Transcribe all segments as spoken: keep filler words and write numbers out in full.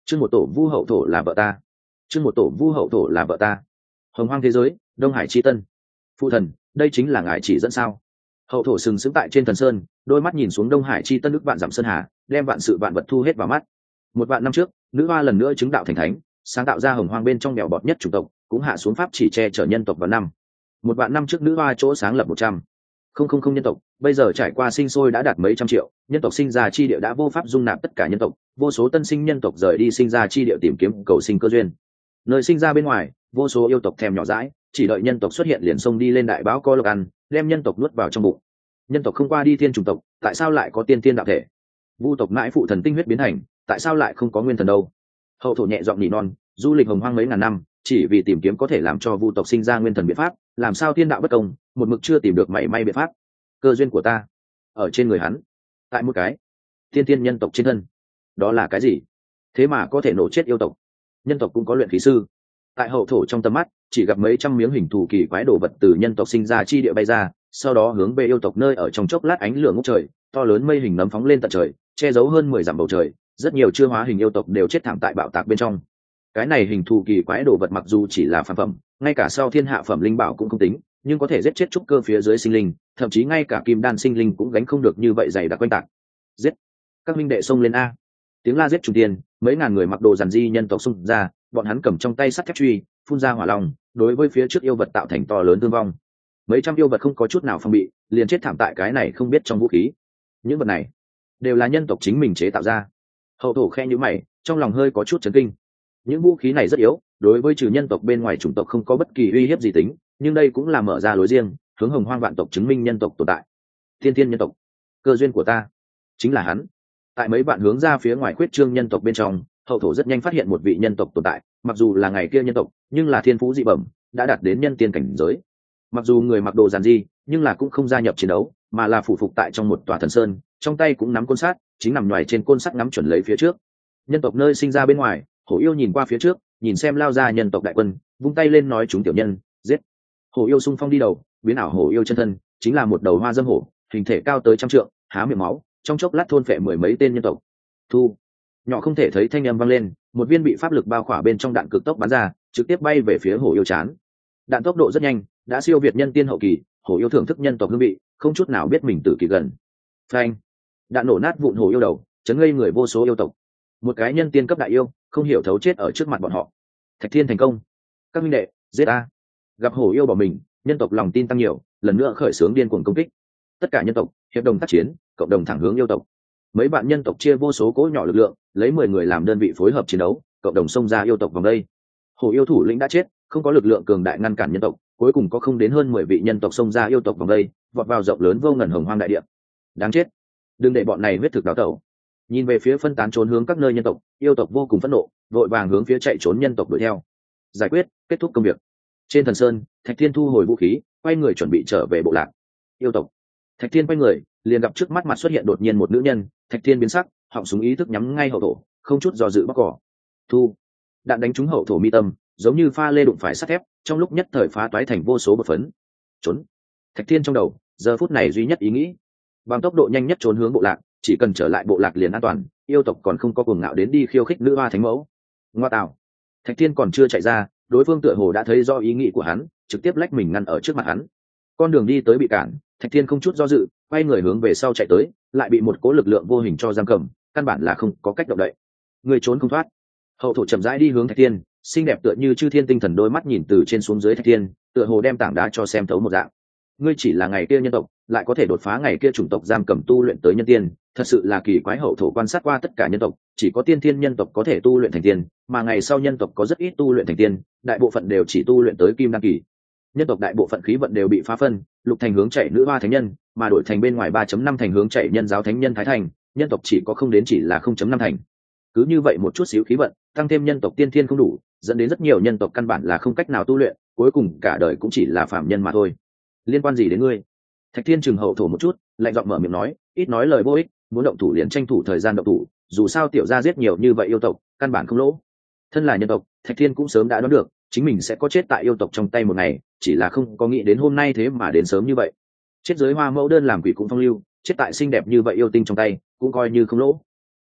chương một tổ vu hậu thổ là vợ ta chương một tổ vu hậu thổ là vợ ta hồng hoang thế giới, đông hải chi tân. Phụ thần, đây chính là ngài chỉ dẫn sao? Hậu thổ sừng sững tại trên thần sơn, đôi mắt nhìn xuống đông hải chi tân, ức vạn dặm sơn hà, đem vạn sự vạn vật thu hết vào mắt. Một vạn năm trước, nữ hoa lần nữa chứng đạo thành thánh, sáng tạo ra hồng hoang bên trong mèo bọt nhất chủng tộc, cũng hạ xuống pháp chỉ che chở nhân tộc vào năm. Một vạn năm trước nữ hoa chỗ sáng lập một trăm không không không nhân tộc, bây giờ trải qua sinh sôi đã đạt mấy trăm triệu, nhân tộc sinh ra chi địa đã vô pháp dung nạp tất cả nhân tộc, vô số tân sinh nhân tộc rời đi sinh ra chi địa tìm kiếm cầu sinh cơ duyên. Nơi sinh ra bên ngoài, vô số yêu tộc thèm nhỏ dãi, chỉ đợi nhân tộc xuất hiện liền xông đi lên đại báo có lộc ăn, đem nhân tộc nuốt vào trong bụng. Nhân tộc không qua đi thiên chủng tộc, tại sao lại có tiên tiên đạo thể? Vu tộc mãi phụ thần tinh huyết biến thành, tại sao lại không có nguyên thần đâu? Hậu thổ nhẹ giọng nỉ non, du lịch hồng hoang mấy ngàn năm, chỉ vì tìm kiếm có thể làm cho vu tộc sinh ra nguyên thần biện pháp, làm sao thiên đạo bất công, một mực chưa tìm được mảy may biện pháp. Cơ duyên của ta ở trên người hắn, tại một cái tiên tiên nhân tộc trên thân. Đó là cái gì? Thế mà có thể nổ chết yêu tộc. Nhân tộc cũng có luyện khí sư. Tại hậu thổ trong tầm mắt, chỉ gặp mấy trăm miếng hình thù kỳ quái đồ vật từ nhân tộc sinh ra chi địa bay ra, sau đó hướng về yêu tộc nơi ở trong chốc lát ánh lửa ngút trời, to lớn mây hình nấm phóng lên tận trời, che giấu hơn mười dặm bầu trời, rất nhiều chưa hóa hình yêu tộc đều chết thảm tại bạo tạc bên trong. Cái này hình thù kỳ quái đồ vật mặc dù chỉ là phàm phẩm, ngay cả sau thiên hạ phẩm linh bảo cũng không tính, nhưng có thể giết chết trúc cơ phía dưới sinh linh, thậm chí ngay cả kim đan sinh linh cũng gánh không được như vậy dày đặc quanh tạc. Giết! Các minh đệ xông lên a! Tiếng la giết trùng tiền, mấy ngàn người mặc đồ giản di nhân tộc xung ra, bọn hắn cầm trong tay sắt thép truy, phun ra hỏa long, đối với phía trước yêu vật tạo thành to lớn thương vong. Mấy trăm yêu vật không có chút nào phòng bị, liền chết thảm tại cái này không biết trong vũ khí. Những vật này đều là nhân tộc chính mình chế tạo ra. Hậu thổ khe nhíu mày, trong lòng hơi có chút chấn kinh. Những vũ khí này rất yếu, đối với trừ nhân tộc bên ngoài chủng tộc không có bất kỳ uy hiếp gì tính, nhưng đây cũng là mở ra lối riêng, hướng hồng hoang vạn tộc chứng minh nhân tộc tồn tại. Thiên thiên nhân tộc, cơ duyên của ta chính là hắn. Tại mấy bạn hướng ra phía ngoài khuyết trương nhân tộc bên trong, hậu thổ rất nhanh phát hiện một vị nhân tộc tồn tại, mặc dù là ngày kia nhân tộc, nhưng là thiên phú dị bẩm, đã đạt đến nhân tiên cảnh giới. Mặc dù người mặc đồ giản dị, nhưng là cũng không gia nhập chiến đấu, mà là phụ phục tại trong một tòa thần sơn, trong tay cũng nắm côn sắt, chính nằm ngoài trên côn sắt ngắm chuẩn lấy phía trước. Nhân tộc nơi sinh ra bên ngoài, hổ yêu nhìn qua phía trước, nhìn xem lao ra nhân tộc đại quân, vung tay lên nói chúng tiểu nhân, giết. Hổ yêu xung phong đi đầu, biến ảo hổ yêu chân thân, chính là một đầu hoa dâm hổ, hình thể cao tới trăm trượng, há miệng máu, trong chốc lát thôn phệ mười mấy tên nhân tộc. Thu. Nhỏ không thể thấy thanh âm vang lên, một viên bị pháp lực bao khỏa bên trong đạn cực tốc bắn ra, trực tiếp bay về phía hổ yêu chán. Đạn tốc độ rất nhanh, đã siêu việt nhân tiên hậu kỳ, hổ yêu thưởng thức nhân tộc hương vị, không chút nào biết mình tử kỳ gần. Phanh. Đạn nổ nát vụn hổ yêu đầu, chấn ngây người vô số yêu tộc. Một cái nhân tiên cấp đại yêu, không hiểu thấu chết ở trước mặt bọn họ. Thạch Thiên thành công. Các minh đệ, giết a! Gặp hổ yêu bỏ mình, nhân tộc lòng tin tăng nhiều, lần nữa khởi xướng điên cuồng công kích. Tất cả nhân tộc hiệp đồng tác chiến, cộng đồng thẳng hướng yêu tộc. Mấy bạn nhân tộc chia vô số cỗ nhỏ lực lượng, lấy mười người làm đơn vị phối hợp chiến đấu, cộng đồng xông ra yêu tộc vòng đây. Hổ yêu thủ lĩnh đã chết, không có lực lượng cường đại ngăn cản nhân tộc, cuối cùng có không đến hơn mười vị nhân tộc xông ra yêu tộc vòng đây, vọt vào rộng lớn vô ngần hồng hoang đại địa. Đáng chết! Đừng để bọn này huyết thực đào tẩu. Nhìn về phía phân tán trốn hướng các nơi nhân tộc, yêu tộc vô cùng phẫn nộ, vội vàng hướng phía chạy trốn nhân tộc đuổi theo. Giải quyết, kết thúc công việc. Trên thần sơn, Thạch Thiên thu hồi vũ khí, quay người chuẩn bị trở về bộ lạc. Yêu tộc. Thạch Thiên quay người, liền gặp trước mắt mặt xuất hiện đột nhiên một nữ nhân. Thạch Thiên biến sắc, họng súng ý thức nhắm ngay hậu thổ, không chút do dự bóc cỏ. Thu. Đạn đánh trúng hậu thổ mi tâm, giống như pha lê đụng phải sắt thép, trong lúc nhất thời phá toái thành vô số bột phấn. Trốn. Thạch Thiên trong đầu, giờ phút này duy nhất ý nghĩ, bằng tốc độ nhanh nhất trốn hướng bộ lạc, chỉ cần trở lại bộ lạc liền an toàn, yêu tộc còn không có cuồng ngạo đến đi khiêu khích nữ hoa thánh mẫu. Ngoa tạo. Thạch Thiên còn chưa chạy ra, đối phương tựa hồ đã thấy do ý nghĩ của hắn, trực tiếp lách mình ngăn ở trước mặt hắn. Con đường đi tới bị cản, Thạch Thiên không chút do dự, quay người hướng về sau chạy tới, lại bị một cố lực lượng vô hình cho giam cầm, căn bản là không có cách động đậy. Người trốn không thoát. Hậu thổ chậm rãi đi hướng Thạch Thiên, xinh đẹp tựa như chư thiên tinh thần, đôi mắt nhìn từ trên xuống dưới Thạch Thiên, tựa hồ đem tảng đá cho xem thấu một dạng. Ngươi chỉ là ngày kia nhân tộc, lại có thể đột phá ngày kia chủng tộc giam cầm tu luyện tới nhân tiên, thật sự là kỳ quái. Hậu thổ quan sát qua tất cả nhân tộc, chỉ có tiên thiên nhân tộc có thể tu luyện thành tiên, mà ngày sau nhân tộc có rất ít tu luyện thành tiên, đại bộ phận đều chỉ tu luyện tới kim đan kỳ. Nhân tộc đại bộ phận khí vận đều bị phá phân, lục thành hướng chạy nữ hoa thánh nhân, mà đổi thành bên ngoài ba chấm năm thành hướng chạy nhân giáo thánh nhân thái thành, nhân tộc chỉ có không đến chỉ là không chấm năm thành. Cứ như vậy một chút xíu khí vận, tăng thêm nhân tộc tiên thiên không đủ, dẫn đến rất nhiều nhân tộc căn bản là không cách nào tu luyện, cuối cùng cả đời cũng chỉ là phàm nhân mà thôi. Liên quan gì đến ngươi? Thạch Thiên chừng hậu thổ một chút, lạnh giọng mở miệng nói, ít nói lời vô ích, muốn động thủ liền tranh thủ thời gian động thủ, dù sao tiểu gia giết nhiều như vậy yêu tộc, căn bản không lỗ. Thân là nhân tộc, Thạch Thiên cũng sớm đã đoán được, chính mình sẽ có chết tại yêu tộc trong tay một ngày, chỉ là không có nghĩ đến hôm nay thế mà đến sớm như vậy. Chết dưới hoa mẫu đơn làm quỷ cũng phong lưu, chết tại xinh đẹp như vậy yêu tinh trong tay, cũng coi như không lỗ. Ai,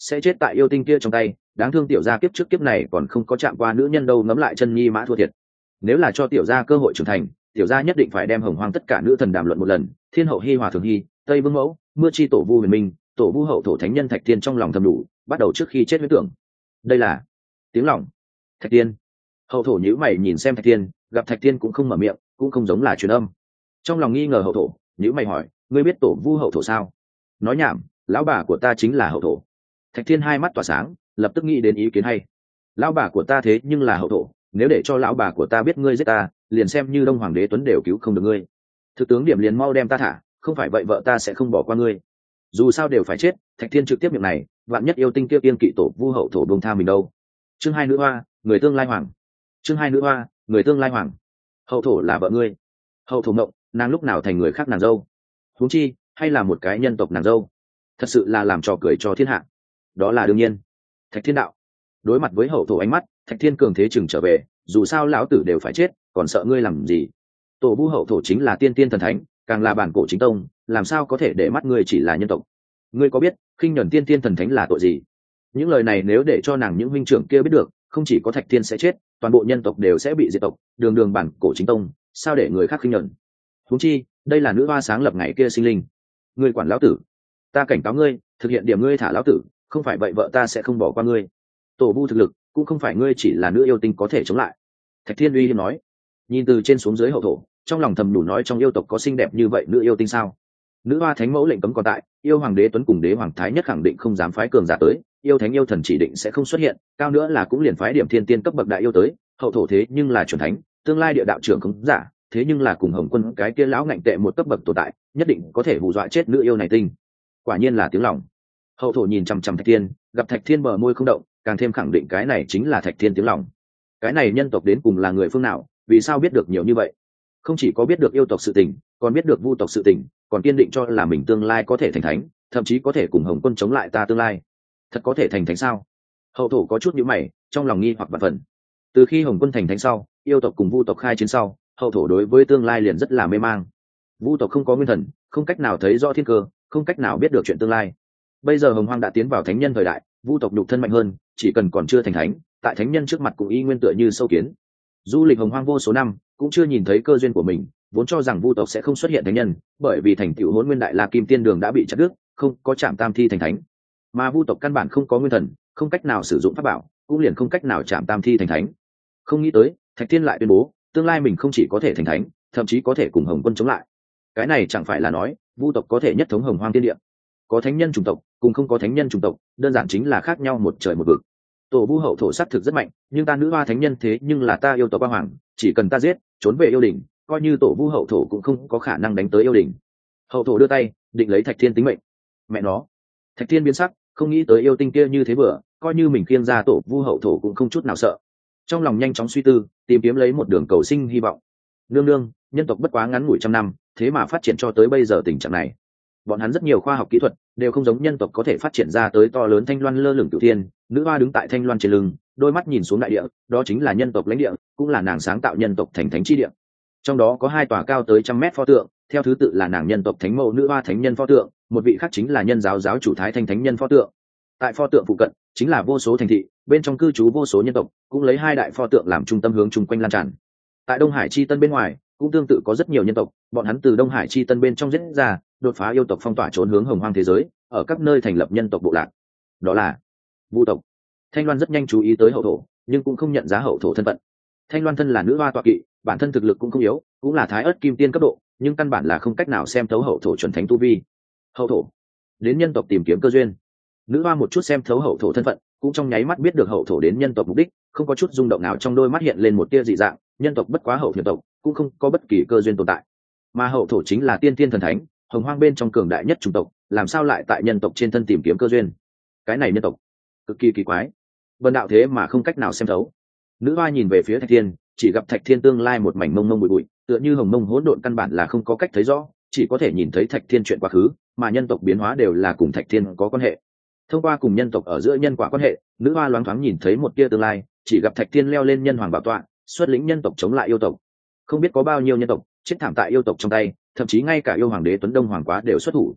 sẽ chết tại yêu tinh kia trong tay. Đáng thương tiểu gia kiếp trước kiếp này còn không có chạm qua nữ nhân đâu. Ngẫm lại chân nhi mã thua thiệt. Nếu là cho tiểu gia cơ hội trưởng thành, tiểu gia nhất định phải đem hồng hoang tất cả nữ thần đàm luận một lần. Thiên hậu hi hòa thường hy, tây vương mẫu, mưa chi tổ vu huyền minh, tổ vu hậu thổ thánh nhân thạch thiên trong lòng thầm đủ, bắt đầu trước khi chết huyết tưởng. Đây là tiếng lòng. Thạch thiên. Hậu thổ nhíu mày nhìn xem thạch thiên, gặp thạch thiên cũng không mở miệng, cũng không giống là truyền âm. Trong lòng nghi ngờ hậu thổ, nhíu mày hỏi, ngươi biết tổ vu hậu thổ sao? Nói nhảm, lão bà của ta chính là hậu thổ. Thạch thiên hai mắt tỏa sáng, lập tức nghĩ đến ý kiến hay. Lão bà của ta thế nhưng là hậu thổ, nếu để cho lão bà của ta biết ngươi giết ta, liền xem như đông hoàng đế tuấn đều cứu không được ngươi. Thực tướng điểm liền mau đem ta thả, không phải vậy vợ ta sẽ không bỏ qua ngươi. Dù sao đều phải chết. Thạch thiên trực tiếp miệng này, vạn nhất yêu tinh kia kiên kỵ tổ vu hậu thổ buông tha mình đâu. Chương hai nữ hoa, người tương lai hoàng. Chương hai nữ hoa, người tương lai hoàng. Hậu thổ là vợ ngươi. Hậu thổ mộng, nàng lúc nào thành người khác nàng dâu? Huống chi hay là một cái nhân tộc nàng dâu? Thật sự là làm trò cười cho thiên hạ. Đó là đương nhiên. Thạch thiên đạo. Đối mặt với hậu thổ ánh mắt, thạch thiên cường thế chừng trở về, dù sao lão tử đều phải chết, còn sợ ngươi làm gì? Tổ vu hậu thổ chính là tiên tiên thần thánh, càng là bản cổ chính tông, làm sao có thể để mắt ngươi chỉ là nhân tộc? Ngươi có biết khinh nhẫn tiên tiên thần thánh là tội gì? Những lời này nếu để cho nàng những huynh trưởng kia biết được, không chỉ có thạch thiên sẽ chết, toàn bộ nhân tộc đều sẽ bị diệt tộc. Đường đường bản cổ chính tông, sao để người khác khinh nhẫn? Huống chi đây là nữ hoa sáng lập ngày kia sinh linh. Ngươi quản lão tử, ta cảnh cáo ngươi, thực hiện điểm ngươi thả lão tử, không phải vậy vợ ta sẽ không bỏ qua ngươi. Tổ vu thực lực cũng không phải ngươi chỉ là nữ yêu tinh có thể chống lại. Thạch thiên uy hiếp nói. Nhìn từ trên xuống dưới hậu thổ, trong lòng thầm đủ nói, trong yêu tộc có xinh đẹp như vậy nữ yêu tinh sao? Nữ hoa thánh mẫu lệnh cấm còn tại, yêu hoàng đế tuấn cùng đế hoàng thái nhất khẳng định không dám phái cường giả tới, yêu thánh yêu thần chỉ định sẽ không xuất hiện, cao nữa là cũng liền phái điểm thiên tiên cấp bậc đại yêu tới. Hậu thổ thế nhưng là chuẩn thánh, tương lai địa đạo trưởng không giả, thế nhưng là cùng hồng quân cái kia lão ngạnh tệ một cấp bậc tồn tại, nhất định có thể hù dọa chết nữ yêu này tinh. Quả nhiên là tiếng lòng. Hậu thổ nhìn chằm chằm thạch thiên, gặp thạch thiên bờ môi không động, càng thêm khẳng định cái này chính là thạch thiên tiếng lòng. Cái này nhân tộc đến cùng là người phương nào, vì sao biết được nhiều như vậy? Không chỉ có biết được yêu tộc sự tình, còn biết được vu tộc sự tình, còn kiên định cho là mình tương lai có thể thành thánh, thậm chí có thể cùng hồng quân chống lại ta tương lai. Thật có thể thành thánh sao? Hậu thổ có chút nhíu mày, trong lòng nghi hoặc vạn phần. Từ khi hồng quân thành thánh sau, yêu tộc cùng vu tộc khai chiến sau, hậu thổ đối với tương lai liền rất là mê mang. Vu tộc không có nguyên thần, không cách nào thấy rõ thiên cơ, không cách nào biết được chuyện tương lai. Bây giờ hồng hoang đã tiến vào thánh nhân thời đại, vu tộc nhục thân mạnh hơn, chỉ cần còn chưa thành thánh, tại thánh nhân trước mặt cũng y nguyên tựa như sâu kiến. Du lịch hồng hoang vô số năm, cũng chưa nhìn thấy cơ duyên của mình, vốn cho rằng vu tộc sẽ không xuất hiện thánh nhân, bởi vì thành tựu hỗn nguyên đại la kim tiên đường đã bị chặt đứt, không có chạm tam thi thành thánh. Mà vu tộc căn bản không có nguyên thần, không cách nào sử dụng pháp bảo, cũng liền không cách nào chạm tam thi thành thánh. Không nghĩ tới thạch thiên lại tuyên bố tương lai mình không chỉ có thể thành thánh, thậm chí có thể cùng hồng quân chống lại. Cái này chẳng phải là nói vu tộc có thể nhất thống hồng hoang thiên địa? Có thánh nhân chủng tộc cùng không có thánh nhân chủng tộc đơn giản chính là khác nhau một trời một vực. Tổ vu hậu thổ sắc thực rất mạnh, nhưng ta nữ hoa thánh nhân thế nhưng là ta yêu tộc ba hoàng, chỉ cần ta giết trốn về yêu đỉnh, coi như tổ vu hậu thổ cũng không có khả năng đánh tới yêu đỉnh. Hậu thổ đưa tay định lấy thạch thiên tính mệnh. Mẹ nó! Thạch thiên biến sắc, không nghĩ tới yêu tinh kia như thế vừa, coi như mình khiêng ra tổ vu hậu thổ cũng không chút nào sợ. Trong lòng nhanh chóng suy tư, tìm kiếm lấy một đường cầu sinh hy vọng. Nương nương, nhân tộc bất quá ngắn ngủi trăm năm, thế mà phát triển cho tới bây giờ tình trạng này. Bọn hắn rất nhiều khoa học kỹ thuật đều không giống nhân tộc có thể phát triển ra tới to lớn thanh loan lơ lửng cửu thiên. Nữ hoa đứng tại thanh loan trên lưng, đôi mắt nhìn xuống đại địa, đó chính là nhân tộc lãnh địa, cũng là nàng sáng tạo nhân tộc thành thánh chi địa. Trong đó có hai tòa cao tới trăm mét pho tượng, theo thứ tự là nàng nhân tộc thánh mẫu nữ hoa thánh nhân pho tượng, một vị khác chính là nhân giáo giáo chủ thái thanh thánh nhân pho tượng. Tại pho tượng phụ cận chính là vô số thành thị, bên trong cư trú vô số nhân tộc, cũng lấy hai đại pho tượng làm trung tâm hướng chung quanh lan tràn. Tại Đông Hải chi tân bên ngoài cũng tương tự có rất nhiều nhân tộc, bọn hắn từ Đông Hải chi tân bên trong giết ra, đột phá yêu tộc phong tỏa trốn hướng hồng hoang thế giới, ở các nơi thành lập nhân tộc bộ lạc. Đó là vu tộc. Thanh Loan rất nhanh chú ý tới hậu thổ, nhưng cũng không nhận giá hậu thổ thân phận. Thanh Loan thân là nữ hoa tọa kỵ, bản thân thực lực cũng không yếu, cũng là thái ớt kim tiên cấp độ, nhưng căn bản là không cách nào xem thấu hậu thổ chuẩn thánh tu vi. Hậu thổ đến nhân tộc tìm kiếm cơ duyên. Nữ hoa một chút xem thấu hậu thổ thân phận, cũng trong nháy mắt biết được hậu thổ đến nhân tộc mục đích, không có chút rung động nào, trong đôi mắt hiện lên một tia dị dạng. Nhân tộc bất quá hậu thổ tộc, cũng không có bất kỳ cơ duyên tồn tại, mà hậu thổ chính là tiên tiên thần thánh, hồng hoang bên trong cường đại nhất chủng tộc, làm sao lại tại nhân tộc trên thân tìm kiếm cơ duyên? Cái này nhân tộc cực kỳ kỳ quái, vân đạo thế mà không cách nào xem thấu. Nữ hoa nhìn về phía thạch thiên, chỉ gặp thạch thiên tương lai một mảnh mông mông bụi bụi, tựa như hồng mông hỗn độn, căn bản là không có cách thấy rõ, chỉ có thể nhìn thấy thạch thiên chuyện quá khứ, mà nhân tộc biến hóa đều là cùng thạch thiên có quan hệ. Thông qua cùng nhân tộc ở giữa nhân quả quan hệ, nữ hoa loáng thoáng nhìn thấy một tia tương lai, chỉ gặp thạch thiên leo lên nhân hoàng bảo tọa, xuất lĩnh nhân tộc chống lại yêu tộc. Không biết có bao nhiêu nhân tộc chết thảm tại yêu tộc trong tay, thậm chí ngay cả yêu hoàng đế tuấn đông hoàng quá đều xuất thủ.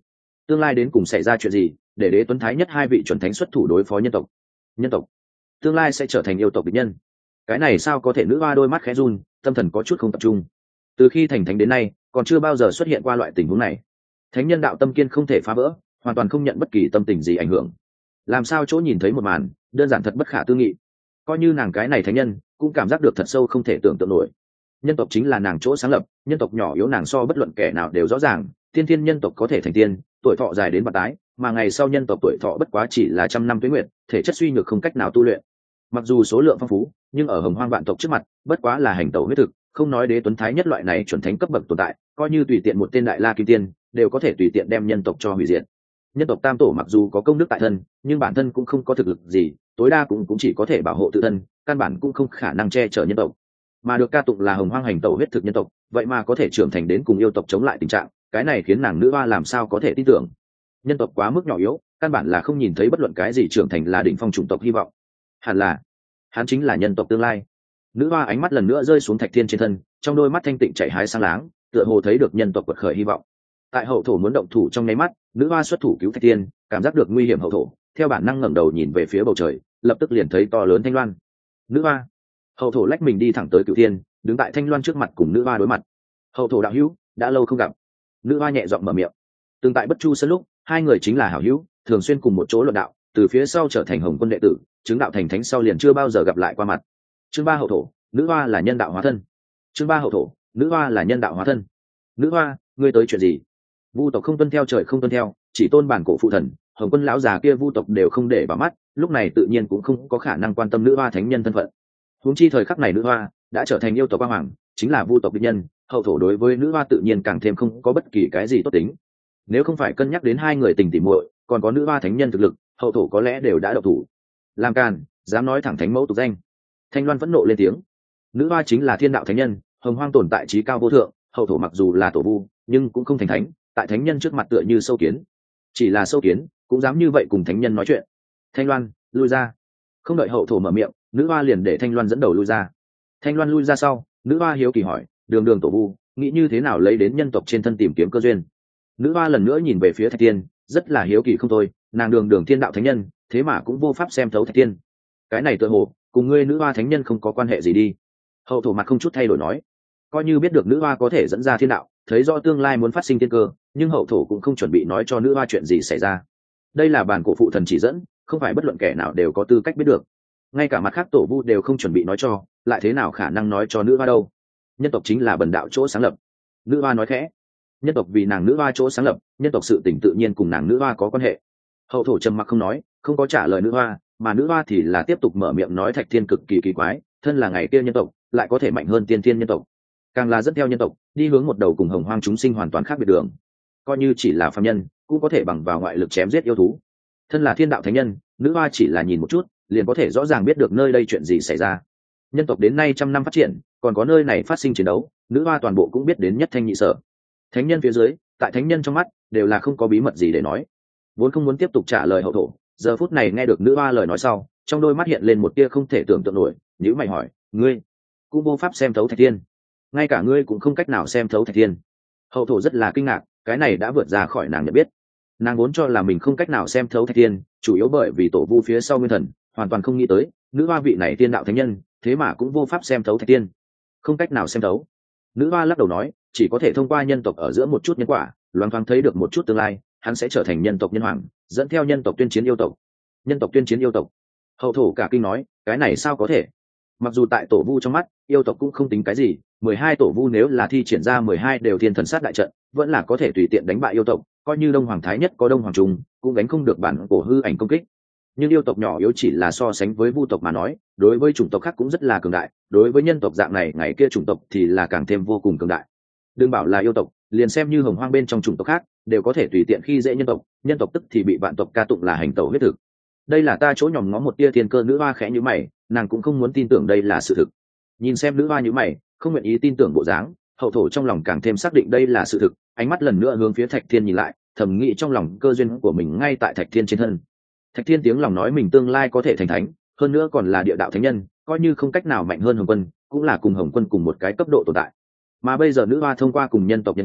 tương lai đến cùng xảy ra chuyện gì để đế tuấn thái nhất hai vị chuẩn thánh xuất thủ đối phó nhân tộc? Nhân tộc tương lai sẽ trở thành yêu tộc địch nhân, cái này sao có thể? Nữ hoa đôi mắt khẽ run, tâm thần có chút không tập trung. Từ khi thành thánh đến nay còn chưa bao giờ xuất hiện qua loại tình huống này. Thánh nhân đạo tâm kiên không thể phá vỡ, hoàn toàn không nhận bất kỳ tâm tình gì ảnh hưởng. Làm sao chỗ nhìn thấy một màn đơn giản thật bất khả tư nghị, coi như nàng cái này thánh nhân cũng cảm giác được thật sâu không thể tưởng tượng nổi. Nhân tộc chính là nàng chỗ sáng lập, nhân tộc nhỏ yếu nàng so bất luận kẻ nào đều rõ ràng. Tiên thiên nhân tộc có thể thành tiên, tuổi thọ dài đến bạc tái, mà ngày sau nhân tộc tuổi thọ bất quá chỉ là trăm năm tuế nguyệt, thể chất suy nhược không cách nào tu luyện. Mặc dù số lượng phong phú, nhưng ở hồng hoang vạn tộc trước mặt bất quá là hành tẩu huyết thực, không nói đế tuấn thái nhất loại này chuẩn thánh cấp bậc tồn tại, coi như tùy tiện một tên đại la kim tiên đều có thể tùy tiện đem nhân tộc cho hủy diệt. Nhân tộc tam tổ mặc dù có công đức tại thân, nhưng bản thân cũng không có thực lực gì, tối đa cũng cũng chỉ có thể bảo hộ tự thân, căn bản cũng không khả năng che chở nhân tộc. Mà được ca tụng là hồng hoang hành tẩu huyết thực nhân tộc, vậy mà có thể trưởng thành đến cùng yêu tộc chống lại tình trạng, cái này khiến nàng nữ hoa làm sao có thể tin tưởng. Nhân tộc quá mức nhỏ yếu, căn bản là không nhìn thấy bất luận cái gì trưởng thành là đỉnh phong chủng tộc hy vọng. Hẳn là hắn chính là nhân tộc tương lai. Nữ hoa ánh mắt lần nữa rơi xuống thạch thiên trên thân, trong đôi mắt thanh tịnh chảy hái sáng láng, tựa hồ thấy được nhân tộc quật khởi hy vọng. Tại hậu thổ muốn động thủ trong nháy mắt, nữ hoa xuất thủ cứu thạch thiên, cảm giác được nguy hiểm hậu thổ theo bản năng ngẩng đầu nhìn về phía bầu trời, lập tức liền thấy to lớn thanh loan. Nữ hoa. Hậu thổ lách mình đi thẳng tới cửu thiên, đứng tại thanh loan trước mặt cùng nữ hoa đối mặt. Hậu thổ đạo hữu, đã lâu không gặp. Nữ hoa nhẹ giọng mở miệng. Từng tại bất chu sân lúc, hai người chính là hảo hữu, thường xuyên cùng một chỗ luận đạo, từ phía sau trở thành hồng quân đệ tử, chứng đạo thành thánh sau liền chưa bao giờ gặp lại qua mặt. Chương ba hậu thổ, nữ hoa là nhân đạo hóa thân. Chương ba hậu thổ, nữ hoa là nhân đạo hóa thân. Nữ hoa, ngươi tới chuyện gì? Vu tộc không tuân theo trời không tuân theo, chỉ tôn bản cổ phụ thần, hồng quân lão già kia vu tộc đều không để vào mắt, lúc này tự nhiên cũng không có khả năng quan tâm nữ hoa thánh nhân thân phận. Huống chi thời khắc này nữ hoa đã trở thành yêu tộc quang hoàng, chính là vu tộc địch nhân, hậu thổ đối với nữ hoa tự nhiên càng thêm không có bất kỳ cái gì tốt tính. Nếu không phải cân nhắc đến hai người tình tỉ muội, còn có nữ hoa thánh nhân thực lực, hậu thổ có lẽ đều đã độc thủ. Làm càn, dám nói thẳng thánh mẫu tục danh. Thanh loan phẫn nộ lên tiếng. Nữ hoa chính là thiên đạo thánh nhân, hồng hoang tồn tại trí cao vô thượng, hậu thổ mặc dù là tổ vu nhưng cũng không thành thánh, tại thánh nhân trước mặt tựa như sâu kiến. Chỉ là sâu kiến cũng dám như vậy cùng thánh nhân nói chuyện. Thanh loan, lui ra. Không đợi hậu thổ mở miệng, nữ hoa liền để thanh loan dẫn đầu lui ra. Thanh loan lui ra sau, nữ hoa hiếu kỳ hỏi, đường đường tổ vu nghĩ như thế nào lấy đến nhân tộc trên thân tìm kiếm cơ duyên? Nữ hoa lần nữa nhìn về phía thạch tiên, rất là hiếu kỳ không thôi, nàng đường đường thiên đạo thánh nhân thế mà cũng vô pháp xem thấu thạch tiên. Cái này tựa hồ cùng ngươi nữ hoa thánh nhân không có quan hệ gì đi. Hậu thổ mặt không chút thay đổi nói, coi như biết được nữ hoa có thể dẫn ra thiên đạo, thấy rõ tương lai muốn phát sinh thiên cơ, nhưng hậu thổ cũng không chuẩn bị nói cho nữ hoa chuyện gì xảy ra. Đây là bản cổ phụ thần chỉ dẫn, không phải bất luận kẻ nào đều có tư cách biết được. Ngay cả mặt khác tổ vu đều không chuẩn bị nói cho, lại thế nào khả năng nói cho nữ hoa đâu? Nhân tộc chính là bần đạo chỗ sáng lập. Nữ hoa nói khẽ. Nhân tộc vì nàng nữ hoa chỗ sáng lập, nhân tộc sự tình tự nhiên cùng nàng nữ hoa có quan hệ. Hậu thổ trầm mặc không nói, không có trả lời nữ hoa, mà nữ hoa thì là tiếp tục mở miệng nói thạch thiên cực kỳ kỳ quái, thân là ngày kia nhân tộc lại có thể mạnh hơn tiên thiên nhân tộc, càng là dẫn theo nhân tộc đi hướng một đầu cùng hồng hoang chúng sinh hoàn toàn khác biệt đường. Coi như chỉ là phàm nhân cũng có thể bằng vào ngoại lực chém giết yêu thú. Thân là thiên đạo thánh nhân, nữ hoa chỉ là nhìn một chút liền có thể rõ ràng biết được nơi đây chuyện gì xảy ra. Nhân tộc đến nay trăm năm phát triển, còn có nơi này phát sinh chiến đấu, nữ hoa toàn bộ cũng biết đến nhất thanh nhị sở. Thánh nhân phía dưới, tại thánh nhân trong mắt đều là không có bí mật gì để nói. Vốn không muốn tiếp tục trả lời hậu thổ, giờ phút này nghe được nữ hoa lời nói sau, trong đôi mắt hiện lên một tia không thể tưởng tượng nổi. Nếu mày hỏi, ngươi cũng vô pháp xem thấu thạch thiên, ngay cả ngươi cũng không cách nào xem thấu thạch thiên? Hậu thổ rất là kinh ngạc, cái này đã vượt ra khỏi nàng nhận biết. Nàng vốn cho là mình không cách nào xem thấu thạch thiên, chủ yếu bởi vì tổ vu phía sau nguyên thần, hoàn toàn không nghĩ tới nữ hoa vị này tiên đạo thánh nhân thế mà cũng vô pháp xem thấu thạch thiên. Không cách nào xem thấu. Nữ hoa lắc đầu nói, chỉ có thể thông qua nhân tộc ở giữa một chút nhân quả, loáng thoáng thấy được một chút tương lai, hắn sẽ trở thành nhân tộc nhân hoàng, dẫn theo nhân tộc tuyên chiến yêu tộc. Nhân tộc tuyên chiến yêu tộc? Hậu thổ cả kinh nói, cái này sao có thể? Mặc dù tại tổ vu trong mắt yêu tộc cũng không tính cái gì, mười hai tổ vu nếu là thi triển ra mười hai đều thiên thần sát đại trận, vẫn là có thể tùy tiện đánh bại yêu tộc, coi như đông hoàng thái nhất có đông hoàng trùng cũng đánh không được bản cổ hư ảnh công kích. Nhưng yêu tộc nhỏ yếu chỉ là so sánh với vu tộc mà nói, đối với chủng tộc khác cũng rất là cường đại, đối với nhân tộc dạng này ngày kia chủng tộc thì là càng thêm vô cùng cường đại. Đừng bảo là yêu tộc, liền xem như hồng hoang bên trong chủng tộc khác đều có thể tùy tiện khi dễ nhân tộc, nhân tộc tức thì bị vạn tộc ca tụng là hành tẩu huyết thực. Đây là ta chỗ nhòm ngó một tia thiên cơ. Nữ hoa khẽ nhíu mày, nàng cũng không muốn tin tưởng đây là sự thực. Nhìn xem nữ hoa nhíu mày, không nguyện ý tin tưởng bộ dáng, hậu thổ trong lòng càng thêm xác định đây là sự thực, ánh mắt lần nữa hướng phía thạch thiên nhìn lại, thầm nghĩ trong lòng cơ duyên của mình ngay tại thạch thiên trên thân. Thạch thiên tiếng lòng nói mình tương lai có thể thành thánh, hơn nữa còn là địa đạo thánh nhân, coi như không cách nào mạnh hơn hồng quân, cũng là cùng hồng quân cùng một cái cấp độ tồn tại. Mà bây giờ nữ hoa thông qua cùng nhân tộc nhân quả,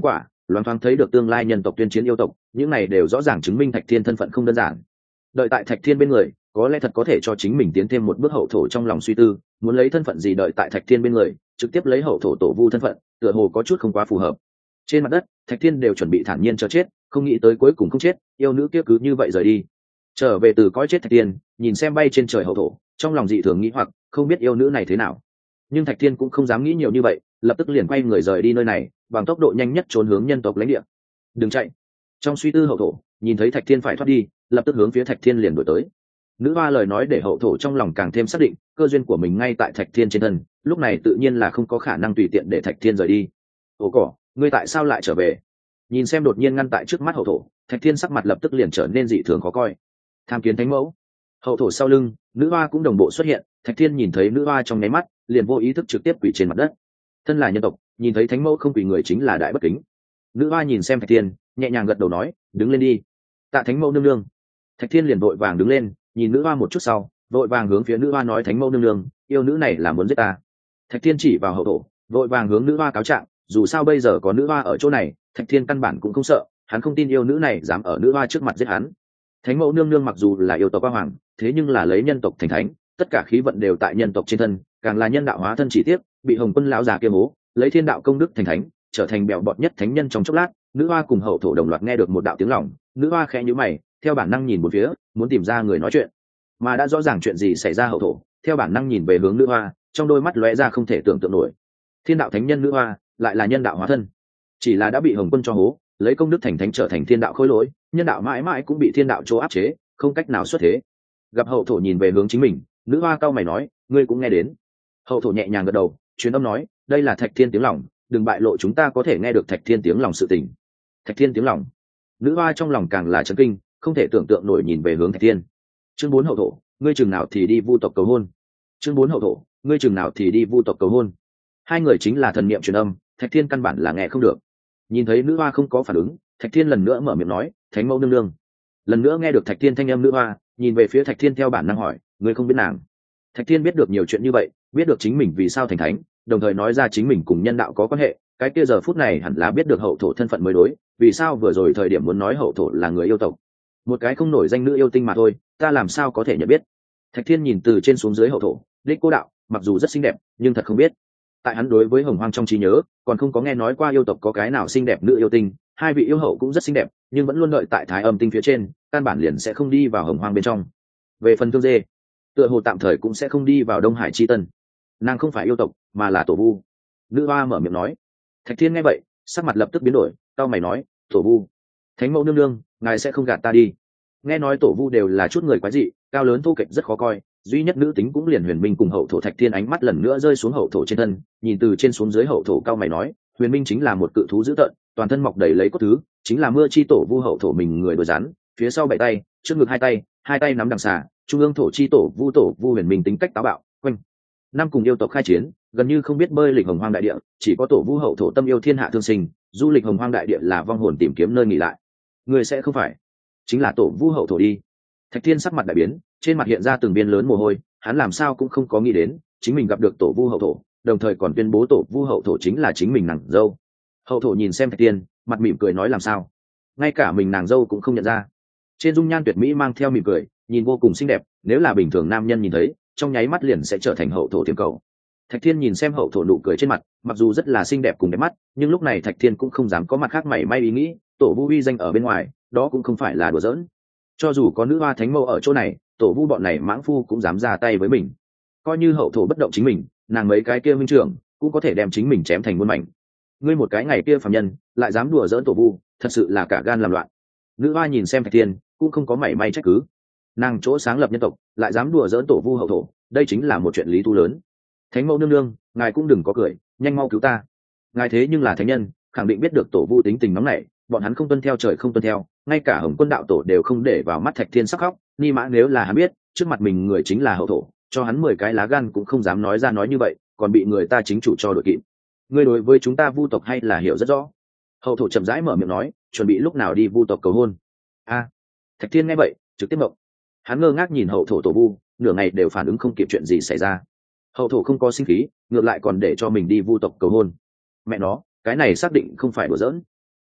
loáng thoáng thấy được tương lai nhân tộc tuyên chiến yêu tộc, những này đều rõ ràng chứng minh Thạch Thiên thân phận không đơn giản. Đợi tại Thạch Thiên bên người, có lẽ thật có thể cho chính mình tiến thêm một bước. Hậu thổ trong lòng suy tư, muốn lấy thân phận gì đợi tại Thạch Thiên bên người, trực tiếp lấy hậu thổ tổ vu thân phận, tựa hồ có chút không quá phù hợp. Trên mặt đất, Thạch Thiên đều chuẩn bị thản nhiên cho chết, không nghĩ tới cuối cùng không chết, yêu nữ kia cứ như vậy rời đi. Trở về từ cõi chết Thạch Thiên, nhìn xem bay trên trời hậu thổ, trong lòng dị thường nghĩ hoặc, không biết yêu nữ này thế nào. Nhưng Thạch Thiên cũng không dám nghĩ nhiều như vậy, lập tức liền quay người rời đi nơi này, bằng tốc độ nhanh nhất trốn hướng nhân tộc lãnh địa. Đừng chạy! Trong suy tư hậu thổ, nhìn thấy Thạch Thiên phải thoát đi, lập tức hướng phía Thạch Thiên liền đuổi tới. Nữ hoa lời nói để hậu thổ trong lòng càng thêm xác định, cơ duyên của mình ngay tại Thạch Thiên trên thân, lúc này tự nhiên là không có khả năng tùy tiện để Thạch Thiên rời đi. Ồ cỏ, ngươi tại sao lại trở về? Nhìn xem đột nhiên ngăn tại trước mắt hậu thổ, Thạch Thiên sắc mặt lập tức liền trở nên dị thường khó coi. Tham kiến thánh mẫu. Hậu thổ sau lưng, nữ hoa cũng đồng bộ xuất hiện. Thạch Thiên nhìn thấy nữ hoa trong nháy mắt, liền vô ý thức trực tiếp quỳ trên mặt đất. Thân là nhân tộc, nhìn thấy thánh mẫu không quỳ người chính là đại bất kính. Nữ hoa nhìn xem Thạch Thiên, nhẹ nhàng gật đầu nói, đứng lên đi. Tạ thánh mẫu nương nương. Thạch Thiên liền vội vàng đứng lên, nhìn nữ hoa một chút sau, vội vàng hướng phía nữ hoa nói, thánh mẫu nương nương, yêu nữ này là muốn giết ta. Thạch Thiên chỉ vào hậu thổ, vội vàng hướng nữ hoa cáo trạng, dù sao bây giờ có nữ hoa ở chỗ này, Thạch Thiên căn bản cũng không sợ, hắn không tin yêu nữ này dám ở nữ hoa trước mặt giết hắn. Thánh mẫu nương nương mặc dù là yêu tộc hoa hoàng, thế nhưng là lấy nhân tộc thành thánh, tất cả khí vận đều tại nhân tộc trên thân, càng là nhân đạo hóa thân chỉ tiếp, bị Hồng Quân lão già kia mố, lấy thiên đạo công đức thành thánh, trở thành bèo bọt nhất thánh nhân trong chốc lát. Nữ hoa cùng hậu thổ đồng loạt nghe được một đạo tiếng lòng, nữ hoa khẽ nhíu mày, theo bản năng nhìn một phía, muốn tìm ra người nói chuyện, mà đã rõ ràng chuyện gì xảy ra. Hậu thổ theo bản năng nhìn về hướng nữ hoa, trong đôi mắt lóe ra không thể tưởng tượng nổi. Thiên đạo thánh nhân nữ hoa lại là nhân đạo hóa thân, chỉ là đã bị Hồng Quân cho hố, lấy công đức thành thánh trở thành thiên đạo khối lỗi, nhân đạo mãi mãi cũng bị thiên đạo chỗ áp chế, không cách nào xuất thế. Gặp hậu thổ nhìn về hướng chính mình, nữ hoa cau mày nói, ngươi cũng nghe đến. Hậu thổ nhẹ nhàng gật đầu, truyền âm nói, đây là Thạch Thiên tiếng lòng, đừng bại lộ chúng ta có thể nghe được Thạch Thiên tiếng lòng sự tình. Thạch Thiên tiếng lòng. Nữ hoa trong lòng càng là chấn kinh, không thể tưởng tượng nổi nhìn về hướng Thạch Thiên. Chương bốn hậu thổ, ngươi chừng nào thì đi vu tộc cầu hôn. Chương bốn hậu thổ, ngươi chừng nào thì đi vu tộc cầu hôn. Hai người chính là thần niệm truyền âm, Thạch Thiên căn bản là nghe không được. Nhìn thấy nữ hoa không có phản ứng, Thạch Thiên lần nữa mở miệng nói, thánh mẫu nương nương. Lần nữa nghe được Thạch Thiên thanh âm nữ hoa, nhìn về phía Thạch Thiên theo bản năng hỏi, ngươi không biết nàng? Thạch Thiên biết được nhiều chuyện như vậy, biết được chính mình vì sao thành thánh, đồng thời nói ra chính mình cùng nhân đạo có quan hệ, cái kia giờ phút này hẳn là biết được hậu thổ thân phận mới đối, vì sao vừa rồi thời điểm muốn nói hậu thổ là người yêu tộc, một cái không nổi danh nữ yêu tinh mà thôi, ta làm sao có thể nhận biết? Thạch Thiên nhìn từ trên xuống dưới hậu thổ, đích cô đạo, mặc dù rất xinh đẹp, nhưng thật không biết. Tại hắn đối với Hồng Hoang trong trí nhớ, còn không có nghe nói qua yêu tộc có cái nào xinh đẹp nữ yêu tinh, hai vị yêu hậu cũng rất xinh đẹp, nhưng vẫn luôn đợi tại Thái Âm tinh phía trên, căn bản liền sẽ không đi vào Hồng Hoang bên trong. Về phần Thương Dê, tựa hồ tạm thời cũng sẽ không đi vào Đông Hải chi tân. Nàng không phải yêu tộc, mà là tổ vu. Nữ hoa mở miệng nói. Thạch Thiên nghe vậy, sắc mặt lập tức biến đổi, cau mày nói, tổ vu, thánh mẫu nương nương, ngài sẽ không gạt ta đi. Nghe nói tổ vu đều là chút người quái dị, cao lớn thô kệch rất khó coi, duy nhất nữ tính cũng liền Huyền Minh cùng hậu thổ. Thạch Thiên ánh mắt lần nữa rơi xuống hậu thổ trên thân, nhìn từ trên xuống dưới hậu thổ, cau mày nói, Huyền Minh chính là một cự thú dữ tợn, toàn thân mọc đầy lấy cốt thứ, chính là mưa chi tổ vu. Hậu thổ mình người đuôi rắn, phía sau bảy tay, trước ngực hai tay, hai tay nắm đằng xà, trung ương thổ chi tổ vu. Tổ vu Huyền Minh tính cách táo bạo, quanh năm cùng yêu tộc khai chiến, gần như không biết bơi lịch Hồng Hoang đại địa, chỉ có tổ vu hậu thổ tâm yêu thiên hạ thương sinh, du lịch Hồng Hoang đại địa là vong hồn tìm kiếm nơi nghỉ lại. Người sẽ không phải chính là tổ vu hậu thổ đi? Thạch Thiên sắc mặt đại biến, trên mặt hiện ra từng viên lớn mồ hôi, hắn làm sao cũng không có nghĩ đến chính mình gặp được tổ vu hậu thổ, đồng thời còn tuyên bố tổ vu hậu thổ chính là chính mình nàng dâu. Hậu thổ nhìn xem Thạch Thiên, mặt mỉm cười nói, làm sao ngay cả mình nàng dâu cũng không nhận ra? Trên dung nhan tuyệt mỹ mang theo mỉm cười, nhìn vô cùng xinh đẹp, nếu là bình thường nam nhân nhìn thấy, trong nháy mắt liền sẽ trở thành hậu thổ tiềm cầu. Thạch Thiên nhìn xem hậu thổ nụ cười trên mặt, mặc dù rất là xinh đẹp cùng đẹp mắt, nhưng lúc này Thạch Thiên cũng không dám có mặt khác mảy may ý nghĩ, tổ vu uy danh ở bên ngoài, đó cũng không phải là đùa giỡn. Cho dù có nữ hoa thánh mẫu ở chỗ này, tổ vu bọn này mãng phu cũng dám ra tay với mình. Coi như hậu thổ bất động chính mình, nàng mấy cái kia minh trưởng cũng có thể đem chính mình chém thành muôn mảnh. Ngươi một cái ngày kia phàm nhân, lại dám đùa giỡn tổ vu, thật sự là cả gan làm loạn. Nữ hoa nhìn xem Thạch Thiên, cũng không có mảy may trách cứ. Nàng chỗ sáng lập nhân tộc, lại dám đùa giỡn tổ vu hậu thổ, đây chính là một chuyện lý thú lớn. Thánh mẫu nương nương, ngài cũng đừng có cười, nhanh mau cứu ta. Ngài thế nhưng là thánh nhân, khẳng định biết được tổ vu tính tình nóng nảy, bọn hắn không tuân theo trời không tuân theo, ngay cả Hồng Quân đạo tổ đều không để vào mắt. Thạch Thiên sắc khóc, ni mã nếu là hắn biết trước mặt mình người chính là hậu thổ, cho hắn mười cái lá gan cũng không dám nói ra nói như vậy, còn bị người ta chính chủ cho đội kịp. Ngươi đối với chúng ta vu tộc hay là hiểu rất rõ. Hậu thổ chậm rãi mở miệng nói, chuẩn bị lúc nào đi vu tộc cầu hôn? A. Thạch Thiên nghe vậy trực tiếp mộng, hắn ngơ ngác nhìn hậu thổ tổ vu, nửa ngày đều phản ứng không kịp chuyện gì xảy ra. Hậu thổ không có sinh khí, ngược lại còn để cho mình đi vu tộc cầu hôn. Mẹ nó, cái này xác định không phải đùa giỡn.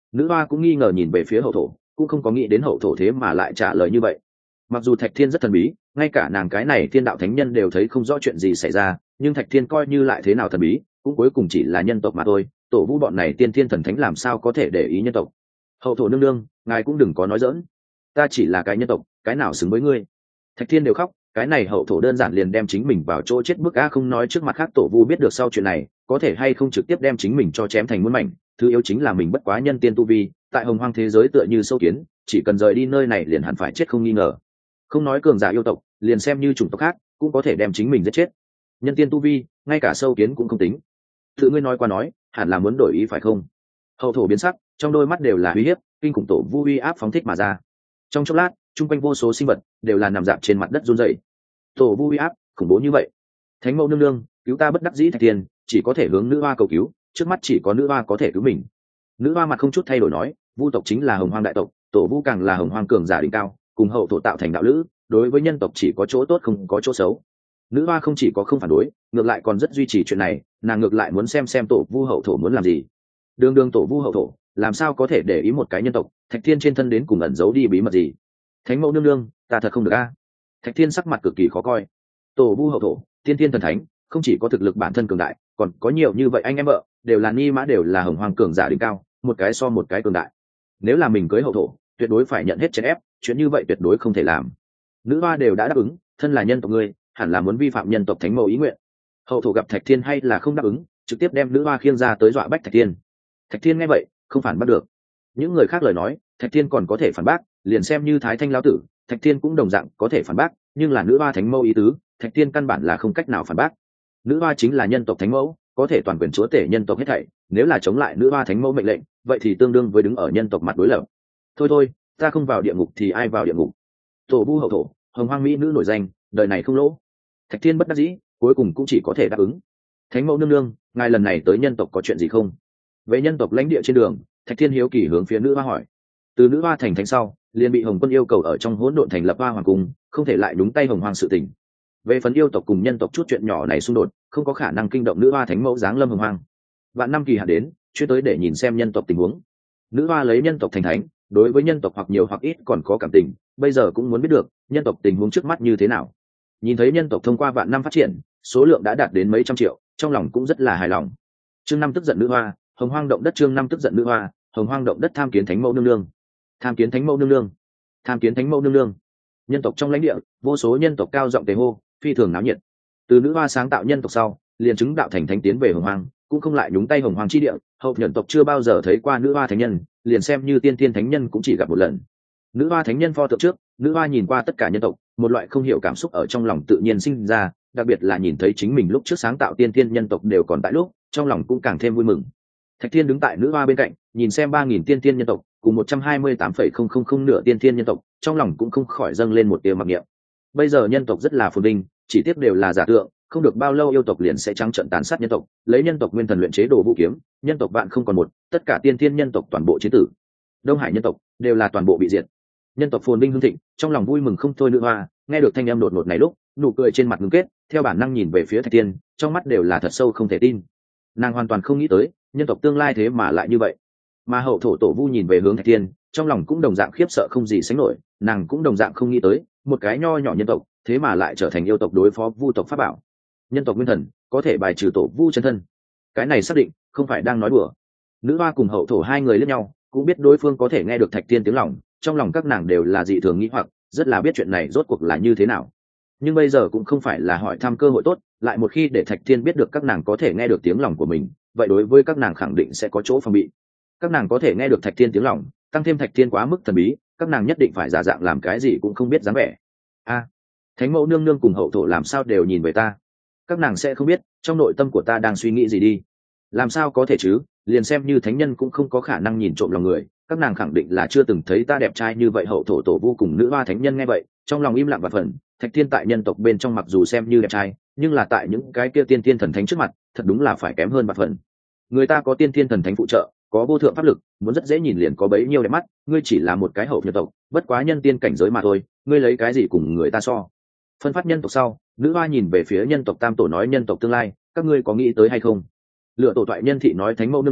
Nữ hoa cũng nghi ngờ nhìn về phía hậu thổ, cũng không có nghĩ đến hậu thổ thế mà lại trả lời như vậy. Mặc dù Thạch Thiên rất thần bí, ngay cả nàng cái này thiên đạo thánh nhân đều thấy không rõ chuyện gì xảy ra, nhưng Thạch Thiên coi như lại thế nào thần bí, cũng cuối cùng chỉ là nhân tộc mà thôi. Tổ vu bọn này tiên thiên thần thánh làm sao có thể để ý nhân tộc? Hậu thổ nương nương, ngài cũng đừng có nói dỡn, ta chỉ là cái nhân tộc, cái nào xứng với ngươi? Thạch Thiên đều khóc, cái này hậu thổ đơn giản liền đem chính mình vào chỗ chết bức a. Không nói trước mặt khác tổ vu biết được sau chuyện này có thể hay không trực tiếp đem chính mình cho chém thành muôn mảnh, thứ yếu chính là mình bất quá nhân tiên tu vi, tại hồng hoang thế giới tựa như sâu kiến, chỉ cần rời đi nơi này liền hẳn phải chết không nghi ngờ. Không nói cường giả yêu tộc, liền xem như chủng tộc khác cũng có thể đem chính mình giết chết. Nhân tiên tu vi, ngay cả sâu kiến cũng không tính. Tự ngươi nói qua nói, hẳn là muốn đổi ý phải không? Hậu thổ biến sắc, trong đôi mắt đều là uy hiếp, kinh khủng tổ vu uy áp phóng thích mà ra. Trong chốc lát, chung quanh vô số sinh vật đều là nằm dạp trên mặt đất run rẩy. Tổ vu uy áp khủng bố như vậy, thánh mẫu nương nương, cứu ta bất đắc dĩ. Thạch Thiên chỉ có thể hướng nữ hoa cầu cứu, trước mắt chỉ có nữ hoa có thể cứu mình. Nữ hoa mặt không chút thay đổi nói, vu tộc chính là hồng hoang đại tộc, tổ vu càng là hồng hoang cường giả đỉnh cao, cùng hậu thổ tạo thành đạo lữ, đối với nhân tộc chỉ có chỗ tốt không có chỗ xấu. Nữ hoa không chỉ có không phản đối, ngược lại còn rất duy trì chuyện này, nàng ngược lại muốn xem xem tổ vu hậu thổ muốn làm gì. Đường đường tổ vu hậu thổ làm sao có thể để ý một cái nhân tộc? Thạch Thiên trên thân đến cùng ẩn giấu đi bí mật gì? Thánh mẫu nương nương, ta thật không được a. Thạch Thiên sắc mặt cực kỳ khó coi. Tổ vu hậu thổ, tiên tiên thần thánh, không chỉ có thực lực bản thân cường đại, còn có nhiều như vậy anh em vợ, đều là ni mã, đều là hồng hoang cường giả đỉnh cao, một cái so một cái cường đại. Nếu là mình cưới hậu thổ, tuyệt đối phải nhận hết chèn ép, chuyện như vậy tuyệt đối không thể làm. Nữ hoa đều đã đáp ứng, thân là nhân tộc ngươi, hẳn là muốn vi phạm nhân tộc thánh mẫu ý nguyện. Hậu thổ gặp Thạch Thiên hay là không đáp ứng, trực tiếp đem nữ hoa khiêng ra tới dọa bách Thạch Thiên. Thạch Thiên nghe vậy, không phản bác được. Những người khác lời nói, Thạch Thiên còn có thể phản bác, liền xem như Thái Thanh lão tử, Thạch Thiên cũng đồng dạng có thể phản bác, nhưng là nữ hoa thánh mẫu ý tứ, Thạch Thiên căn bản là không cách nào phản bác. Nữ hoa chính là nhân tộc thánh mẫu, có thể toàn quyền chúa tể nhân tộc hết thảy, nếu là chống lại nữ hoa thánh mẫu mệnh lệnh, vậy thì tương đương với đứng ở nhân tộc mặt đối lập. Thôi thôi, ta không vào địa ngục thì ai vào địa ngục? Tổ vu hậu thổ, hồng hoang mỹ nữ nổi danh, đời này không lỗ. Thạch Thiên bất đắc dĩ, cuối cùng cũng chỉ có thể đáp ứng. Thánh mẫu nương nương, ngài lần này tới nhân tộc có chuyện gì không? Về nhân tộc lãnh địa trên đường, Thạch Thiên hiếu kỳ hướng phía nữ hoa hỏi. Từ nữ hoa thành thánh sau, liền bị hồng quân yêu cầu ở trong hỗn độn thành lập hoa hoàng cung, không thể lại đúng tay hồng hoàng sự tình. Về phần yêu tộc cùng nhân tộc chút chuyện nhỏ này xung đột, không có khả năng kinh động nữ hoa thánh mẫu giáng lâm hồng hoàng. Vạn năm kỳ hạn đến, chuyên tới để nhìn xem nhân tộc tình huống. Nữ hoa lấy nhân tộc thành thánh, đối với nhân tộc hoặc nhiều hoặc ít còn có cảm tình, bây giờ cũng muốn biết được nhân tộc tình huống trước mắt như thế nào. Nhìn thấy nhân tộc thông qua vạn năm phát triển, số lượng đã đạt đến mấy trăm triệu, trong lòng cũng rất là hài lòng. Chương năm tức giận nữ hoa, hồng hoang động đất. Chương năm tức giận nữ hoa, hồng hoang động đất. Tham kiến thánh mẫu nương nương, tham kiến thánh mẫu nương nương, tham kiến thánh mẫu nương nương. Nhân tộc trong lãnh địa, vô số nhân tộc cao giọng tề hô, phi thường náo nhiệt. Từ nữ hoa sáng tạo nhân tộc sau, liền chứng đạo thành thánh tiến về hồng hoang, cũng không lại nhúng tay hồng hoang chi địa. Hậu nhân tộc chưa bao giờ thấy qua nữ hoa thánh nhân, liền xem như tiên tiên thánh nhân cũng chỉ gặp một lần. Nữ hoa thánh nhân pho tượng trước, nữ hoa nhìn qua tất cả nhân tộc, một loại không hiểu cảm xúc ở trong lòng tự nhiên sinh ra, đặc biệt là nhìn thấy chính mình lúc trước sáng tạo tiên tiên nhân tộc đều còn tại lúc, trong lòng cũng càng thêm vui mừng. Thạch Thiên đứng tại nữ hoa bên cạnh, nhìn xem ba nghìn tiên tiên nhân tộc cùng một trăm hai mươi tám phẩy không không không nửa tiên tiên nhân tộc, trong lòng cũng không khỏi dâng lên một tia mặc niệm. Bây giờ nhân tộc rất là phồn vinh, chỉ tiếc đều là giả tượng, không được bao lâu yêu tộc liền sẽ trắng trợn tàn sát nhân tộc, lấy nhân tộc nguyên thần luyện chế đồ vũ kiếm, nhân tộc vạn không còn một, tất cả tiên tiên nhân tộc toàn bộ chiến tử. Đông Hải nhân tộc đều là toàn bộ bị diệt. Nhân tộc phồn vinh hưng thịnh, trong lòng vui mừng không thôi. Nữ hoa nghe được thanh âm đột ngột này lúc, nụ cười trên mặt ngưng kết, theo bản năng nhìn về phía Thạch Thiên, trong mắt đều là thật sâu không thể tin. Nàng hoàn toàn không nghĩ tới nhân tộc tương lai thế mà lại như vậy. Mà hậu thổ tổ vu nhìn về hướng Thạch Thiên, trong lòng cũng đồng dạng khiếp sợ không gì sánh nổi, nàng cũng đồng dạng không nghĩ tới một cái nho nhỏ nhân tộc thế mà lại trở thành yêu tộc đối phó vu tộc pháp bảo. Nhân tộc nguyên thần có thể bài trừ tổ vu chân thân, cái này xác định không phải đang nói đùa. Nữ hoa cùng hậu thổ hai người liếc nhau, cũng biết đối phương có thể nghe được Thạch Thiên tiếng lòng, trong lòng các nàng đều là dị thường nghĩ hoặc, rất là biết chuyện này rốt cuộc là như thế nào. Nhưng bây giờ cũng không phải là hỏi thăm cơ hội tốt, lại một khi để Thạch Thiên biết được các nàng có thể nghe được tiếng lòng của mình, vậy đối với các nàng khẳng định sẽ có chỗ phòng bị. Các nàng có thể nghe được Thạch Thiên tiếng lòng, tăng thêm Thạch Thiên quá mức thần bí, các nàng nhất định phải giả dạng làm cái gì cũng không biết dáng vẻ. A, thánh mẫu nương nương cùng hậu thổ làm sao đều nhìn về ta? Các nàng sẽ không biết trong nội tâm của ta đang suy nghĩ gì đi? Làm sao có thể chứ? Liền xem như thánh nhân cũng không có khả năng nhìn trộm lòng người, các nàng khẳng định là chưa từng thấy ta đẹp trai như vậy. Hậu thổ tổ vu cùng nữ hoa thánh nhân nghe vậy, trong lòng im lặng và phần. Thạch Thiên tại nhân tộc bên trong mặc dù xem như đẹp trai, nhưng là tại những cái kia tiên thiên thần thánh trước mặt, thật đúng là phải kém hơn và phần. Người ta có tiên thiên thần thánh phụ trợ, có vô thượng pháp lực, muốn rất dễ nhìn liền có bấy nhiêu đẹp mắt, ngươi chỉ là một cái hậu nhân tộc, bất quá nhân tiên cảnh giới mà thôi, ngươi lấy cái gì cùng người ta so? Phân phát nhân tộc sau, nữ hoa nhìn về phía nhân tộc tam tổ nói, nhân tộc tương lai các ngươi có nghĩ tới hay không? Lựa tổ toại nhân thị nói, thánh mẫu nương nương,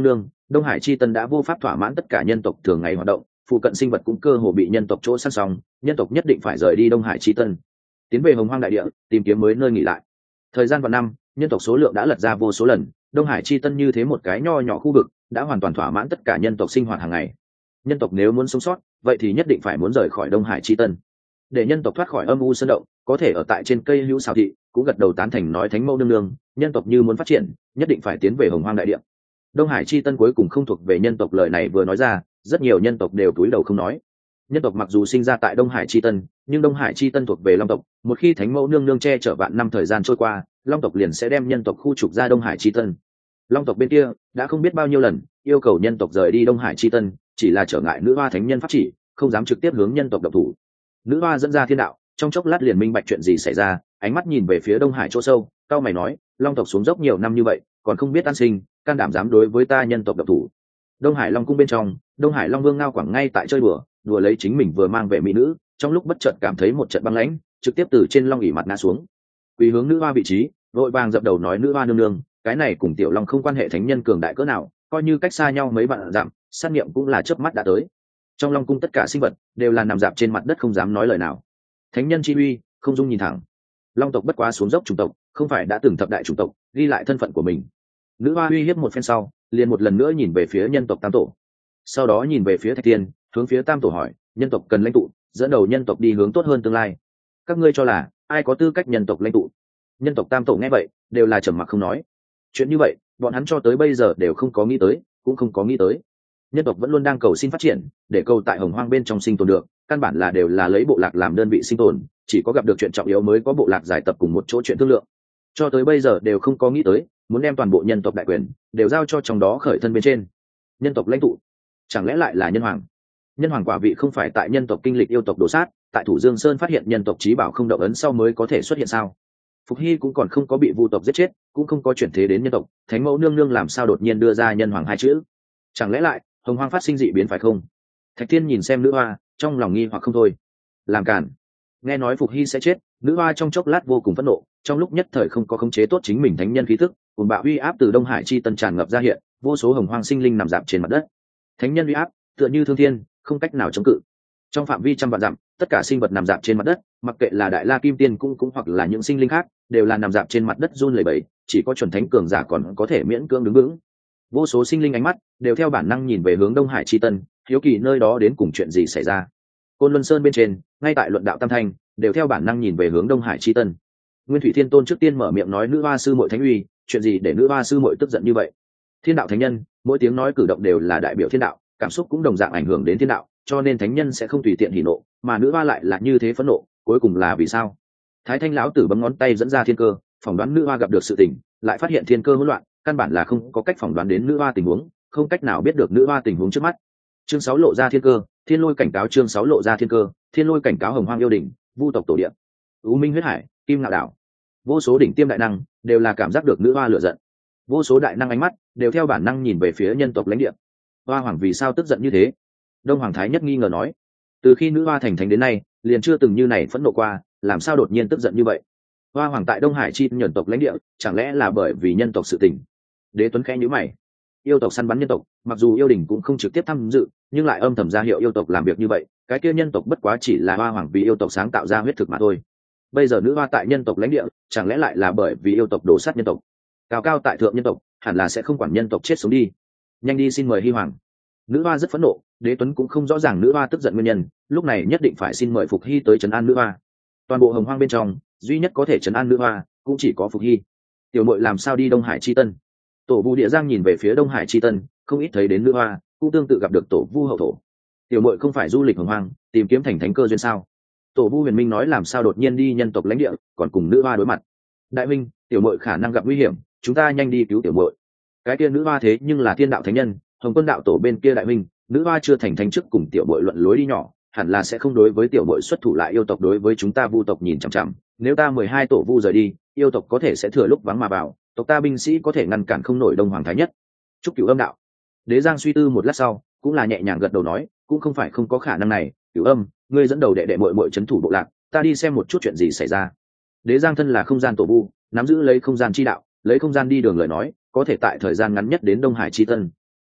Đông Hải chi tân đã vô pháp thỏa mãn tất cả nhân tộc thường ngày hoạt động, phụ cận sinh vật cũng cơ hồ bị nhân tộc chỗ săn xong, nhân tộc nhất định phải rời đi Đông Hải chi tân, tiến về Hồng Hoang đại địa, tìm kiếm mới nơi nghỉ lại. Thời gian vạn năm, nhân tộc số lượng đã lật ra vô số lần, Đông Hải chi tân như thế một cái nho nhỏ khu vực đã hoàn toàn thỏa mãn tất cả nhân tộc sinh hoạt hàng ngày. Nhân tộc nếu muốn sống sót, vậy thì nhất định phải muốn rời khỏi Đông Hải chi tân. Để nhân tộc thoát khỏi âm u sơn động, có thể ở tại trên cây hữu xào thị, cũng gật đầu tán thành nói thánh mẫu nương nương, nhân tộc như muốn phát triển, nhất định phải tiến về Hồng Hoang đại địa. Đông Hải chi tân cuối cùng không thuộc về nhân tộc, lời này vừa nói ra, rất nhiều nhân tộc đều cúi đầu không nói. Nhân tộc mặc dù sinh ra tại Đông Hải chi tân, nhưng Đông Hải chi tân thuộc về Long tộc, một khi thánh mẫu nương nương che chở vạn năm thời gian trôi qua, Long tộc liền sẽ đem nhân tộc khu trục ra Đông Hải chi tân. Long tộc bên kia đã không biết bao nhiêu lần yêu cầu nhân tộc rời đi Đông Hải chi tân, chỉ là trở ngại nữ hoa thánh nhân pháp chỉ, không dám trực tiếp hướng nhân tộc độc thủ. Nữ hoa dẫn ra thiên đạo, trong chốc lát liền minh bạch chuyện gì xảy ra, ánh mắt nhìn về phía Đông Hải chỗ sâu, cao mày nói, Long tộc xuống dốc nhiều năm như vậy, còn không biết an sinh, can đảm dám đối với ta nhân tộc độc thủ. Đông Hải Long cung bên trong, Đông Hải Long Vương Ngao Quảng ngay tại chơi đùa, đùa lấy chính mình vừa mang về mỹ nữ, trong lúc bất chợt cảm thấy một trận băng lãnh, trực tiếp từ trên long ỷ mặt ngã xuống, quỳ hướng nữ hoa vị trí, vội vàng dập đầu nói, nữ hoa nương nương, cái này cùng tiểu long không quan hệ thánh nhân cường đại cỡ nào, coi như cách xa nhau mấy vạn dặm, sát nghiệm cũng là chớp mắt đã tới. Trong long cung tất cả sinh vật đều là nằm dạp trên mặt đất không dám nói lời nào. Thánh nhân chi uy không dung nhìn thẳng. Long tộc bất quá xuống dốc chủng tộc, không phải đã từng thập đại chủng tộc, ghi lại thân phận của mình. Nữ hoa uy hiếp một phen sau, liền một lần nữa nhìn về phía nhân tộc tam tổ, sau đó nhìn về phía Thạch Tiên, hướng phía tam tổ hỏi, nhân tộc cần lãnh tụ, dẫn đầu nhân tộc đi hướng tốt hơn tương lai, các ngươi cho là ai có tư cách nhân tộc lãnh tụ? Nhân tộc tam tổ nghe vậy đều là trầm mặc không nói. Chuyện như vậy bọn hắn cho tới bây giờ đều không có nghĩ tới, cũng không có nghĩ tới. Nhân tộc vẫn luôn đang cầu xin phát triển, để cầu tại Hồng Hoang bên trong sinh tồn được, căn bản là đều là lấy bộ lạc làm đơn vị sinh tồn, chỉ có gặp được chuyện trọng yếu mới có bộ lạc giải tập cùng một chỗ chuyện thương lượng. Cho tới bây giờ đều không có nghĩ tới muốn đem toàn bộ nhân tộc đại quyền đều giao cho trong đó khởi thân bên trên. Nhân tộc lãnh tụ chẳng lẽ lại là nhân hoàng? Nhân hoàng quả vị không phải tại nhân tộc kinh lịch yêu tộc đổ sát, tại Thủ Dương Sơn phát hiện nhân tộc trí bảo không động ấn sau mới có thể xuất hiện sao? Phục Hy cũng còn không có bị vu tộc giết chết, cũng không có chuyển thế đến nhân tộc, thánh mẫu nương nương làm sao đột nhiên đưa ra nhân hoàng hai chữ? Chẳng lẽ lại Hồng Hoang phát sinh dị biến phải không? Thạch Thiên nhìn xem nữ hoa, trong lòng nghi hoặc không thôi. Làm cản! Nghe nói Phục Hy sẽ chết, nữ hoa trong chốc lát vô cùng phẫn nộ, trong lúc nhất thời không có khống chế tốt chính mình thánh nhân khí tức, cùng bạo uy áp từ Đông Hải chi tân tràn ngập ra hiện, vô số Hồng Hoang sinh linh nằm dạp trên mặt đất. Thánh nhân uy áp tựa như thương thiên, không cách nào chống cự. Trong phạm vi trăm vạn dặm, tất cả sinh vật nằm dạp trên mặt đất, mặc kệ là đại la kim tiên cũng cũng hoặc là những sinh linh khác, đều là nằm dạp trên mặt đất run lẩy bẩy, chỉ có chuẩn thánh cường giả còn có thể miễn cưỡng đứng vững. Vô số sinh linh ánh mắt đều theo bản năng nhìn về hướng Đông Hải chi tân, hiếu kỳ nơi đó đến cùng chuyện gì xảy ra. Côn Luân Sơn bên trên, ngay tại luận đạo tam thanh, đều theo bản năng nhìn về hướng Đông Hải chi tân. Nguyên Thủy Thiên Tôn trước tiên mở miệng nói, nữ hoa sư muội thánh uy, chuyện gì để nữ hoa sư muội tức giận như vậy? Thiên đạo thánh nhân, mỗi tiếng nói cử động đều là đại biểu thiên đạo, cảm xúc cũng đồng dạng ảnh hưởng đến thiên đạo, cho nên thánh nhân sẽ không tùy tiện hỉ nộ, mà nữ hoa lại là như thế phẫn nộ, cuối cùng là vì sao? Thái Thanh lão tử bấm ngón tay dẫn ra thiên cơ, phỏng đoán nữ hoa gặp được sự tình, lại phát hiện thiên cơ hỗn loạn, căn bản là không có cách phỏng đoán đến nữ hoa tình huống, không cách nào biết được nữ hoa tình huống trước mắt. Chương sáu lộ ra thiên cơ, Thiên Lôi cảnh cáo chương sáu lộ ra thiên cơ, Thiên Lôi cảnh cáo Hồng Hoang yêu đỉnh, Vu tộc tổ địa, U Minh huyết hải, Kim Ngạo đảo. Vô số đỉnh tiêm đại năng đều là cảm giác được nữ hoa lửa giận. Vô số đại năng ánh mắt đều theo bản năng nhìn về phía nhân tộc lãnh địa. Hoa hoàng vì sao tức giận như thế? Đông Hoàng Thái Nhất nghi ngờ nói, từ khi nữ hoa thành thánh đến nay, liền chưa từng như này phẫn nộ qua, làm sao đột nhiên tức giận như vậy? Hoa hoàng tại Đông Hải chi nhân tộc lãnh địa, chẳng lẽ là bởi vì nhân tộc sự tình? Đế Tuấn khẽ nhíu mày. Yêu tộc săn bắn nhân tộc, mặc dù yêu đình cũng không trực tiếp tham dự, nhưng lại âm thầm ra hiệu yêu tộc làm việc như vậy, cái kia nhân tộc bất quá chỉ là hoa hoàng vì yêu tộc sáng tạo ra huyết thực mà thôi. Bây giờ nữ hoa tại nhân tộc lãnh địa, chẳng lẽ lại là bởi vì yêu tộc đổ sát nhân tộc? Cao cao tại thượng nhân tộc, hẳn là sẽ không quản nhân tộc chết sống đi. Nhanh đi xin mời Hy hoàng. Nữ hoa rất phẫn nộ, Đế Tuấn cũng không rõ ràng nữ hoa tức giận nguyên nhân, lúc này nhất định phải xin mời Phục Hy tới trấn an nữ hoa. Toàn bộ Hồng Hoang bên trong, duy nhất có thể trấn an nữ hoa cũng chỉ có Phục Hy. Tiểu muội làm sao đi Đông Hải chi tân? Tổ Vu Địa Giang nhìn về phía Đông Hải chi tân, không ít thấy đến nữ hoa, cũng tương tự gặp được tổ Vu hậu thổ. Tiểu muội không phải du lịch Hồng Hoang, tìm kiếm thành thánh cơ duyên sao? Tổ Vu Huyền Minh nói làm sao đột nhiên đi nhân tộc lãnh địa, còn cùng nữ hoa đối mặt. Đại minh, tiểu muội khả năng gặp nguy hiểm, chúng ta nhanh đi cứu tiểu muội. Cái kia nữ hoa thế nhưng là thiên đạo thánh nhân, Hồng Quân đạo tổ bên kia đại minh, nữ hoa chưa thành thánh trước cùng tiểu muội luận lối đi nhỏ, hẳn là sẽ không đối với tiểu muội xuất thủ lại yêu tộc đối với chúng ta Vu tộc nhìn chằm chằm, nếu ta mười hai tổ Vu rời đi, yêu tộc có thể sẽ thừa lúc vắng mà vào, tộc ta binh sĩ có thể ngăn cản không nổi Đông Hoàng Thái Nhất. Chúc Cửu Âm đạo. Đế Giang suy tư một lát sau, cũng là nhẹ nhàng gật đầu nói, cũng không phải không có khả năng này, Cửu Âm, ngươi dẫn đầu đệ đệ muội muội trấn thủ bộ lạc, ta đi xem một chút chuyện gì xảy ra. Đế Giang thân là không gian tổ Vu, nắm giữ lấy không gian chi đạo, lấy không gian đi đường lời nói, có thể tại thời gian ngắn nhất đến Đông Hải chi tân.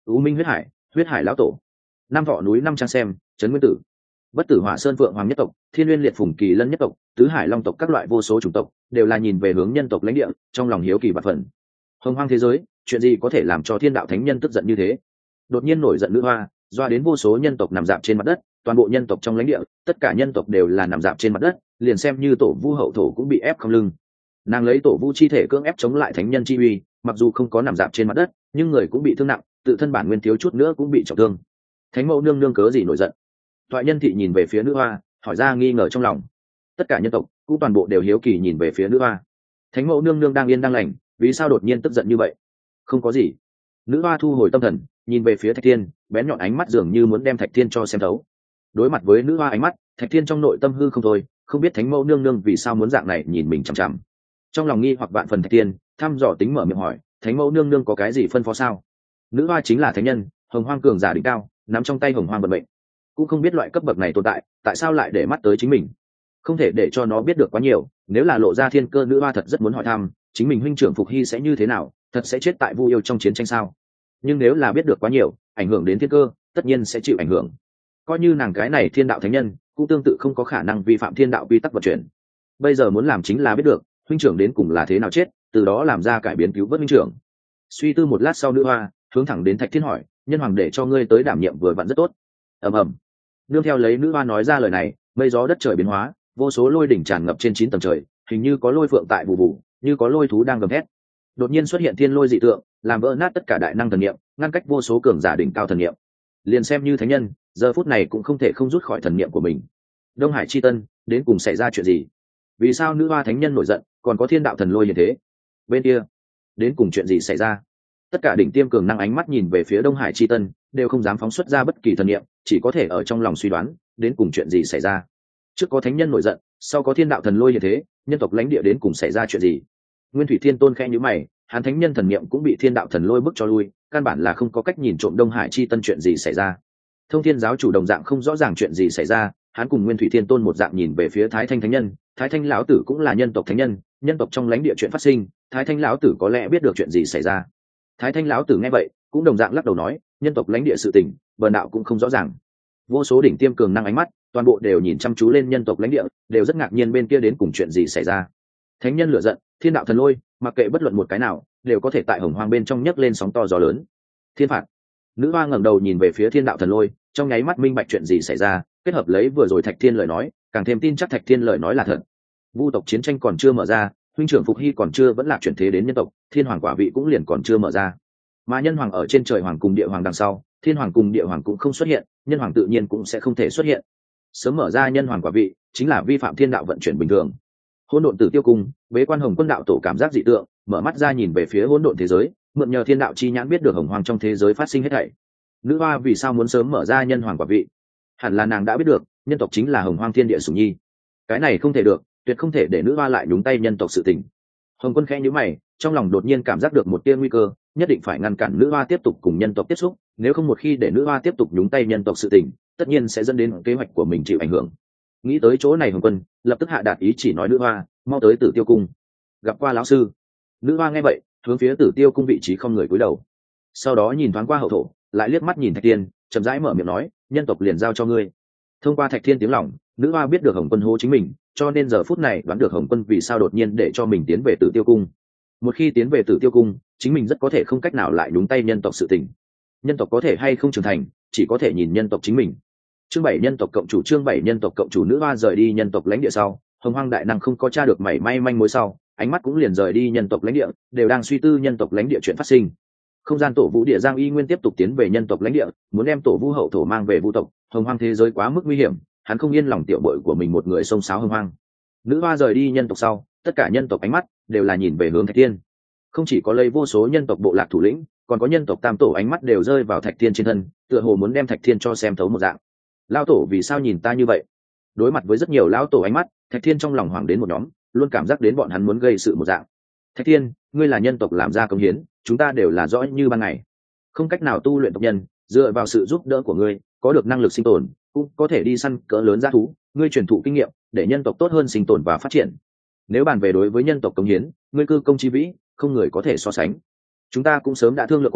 u minh huyết hải, huyết hải lão tổ, năm vỏ núi năm trang xem, trấn nguyên tử, bất tử hỏa sơn phượng hoàng nhất tộc, thiên nguyên liệt phùng kỳ lân nhất tộc, tứ hải long tộc, các loại vô số chủng tộc đều là nhìn về hướng nhân tộc lãnh địa, trong lòng hiếu kỳ và phần. Hồng hoang thế giới, chuyện gì có thể làm cho thiên đạo thánh nhân tức giận như thế? Đột nhiên nổi giận nữ hoa, doa đến vô số nhân tộc nằm dạp trên mặt đất, toàn bộ nhân tộc trong lãnh địa, tất cả nhân tộc đều là nằm dạp trên mặt đất, liền xem như tổ vu hậu thổ cũng bị ép không lưng. Nàng lấy tổ vu chi thể cưỡng ép chống lại thánh nhân chi uy, mặc dù không có nằm dạp trên mặt đất, nhưng người cũng bị thương nặng, tự thân bản nguyên thiếu chút nữa cũng bị trọng thương. Thánh mẫu nương nương cớ gì nổi giận? Toại nhân thị nhìn về phía nữ hoa, hỏi ra nghi ngờ trong lòng. Tất cả nhân tộc cũng toàn bộ đều hiếu kỳ nhìn về phía nữ hoa. Thánh mẫu nương nương đang yên đang lành, vì sao đột nhiên tức giận như vậy? Không có gì. Nữ hoa thu hồi tâm thần, nhìn về phía Thạch Thiên, bén nhọn ánh mắt dường như muốn đem Thạch Thiên cho xem thấu. Đối mặt với nữ hoa ánh mắt, Thạch Thiên trong nội tâm hư không thôi, không biết thánh mẫu nương nương vì sao muốn dạng này nhìn mình chằm chằm. Trong lòng nghi hoặc vạn phần, Thạch Thiên thăm dò tính mở miệng hỏi, thánh mẫu nương nương có cái gì phân phó sao? Nữ hoa chính là thánh nhân, hồng hoang cường giả đỉnh cao, nắm trong tay hồng hoang vận mệnh, cũng không biết loại cấp bậc này tồn tại tại sao lại để mắt tới chính mình. Không thể để cho nó biết được quá nhiều, nếu là lộ ra thiên cơ, nữ hoa thật rất muốn hỏi thăm chính mình huynh trưởng Phục Hy sẽ như thế nào, thật sẽ chết tại Vu Yêu trong chiến tranh sao? Nhưng nếu là biết được quá nhiều, ảnh hưởng đến thiên cơ, tất nhiên sẽ chịu ảnh hưởng. Coi như nàng cái này thiên đạo thánh nhân, cũng tương tự không có khả năng vi phạm thiên đạo quy tắc vận chuyển. Bây giờ muốn làm chính là biết được huynh trưởng đến cùng là thế nào chết, từ đó làm ra cải biến cứu vớt huynh trưởng. Suy tư một lát sau, nữ hoa hướng thẳng đến Thạch Thiên hỏi, nhân hoàng để cho ngươi tới đảm nhiệm vừa vặn rất tốt. Ầm ầm. Nương theo lấy nữ hoa nói ra lời này, mây gió đất trời biến hóa, vô số lôi đỉnh tràn ngập trên chín tầng trời, hình như có lôi phượng tại bù bù, như có lôi thú đang gầm thét. Đột nhiên xuất hiện thiên lôi dị tượng, làm vỡ nát tất cả đại năng thần niệm, ngăn cách vô số cường giả đỉnh cao thần niệm. Liền xem như thánh nhân, giờ phút này cũng không thể không rút khỏi thần niệm của mình. Đông Hải chi tân, đến cùng xảy ra chuyện gì? Vì sao nữ hoa thánh nhân nổi giận, còn có thiên đạo thần lôi như thế? Bên kia, đến cùng chuyện gì xảy ra? Tất cả đỉnh tiêm cường năng ánh mắt nhìn về phía Đông Hải chi tân, đều không dám phóng xuất ra bất kỳ thần niệm, chỉ có thể ở trong lòng suy đoán, đến cùng chuyện gì xảy ra. Trước có thánh nhân nổi giận, sau có thiên đạo thần lôi như thế, nhân tộc lãnh địa đến cùng xảy ra chuyện gì? Nguyên Thủy Thiên Tôn khẽ nhíu mày, hắn thánh nhân thần niệm cũng bị thiên đạo thần lôi bức cho lui, căn bản là không có cách nhìn trộm Đông Hải chi tân chuyện gì xảy ra. Thông Thiên giáo chủ đồng dạng không rõ ràng chuyện gì xảy ra, hắn cùng Nguyên Thủy Thiên Tôn một dạng nhìn về phía Thái Thanh thánh nhân, Thái Thanh lão tử cũng là nhân tộc thánh nhân, nhân tộc trong lãnh địa chuyện phát sinh, Thái Thanh lão tử có lẽ biết được chuyện gì xảy ra. Thái Thanh lão tử nghe vậy, cũng đồng dạng lắc đầu nói, nhân tộc lãnh địa sự tình, bần đạo cũng không rõ ràng. Vô số đỉnh tiêm cường năng ánh mắt, toàn bộ đều nhìn chăm chú lên nhân tộc lãnh địa, đều rất ngạc nhiên bên kia đến cùng chuyện gì xảy ra. Thánh nhân lửa giận, thiên đạo thần lôi, mặc kệ bất luận một cái nào, đều có thể tại hồng hoang bên trong nhấc lên sóng to gió lớn. Thiên phạt. Nữ hoa ngẩng đầu nhìn về phía thiên đạo thần lôi, trong nháy mắt minh bạch chuyện gì xảy ra, kết hợp lấy vừa rồi Thạch Thiên lời nói, càng thêm tin chắc Thạch Thiên lời nói là thật. Vu tộc chiến tranh còn chưa mở ra, huynh trưởng Phục Hy còn chưa vẫn là chuyển thế đến nhân tộc, thiên hoàng quả vị cũng liền còn chưa mở ra. Mà nhân hoàng ở trên trời hoàng cùng địa hoàng đằng sau, thiên hoàng cùng địa hoàng cũng không xuất hiện, nhân hoàng tự nhiên cũng sẽ không thể xuất hiện. Sớm mở ra nhân hoàng quả vị, chính là vi phạm thiên đạo vận chuyển bình thường. Hỗn độn tử tiêu cung, bế quan hồng quân đạo tổ cảm giác dị tượng, mở mắt ra nhìn về phía hỗn độn thế giới, mượn nhờ thiên đạo chi nhãn biết được hồng hoàng trong thế giới phát sinh hết thảy. Nữ hoa vì sao muốn sớm mở ra nhân hoàng quả vị? Hẳn là nàng đã biết được, nhân tộc chính là hồng hoang thiên địa sủng nhi. Cái này không thể được, tuyệt không thể để nữ hoa lại nhúng tay nhân tộc sự tình. Hồng Quân khẽ nhíu mày, trong lòng đột nhiên cảm giác được một tia nguy cơ, nhất định phải ngăn cản nữ hoa tiếp tục cùng nhân tộc tiếp xúc, nếu không một khi để nữ hoa tiếp tục nhúng tay nhân tộc sự tình, tất nhiên sẽ dẫn đến kế hoạch của mình chịu ảnh hưởng. Nghĩ tới chỗ này, Hồng Quân lập tức hạ đạt ý chỉ nói nữ hoa, mau tới Tử Tiêu cung, gặp qua lão sư. Nữ hoa nghe vậy, hướng phía Tử Tiêu cung vị trí không người cúi đầu, sau đó nhìn thoáng qua hậu thổ, lại liếc mắt nhìn Thạch Thiên, chậm rãi mở miệng nói, nhân tộc liền giao cho ngươi. Thông qua Thạch Thiên tiếng lòng, nữ hoa biết được Hồng Quân hô chính mình, cho nên giờ phút này đoán được Hồng Quân vì sao đột nhiên để cho mình tiến về Tử Tiêu cung. Một khi tiến về Tử Tiêu cung, chính mình rất có thể không cách nào lại đúng tay nhân tộc sự tình. Nhân tộc có thể hay không trưởng thành, chỉ có thể nhìn nhân tộc chính mình. Chương bảy nhân tộc cộng chủ chương bảy nhân tộc cộng chủ nữ hoa rời đi nhân tộc lãnh địa sau, Hồng Hoang đại năng không có tra được mảy may manh mối sau, ánh mắt cũng liền rời đi nhân tộc lãnh địa, đều đang suy tư nhân tộc lãnh địa chuyện phát sinh. Không gian tổ vũ địa giang y nguyên tiếp tục tiến về nhân tộc lãnh địa, muốn đem tổ vũ hậu thổ mang về vu tộc. Hồng Hoang thế giới quá mức nguy hiểm, hắn không yên lòng tiểu bội của mình một người xông xáo Hồng Hoang. Nữ hoa rời đi nhân tộc sau, tất cả nhân tộc ánh mắt đều là nhìn về hướng Thạch Thiên. Không chỉ có lấy vô số nhân tộc bộ lạc thủ lĩnh, còn có nhân tộc tam tổ ánh mắt đều rơi vào Thạch Thiên trên thân, tựa hồ muốn đem Thạch Thiên cho xem thấu một dạng. Lão tổ vì sao nhìn ta như vậy? Đối mặt với rất nhiều lão tổ ánh mắt, Thạch Thiên trong lòng hoảng đến một nhóm, luôn cảm giác đến bọn hắn muốn gây sự một dạng. Thạch Thiên, ngươi là nhân tộc làm ra công hiến, chúng ta đều là rõ như ban ngày. Không cách nào tu luyện tộc nhân, dựa vào sự giúp đỡ của ngươi, có được năng lực sinh tồn, cũng có thể đi săn cỡ lớn dã thú, ngươi truyền thụ kinh nghiệm, để nhân tộc tốt hơn sinh tồn và phát triển. Nếu bàn về đối với nhân tộc công hiến, ngươi cư công chi vĩ, không người có thể so sánh. Chúng ta cũng sớm đã thương lượng qua,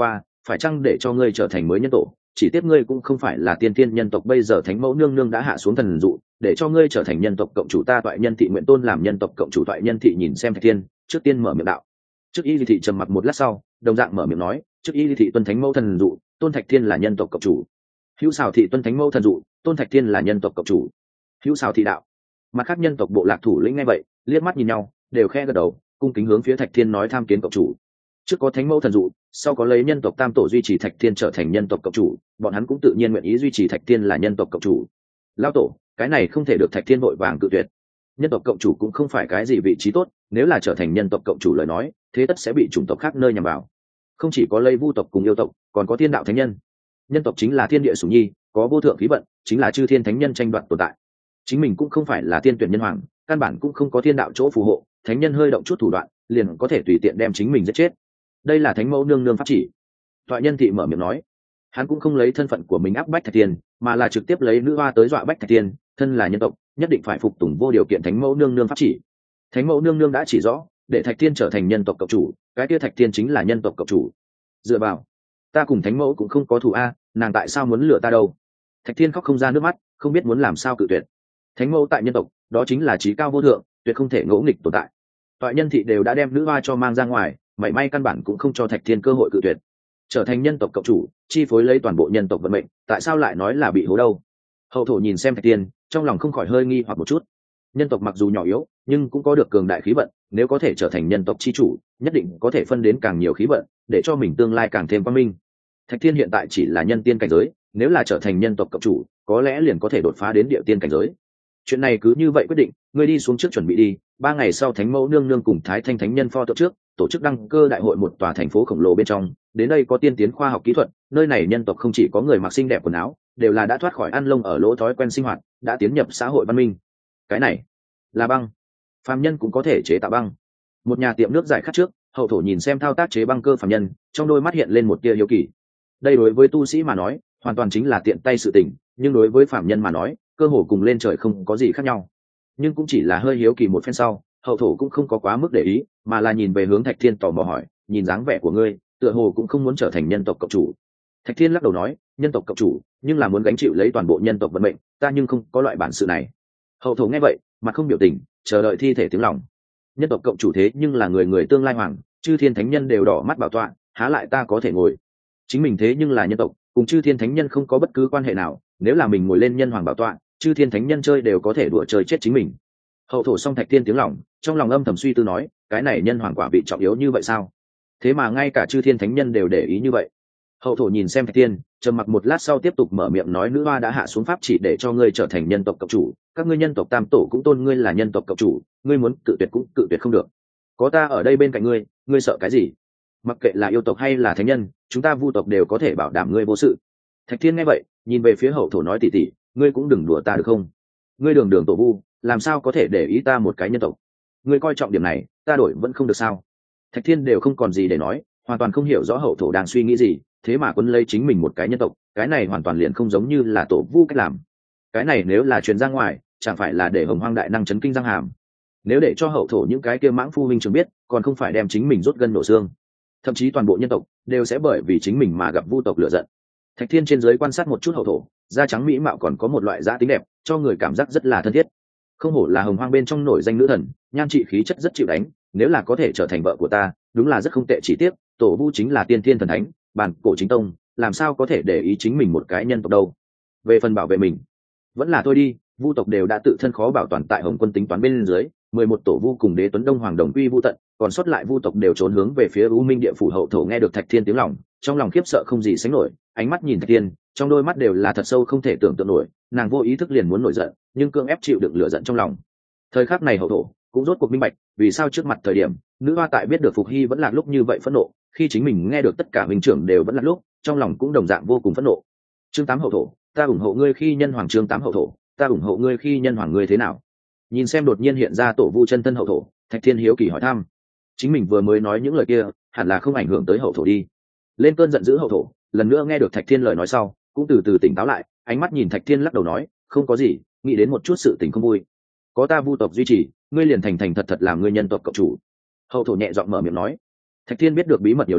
phải chăng để cho ngươi trở thành mới nhân tổ, chỉ tiếc ngươi cũng không phải là tiên tiên nhân tộc, bây giờ thánh mẫu nương nương đã hạ xuống thần dụ để cho ngươi trở thành nhân tộc cộng chủ, ta toại nhân thị nguyện tôn làm nhân tộc cộng chủ. Toại nhân thị nhìn xem Thạch Thiên, trước tiên mở miệng đạo. Trước Y Ly thị trầm mặc một lát sau, đồng dạng mở miệng nói, trước Y Ly thị tuân thánh mẫu thần dụ, tôn Thạch Thiên là nhân tộc cộng chủ. Hữu Sào thị tuân thánh mẫu thần dụ, tôn Thạch Thiên là nhân tộc cộng chủ. Hữu Sào thị đạo. Mặt khác nhân tộc bộ lạc thủ lĩnh nghe vậy, liếc mắt nhìn nhau, đều khẽ gật đầu, cung kính hướng phía Thạch Thiên nói tham kiến cộng chủ. Trước có thánh mẫu thần dụ, sau có lấy nhân tộc tam tổ duy trì Thạch Thiên trở thành nhân tộc cộng chủ, bọn hắn cũng tự nhiên nguyện ý duy trì Thạch Thiên là nhân tộc cộng chủ. Lão tổ, cái này không thể được. Thạch Thiên vội vàng cự tuyệt. Nhân tộc cộng chủ cũng không phải cái gì vị trí tốt, nếu là trở thành nhân tộc cộng chủ lời nói, thế tất sẽ bị chủng tộc khác nơi nhằm vào. Không chỉ có lây vu tộc cùng yêu tộc, còn có thiên đạo thánh nhân. Nhân tộc chính là thiên địa sủng nhi, có vô thượng khí vận, chính là chư thiên thánh nhân tranh đoạt tồn tại. Chính mình cũng không phải là thiên tuyển nhân hoàng, căn bản cũng không có thiên đạo chỗ phù hộ, thánh nhân hơi động chút thủ đoạn, liền có thể tùy tiện đem chính mình giết chết. Đây là thánh mẫu nương nương pháp chỉ. Toại nhân thị mở miệng nói, hắn cũng không lấy thân phận của mình áp bách Thạch Thiên, mà là trực tiếp lấy nữ hoa tới dọa bách Thạch Thiên, thân là nhân tộc, nhất định phải phục tùng vô điều kiện thánh mẫu nương nương pháp chỉ. Thánh mẫu nương nương đã chỉ rõ, để Thạch Thiên trở thành nhân tộc cộng chủ, cái kia Thạch Thiên chính là nhân tộc cộng chủ. Dựa vào, ta cùng thánh mẫu cũng không có thù a, nàng tại sao muốn lừa ta đâu? Thạch Thiên khóc không ra nước mắt, không biết muốn làm sao cự tuyệt. Thánh mẫu tại nhân tộc, đó chính là trí cao vô thượng, tuyệt không thể ngỗ nghịch tồn tại. Toại nhân thị đều đã đem nữ hoa cho mang ra ngoài, mảy may căn bản cũng không cho Thạch Thiên cơ hội cự tuyệt. Trở thành nhân tộc cộng chủ, chi phối lấy toàn bộ nhân tộc vận mệnh, tại sao lại nói là bị hố đâu? Hậu thổ nhìn xem Thạch Thiên, trong lòng không khỏi hơi nghi hoặc một chút. Nhân tộc mặc dù nhỏ yếu, nhưng cũng có được cường đại khí vận, nếu có thể trở thành nhân tộc chi chủ, nhất định có thể phân đến càng nhiều khí vận, để cho mình tương lai càng thêm quang minh. Thạch Thiên hiện tại chỉ là nhân tiên cảnh giới, nếu là trở thành nhân tộc cộng chủ, có lẽ liền có thể đột phá đến địa tiên cảnh giới. Chuyện này cứ như vậy quyết định, ngươi đi xuống trước chuẩn bị đi, ba ngày sau thánh mẫu nương nương cùng Thái Thanh thánh nhân pho tượng trước, tổ chức đăng cơ đại hội một tòa thành phố khổng lồ bên trong, đến đây có tiên tiến khoa học kỹ thuật, nơi này nhân tộc không chỉ có người mặc xinh đẹp quần áo, đều là đã thoát khỏi ăn lông ở lỗ thói quen sinh hoạt, đã tiến nhập xã hội văn minh. Cái này là băng, phàm nhân cũng có thể chế tạo băng. Một nhà tiệm nước giải khát trước, hậu thổ nhìn xem thao tác chế băng cơ phàm nhân, trong đôi mắt hiện lên một tia hiếu kỳ. Đây đối với tu sĩ mà nói, hoàn toàn chính là tiện tay sự tình, nhưng đối với phàm nhân mà nói, cơ hồ cùng lên trời không có gì khác nhau. Nhưng cũng chỉ là hơi hiếu kỳ một phen sau, hậu thổ cũng không có quá mức để ý, mà là nhìn về hướng Thạch Thiên tò mò hỏi, nhìn dáng vẻ của ngươi, tựa hồ cũng không muốn trở thành nhân tộc cộng chủ. Thạch Thiên lắc đầu nói, nhân tộc cộng chủ, nhưng là muốn gánh chịu lấy toàn bộ nhân tộc vận mệnh, ta nhưng không có loại bản sự này. Hậu thổ nghe vậy, mặt không biểu tình, chờ đợi thi thể tiếng lòng. Nhân tộc cộng chủ thế nhưng là người người tương lai hoàng, chư thiên thánh nhân đều đỏ mắt bảo tọa, há lại ta có thể ngồi. Chính mình thế nhưng là nhân tộc, cùng chư thiên thánh nhân không có bất cứ quan hệ nào, nếu là mình ngồi lên nhân hoàng bảo tọa, chư thiên thánh nhân chơi đều có thể đùa chơi chết chính mình. Hậu thổ xong Thạch Thiên tiếng lòng, trong lòng âm thầm suy tư nói, cái này nhân hoàng quả vị trọng yếu như vậy sao? Thế mà ngay cả chư thiên thánh nhân đều để ý như vậy. Hậu thổ nhìn xem Thạch Thiên, trầm mặc một lát sau tiếp tục mở miệng nói, nữ hoa đã hạ xuống pháp chỉ để cho ngươi trở thành nhân tộc cộng chủ, các ngươi nhân tộc tam tổ cũng tôn ngươi là nhân tộc cộng chủ, ngươi muốn cự tuyệt cũng cự tuyệt không được. Có ta ở đây bên cạnh ngươi, ngươi sợ cái gì? Mặc kệ là yêu tộc hay là thánh nhân, chúng ta vu tộc đều có thể bảo đảm ngươi vô sự. Thạch Thiên nghe vậy, nhìn về phía hậu thổ nói, tỷ tỷ, ngươi cũng đừng đùa ta được không? Ngươi đường đường tổ vu, làm sao có thể để ý ta một cái nhân tộc? Ngươi coi trọng điểm này, ta đổi vẫn không được sao? Thạch Thiên đều không còn gì để nói, hoàn toàn không hiểu rõ hậu thổ đang suy nghĩ gì, thế mà quấn lấy chính mình một cái nhân tộc, cái này hoàn toàn liền không giống như là tổ vu cách làm. Cái này nếu là truyền ra ngoài, chẳng phải là để Hồng Hoang đại năng chấn kinh răng hàm? Nếu để cho hậu thổ những cái kia mãng phu minh trường biết, còn không phải đem chính mình rút gân nổ xương? Thậm chí toàn bộ nhân tộc đều sẽ bởi vì chính mình mà gặp vu tộc lựa giận. Thạch Thiên trên dưới quan sát một chút hậu thổ, da trắng mỹ mạo còn có một loại da tính đẹp, cho người cảm giác rất là thân thiết. Không hổ là Hồng Hoang bên trong nổi danh nữ thần, nhan trị khí chất rất chịu đánh, nếu là có thể trở thành vợ của ta, đúng là rất không tệ. Chỉ tiếc tổ vu chính là tiên thiên thần thánh, bản cổ chính tông, làm sao có thể để ý chính mình một cái nhân tộc đâu. Về phần bảo vệ mình, vẫn là thôi đi, vu tộc đều đã tự thân khó bảo toàn tại Hồng Quân tính toán bên dưới, mười một tổ vu cùng đế tuấn đông hoàng đồng quy vu tận, còn sót lại vu tộc đều trốn hướng về phía U Minh địa phủ. Hậu thổ nghe được Thạch Thiên tiếng lòng, trong lòng khiếp sợ không gì sánh nổi, ánh mắt nhìn Thạch Thiên, trong đôi mắt đều là thật sâu không thể tưởng tượng nổi, nàng vô ý thức liền muốn nổi giận, nhưng cưỡng ép chịu đựng lửa giận trong lòng. Thời khắc này hậu thổ cũng rốt cuộc minh bạch, vì sao trước mặt thời điểm nữ hoa tại biết được Phục Hy vẫn là lúc như vậy phẫn nộ, khi chính mình nghe được tất cả huynh trưởng đều vẫn là lúc, trong lòng cũng đồng dạng vô cùng phẫn nộ. Chương tám hậu thổ, ta ủng hộ ngươi khi nhân hoàng. Chương tám hậu thổ, ta ủng hộ ngươi khi nhân hoàng. Ngươi thế nào? Nhìn xem đột nhiên hiện ra tổ vu chân thân hậu thổ, Thạch Thiên hiếu kỳ hỏi thăm. Chính mình vừa mới nói những lời kia, hẳn là không ảnh hưởng tới hậu thổ đi. Lên cơn giận dữ hậu thổ, lần nữa nghe được Thạch Thiên lời nói sau, cũng từ từ tỉnh táo lại, ánh mắt nhìn Thạch Thiên lắc đầu nói, không có gì, nghĩ đến một chút sự tình không vui. Có ta vu tộc duy trì, ngươi liền thành thành thật thật làm ngươi nhân tộc cộng chủ. Hậu thổ nhẹ giọng mở miệng nói. Thạch Thiên biết được bí mật nhiều lắm,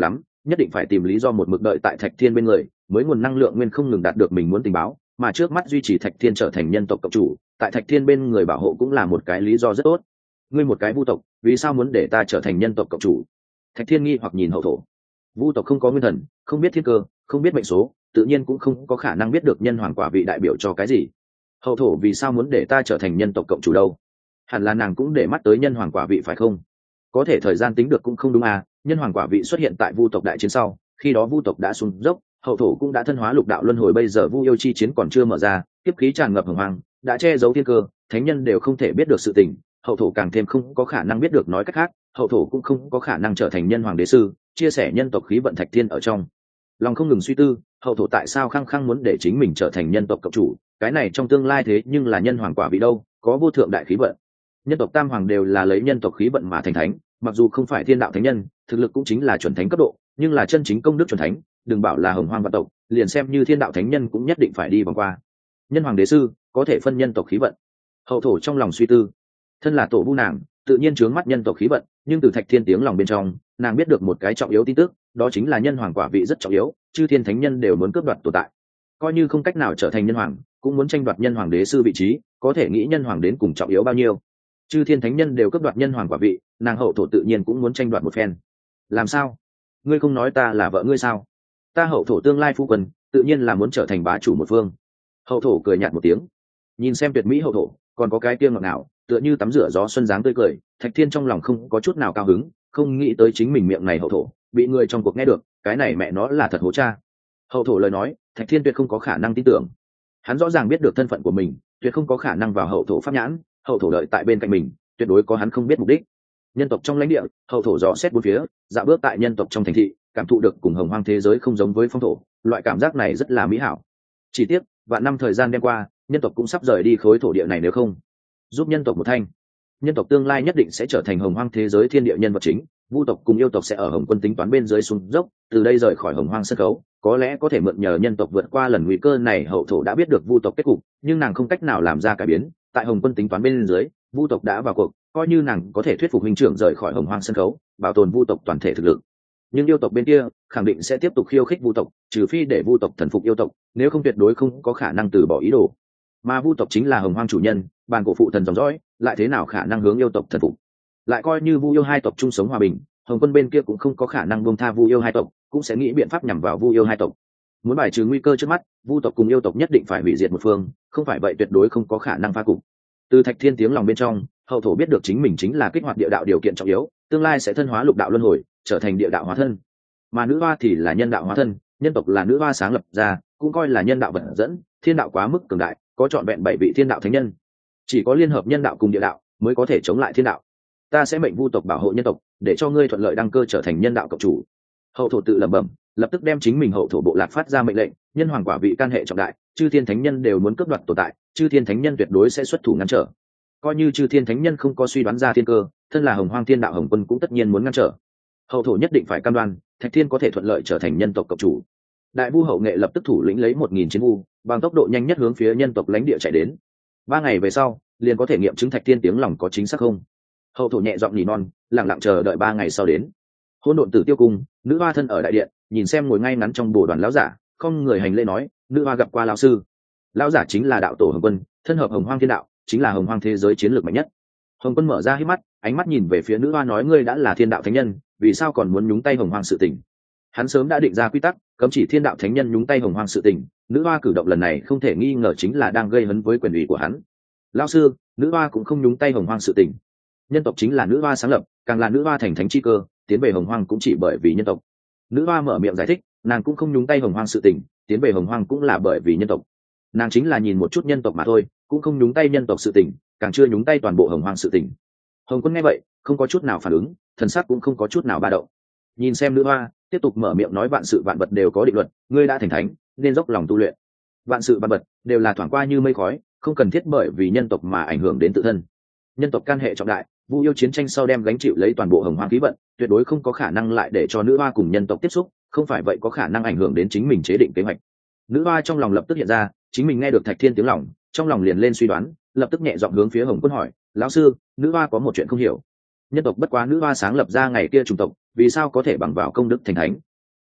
nhất định phải tìm lý do một mực đợi tại Thạch Thiên bên người, mới nguồn năng lượng nguyên không ngừng đạt được mình muốn tình báo, mà trước mắt duy trì Thạch Thiên trở thành nhân tộc cộng chủ, tại Thạch Thiên bên người bảo hộ cũng là một cái lý do rất tốt. Ngươi một cái vu tộc, vì sao muốn để ta trở thành nhân tộc cộng chủ? Thạch Thiên nghi hoặc nhìn hậu thổ. Vu tộc không có nguyên thần, không biết thiên cơ, không biết mệnh số, tự nhiên cũng không có khả năng biết được nhân hoàng quả vị đại biểu cho cái gì. Hậu thổ vì sao muốn để ta trở thành nhân tộc cộng chủ đâu? Hẳn là nàng cũng để mắt tới nhân hoàng quả vị phải không? Có thể thời gian tính được cũng không đúng à, nhân hoàng quả vị xuất hiện tại vu tộc đại chiến sau, khi đó vu tộc đã xuống dốc, hậu thổ cũng đã thân hóa lục đạo luân hồi, bây giờ vu yêu chi chiến còn chưa mở ra, kiếp khí tràn ngập hồng hoang, đã che giấu thiên cơ, thánh nhân đều không thể biết được sự tình, hậu thổ càng thêm không có khả năng biết được. Nói cách khác, hậu thổ cũng không có khả năng trở thành nhân hoàng đế sư, chia sẻ nhân tộc khí vận Thạch Thiên ở trong lòng không ngừng suy tư, hậu thổ tại sao khăng khăng muốn để chính mình trở thành nhân tộc cộng chủ, cái này trong tương lai thế nhưng là nhân hoàng quả vị đâu, có vô thượng đại khí vận. Nhân tộc tam hoàng đều là lấy nhân tộc khí vận mà thành thánh, mặc dù không phải thiên đạo thánh nhân, thực lực cũng chính là chuẩn thánh cấp độ, nhưng là chân chính công đức chuẩn thánh, đừng bảo là hồng hoang vạn tộc, liền xem như thiên đạo thánh nhân cũng nhất định phải đi vòng qua nhân hoàng đế sư, có thể phân nhân tộc khí vận. Hậu thổ trong lòng suy tư, thân là tổ vu nàng tự nhiên trướng mắt nhân tộc khí vận, nhưng từ Thạch Thiên tiếng lòng bên trong, nàng biết được một cái trọng yếu tin tức, đó chính là nhân hoàng quả vị rất trọng yếu, chư thiên thánh nhân đều muốn cướp đoạt tồn tại, coi như không cách nào trở thành nhân hoàng, cũng muốn tranh đoạt nhân hoàng đế sư vị trí, có thể nghĩ nhân hoàng đến cùng trọng yếu bao nhiêu. Chư thiên thánh nhân đều cướp đoạt nhân hoàng quả vị, nàng hậu thổ tự nhiên cũng muốn tranh đoạt một phen. Làm sao? Ngươi không nói ta là vợ ngươi sao? Ta hậu thổ tương lai phu quân, tự nhiên là muốn trở thành bá chủ một phương. Hậu thổ cười nhạt một tiếng, nhìn xem tuyệt mỹ hậu thổ, còn có cái tiêm ngọt nào, tựa như tắm rửa gió xuân dáng tươi cười. Thạch Thiên trong lòng không có chút nào cao hứng, không nghĩ tới chính mình miệng này hậu thổ bị người trong cuộc nghe được, cái này mẹ nó là thật hố cha. Hậu thổ lời nói, Thạch Thiên tuyệt không có khả năng tin tưởng. Hắn rõ ràng biết được thân phận của mình, tuyệt không có khả năng vào hậu thổ pháp nhãn. Hậu thổ đợi tại bên cạnh mình, tuyệt đối có hắn không biết mục đích. Nhân tộc trong lãnh địa, hậu thổ dò xét bốn phía, dạo bước tại nhân tộc trong thành thị, cảm thụ được cùng hồng hoang thế giới không giống với phong thổ, loại cảm giác này rất là mỹ hảo. Chỉ tiếc, vạn năm thời gian đêm qua, nhân tộc cũng sắp rời đi khối thổ địa này, nếu không giúp nhân tộc một thanh, nhân tộc tương lai nhất định sẽ trở thành hồng hoang thế giới thiên địa nhân vật chính. Vu tộc cùng yêu tộc sẽ ở hồng quân tính toán bên dưới xuống dốc, từ đây rời khỏi hồng hoang sân khấu, có lẽ có thể mượn nhờ nhân tộc vượt qua lần nguy cơ này. Hậu thổ đã biết được vu tộc kết cục, nhưng nàng không cách nào làm ra cải biến. Tại hồng quân tính toán bên dưới, vu tộc đã vào cuộc, coi như nàng có thể thuyết phục huynh trưởng rời khỏi hồng hoang sân khấu, bảo tồn vu tộc toàn thể thực lực, nhưng yêu tộc bên kia khẳng định sẽ tiếp tục khiêu khích vu tộc, trừ phi để vu tộc thần phục yêu tộc, nếu không tuyệt đối không có khả năng từ bỏ ý đồ. Mà vu tộc chính là hồng hoang chủ nhân, bàn cổ phụ thần dòng dõi, lại thế nào khả năng hướng yêu tộc thần phục? Lại coi như vu yêu hai tộc chung sống hòa bình, hồng quân bên kia cũng không có khả năng buông tha vu yêu hai tộc, cũng sẽ nghĩ biện pháp nhằm vào vu yêu hai tộc. Muốn bài trừ nguy cơ trước mắt, vu tộc cùng yêu tộc nhất định phải hủy diệt một phương, không phải vậy tuyệt đối không có khả năng phá cục. Từ Thạch Thiên tiếng lòng bên trong, hậu thổ biết được chính mình chính là kích hoạt địa đạo điều kiện trọng yếu, tương lai sẽ thân hóa lục đạo luân hồi, trở thành địa đạo hóa thân. Mà nữ hoa thì là nhân đạo hóa thân, nhân tộc là nữ hoa sáng lập ra, cũng coi là nhân đạo vận dẫn, thiên đạo quá mức cường đại, có trọn vẹn bảy vị thiên đạo thánh nhân, chỉ có liên hợp nhân đạo cùng địa đạo mới có thể chống lại thiên đạo. Ta sẽ mệnh vu tộc bảo hộ nhân tộc, để cho ngươi thuận lợi đăng cơ trở thành nhân đạo cộng chủ. Hậu thổ tự lẩm bẩm, lập tức đem chính mình hậu thổ bộ lạc phát ra mệnh lệnh, nhân hoàng quả vị can hệ trọng đại, chư thiên thánh nhân đều muốn cướp đoạt tồn tại, chư thiên thánh nhân tuyệt đối sẽ xuất thủ ngăn trở. Coi như chư thiên thánh nhân không có suy đoán ra thiên cơ, thân là hồng hoang thiên đạo hồng quân cũng tất nhiên muốn ngăn trở. Hậu thổ nhất định phải cam đoan Thạch Thiên có thể thuận lợi trở thành nhân tộc cộng chủ. Đại vu hậu nghệ lập tức thủ lĩnh lấy một nghìn chiến vu, bằng tốc độ nhanh nhất hướng phía nhân tộc lãnh địa chạy đến. Ba ngày về sau, liền có thể nghiệm chứng Thạch Thiên tiếng lòng có chính xác không. Hậu thổ nhẹ giọng nhỉ non, lặng lặng chờ đợi ba ngày sau đến. Hỗn độn tử tiêu cung, nữ hoa thân ở đại điện, nhìn xem ngồi ngay ngắn trong bồ đoàn lão giả, không người hành lễ nói, nữ hoa gặp qua lão sư. Lão giả chính là đạo tổ hồng quân, thân hợp hồng hoang thiên đạo, chính là hồng hoang thế giới chiến lược mạnh nhất. Hồng quân mở ra hít mắt, ánh mắt nhìn về phía nữ hoa nói, ngươi đã là thiên đạo thánh nhân, vì sao còn muốn nhúng tay hồng hoang sự tình? Hắn sớm đã định ra quy tắc, cấm chỉ thiên đạo thánh nhân nhúng tay hồng hoang sự tình. Nữ hoa cử động lần này không thể nghi ngờ chính là đang gây hấn với quyền ủy của hắn. Lão sư, nữ hoa cũng không nhúng tay hồng hoang sự tình. Nhân tộc chính là nữ hoa sáng lập, càng là nữ hoa thành thánh chi cơ, tiến về hồng hoang cũng chỉ bởi vì nhân tộc. Nữ hoa mở miệng giải thích, nàng cũng không nhúng tay hồng hoang sự tình, tiến về hồng hoang cũng là bởi vì nhân tộc. Nàng chính là nhìn một chút nhân tộc mà thôi, cũng không nhúng tay nhân tộc sự tình, càng chưa nhúng tay toàn bộ hồng hoang sự tình. Hồng quân nghe vậy không có chút nào phản ứng, thần sắc cũng không có chút nào ba động. Nhìn xem nữ hoa tiếp tục mở miệng nói, vạn sự vạn vật đều có định luật, ngươi đã thành thánh nên dốc lòng tu luyện. Vạn sự vạn vật đều là thoảng qua như mây khói, không cần thiết bởi vì nhân tộc mà ảnh hưởng đến tự thân. Nhân tộc can hệ trọng đại, vu yêu chiến tranh sau đem gánh chịu lấy toàn bộ hồng hoang khí vận, tuyệt đối không có khả năng lại để cho nữ hoa cùng nhân tộc tiếp xúc, không phải vậy có khả năng ảnh hưởng đến chính mình chế định kế hoạch. Nữ hoa trong lòng lập tức hiện ra, chính mình nghe được Thạch Thiên tiếng lòng, trong lòng liền lên suy đoán, lập tức nhẹ giọng hướng phía Hồng Quân hỏi, lão sư, nữ hoa có một chuyện không hiểu. Nhân tộc bất quá nữ hoa sáng lập ra ngày kia chủng tộc, vì sao có thể bằng vào công đức thành thánh?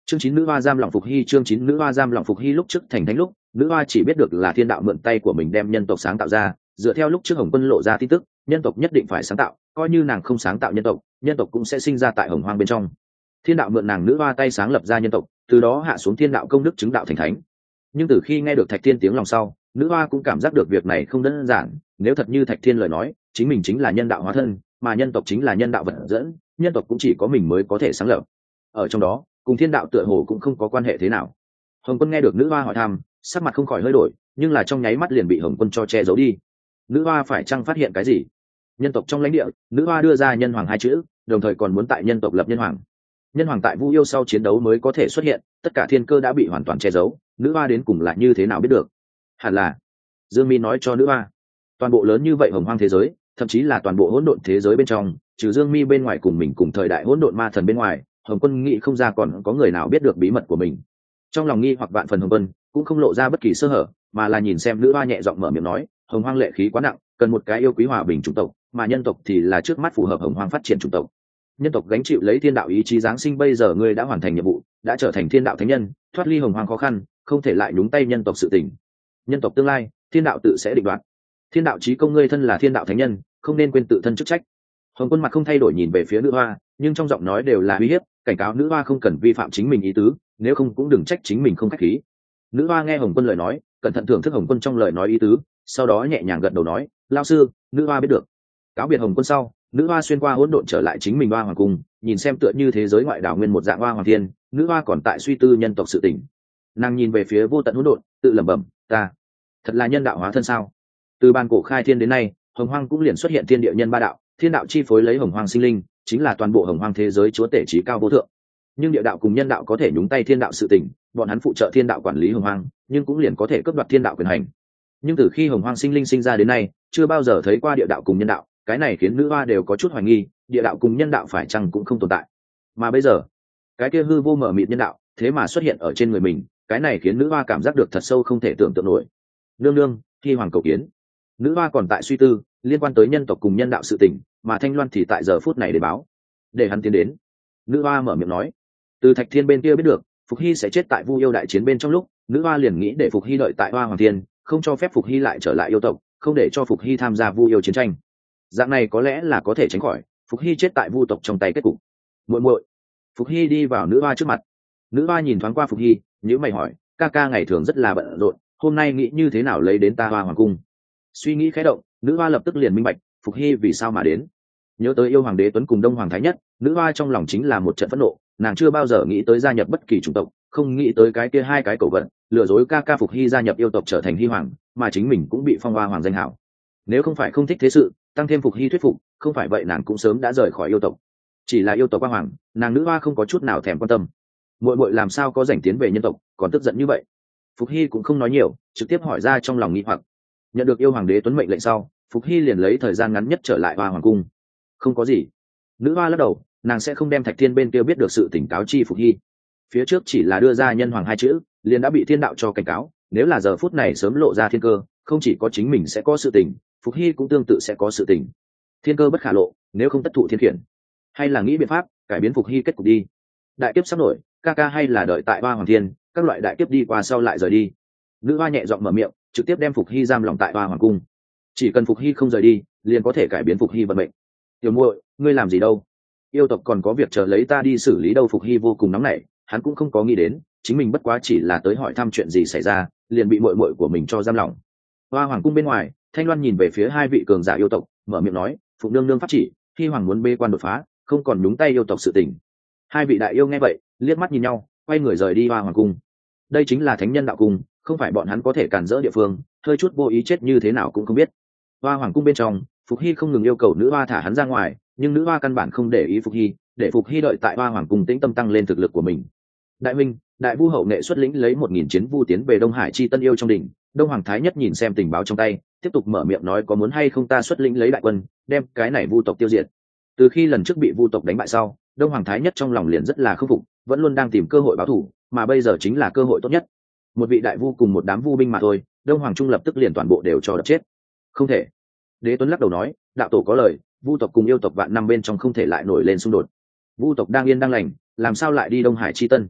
Chương chín nữ hoa giam lỏng Phục Hy. Chương chín nữ hoa giam lỏng Phục Hy. Lúc trước thành thánh lúc, nữ hoa chỉ biết được là thiên đạo mượn tay của mình đem nhân tộc sáng tạo ra, dựa theo lúc trước Hồng Quân lộ ra tin tức, nhân tộc nhất định phải sáng tạo, coi như nàng không sáng tạo nhân tộc, nhân tộc cũng sẽ sinh ra tại Hồng Hoang bên trong. Thiên đạo mượn nàng nữ hoa tay sáng lập ra nhân tộc, từ đó hạ xuống thiên đạo công đức chứng đạo thành thánh. Nhưng từ khi nghe được Thạch Thiên tiếng lòng sau, nữ hoa cũng cảm giác được việc này không đơn giản, nếu thật như Thạch Thiên lời nói, chính mình chính là nhân đạo hóa thân, mà nhân tộc chính là nhân đạo vật dẫn, nhân tộc cũng chỉ có mình mới có thể sáng lập. Ở trong đó, cùng thiên đạo tựa hồ cũng không có quan hệ thế nào. Hồng Quân nghe được nữ hoa hỏi thăm, sắc mặt không khỏi hơi đổi, nhưng là trong nháy mắt liền bị Hồng Quân cho che giấu đi. Nữ hoa phải chăng phát hiện cái gì? Nhân tộc trong lãnh địa, nữ hoa đưa ra nhân hoàng hai chữ, đồng thời còn muốn tại nhân tộc lập nhân hoàng. Nhân hoàng tại Vu Yêu sau chiến đấu mới có thể xuất hiện, tất cả thiên cơ đã bị hoàn toàn che giấu, nữ hoa đến cùng là như thế nào biết được? Hẳn là Dương Mi nói cho nữ hoa. Toàn bộ lớn như vậy Hồng Hoang thế giới, thậm chí là toàn bộ hỗn độn thế giới bên trong, trừ Dương Mi bên ngoài cùng mình cùng thời đại hỗn độn ma thần bên ngoài, Hồng Quân nghĩ không ra còn có người nào biết được bí mật của mình. Trong lòng nghi hoặc vạn phần, Hồng Quân cũng không lộ ra bất kỳ sơ hở, mà là nhìn xem nữ hoa nhẹ giọng mở miệng nói, Hồng Hoang lệ khí quá nặng, cần một cái yêu quý hòa bình chủng tộc, mà nhân tộc thì là trước mắt phù hợp Hồng Hoang phát triển chủng tộc. Nhân tộc gánh chịu lấy thiên đạo ý chí giáng sinh, bây giờ ngươi đã hoàn thành nhiệm vụ, đã trở thành thiên đạo thánh nhân, thoát ly Hồng Hoang khó khăn, không thể lại nhúng tay nhân tộc sự tình. Nhân tộc tương lai, thiên đạo tự sẽ định đoạt. Thiên đạo chí công, ngươi thân là thiên đạo thánh nhân, không nên quên tự thân chức trách. Hồng Quân mặt không thay đổi nhìn về phía nữ hoa, nhưng trong giọng nói đều là uy hiếp, cảnh cáo nữ hoa không cần vi phạm chính mình ý tứ, nếu không cũng đừng trách chính mình không khách khí. Nữ hoa nghe Hồng Quân lời nói, cẩn thận thưởng thức Hồng Quân trong lời nói ý tứ, sau đó nhẹ nhàng gật đầu nói, lão sư, nữ hoa biết được. Cáo biệt Hồng Quân sau, nữ hoa xuyên qua hỗn độn trở lại chính mình hoa hoàng cung, nhìn xem tựa như thế giới ngoại đảo nguyên một dạng hoa hoàng thiên, nữ hoa còn tại suy tư nhân tộc sự tình. Nàng nhìn về phía vô tận hỗn độn, tự lẩm bẩm, ta thật là nhân đạo hóa thân sao? Từ ban cổ khai thiên đến nay, Hồng Hoang cũng liền xuất hiện thiên địa nhân ba đạo, thiên đạo chi phối lấy Hồng Hoang sinh linh, chính là toàn bộ Hồng Hoang thế giới chúa tể trí cao vô thượng. Nhưng địa đạo cùng nhân đạo có thể nhúng tay thiên đạo sự tình, bọn hắn phụ trợ thiên đạo quản lý Hồng Hoang, nhưng cũng liền có thể cướp đoạt thiên đạo quyền hành. Nhưng từ khi Hồng Hoang sinh linh sinh ra đến nay, chưa bao giờ thấy qua địa đạo cùng nhân đạo, cái này khiến nữ hoa đều có chút hoài nghi, địa đạo cùng nhân đạo phải chăng cũng không tồn tại. Mà bây giờ, cái kia hư vô mở mịt nhân đạo, thế mà xuất hiện ở trên người mình, cái này khiến nữ hoa cảm giác được thật sâu không thể tưởng tượng nổi. Nương nương, khi hoàng cầu kiến. Nữ hoa còn tại suy tư liên quan tới nhân tộc cùng nhân đạo sự tình, mà Thanh Loan thì tại giờ phút này để báo, để hắn tiến đến. Nữ hoa mở miệng nói, từ Thạch Thiên bên kia biết được Phục Hy sẽ chết tại Vu Yêu đại chiến bên trong lúc, nữ hoa liền nghĩ để Phục Hy đợi tại Hoa Hoàng Thiên, không cho phép Phục Hy lại trở lại yêu tộc, không để cho Phục Hy tham gia Vu Yêu chiến tranh. Dạng này có lẽ là có thể tránh khỏi Phục Hy chết tại Vu tộc trong tay kết cục. Muội muội. Phục Hy đi vào nữ hoa trước mặt. Nữ hoa nhìn thoáng qua Phục Hy, nhíu mày hỏi, ca ca ngày thường rất là bận rộn, hôm nay nghĩ như thế nào lấy đến ta Hoa Hoàng cung? Suy nghĩ khẽ động, nữ hoa lập tức liền minh bạch Phục Hy vì sao mà đến. Nhớ tới yêu hoàng đế Tuấn cùng Đông Hoàng Thái Nhất, nữ hoa trong lòng chính là một trận phẫn nộ, nàng chưa bao giờ nghĩ tới gia nhập bất kỳ chủng tộc, không nghĩ tới cái kia hai cái cổ vận lừa dối ca ca Phục Hy gia nhập yêu tộc trở thành Hy hoàng, mà chính mình cũng bị phong hoa hoàng danh hảo. Nếu không phải không thích thế sự, tăng thêm Phục Hy thuyết phục, không phải vậy nàng cũng sớm đã rời khỏi yêu tộc. Chỉ là yêu tộc hoa hoàng, nàng nữ hoa không có chút nào thèm quan tâm. Muội muội làm sao có rảnh tiến về nhân tộc, còn tức giận như vậy? Phục Hy cũng không nói nhiều, trực tiếp hỏi ra trong lòng nghi hoặc. Nhận được yêu hoàng đế Tuấn mệnh lệnh sau, Phục Hy liền lấy thời gian ngắn nhất trở lại Hoa Hoàng cung. Không có gì. Nữ hoa lắc đầu, nàng sẽ không đem Thạch Thiên bên kia biết được sự tỉnh cáo chi Phục Hy. Phía trước chỉ là đưa ra nhân hoàng hai chữ, liền đã bị thiên đạo cho cảnh cáo, nếu là giờ phút này sớm lộ ra thiên cơ, không chỉ có chính mình sẽ có sự tình, Phục Hy cũng tương tự sẽ có sự tình. Thiên cơ bất khả lộ, nếu không tất thụ thiên khiển. Hay là nghĩ biện pháp cải biến Phục Hy kết cục đi. Đại kiếp sắp nổi, ca ca hay là đợi tại Hoa Hoàng Thiên, các loại đại kiếp đi qua sau lại rời đi. Nữ hoa nhẹ giọng mở miệng, trực tiếp đem Phục Hy giam lỏng tại Hoa Hoàng cung. Chỉ cần Phục Hy không rời đi, liền có thể cải biến Phục Hy vận mệnh. Tiểu muội, ngươi làm gì đâu? Yêu tộc còn có việc chờ lấy ta đi xử lý đâu. Phục Hy vô cùng nóng nảy, hắn cũng không có nghĩ đến, chính mình bất quá chỉ là tới hỏi thăm chuyện gì xảy ra, liền bị muội muội của mình cho giam lỏng. Hoa Hoàng cung bên ngoài, Thanh Loan nhìn về phía hai vị cường giả yêu tộc, mở miệng nói, Phục nương nương pháp chỉ, Hy hoàng muốn bê quan đột phá, không còn nhúng tay yêu tộc sự tình. Hai vị đại yêu nghe vậy, liếc mắt nhìn nhau, quay người rời đi Hoa Hoàng cung. Đây chính là thánh nhân đạo cung, không phải bọn hắn có thể cản rỡ địa phương, hơi chút vô ý chết như thế nào cũng không biết. Hoa Hoàng cung bên trong, Phục Hy không ngừng yêu cầu nữ hoa thả hắn ra ngoài, nhưng nữ hoa căn bản không để ý Phục Hy, để Phục Hy đợi tại Hoa Hoàng cung tĩnh tâm tăng lên thực lực của mình. Đại minh, đại vu hậu nghệ xuất lĩnh lấy một nghìn chiến vu tiến về Đông Hải chi tân yêu trong đỉnh. Đông Hoàng Thái Nhất nhìn xem tình báo trong tay, tiếp tục mở miệng nói, có muốn hay không ta xuất lĩnh lấy đại quân, đem cái này vu tộc tiêu diệt. Từ khi lần trước bị vu tộc đánh bại sau, Đông Hoàng Thái Nhất trong lòng liền rất là khâm phục, vẫn luôn đang tìm cơ hội báo thù, mà bây giờ chính là cơ hội tốt nhất. Một vị đại vu cùng một đám vu binh mà thôi, Đông Hoàng Trung lập tức liền toàn bộ đều cho đập chết. Không thể. Đế Tuấn lắc đầu nói, đạo tổ có lời, vu tộc cùng yêu tộc vạn năm bên trong không thể lại nổi lên xung đột. Vu tộc đang yên đang lành, làm sao lại đi Đông Hải chi tân?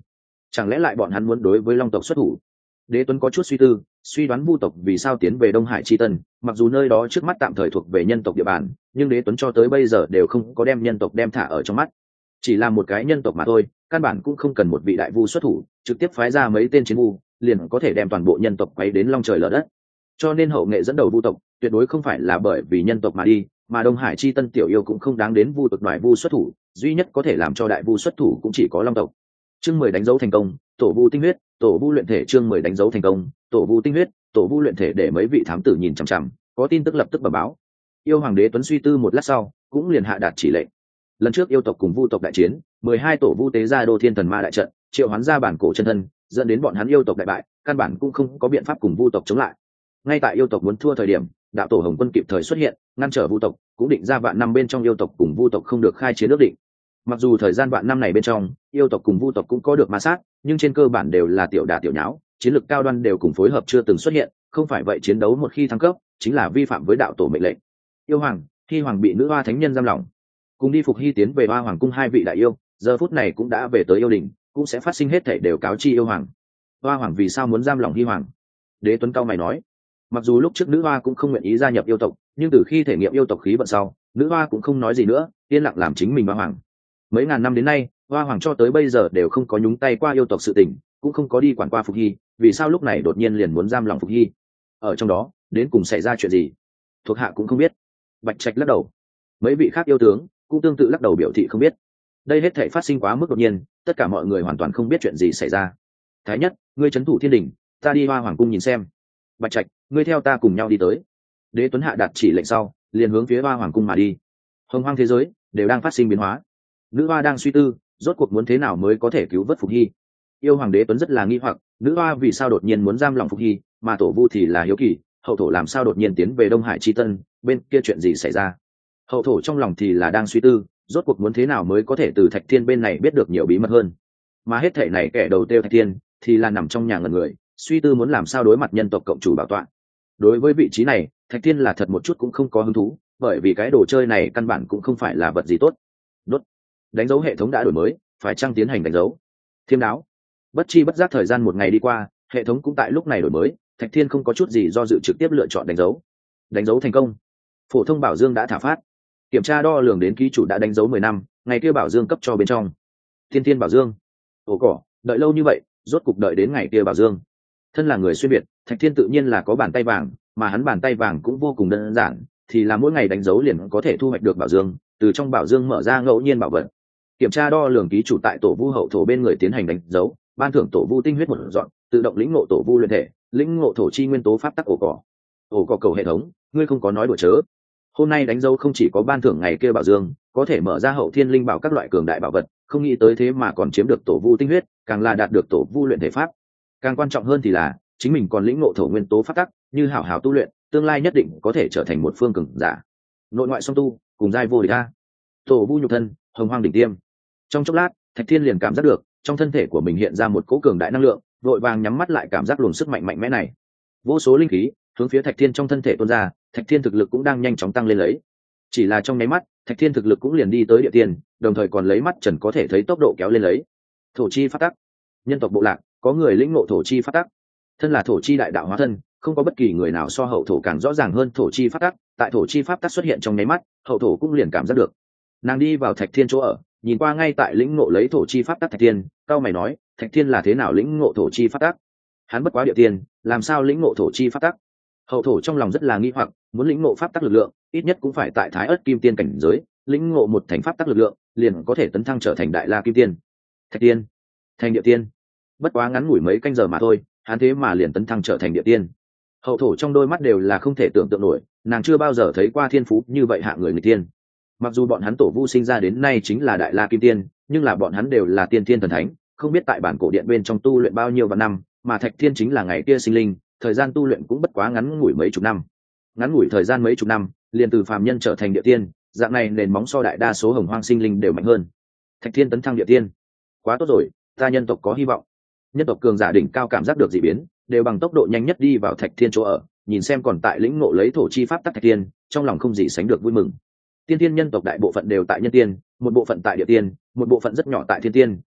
chẳng lẽ lại bọn hắn muốn đối với long tộc xuất thủ? Đế Tuấn có chút suy tư, suy đoán vu tộc vì sao tiến về Đông Hải Chi Tân, mặc dù nơi đó trước mắt tạm thời thuộc về nhân tộc địa bàn, nhưng Đế Tuấn cho tới bây giờ đều không có đem nhân tộc đem thả ở trong mắt. Chỉ là một cái nhân tộc mà thôi, căn bản cũng không cần một vị đại vu xuất thủ, trực tiếp phái ra mấy tên chiến vu, liền có thể đem toàn bộ nhân tộc quấy đến long trời lở đất. Cho nên hậu nghệ dẫn đầu vu tộc, tuyệt đối không phải là bởi vì nhân tộc mà đi, mà Đông Hải Chi Tân tiểu yêu cũng không đáng đến vu tộc đoại vu xuất thủ, duy nhất có thể làm cho đại vu xuất thủ cũng chỉ có long tộc. Chương mười đánh dấu thành công, tổ vu tinh huyết, tổ vu luyện thể chương mười đánh dấu thành công, tổ vu tinh huyết, tổ vu luyện thể để mấy vị thám tử nhìn chằm chằm, có tin tức lập tức bẩm báo. Yêu Hoàng Đế Tuấn suy tư một lát sau, cũng liền hạ đạt chỉ lệnh. Lần trước yêu tộc cùng vu tộc đại chiến, mười hai tổ vu tế ra Đô Thiên Thần Ma đại trận, triệu hoán ra bản cổ chân thân, dẫn đến bọn hắn yêu tộc đại bại, căn bản cũng không có biện pháp cùng vu tộc chống lại. Ngay tại yêu tộc muốn thua thời điểm, đạo tổ Hồng Quân kịp thời xuất hiện, ngăn trở vu tộc, cũng định ra vạn năm bên trong yêu tộc cùng vu tộc không được khai chiến ước định. Mặc dù thời gian vạn năm này bên trong, yêu tộc cùng vu tộc cũng có được ma sát, nhưng trên cơ bản đều là tiểu đả tiểu nháo, chiến lược cao đoan đều cùng phối hợp chưa từng xuất hiện, không phải vậy chiến đấu một khi thăng cấp, chính là vi phạm với đạo tổ mệnh lệnh. Yêu Hoàng, Hy Hoàng bị nữ hoa thánh nhân giam lỏng, cùng đi phục hy tiến về hoa hoàng cung hai vị đại yêu, giờ phút này cũng đã về tới yêu đình, cũng sẽ phát sinh hết thảy đều cáo chi yêu hoàng. Hoa hoàng vì sao muốn giam lỏng Hy Hoàng? Đế Tuấn cao mày nói, mặc dù lúc trước nữ hoa cũng không nguyện ý gia nhập yêu tộc, nhưng từ khi thể nghiệm yêu tộc khí vận sau, nữ hoa cũng không nói gì nữa, yên lặng làm chính mình hoa hoàng. Mấy ngàn năm đến nay, hoa hoàng cho tới bây giờ đều không có nhúng tay qua yêu tộc sự tình, cũng không có đi quản qua phục hy, vì sao lúc này đột nhiên liền muốn giam lỏng phục hy? Ở trong đó đến cùng xảy ra chuyện gì, thuộc hạ cũng không biết. Bạch Trạch lắc đầu, mấy vị khác yêu tướng cũng tương tự lắc đầu biểu thị không biết. Đây hết thảy phát sinh quá mức đột nhiên, tất cả mọi người hoàn toàn không biết chuyện gì xảy ra. Thái Nhất, ngươi trấn thủ thiên đình, ta đi hoa hoàng cung nhìn xem. Bạch Trạch, ngươi theo ta cùng nhau đi tới. Đế Tuấn hạ đạt chỉ lệnh sau, liền hướng phía hoa hoàng cung mà đi. Hồng hoang thế giới đều đang phát sinh biến hóa, nữ hoa đang suy tư, rốt cuộc muốn thế nào mới có thể cứu vớt phục hy. Yêu Hoàng Đế Tuấn rất là nghi hoặc, nữ hoa vì sao đột nhiên muốn giam lòng phục hy, mà tổ vu thì là hiếu kỳ, hậu thổ làm sao đột nhiên tiến về Đông Hải Chi Tân, bên kia chuyện gì xảy ra? Hậu thổ trong lòng thì là đang suy tư, rốt cuộc muốn thế nào mới có thể từ Thạch Thiên bên này biết được nhiều bí mật hơn. Mà hết thảy này kẻ đầu tiêu Thạch Thiên thì là nằm trong nhà ngẩn người, suy tư muốn làm sao đối mặt nhân tộc cộng chủ bảo tọa. Đối với vị trí này, Thạch Thiên là thật một chút cũng không có hứng thú, bởi vì cái đồ chơi này căn bản cũng không phải là vật gì tốt. Đốt. Đánh dấu hệ thống đã đổi mới, phải chăng tiến hành đánh dấu? Thiêm đáo. Bất chi bất giác thời gian một ngày đi qua, hệ thống cũng tại lúc này đổi mới, Thạch Thiên không có chút gì do dự trực tiếp lựa chọn đánh dấu. Đánh dấu thành công. Phổ thông bảo dương đã thả phát. Kiểm tra đo lường đến ký chủ đã đánh dấu mười năm, ngày kia bảo dương cấp cho bên trong. Thiên Thiên bảo dương. Ồ cỏ, đợi lâu như vậy, rốt cục đợi đến ngày kia bảo dương. Thân là người xuyên việt, Thạch Thiên tự nhiên là có bàn tay vàng, mà hắn bàn tay vàng cũng vô cùng đơn giản, thì là mỗi ngày đánh dấu liền có thể thu hoạch được bảo dương, từ trong bảo dương mở ra ngẫu nhiên bảo vật. Kiểm tra đo lường ký chủ tại tổ vu hậu thổ bên người tiến hành đánh dấu, ban thưởng tổ vu tinh huyết một dọn, tự động lĩnh ngộ tổ vu luyện thể, lĩnh ngộ thổ chi nguyên tố pháp tắc ổ cỏ. Ổ cỏ cầu hệ thống, ngươi không có nói đùa chớ. Hôm nay đánh dấu không chỉ có ban thưởng ngày kia bảo dương, có thể mở ra hậu thiên linh bảo các loại cường đại bảo vật, không nghĩ tới thế mà còn chiếm được tổ vu tinh huyết, càng là đạt được tổ vu luyện thể pháp. Càng quan trọng hơn thì là chính mình còn lĩnh ngộ thổ nguyên tố pháp tắc, như hảo hảo tu luyện, tương lai nhất định có thể trở thành một phương cường giả. Nội ngoại song tu, cùng giai vô địch a. Tổ vu nhục thân, hồng hoang đỉnh tiêm. Trong chốc lát, Thạch Thiên liền cảm giác được trong thân thể của mình hiện ra một cỗ cường đại năng lượng, vội vàng nhắm mắt lại cảm giác luồng sức mạnh mạnh mẽ này. Vô số linh khí hướng phía Thạch Thiên trong thân thể tuôn ra, Thạch Thiên thực lực cũng đang nhanh chóng tăng lên lấy. Chỉ là trong nháy mắt, Thạch Thiên thực lực cũng liền đi tới địa tiên, đồng thời còn lấy mắt trần có thể thấy tốc độ kéo lên lấy. Thổ chi pháp tắc. Nhân tộc bộ lạc có người lĩnh ngộ thổ chi pháp tắc. Thân là thổ chi đại đạo hóa thân, không có bất kỳ người nào so hậu thổ càng rõ ràng hơn thổ chi pháp tắc. Tại thổ chi pháp tắc xuất hiện trong nháy mắt, hậu thổ cũng liền cảm giác được. Nàng đi vào Thạch Thiên chỗ ở, nhìn qua ngay tại lĩnh ngộ lấy thổ chi pháp tắc Thạch Thiên, cao mày nói, Thạch Thiên là thế nào lĩnh ngộ thổ chi pháp tắc? Hắn bất quá địa tiên, làm sao lĩnh ngộ thổ chi pháp tắc? Hậu thổ trong lòng rất là nghi hoặc, muốn lĩnh ngộ pháp tắc lực lượng, ít nhất cũng phải tại Thái Ức Kim Tiên cảnh giới, lĩnh ngộ một thành pháp tắc lực lượng, liền có thể tấn thăng trở thành Đại La Kim Tiên. Thạch Thiên, thành địa tiên. Bất quá ngắn ngủi mấy canh giờ mà thôi, hắn thế mà liền tấn thăng trở thành địa tiên. Hậu thổ trong đôi mắt đều là không thể tưởng tượng nổi, nàng chưa bao giờ thấy qua thiên phú như vậy hạ người người tiên. Mặc dù bọn hắn tổ vu sinh ra đến nay chính là Đại La Kim Tiên, nhưng là bọn hắn đều là tiên thiên thần thánh, không biết tại bản cổ điện bên trong tu luyện bao nhiêu vạn năm, mà Thạch Thiên chính là ngày kia sinh linh, thời gian tu luyện cũng bất quá ngắn ngủi mấy chục năm. Ngắn ngủi thời gian mấy chục năm, liền từ phàm nhân trở thành địa tiên, dạng này nền móng so đại đa số hồng hoang sinh linh đều mạnh hơn. Thạch Thiên tấn thăng địa tiên, quá tốt rồi, ta nhân tộc có hy vọng. Nhân tộc cường giả đỉnh cao cảm giác được dị biến, đều bằng tốc độ nhanh nhất đi vào Thạch Thiên chỗ ở, nhìn xem còn tại lĩnh ngộ lấy thổ chi pháp tắc Thạch Thiên, trong lòng không gì sánh được vui mừng. Tiên tiên nhân tộc đại bộ phận đều tại nhân tiên, một bộ phận tại địa tiên, một bộ phận rất nhỏ tại thiên tiên,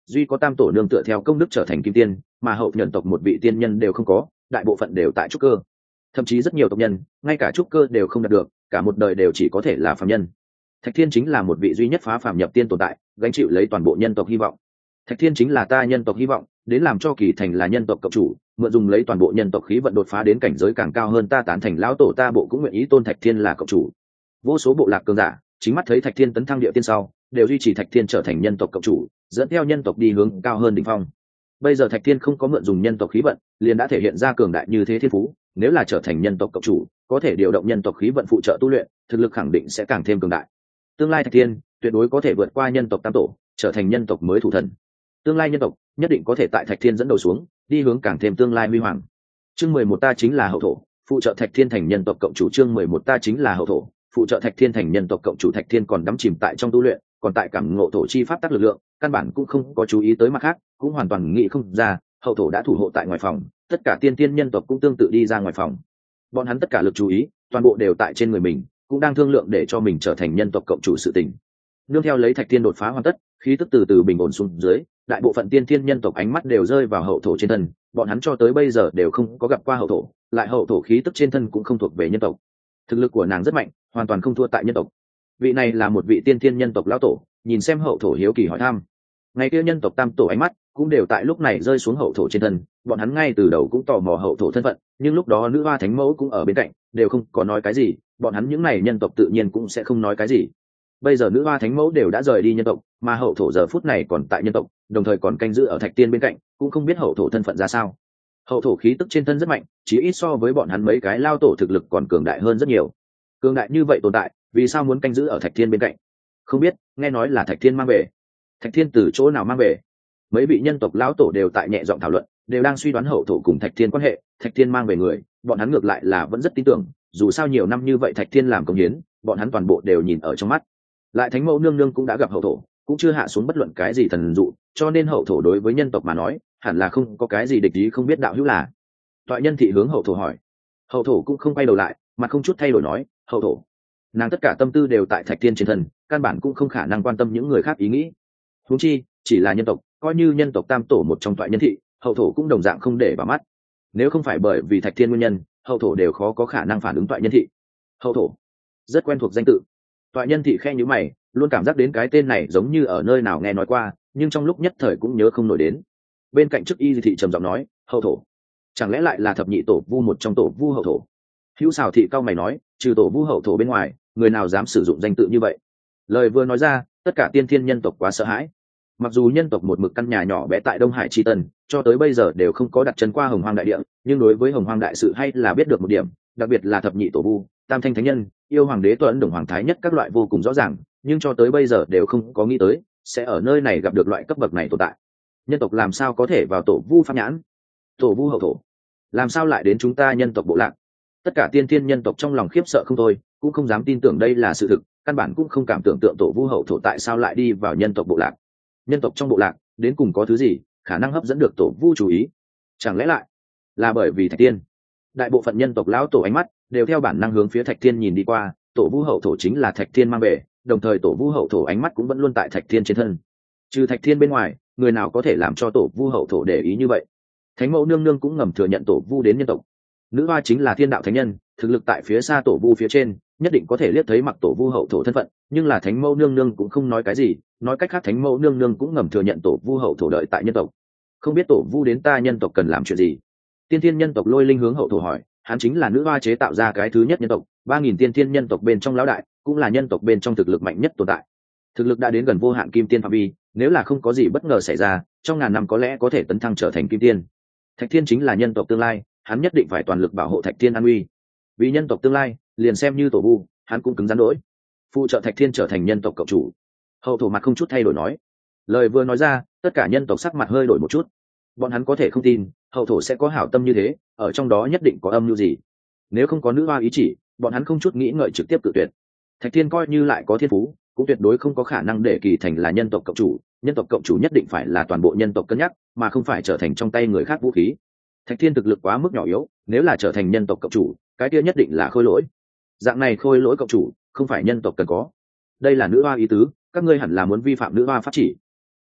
duy có tam tổ nương tựa theo công đức trở thành kim tiên, mà hậu nhân tộc một vị tiên nhân đều không có, đại bộ phận đều tại trúc cơ, thậm chí rất nhiều tộc nhân ngay cả trúc cơ đều không đạt được, cả một đời đều chỉ có thể là phàm nhân. Thạch Thiên chính là một vị duy nhất phá phàm nhập tiên tồn tại, gánh chịu lấy toàn bộ nhân tộc hy vọng. Thạch Thiên chính là ta nhân tộc hy vọng, đến làm cho Kỳ Thành là nhân tộc cộng chủ, mượn dùng lấy toàn bộ nhân tộc khí vận đột phá đến cảnh giới càng cao hơn, ta tán thành lão tổ ta bộ cũng nguyện ý tôn Thạch Thiên là cộng chủ. Vô số bộ lạc cường giả chính mắt thấy Thạch Thiên tấn thăng địa tiên sau, đều duy trì Thạch Thiên trở thành nhân tộc cộng chủ, dẫn theo nhân tộc đi hướng cao hơn đỉnh phong. Bây giờ Thạch Thiên không có mượn dùng nhân tộc khí vận, liền đã thể hiện ra cường đại như thế thiên phú, nếu là trở thành nhân tộc cộng chủ, có thể điều động nhân tộc khí vận phụ trợ tu luyện, thực lực khẳng định sẽ càng thêm cường đại. Tương lai Thạch Thiên tuyệt đối có thể vượt qua nhân tộc tam tổ, trở thành nhân tộc mới thủ thần. Tương lai nhân tộc nhất định có thể tại Thạch Thiên dẫn đầu xuống, đi hướng càng thêm tương lai huy hoàng. Chương mười một ta chính là hậu thổ, phụ trợ Thạch Thiên thành nhân tộc cộng chủ. Chương mười một ta chính là hậu thổ, phụ trợ Thạch Thiên thành nhân tộc cộng chủ. Thạch Thiên còn đắm chìm tại trong tu luyện, còn tại cảm ngộ thổ chi pháp tắc lực lượng, căn bản cũng không có chú ý tới mặt khác, cũng hoàn toàn nghĩ không ra, hậu thổ đã thủ hộ tại ngoài phòng, tất cả tiên tiên nhân tộc cũng tương tự đi ra ngoài phòng. Bọn hắn tất cả lực chú ý, toàn bộ đều tại trên người mình, cũng đang thương lượng để cho mình trở thành nhân tộc cộng chủ sự tình. Nương theo lấy Thạch Thiên đột phá hoàn tất, khí tức từ từ bình ổn xuống dưới, đại bộ phận tiên thiên nhân tộc ánh mắt đều rơi vào hậu thổ trên thân, bọn hắn cho tới bây giờ đều không có gặp qua hậu thổ, lại hậu thổ khí tức trên thân cũng không thuộc về nhân tộc. Thực lực của nàng rất mạnh, hoàn toàn không thua tại nhân tộc. Vị này là một vị tiên thiên nhân tộc lão tổ, nhìn xem hậu thổ hiếu kỳ hỏi thăm. Ngày kia nhân tộc tam tổ ánh mắt cũng đều tại lúc này rơi xuống hậu thổ trên thân, bọn hắn ngay từ đầu cũng tò mò hậu thổ thân phận, nhưng lúc đó nữ hoa thánh mẫu cũng ở bên cạnh, đều không có nói cái gì, bọn hắn những này nhân tộc tự nhiên cũng sẽ không nói cái gì. Bây giờ nữ hoa thánh mẫu đều đã rời đi nhân tộc, mà hậu thổ giờ phút này còn tại nhân tộc, đồng thời còn canh giữ ở Thạch Tiên bên cạnh, cũng không biết hậu thổ thân phận ra sao. Hậu thổ khí tức trên thân rất mạnh, chỉ ít so với bọn hắn mấy cái lao tổ thực lực còn cường đại hơn rất nhiều. Cường đại như vậy tồn tại, vì sao muốn canh giữ ở Thạch Thiên bên cạnh? Không biết, nghe nói là Thạch Thiên mang về. Thạch Thiên từ chỗ nào mang về? Mấy vị nhân tộc lão tổ đều tại nhẹ giọng thảo luận, đều đang suy đoán hậu thổ cùng Thạch Thiên quan hệ. Thạch Thiên mang về người, bọn hắn ngược lại là vẫn rất tin tưởng, dù sao nhiều năm như vậy Thạch Thiên làm công hiến, bọn hắn toàn bộ đều nhìn ở trong mắt. Lại thánh mẫu nương nương cũng đã gặp hậu thổ, cũng chưa hạ xuống bất luận cái gì thần dụ, cho nên hậu thổ đối với nhân tộc mà nói, hẳn là không có cái gì địch ý không biết đạo hữu là. Toại nhân thị hướng hậu thổ hỏi. Hậu thổ cũng không quay đầu lại, mặt không chút thay đổi nói, hậu thổ. Nàng tất cả tâm tư đều tại Thạch Thiên trên thân, căn bản cũng không khả năng quan tâm những người khác ý nghĩ. Huống chi, chỉ là nhân tộc, coi như nhân tộc tam tổ một trong toại nhân thị, hậu thổ cũng đồng dạng không để vào mắt. Nếu không phải bởi vì Thạch Thiên nguyên nhân, hậu thổ đều khó có khả năng phản ứng toại nhân thị. Hậu thổ, rất quen thuộc danh tự. Toại nhân thị khe nhíu mày, luôn cảm giác đến cái tên này giống như ở nơi nào nghe nói qua, nhưng trong lúc nhất thời cũng nhớ không nổi đến. Bên cạnh chức y thị trầm giọng nói, hậu thổ, chẳng lẽ lại là thập nhị tổ vu một trong tổ vu hậu thổ? Hữu Sào thị cao mày nói, trừ tổ vu hậu thổ bên ngoài, người nào dám sử dụng danh tự như vậy? Lời vừa nói ra, tất cả tiên thiên nhân tộc quá sợ hãi. Mặc dù nhân tộc một mực căn nhà nhỏ bé tại Đông Hải Chi Tân, cho tới bây giờ đều không có đặt chân qua Hồng Hoang đại địa, nhưng đối với Hồng Hoang đại sự hay là biết được một điểm, đặc biệt là thập nhị tổ vu, tam thanh thánh nhân, yêu hoàng đế tuấn đồng hoàng thái nhất các loại vô cùng rõ ràng, nhưng cho tới bây giờ đều không có nghĩ tới sẽ ở nơi này gặp được loại cấp bậc này tồn tại. Nhân tộc làm sao có thể vào tổ vu pháp nhãn? Tổ vu hậu thổ làm sao lại đến chúng ta nhân tộc bộ lạc? Tất cả tiên thiên nhân tộc trong lòng khiếp sợ không thôi, cũng không dám tin tưởng đây là sự thực, căn bản cũng không cảm tưởng tượng tổ vu hậu thổ tại sao lại đi vào nhân tộc bộ lạc. Nhân tộc trong bộ lạc đến cùng có thứ gì khả năng hấp dẫn được tổ vu chú ý? Chẳng lẽ lại là bởi vì Thạch Tiên? Đại bộ phận nhân tộc lão tổ ánh mắt đều theo bản năng hướng phía Thạch Tiên nhìn đi qua, tổ vu hậu thổ chính là Thạch Tiên mang về, đồng thời tổ vu hậu thổ ánh mắt cũng vẫn luôn tại Thạch Tiên trên thân. Trừ Thạch Tiên bên ngoài, người nào có thể làm cho tổ vu hậu thổ để ý như vậy? Thánh mẫu nương nương cũng ngầm thừa nhận tổ vu đến nhân tộc. Nữ hoa chính là thiên đạo thánh nhân, thực lực tại phía xa tổ vu phía trên, nhất định có thể liếc thấy mặc tổ vu hậu thổ thân phận, nhưng là thánh mẫu nương nương cũng không nói cái gì, nói cách khác thánh mẫu nương nương cũng ngầm thừa nhận tổ vu hậu thổ đợi tại nhân tộc. Không biết tổ vu đến ta nhân tộc cần làm chuyện gì? Tiên thiên nhân tộc Lôi Linh hướng hậu thổ hỏi, hắn chính là nữ hoa chế tạo ra cái thứ nhất nhân tộc, ba nghìn tiên thiên nhân tộc bên trong lão đại, cũng là nhân tộc bên trong thực lực mạnh nhất tồn tại. Thực lực đã đến gần vô hạn kim tiên phạm vi, nếu là không có gì bất ngờ xảy ra, trong ngàn năm có lẽ có thể tấn thăng trở thành kim tiên. Thạch Thiên chính là nhân tộc tương lai, hắn nhất định phải toàn lực bảo hộ Thạch Thiên an uy. Vì nhân tộc tương lai, liền xem như tổ vu, hắn cũng cứng rắn đỗi. Phụ trợ Thạch Thiên trở thành nhân tộc cộng chủ. Hậu thổ mặt không chút thay đổi nói. Lời vừa nói ra, tất cả nhân tộc sắc mặt hơi đổi một chút. Bọn hắn có thể không tin, hậu thổ sẽ có hảo tâm như thế, ở trong đó nhất định có âm mưu gì. Nếu không có nữ hoa ý chỉ, bọn hắn không chút nghĩ ngợi trực tiếp tự tuyệt. Thạch Thiên coi như lại có thiên phú, cũng tuyệt đối không có khả năng để Kỳ Thành là nhân tộc cộng chủ. Nhân tộc cộng chủ nhất định phải là toàn bộ nhân tộc cân nhắc, mà không phải trở thành trong tay người khác vũ khí. Thạch Thiên thực lực quá mức nhỏ yếu, nếu là trở thành nhân tộc cộng chủ, cái kia nhất định là khôi lỗi. Dạng này khôi lỗi cộng chủ, không phải nhân tộc cần có. Đây là nữ hoa ý tứ, các ngươi hẳn là muốn vi phạm nữ hoa pháp chỉ.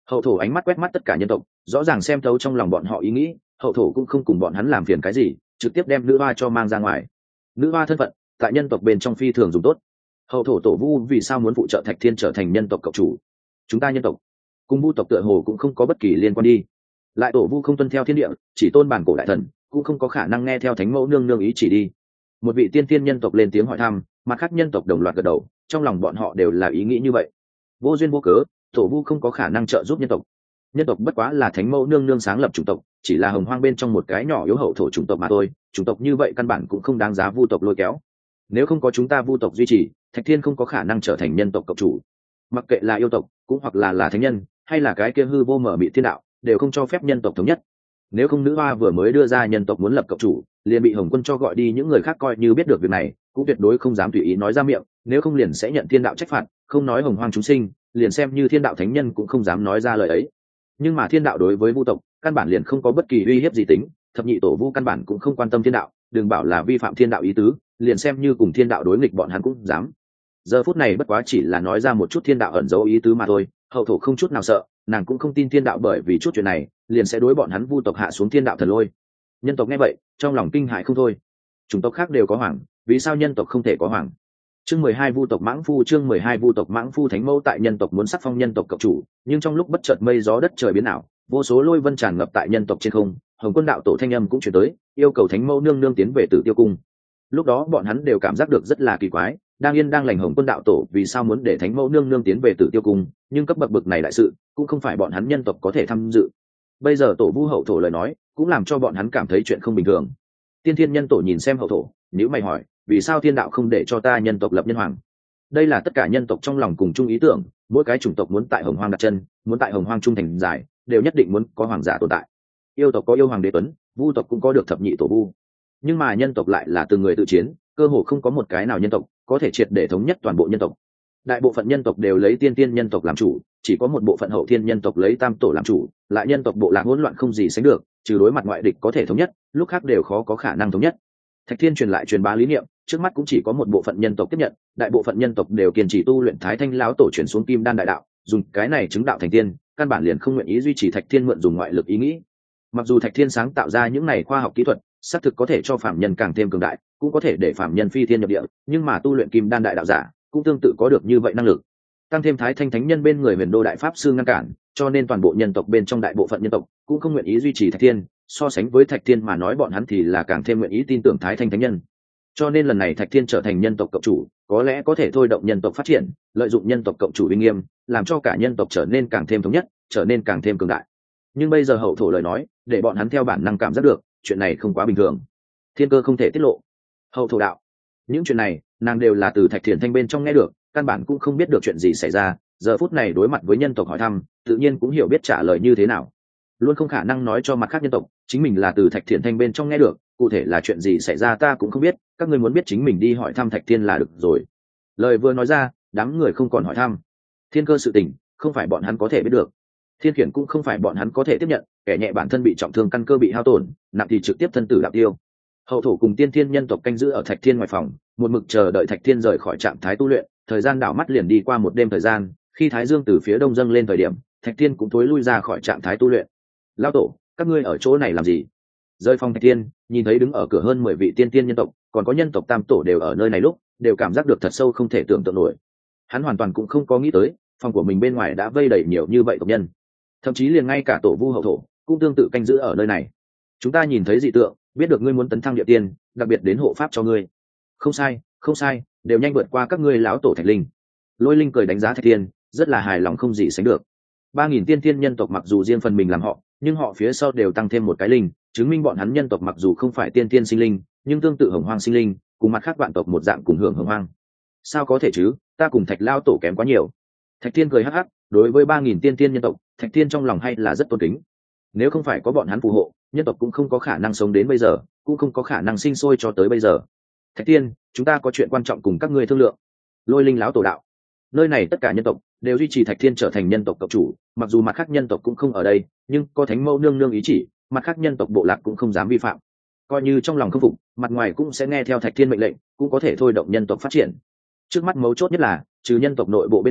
Hậu thổ ánh mắt quét mắt tất cả nhân tộc, rõ ràng xem thấu trong lòng bọn họ ý nghĩ. Hậu thổ cũng không cùng bọn hắn làm phiền cái gì, trực tiếp đem nữ hoa cho mang ra ngoài. Nữ hoa thân phận tại nhân tộc bên trong phi thường dùng tốt. Hậu thổ tổ vu vì sao muốn phụ trợ Thạch Thiên trở thành nhân tộc cộng chủ? Chúng ta nhân tộc cùng vu tộc tựa hồ cũng không có bất kỳ liên quan đi. Lại tổ vu không tuân theo thiên địa, chỉ tôn bản cổ đại thần, cũng không có khả năng nghe theo thánh mẫu nương nương ý chỉ đi. Một vị tiên tiên nhân tộc lên tiếng hỏi thăm, mặt khác nhân tộc đồng loạt gật đầu, trong lòng bọn họ đều là ý nghĩ như vậy. Vô duyên vô cớ, tổ vu không có khả năng trợ giúp nhân tộc. Nhân tộc bất quá là thánh mẫu nương nương sáng lập chủng tộc, chỉ là hồng hoang bên trong một cái nhỏ yếu hậu thổ chủng tộc mà thôi. Chủng tộc như vậy căn bản cũng không đáng giá vu tộc lôi kéo. Nếu không có chúng ta vu tộc duy trì, Thạch Thiên không có khả năng trở thành nhân tộc cộng chủ. Mặc kệ là yêu tộc, cũng hoặc là là thánh nhân, hay là cái kia hư vô mở mị thiên đạo, đều không cho phép nhân tộc thống nhất. Nếu không nữ hoa vừa mới đưa ra nhân tộc muốn lập cộng chủ, liền bị Hồng Quân cho gọi đi, những người khác coi như biết được việc này, cũng tuyệt đối không dám tùy ý nói ra miệng, nếu không liền sẽ nhận thiên đạo trách phạt, không nói hồng hoang chúng sinh, liền xem như thiên đạo thánh nhân cũng không dám nói ra lời ấy. Nhưng mà thiên đạo đối với vu tộc, căn bản liền không có bất kỳ uy hiếp gì tính, thập nhị tổ vu căn bản cũng không quan tâm thiên đạo, đừng bảo là vi phạm thiên đạo ý tứ, liền xem như cùng thiên đạo đối nghịch bọn hắn cũng dám. Giờ phút này bất quá chỉ là nói ra một chút thiên đạo ẩn giấu ý tứ mà thôi, hậu thổ không chút nào sợ, nàng cũng không tin thiên đạo bởi vì chút chuyện này liền sẽ đối bọn hắn vu tộc hạ xuống thiên đạo thần lôi. Nhân tộc nghe vậy trong lòng kinh hãi không thôi, chủng tộc khác đều có hoàng, vì sao nhân tộc không thể có hoàng? Chương mười hai vu tộc mãng phu, chương mười hai vu tộc mãng phu. Thánh mẫu tại nhân tộc muốn sắc phong nhân tộc cộng chủ, nhưng trong lúc bất chợt mây gió đất trời biến ảo, vô số lôi vân tràn ngập tại nhân tộc trên không, Hồng Quân đạo tổ thanh âm cũng truyền tới, yêu cầu thánh mẫu nương nương tiến về Tử Tiêu cung. Lúc đó bọn hắn đều cảm giác được rất là kỳ quái, đang yên đang lành Hồng Quân đạo tổ vì sao muốn để thánh mẫu nương nương tiến về Tử Tiêu cung, nhưng cấp bậc bậc này đại sự cũng không phải bọn hắn nhân tộc có thể tham dự. Bây giờ tổ vu hậu thổ lời nói cũng làm cho bọn hắn cảm thấy chuyện không bình thường. Tiên thiên nhân tổ nhìn xem hậu thổ, nếu mày hỏi, vì sao thiên đạo không để cho ta nhân tộc lập nhân hoàng? Đây là tất cả nhân tộc trong lòng cùng chung ý tưởng, mỗi cái chủng tộc muốn tại hồng hoang đặt chân, muốn tại hồng hoang trung thành giải, đều nhất định muốn có hoàng giả tồn tại. Yêu tộc có yêu hoàng đế tuấn, vu tộc cũng có được thập nhị tổ vu, nhưng mà nhân tộc lại là từng người tự chiến, cơ hồ không có một cái nào nhân tộc có thể triệt để thống nhất toàn bộ nhân tộc. Đại bộ phận nhân tộc đều lấy tiên tiên nhân tộc làm chủ, chỉ có một bộ phận hậu thiên nhân tộc lấy tam tổ làm chủ, lại nhân tộc bộ lạc hỗn loạn không gì sánh được, trừ đối mặt ngoại địch có thể thống nhất, lúc khác đều khó có khả năng thống nhất. Thạch Thiên truyền lại truyền bá lý niệm, trước mắt cũng chỉ có một bộ phận nhân tộc tiếp nhận, đại bộ phận nhân tộc đều kiên trì tu luyện Thái Thanh lão tổ truyền xuống Kim Đan đại đạo, dùng cái này chứng đạo thành tiên, căn bản liền không nguyện ý duy trì Thạch Thiên mượn dùng ngoại lực ý nghĩ. Mặc dù Thạch Thiên sáng tạo ra những này khoa học kỹ thuật, xác thực có thể cho phạm nhân càng thêm cường đại, cũng có thể để phạm nhân phi thiên nhập địa, nhưng mà tu luyện Kim Đan đại đạo giả cũng tương tự có được như vậy năng lực. Tăng thêm Thái Thanh thánh nhân bên người Huyền Đô đại pháp sư ngăn cản, cho nên toàn bộ nhân tộc bên trong đại bộ phận nhân tộc cũng không nguyện ý duy trì Thạch Thiên, so sánh với Thạch Thiên mà nói bọn hắn thì là càng thêm nguyện ý tin tưởng Thái Thanh thánh nhân. Cho nên lần này Thạch Thiên trở thành nhân tộc cộng chủ, có lẽ có thể thôi động nhân tộc phát triển, lợi dụng nhân tộc cộng chủ uy nghiêm, làm cho cả nhân tộc trở nên càng thêm thống nhất, trở nên càng thêm cường đại. Nhưng bây giờ hậu thổ lời nói, để bọn hắn theo bản năng cảm giác được, chuyện này không quá bình thường. Thiên cơ không thể tiết lộ. Hậu thổ đạo, những chuyện này, nàng đều là từ Thạch Thiền Thanh bên trong nghe được, căn bản cũng không biết được chuyện gì xảy ra, giờ phút này đối mặt với nhân tộc hỏi thăm, tự nhiên cũng hiểu biết trả lời như thế nào. Luôn không khả năng nói cho mặt khác nhân tộc, chính mình là từ Thạch Thiền Thanh bên trong nghe được, cụ thể là chuyện gì xảy ra ta cũng không biết, các ngươi muốn biết chính mình đi hỏi thăm Thạch Thiên là được rồi. Lời vừa nói ra, đám người không còn hỏi thăm. Thiên cơ sự tình, không phải bọn hắn có thể biết được. Thiên khiển cũng không phải bọn hắn có thể tiếp nhận, kẻ nhẹ bản thân bị trọng thương căn cơ bị hao tổn, nặng thì trực tiếp thân tử đạo tiêu. Hậu thổ cùng tiên thiên nhân tộc canh giữ ở Thạch Thiên ngoài phòng, một mực chờ đợi Thạch Thiên rời khỏi trạng thái tu luyện, thời gian đảo mắt liền đi qua một đêm thời gian, khi thái dương từ phía đông dâng lên thời điểm, Thạch Thiên cũng thối lui ra khỏi trạng thái tu luyện. Lão tổ, các ngươi ở chỗ này làm gì? Rơi phòng Thạch Thiên, nhìn thấy đứng ở cửa hơn mười vị tiên tiên nhân tộc, còn có nhân tộc tam tổ đều ở nơi này lúc, đều cảm giác được thật sâu không thể tưởng tượng nổi. Hắn hoàn toàn cũng không có nghĩ tới, phòng của mình bên ngoài đã vây đầy nhiều như vậy tộc nhân, thậm chí liền ngay cả tổ vu hậu thổ cũng tương tự canh giữ ở nơi này. Chúng ta nhìn thấy dị tượng, biết được ngươi muốn tấn thăng địa tiên, đặc biệt đến hộ pháp cho ngươi. Không sai, không sai, đều nhanh vượt qua các ngươi lão tổ Thạch Linh. Lôi Linh cười đánh giá Thạch Thiên, rất là hài lòng không gì sánh được. Ba nghìn tiên tiên nhân tộc mặc dù riêng phần mình làm họ, nhưng họ phía sau đều tăng thêm một cái linh, chứng minh bọn hắn nhân tộc mặc dù không phải tiên tiên sinh linh, nhưng tương tự hồng hoang sinh linh, cùng mặt khác vạn tộc một dạng cùng hưởng hồng hoang. Sao có thể chứ, ta cùng Thạch lao tổ kém quá nhiều. Thạch Thiên cười hắc hắc, đối với ba nghìn tiên tiên nhân tộc, Thạch Thiên trong lòng hay là rất tôn kính. Nếu không phải có bọn hắn phù hộ, nhân tộc cũng không có khả năng sống đến bây giờ, cũng không có khả năng sinh sôi cho tới bây giờ. Thạch Thiên, chúng ta có chuyện quan trọng cùng các ngươi thương lượng. Lôi Linh lão tổ đạo, nơi này tất cả nhân tộc đều duy trì Thạch Thiên trở thành nhân tộc cộng chủ, mặc dù mặt khác nhân tộc cũng không ở đây, nhưng có thánh mẫu nương nương ý chỉ, mặt khác nhân tộc bộ lạc cũng không dám vi phạm. Coi như trong lòng không phục, mặt ngoài cũng sẽ nghe theo Thạch Thiên mệnh lệnh, cũng có thể thôi động nhân tộc phát triển. Trước mắt mấu chốt nhất là, trừ nhân tộc nội bộ bên ngoài,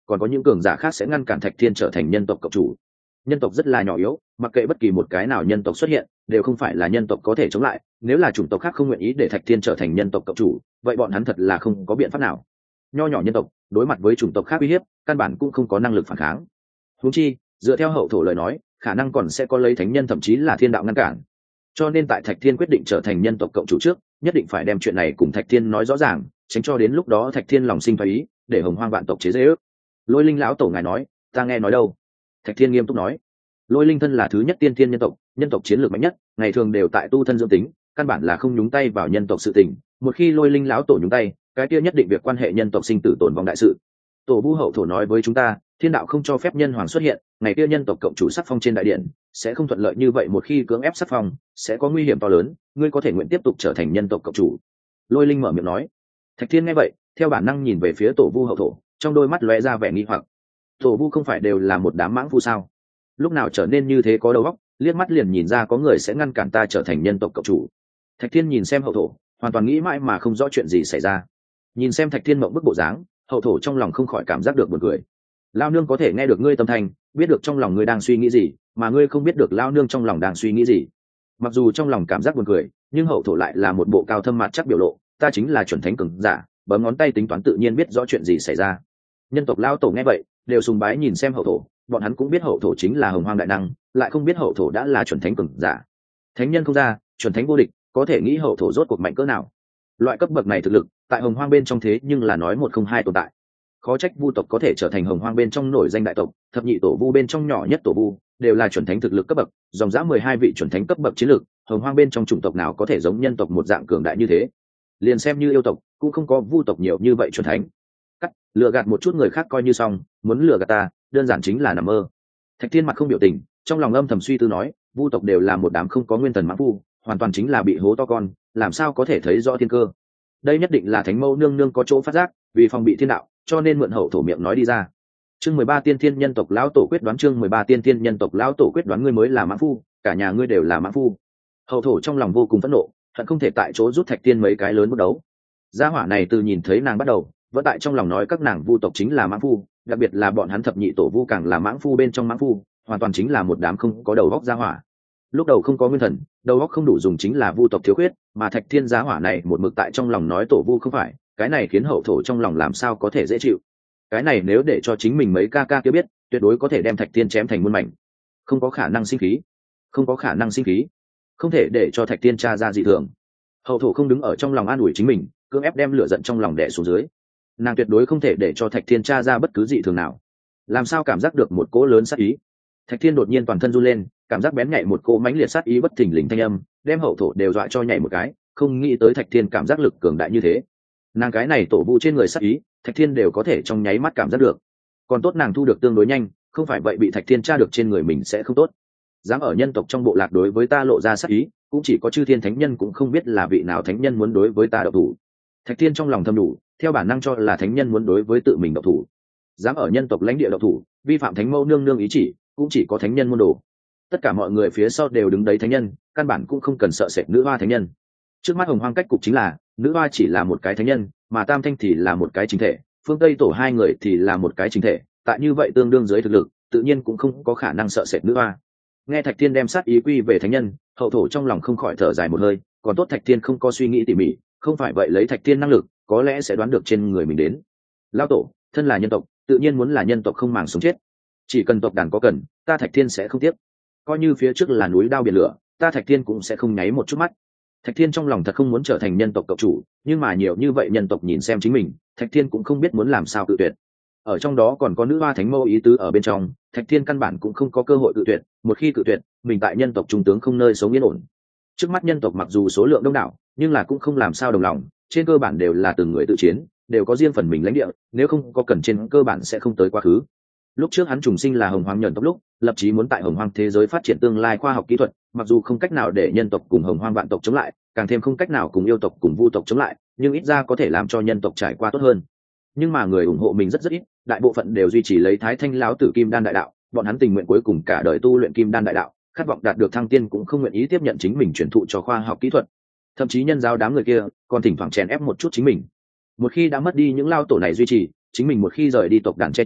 còn có những cường giả khác sẽ ngăn cản Thạch Thiên trở thành nhân tộc cộng chủ. Nhân tộc rất là nhỏ yếu, mặc kệ bất kỳ một cái nào nhân tộc xuất hiện đều không phải là nhân tộc có thể chống lại. Nếu là chủng tộc khác không nguyện ý để Thạch Thiên trở thành nhân tộc cộng chủ, vậy bọn hắn thật là không có biện pháp nào. Nho nhỏ nhân tộc đối mặt với chủng tộc khác uy hiếp, căn bản cũng không có năng lực phản kháng. Huống chi dựa theo hậu thổ lời nói, khả năng còn sẽ có lấy thánh nhân thậm chí là thiên đạo ngăn cản. Cho nên tại Thạch Thiên quyết định trở thành nhân tộc cộng chủ trước, nhất định phải đem chuyện này cùng Thạch Thiên nói rõ ràng, tránh cho đến lúc đó Thạch Thiên lòng sinh thái ý, để Hồng Hoang vạn tộc chế giễu. Lôi Linh lão tổ ngài nói, ta nghe nói đâu? Thạch Thiên nghiêm túc nói. Lôi Linh thân là thứ nhất tiên thiên nhân tộc, nhân tộc chiến lược mạnh nhất, ngày thường đều tại tu thân dưỡng tính, căn bản là không nhúng tay vào nhân tộc sự tình. Một khi Lôi Linh lão tổ nhúng tay, cái kia nhất định việc quan hệ nhân tộc sinh tử tồn vong đại sự. Tổ Vu hậu thổ nói với chúng ta, thiên đạo không cho phép nhân hoàng xuất hiện, ngày kia nhân tộc cộng chủ sắc phong trên đại điện sẽ không thuận lợi như vậy, một khi cưỡng ép sắc phong sẽ có nguy hiểm to lớn, ngươi có thể nguyện tiếp tục trở thành nhân tộc cộng chủ. Lôi Linh mở miệng nói. Thạch Thiên nghe vậy, theo bản năng nhìn về phía Tổ Vu hậu thổ, trong đôi mắt lóe ra vẻ nghi hoặc. Tổ Vu không phải đều là một đám mãng phu sao? Lúc nào trở nên như thế có đầu óc, liếc mắt liền nhìn ra có người sẽ ngăn cản ta trở thành nhân tộc cộng chủ. Thạch Thiên nhìn xem hậu thổ, hoàn toàn nghĩ mãi mà không rõ chuyện gì xảy ra. Nhìn xem Thạch Thiên mộng bức bộ dáng, hậu thổ trong lòng không khỏi cảm giác được buồn cười. Lao nương có thể nghe được ngươi tâm thanh, biết được trong lòng ngươi đang suy nghĩ gì, mà ngươi không biết được lao nương trong lòng đang suy nghĩ gì. Mặc dù trong lòng cảm giác buồn cười, nhưng hậu thổ lại là một bộ cao thâm mặt chắc biểu lộ, ta chính là chuẩn thánh cường giả, bấm ngón tay tính toán tự nhiên biết rõ chuyện gì xảy ra. Nhân tộc lao tổ nghe vậy, đều sùng bái nhìn xem hậu thổ, bọn hắn cũng biết hậu thổ chính là Hồng Hoang đại năng, lại không biết hậu thổ đã là chuẩn thánh cường giả. Thánh nhân không ra, chuẩn thánh vô địch, có thể nghĩ hậu thổ rốt cuộc mạnh cỡ nào. Loại cấp bậc này thực lực, tại Hồng Hoang bên trong thế nhưng là nói một không hai tồn tại. Khó trách Vu tộc có thể trở thành Hồng Hoang bên trong nổi danh đại tộc, thập nhị tổ Vu bên trong nhỏ nhất tổ Vu đều là chuẩn thánh thực lực cấp bậc, dòng dã mười hai vị chuẩn thánh cấp bậc chiến lược, Hồng Hoang bên trong chủng tộc nào có thể giống nhân tộc một dạng cường đại như thế. Liền xem như yêu tộc, cũng không có Vu tộc nhiều như vậy chuẩn thánh. Cắt, lừa gạt một chút người khác coi như xong, muốn lừa gạt ta, đơn giản chính là nằm mơ. Thạch Thiên mặt không biểu tình, trong lòng âm thầm suy tư nói, Vu tộc đều là một đám không có nguyên thần mãng phu, hoàn toàn chính là bị hố to con, làm sao có thể thấy rõ thiên cơ. Đây nhất định là Thánh Mâu nương nương có chỗ phát giác, vì phòng bị thiên đạo, cho nên mượn hậu thổ miệng nói đi ra. Chương mười ba tiên thiên nhân tộc lão tổ quyết đoán, chương mười ba tiên thiên nhân tộc lão tổ quyết đoán, ngươi mới là mãng phu, cả nhà ngươi đều là mãng phu. Hậu thổ trong lòng vô cùng phẫn nộ, hận không thể tại chỗ rút Thạch Thiên mấy cái lớn bước đấu. Gia hỏa này từ nhìn thấy nàng bắt đầu, vẫn tại trong lòng nói các nàng Vu tộc chính là mãng phu, đặc biệt là bọn hắn thập nhị tổ Vu càng là mãng phu bên trong mãng phu, hoàn toàn chính là một đám không có đầu óc gia hỏa. Lúc đầu không có nguyên thần, đầu óc không đủ dùng chính là Vu tộc thiếu khuyết, mà Thạch Thiên gia hỏa này một mực tại trong lòng nói tổ Vu không phải, cái này khiến hậu thổ trong lòng làm sao có thể dễ chịu. Cái này nếu để cho chính mình mấy ca ca kia biết, tuyệt đối có thể đem Thạch Thiên chém thành muôn mảnh. Không có khả năng sinh khí, không có khả năng sinh khí, không thể để cho Thạch Thiên tra ra dị thường. Hậu thổ không đứng ở trong lòng an ủi chính mình, cưỡng ép đem lửa giận trong lòng đè xuống dưới. Nàng tuyệt đối không thể để cho Thạch Thiên tra ra bất cứ dị thường nào. Làm sao cảm giác được một cỗ lớn sát ý? Thạch Thiên đột nhiên toàn thân run lên, cảm giác bén nhạy một cỗ mãnh liệt sát ý bất thình lình thanh âm, đem hậu thổ đều dọa cho nhảy một cái, không nghĩ tới Thạch Thiên cảm giác lực cường đại như thế. Nàng cái này tổ Vu trên người sát ý, Thạch Thiên đều có thể trong nháy mắt cảm giác được. Còn tốt nàng thu được tương đối nhanh, không phải vậy bị Thạch Thiên tra được trên người mình sẽ không tốt. Dám ở nhân tộc trong bộ lạc đối với ta lộ ra sát ý, cũng chỉ có chư thiên thánh nhân cũng không biết là vị nào thánh nhân muốn đối với ta độc thủ. Thạch Thiên trong lòng thầm đủ, theo bản năng cho là thánh nhân muốn đối với tự mình độc thủ. Dám ở nhân tộc lãnh địa độc thủ, vi phạm Thánh Mâu nương nương ý chỉ, cũng chỉ có thánh nhân môn đồ. Tất cả mọi người phía sau đều đứng đấy thánh nhân, căn bản cũng không cần sợ sệt nữ hoa thánh nhân. Trước mắt Hồng Hoang cách cục chính là, nữ hoa chỉ là một cái thánh nhân, mà Tam Thanh thì là một cái chính thể, phương Tây tổ hai người thì là một cái chính thể, tại như vậy tương đương dưới thực lực, tự nhiên cũng không có khả năng sợ sệt nữ hoa. Nghe Thạch Thiên đem sát ý quy về thánh nhân, hậu thổ trong lòng không khỏi thở dài một hơi, còn tốt Thạch Thiên không có suy nghĩ tỉ mỉ, không phải vậy lấy Thạch Thiên năng lực, có lẽ sẽ đoán được trên người mình đến. Lão tổ, thân là nhân tộc, tự nhiên muốn là nhân tộc không màng sống chết. Chỉ cần tộc đàn có cần, ta Thạch Thiên sẽ không tiếc. Coi như phía trước là núi đao biển lửa, ta Thạch Thiên cũng sẽ không nháy một chút mắt. Thạch Thiên trong lòng thật không muốn trở thành nhân tộc cộng chủ, nhưng mà nhiều như vậy nhân tộc nhìn xem chính mình, Thạch Thiên cũng không biết muốn làm sao cự tuyệt. Ở trong đó còn có nữ hoa thánh mâu ý tứ ở bên trong, Thạch Thiên căn bản cũng không có cơ hội cự tuyệt, một khi cự tuyệt, mình tại nhân tộc trung tướng không nơi sống yên ổn. Trước mắt nhân tộc mặc dù số lượng đông đảo, nhưng là cũng không làm sao đồng lòng, trên cơ bản đều là từng người tự chiến, đều có riêng phần mình lãnh địa, nếu không có cần trên cơ bản sẽ không tới quá khứ. Lúc trước hắn trùng sinh là Hồng Hoang nhân tộc lúc, lập chí muốn tại Hồng Hoang thế giới phát triển tương lai khoa học kỹ thuật, mặc dù không cách nào để nhân tộc cùng Hồng Hoang vạn tộc chống lại, càng thêm không cách nào cùng yêu tộc cùng vu tộc chống lại, nhưng ít ra có thể làm cho nhân tộc trải qua tốt hơn. Nhưng mà người ủng hộ mình rất rất ít, đại bộ phận đều duy trì lấy Thái Thanh lão tử Kim Đan đại đạo, bọn hắn tình nguyện cuối cùng cả đời tu luyện Kim Đan đại đạo, khát vọng đạt được thăng tiên cũng không nguyện ý tiếp nhận chính mình truyền thụ cho khoa học kỹ thuật. Thậm chí nhân giáo đám người kia còn thỉnh thoảng chèn ép một chút chính mình. Một khi đã mất đi những lao tổ này duy trì, chính mình một khi rời đi tộc đàn che chở,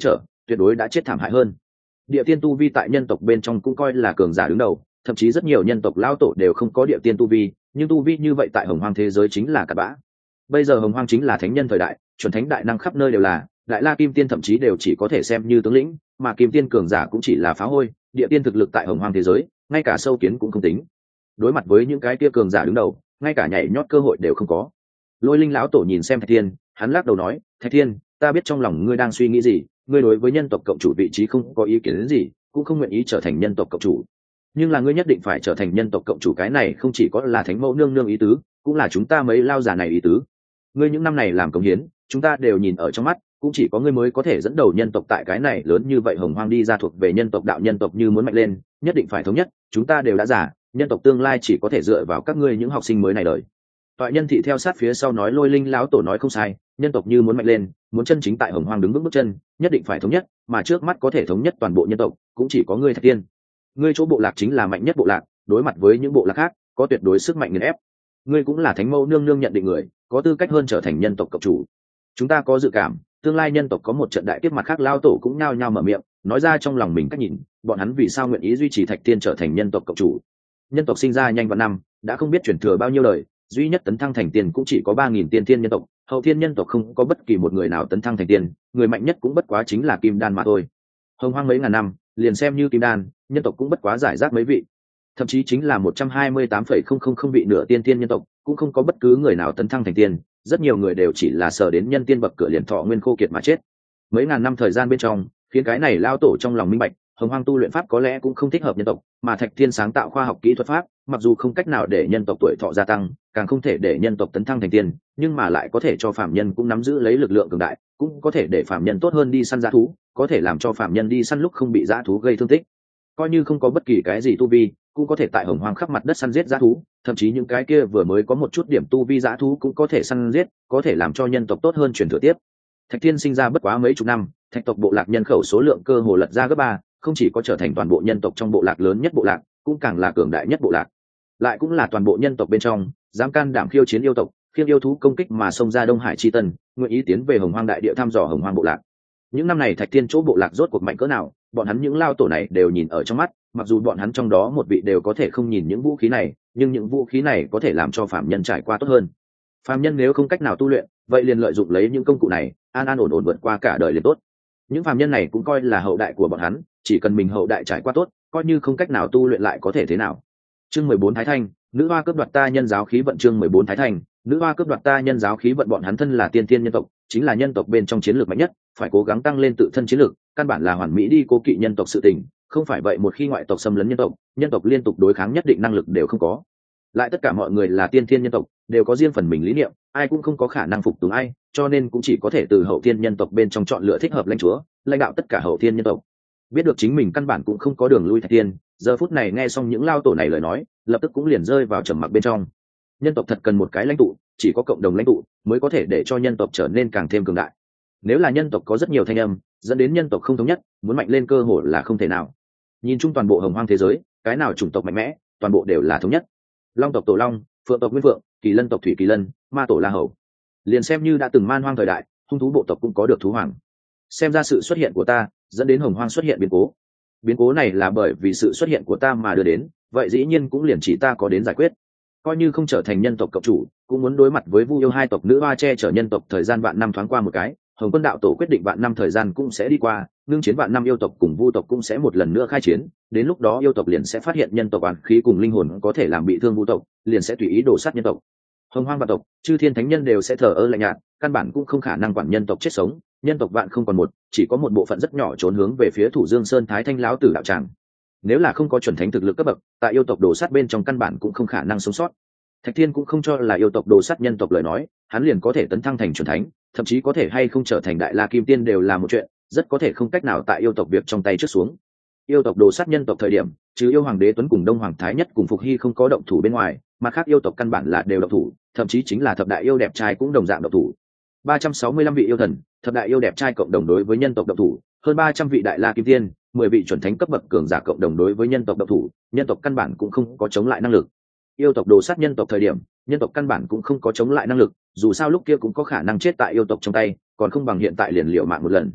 tuyệt đối đã chết thảm hại hơn. Địa tiên tu vi tại nhân tộc bên trong cũng coi là cường giả đứng đầu, thậm chí rất nhiều nhân tộc lao tổ đều không có địa tiên tu vi, nhưng tu vi như vậy tại hồng hoang thế giới chính là cặn bã. Bây giờ hồng hoang chính là thánh nhân thời đại, chuẩn thánh đại năng khắp nơi đều là, đại la kim tiên thậm chí đều chỉ có thể xem như tướng lĩnh, mà kim tiên cường giả cũng chỉ là phá hôi. Địa tiên thực lực tại hồng hoang thế giới ngay cả sâu kiến cũng không tính, đối mặt với những cái kia cường giả đứng đầu, ngay cả nhảy nhót cơ hội đều không có. Lôi Linh lão tổ nhìn xem Thạch Thiên, hắn lắc đầu nói, Thạch Thiên, ta biết trong lòng ngươi đang suy nghĩ gì, ngươi đối với nhân tộc cộng chủ vị trí không có ý kiến đến gì, cũng không nguyện ý trở thành nhân tộc cộng chủ, nhưng là ngươi nhất định phải trở thành nhân tộc cộng chủ, cái này không chỉ có là thánh mẫu nương nương ý tứ, cũng là chúng ta mấy lao giả này ý tứ. Ngươi những năm này làm công hiến, chúng ta đều nhìn ở trong mắt, cũng chỉ có ngươi mới có thể dẫn đầu nhân tộc tại cái này lớn như vậy hồng hoang đi ra, thuộc về nhân tộc đạo. Nhân tộc như muốn mạnh lên, nhất định phải thống nhất, chúng ta đều đã giả, nhân tộc tương lai chỉ có thể dựa vào các ngươi những học sinh mới này đời. Toại Nhân Thị theo sát phía sau nói, Lôi Linh lão tổ nói không sai, nhân tộc như muốn mạnh lên, muốn chân chính tại hồng hoang đứng vững bước chân, nhất định phải thống nhất, mà trước mắt có thể thống nhất toàn bộ nhân tộc cũng chỉ có ngươi Thạch Tiên. Ngươi chỗ bộ lạc chính là mạnh nhất bộ lạc, đối mặt với những bộ lạc khác có tuyệt đối sức mạnh nghiền ép. Ngươi cũng là thánh mẫu nương nương nhận định người, có tư cách hơn trở thành nhân tộc cộng chủ. Chúng ta có dự cảm tương lai nhân tộc có một trận đại kiếp. Mặt khác lao tổ cũng nhao nhao mở miệng nói ra trong lòng mình cách nhìn, bọn hắn vì sao nguyện ý duy trì Thạch Tiên trở thành nhân tộc cộng chủ. Nhân tộc sinh ra nhanh vạn năm, đã không biết chuyển thừa bao nhiêu đời, duy nhất tấn thăng thành tiên cũng chỉ có ba nghìn tiên thiên nhân tộc, hậu thiên nhân tộc không có bất kỳ một người nào tấn thăng thành tiên, người mạnh nhất cũng bất quá chính là Kim Đan mà thôi. Hồng hoang mấy ngàn năm, liền xem như Kim Đan, nhân tộc cũng bất quá giải rác mấy vị, thậm chí chính là một trăm hai mươi tám phẩy không không không vị nửa tiên tiên nhân tộc, cũng không có bất cứ người nào tấn thăng thành tiên, rất nhiều người đều chỉ là sở đến nhân tiên bậc cửa liền thọ nguyên khô kiệt mà chết. Mấy ngàn năm thời gian bên trong, khiến cái này lao tổ trong lòng minh bạch, hồng hoang tu luyện pháp có lẽ cũng không thích hợp nhân tộc, mà Thạch Thiên sáng tạo khoa học kỹ thuật pháp, mặc dù không cách nào để nhân tộc tuổi thọ gia tăng, càng không thể để nhân tộc tấn thăng thành tiên, nhưng mà lại có thể cho phàm nhân cũng nắm giữ lấy lực lượng cường đại, cũng có thể để phàm nhân tốt hơn đi săn dã thú, có thể làm cho phàm nhân đi săn lúc không bị dã thú gây thương tích. Coi như không có bất kỳ cái gì tu vi, cũng có thể tại hồng hoang khắp mặt đất săn giết dã thú, thậm chí những cái kia vừa mới có một chút điểm tu vi dã thú cũng có thể săn giết, có thể làm cho nhân tộc tốt hơn truyền thừa tiếp. Thạch Thiên sinh ra bất quá mấy chục năm, thạch tộc bộ lạc nhân khẩu số lượng cơ hồ lật ra gấp ba, không chỉ có trở thành toàn bộ nhân tộc trong bộ lạc lớn nhất bộ lạc, cũng càng là cường đại nhất bộ lạc, lại cũng là toàn bộ nhân tộc bên trong dám can đảm khiêu chiến yêu tộc, khiêng yêu thú công kích mà xông ra Đông Hải chi tân, nguyện ý tiến về hồng hoang đại địa thăm dò hồng hoang bộ lạc. Những năm này Thạch Thiên chỗ bộ lạc rốt cuộc mạnh cỡ nào, bọn hắn những lao tổ này đều nhìn ở trong mắt, mặc dù bọn hắn trong đó một vị đều có thể không nhìn những vũ khí này, nhưng những vũ khí này có thể làm cho phạm nhân trải qua tốt hơn. Phạm nhân nếu không cách nào tu luyện, vậy liền lợi dụng lấy những công cụ này, an an ổn ổn vượt qua cả đời liền tốt. Những phạm nhân này cũng coi là hậu đại của bọn hắn, chỉ cần mình hậu đại trải qua tốt, coi như không cách nào tu luyện lại có thể thế nào. Chương mười bốn Thái Thanh, nữ hoa cướp đoạt ta nhân giáo khí vận. Chương mười bốn Thái Thanh, nữ hoa cướp đoạt ta nhân giáo khí vận. Bọn hắn thân là tiên thiên nhân tộc, chính là nhân tộc bên trong chiến lược mạnh nhất, phải cố gắng tăng lên tự thân chiến lược, căn bản là hoàn mỹ đi cố kỵ nhân tộc sự tình, không phải vậy một khi ngoại tộc xâm lấn nhân tộc, nhân tộc liên tục đối kháng nhất định năng lực đều không có. Lại tất cả mọi người là tiên thiên nhân tộc, đều có riêng phần mình lý niệm, ai cũng không có khả năng phục tùng ai, cho nên cũng chỉ có thể từ hậu thiên nhân tộc bên trong chọn lựa thích hợp lãnh chúa, lãnh đạo tất cả hậu thiên nhân tộc. Biết được chính mình căn bản cũng không có đường lui Thạch Thiên, giờ phút này nghe xong những lao tổ này lời nói, lập tức cũng liền rơi vào trầm mặc bên trong. Nhân tộc thật cần một cái lãnh tụ, chỉ có cộng đồng lãnh tụ mới có thể để cho nhân tộc trở nên càng thêm cường đại. Nếu là nhân tộc có rất nhiều thanh âm, dẫn đến nhân tộc không thống nhất, muốn mạnh lên cơ hội là không thể nào. Nhìn chung toàn bộ hồng hoang thế giới, cái nào chủng tộc mạnh mẽ, toàn bộ đều là thống nhất. Long tộc Tổ Long, Phượng tộc Nguyên Phượng, Kỳ Lân tộc Thủy Kỳ Lân, Ma tổ La Hầu. Liền xem như đã từng man hoang thời đại, hung thú bộ tộc cũng có được thú hoàng. Xem ra sự xuất hiện của ta dẫn đến hồng hoang xuất hiện biến cố. Biến cố này là bởi vì sự xuất hiện của ta mà đưa đến, vậy dĩ nhiên cũng liền chỉ ta có đến giải quyết. Coi như không trở thành nhân tộc cộng chủ, cũng muốn đối mặt với Vu yêu hai tộc nữ hoa che chở nhân tộc thời gian vạn năm thoáng qua một cái, Hồng Quân đạo tổ quyết định vạn năm thời gian cũng sẽ đi qua, ngưng chiến vạn năm yêu tộc cùng Vu tộc cũng sẽ một lần nữa khai chiến, đến lúc đó yêu tộc liền sẽ phát hiện nhân tộc oán khí cùng linh hồn có thể làm bị thương Vu tộc, liền sẽ tùy ý đổ sát nhân tộc. Hồng hoang vạn tộc, chư thiên thánh nhân đều sẽ thờ ơ lạnh nhạt, căn bản cũng không khả năng quản nhân tộc chết sống, nhân tộc vạn không còn một, chỉ có một bộ phận rất nhỏ trốn hướng về phía Thủ Dương Sơn Thái Thanh lão tử đạo tràng. Nếu là không có chuẩn thánh thực lực cấp bậc, tại yêu tộc đổ sát bên trong căn bản cũng không khả năng sống sót. Thạch Thiên cũng không cho là yêu tộc đồ sát nhân tộc lời nói, hắn liền có thể tấn thăng thành chuẩn thánh, thậm chí có thể hay không trở thành đại la kim tiên đều là một chuyện, rất có thể không cách nào tại yêu tộc việc trong tay trước xuống. Yêu tộc đồ sát nhân tộc thời điểm, chứ yêu hoàng đế Tuấn cùng Đông Hoàng Thái Nhất cùng Phục Hy không có động thủ bên ngoài, mặt khác yêu tộc căn bản là đều động thủ, thậm chí chính là thập đại yêu đẹp trai cũng đồng dạng động thủ. ba trăm sáu mươi lăm vị yêu thần, thập đại yêu đẹp trai cộng đồng đối với nhân tộc động thủ, hơn ba trăm vị đại la kim tiên, mười vị chuẩn thánh cấp bậc cường giả cộng đồng đối với nhân tộc động thủ, nhân tộc căn bản cũng không có chống lại năng lực. Yêu tộc đồ sát nhân tộc thời điểm, nhân tộc căn bản cũng không có chống lại năng lực, dù sao lúc kia cũng có khả năng chết tại yêu tộc trong tay, còn không bằng hiện tại liền liều mạng một lần.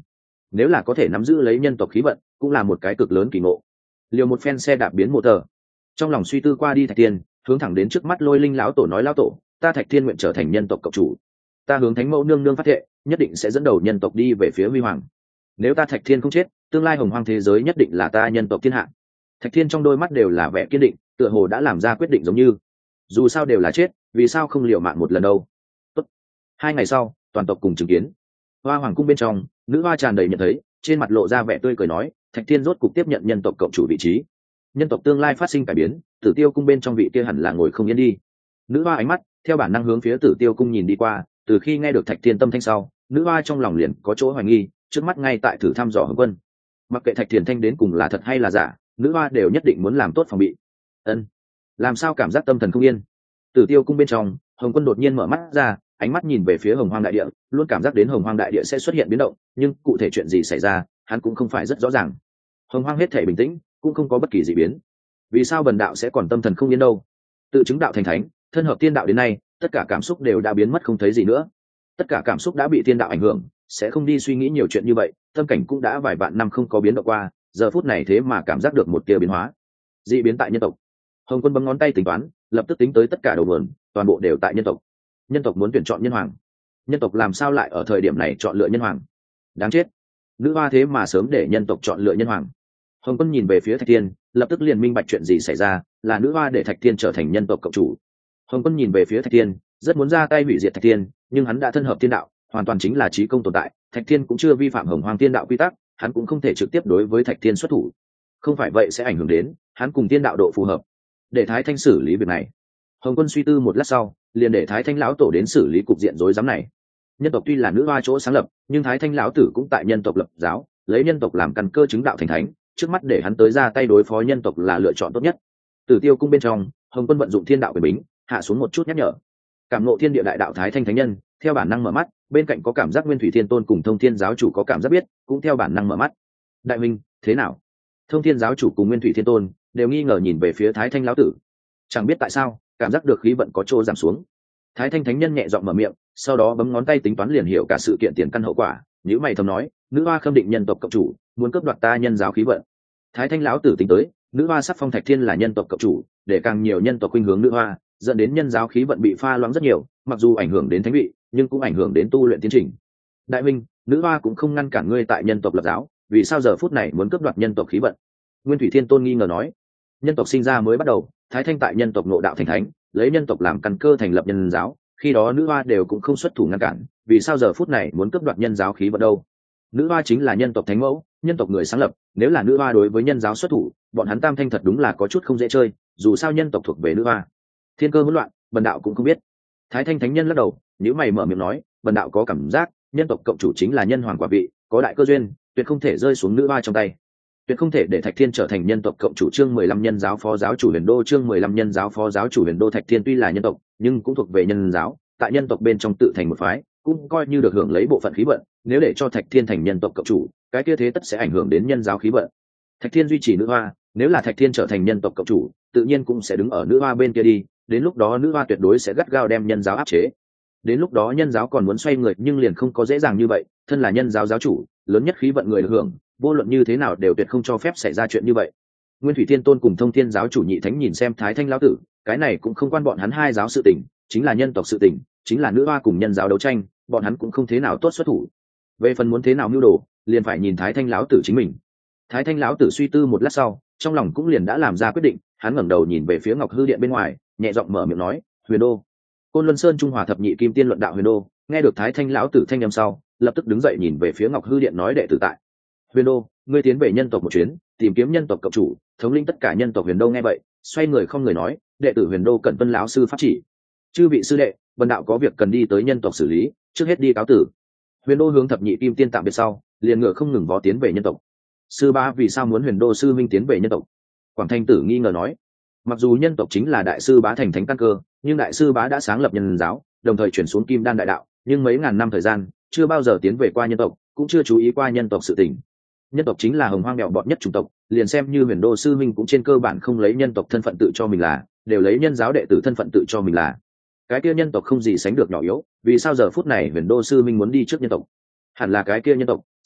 nếu là có thể nắm giữ lấy nhân tộc khí vận cũng là một cái cực lớn kỳ ngộ. Liều một phen xe đạp biến một tờ, trong lòng suy tư qua đi Thạch Thiên hướng thẳng đến trước mắt Lôi Linh lão tổ nói: lão tổ, ta Thạch Thiên nguyện trở thành nhân tộc cộng chủ, ta hướng Thánh Mẫu nương nương phát thệ, nhất định sẽ dẫn đầu nhân tộc đi về phía huy hoàng. Nếu ta Thạch Thiên không chết, tương lai hồng hoang thế giới nhất định là ta nhân tộc thiên hạ. Thạch Thiên trong đôi mắt đều là vẻ kiên định, tựa hồ đã làm ra quyết định giống như dù sao đều là chết, vì sao không liều mạng một lần đâu. Tốt. Hai ngày sau, toàn tộc cùng chứng kiến hoa hoàng cung bên trong, nữ hoa tràn đầy nhận thấy, trên mặt lộ ra vẻ tươi cười nói: Thạch Thiên rốt cục tiếp nhận nhân tộc cộng chủ vị trí, nhân tộc tương lai phát sinh cải biến, Tử Tiêu cung bên trong vị kia hẳn là ngồi không yên đi. Nữ hoa ánh mắt theo bản năng hướng phía Tử Tiêu cung nhìn đi qua, từ khi nghe được Thạch Thiên tâm thanh sau, nữ hoa trong lòng liền có chỗ hoài nghi, trước mắt ngay tại thử thăm dò Hồng Quân. Mặc kệ Thạch Thiên thanh đến cùng là thật hay là giả, nữ hoa đều nhất định muốn làm tốt phòng bị. Ân, làm sao cảm giác tâm thần không yên. Tử Tiêu cung bên trong, Hồng Quân đột nhiên mở mắt ra, ánh mắt nhìn về phía Hồng Hoang đại địa, luôn cảm giác đến Hồng Hoang đại địa sẽ xuất hiện biến động, nhưng cụ thể chuyện gì xảy ra, hắn cũng không phải rất rõ ràng. Hồng Hoang hết thảy bình tĩnh, cũng không có bất kỳ dị biến. Vì sao bần đạo sẽ còn tâm thần không yên đâu? Tự chứng đạo thành thánh, thân hợp tiên đạo đến nay, tất cả cảm xúc đều đã biến mất không thấy gì nữa. Tất cả cảm xúc đã bị tiên đạo ảnh hưởng, sẽ không đi suy nghĩ nhiều chuyện như vậy, tâm cảnh cũng đã vài vạn năm không có biến động qua, giờ phút này thế mà cảm giác được một tia biến hóa. Dị biến tại nhân tộc. Hồng Quân bấm ngón tay tính toán, lập tức tính tới tất cả đầu nguồn, toàn bộ đều tại nhân tộc. Nhân tộc muốn tuyển chọn nhân hoàng, nhân tộc làm sao lại ở thời điểm này chọn lựa nhân hoàng? Đáng chết, nữ hoa thế mà sớm để nhân tộc chọn lựa nhân hoàng. Hồng Quân nhìn về phía Thạch Thiên, lập tức liền minh bạch chuyện gì xảy ra, là nữ hoa để Thạch Thiên trở thành nhân tộc cộng chủ. Hồng Quân nhìn về phía Thạch Thiên, rất muốn ra tay hủy diệt Thạch Thiên, nhưng hắn đã thân hợp tiên đạo, hoàn toàn chính là chí công tồn tại, Thạch Thiên cũng chưa vi phạm Hồng Hoang tiên đạo quy tắc, hắn cũng không thể trực tiếp đối với Thạch Thiên xuất thủ. Không phải vậy sẽ ảnh hưởng đến hắn cùng tiên đạo độ phù hợp. Để Thái Thanh xử lý việc này. Hồng Quân suy tư một lát sau, liền để Thái Thanh lão tổ đến xử lý cục diện rối rắm này. Nhân tộc tuy là nữ hoa chỗ sáng lập, nhưng Thái Thanh lão tử cũng tại nhân tộc lập giáo, lấy nhân tộc làm căn cơ chứng đạo thành thánh, trước mắt để hắn tới ra tay đối phó nhân tộc là lựa chọn tốt nhất. Tử Tiêu cung bên trong, Hồng Quân vận dụng thiên đạo quyền bính, hạ xuống một chút nhắc nhở. Cảm ngộ thiên địa đại đạo Thái Thanh thánh nhân, theo bản năng mở mắt, bên cạnh có cảm giác Nguyên Thủy Thiên Tôn cùng Thông Thiên giáo chủ có cảm giác biết, cũng theo bản năng mở mắt. Đại minh, thế nào? Thông Thiên giáo chủ cùng Nguyên Thủy Thiên Tôn đều nghi ngờ nhìn về phía Thái Thanh lão tử. Chẳng biết tại sao, cảm giác được khí vận có chỗ giảm xuống. Thái Thanh thánh nhân nhẹ giọng mở miệng, sau đó bấm ngón tay tính toán liền hiểu cả sự kiện tiền căn hậu quả, nhíu mày thầm nói: nữ hoa khâm định nhân tộc cộng chủ, muốn cướp đoạt ta nhân giáo khí vận. Thái Thanh lão tử tính tới, nữ hoa sắc phong Thạch Thiên là nhân tộc cộng chủ, để càng nhiều nhân tộc khuynh hướng nữ hoa, dẫn đến nhân giáo khí vận bị pha loãng rất nhiều, mặc dù ảnh hưởng đến thánh vị, nhưng cũng ảnh hưởng đến tu luyện tiến trình. Đại minh, nữ hoa cũng không ngăn cản ngươi tại nhân tộc lập giáo, vì sao giờ phút này muốn cướp đoạt nhân tộc khí vận? Nguyên Thủy Thiên Tôn nghi ngờ nói: nhân tộc sinh ra mới bắt đầu, Thái Thanh tại nhân tộc ngộ đạo thành thánh, lấy nhân tộc làm căn cơ thành lập nhân giáo, khi đó nữ hoa đều cũng không xuất thủ ngăn cản, vì sao giờ phút này muốn cướp đoạt nhân giáo khí vận đâu? Nữ hoa chính là nhân tộc thánh mẫu, nhân tộc người sáng lập, nếu là nữ hoa đối với nhân giáo xuất thủ, bọn hắn Tam Thanh thật đúng là có chút không dễ chơi, dù sao nhân tộc thuộc về nữ hoa. Thiên cơ hỗn loạn, bần đạo cũng không biết. Thái Thanh thánh nhân lắc đầu, nếu mày mở miệng nói: bần đạo có cảm giác, nhân tộc cộng chủ chính là nhân hoàng quả vị, có đại cơ duyên, tuyệt không thể rơi xuống nữ hoa trong tay. Tuyệt không thể để Thạch Thiên trở thành nhân tộc cộng chủ. Chương mười lăm nhân giáo phó giáo chủ Huyền Đô. Chương mười lăm nhân giáo phó giáo chủ Huyền Đô. Thạch Thiên tuy là nhân tộc, nhưng cũng thuộc về nhân giáo, tại nhân tộc bên trong tự thành một phái, cũng coi như được hưởng lấy bộ phận khí vận. Nếu để cho Thạch Thiên thành nhân tộc cộng chủ, cái kia thế tất sẽ ảnh hưởng đến nhân giáo khí vận. Thạch Thiên duy trì nữ hoa, nếu là Thạch Thiên trở thành nhân tộc cộng chủ, tự nhiên cũng sẽ đứng ở nữ hoa bên kia đi, đến lúc đó nữ hoa tuyệt đối sẽ gắt gao đem nhân giáo áp chế. Đến lúc đó nhân giáo còn muốn xoay người, nhưng liền không có dễ dàng như vậy, thân là nhân giáo giáo chủ, lớn nhất khí vận người được hưởng, vô luận như thế nào đều tuyệt không cho phép xảy ra chuyện như vậy. Nguyên Thủy Thiên Tôn cùng Thông Thiên giáo chủ nhị thánh nhìn xem Thái Thanh lão tử, cái này cũng không quan bọn hắn hai giáo sự tình, chính là nhân tộc sự tình, chính là nữ hoa cùng nhân giáo đấu tranh, bọn hắn cũng không thế nào tốt xuất thủ. Về phần muốn thế nào mưu đồ, liền phải nhìn Thái Thanh lão tử chính mình. Thái Thanh lão tử suy tư một lát sau, trong lòng cũng liền đã làm ra quyết định, hắn ngẩng đầu nhìn về phía Ngọc Hư Điện bên ngoài, nhẹ giọng mở miệng nói: Huyền Đô. Côn Luân Sơn Trung Hòa thập nhị kim tiên luận đạo Huyền Đô. Nghe được Thái Thanh lão tử thanh âm sau, lập tức đứng dậy nhìn về phía Ngọc Hư Điện nói: đệ tử tại. Huyền Đô, ngươi tiến về nhân tộc một chuyến, tìm kiếm nhân tộc cộng chủ, thống lĩnh tất cả nhân tộc Huyền Đô nghe vậy, xoay người không người nói: đệ tử Huyền Đô cẩn tuân lão sư pháp chỉ. Chư vị sư đệ, vân đạo có việc cần đi tới nhân tộc xử lý, trước hết đi cáo tử. Huyền Đô hướng thập nhị kim tiên tạm biệt sau, liền ngựa không ngừng vó tiến về nhân tộc. Sư bá vì sao muốn Huyền Đô sư minh tiến về nhân tộc? Quảng Thanh Tử nghi ngờ nói: mặc dù nhân tộc chính là đại sư bá thành thánh căn cơ, nhưng đại sư bá đã sáng lập nhân giáo, đồng thời chuyển xuống kim đan đại đạo, nhưng mấy ngàn năm thời gian chưa bao giờ tiến về qua nhân tộc, cũng chưa chú ý qua nhân tộc sự tình. Nhân tộc chính là hồng hoang mèo bọt nhất chủng tộc, liền xem như Huyền Đô sư minh cũng trên cơ bản không lấy nhân tộc thân phận tự cho mình là, đều lấy nhân giáo đệ tử thân phận tự cho mình là. Cái kia nhân tộc không gì sánh được nhỏ yếu, vì sao giờ phút này Huyền Đô sư minh muốn đi trước nhân tộc? Hẳn là cái kia nhân tộc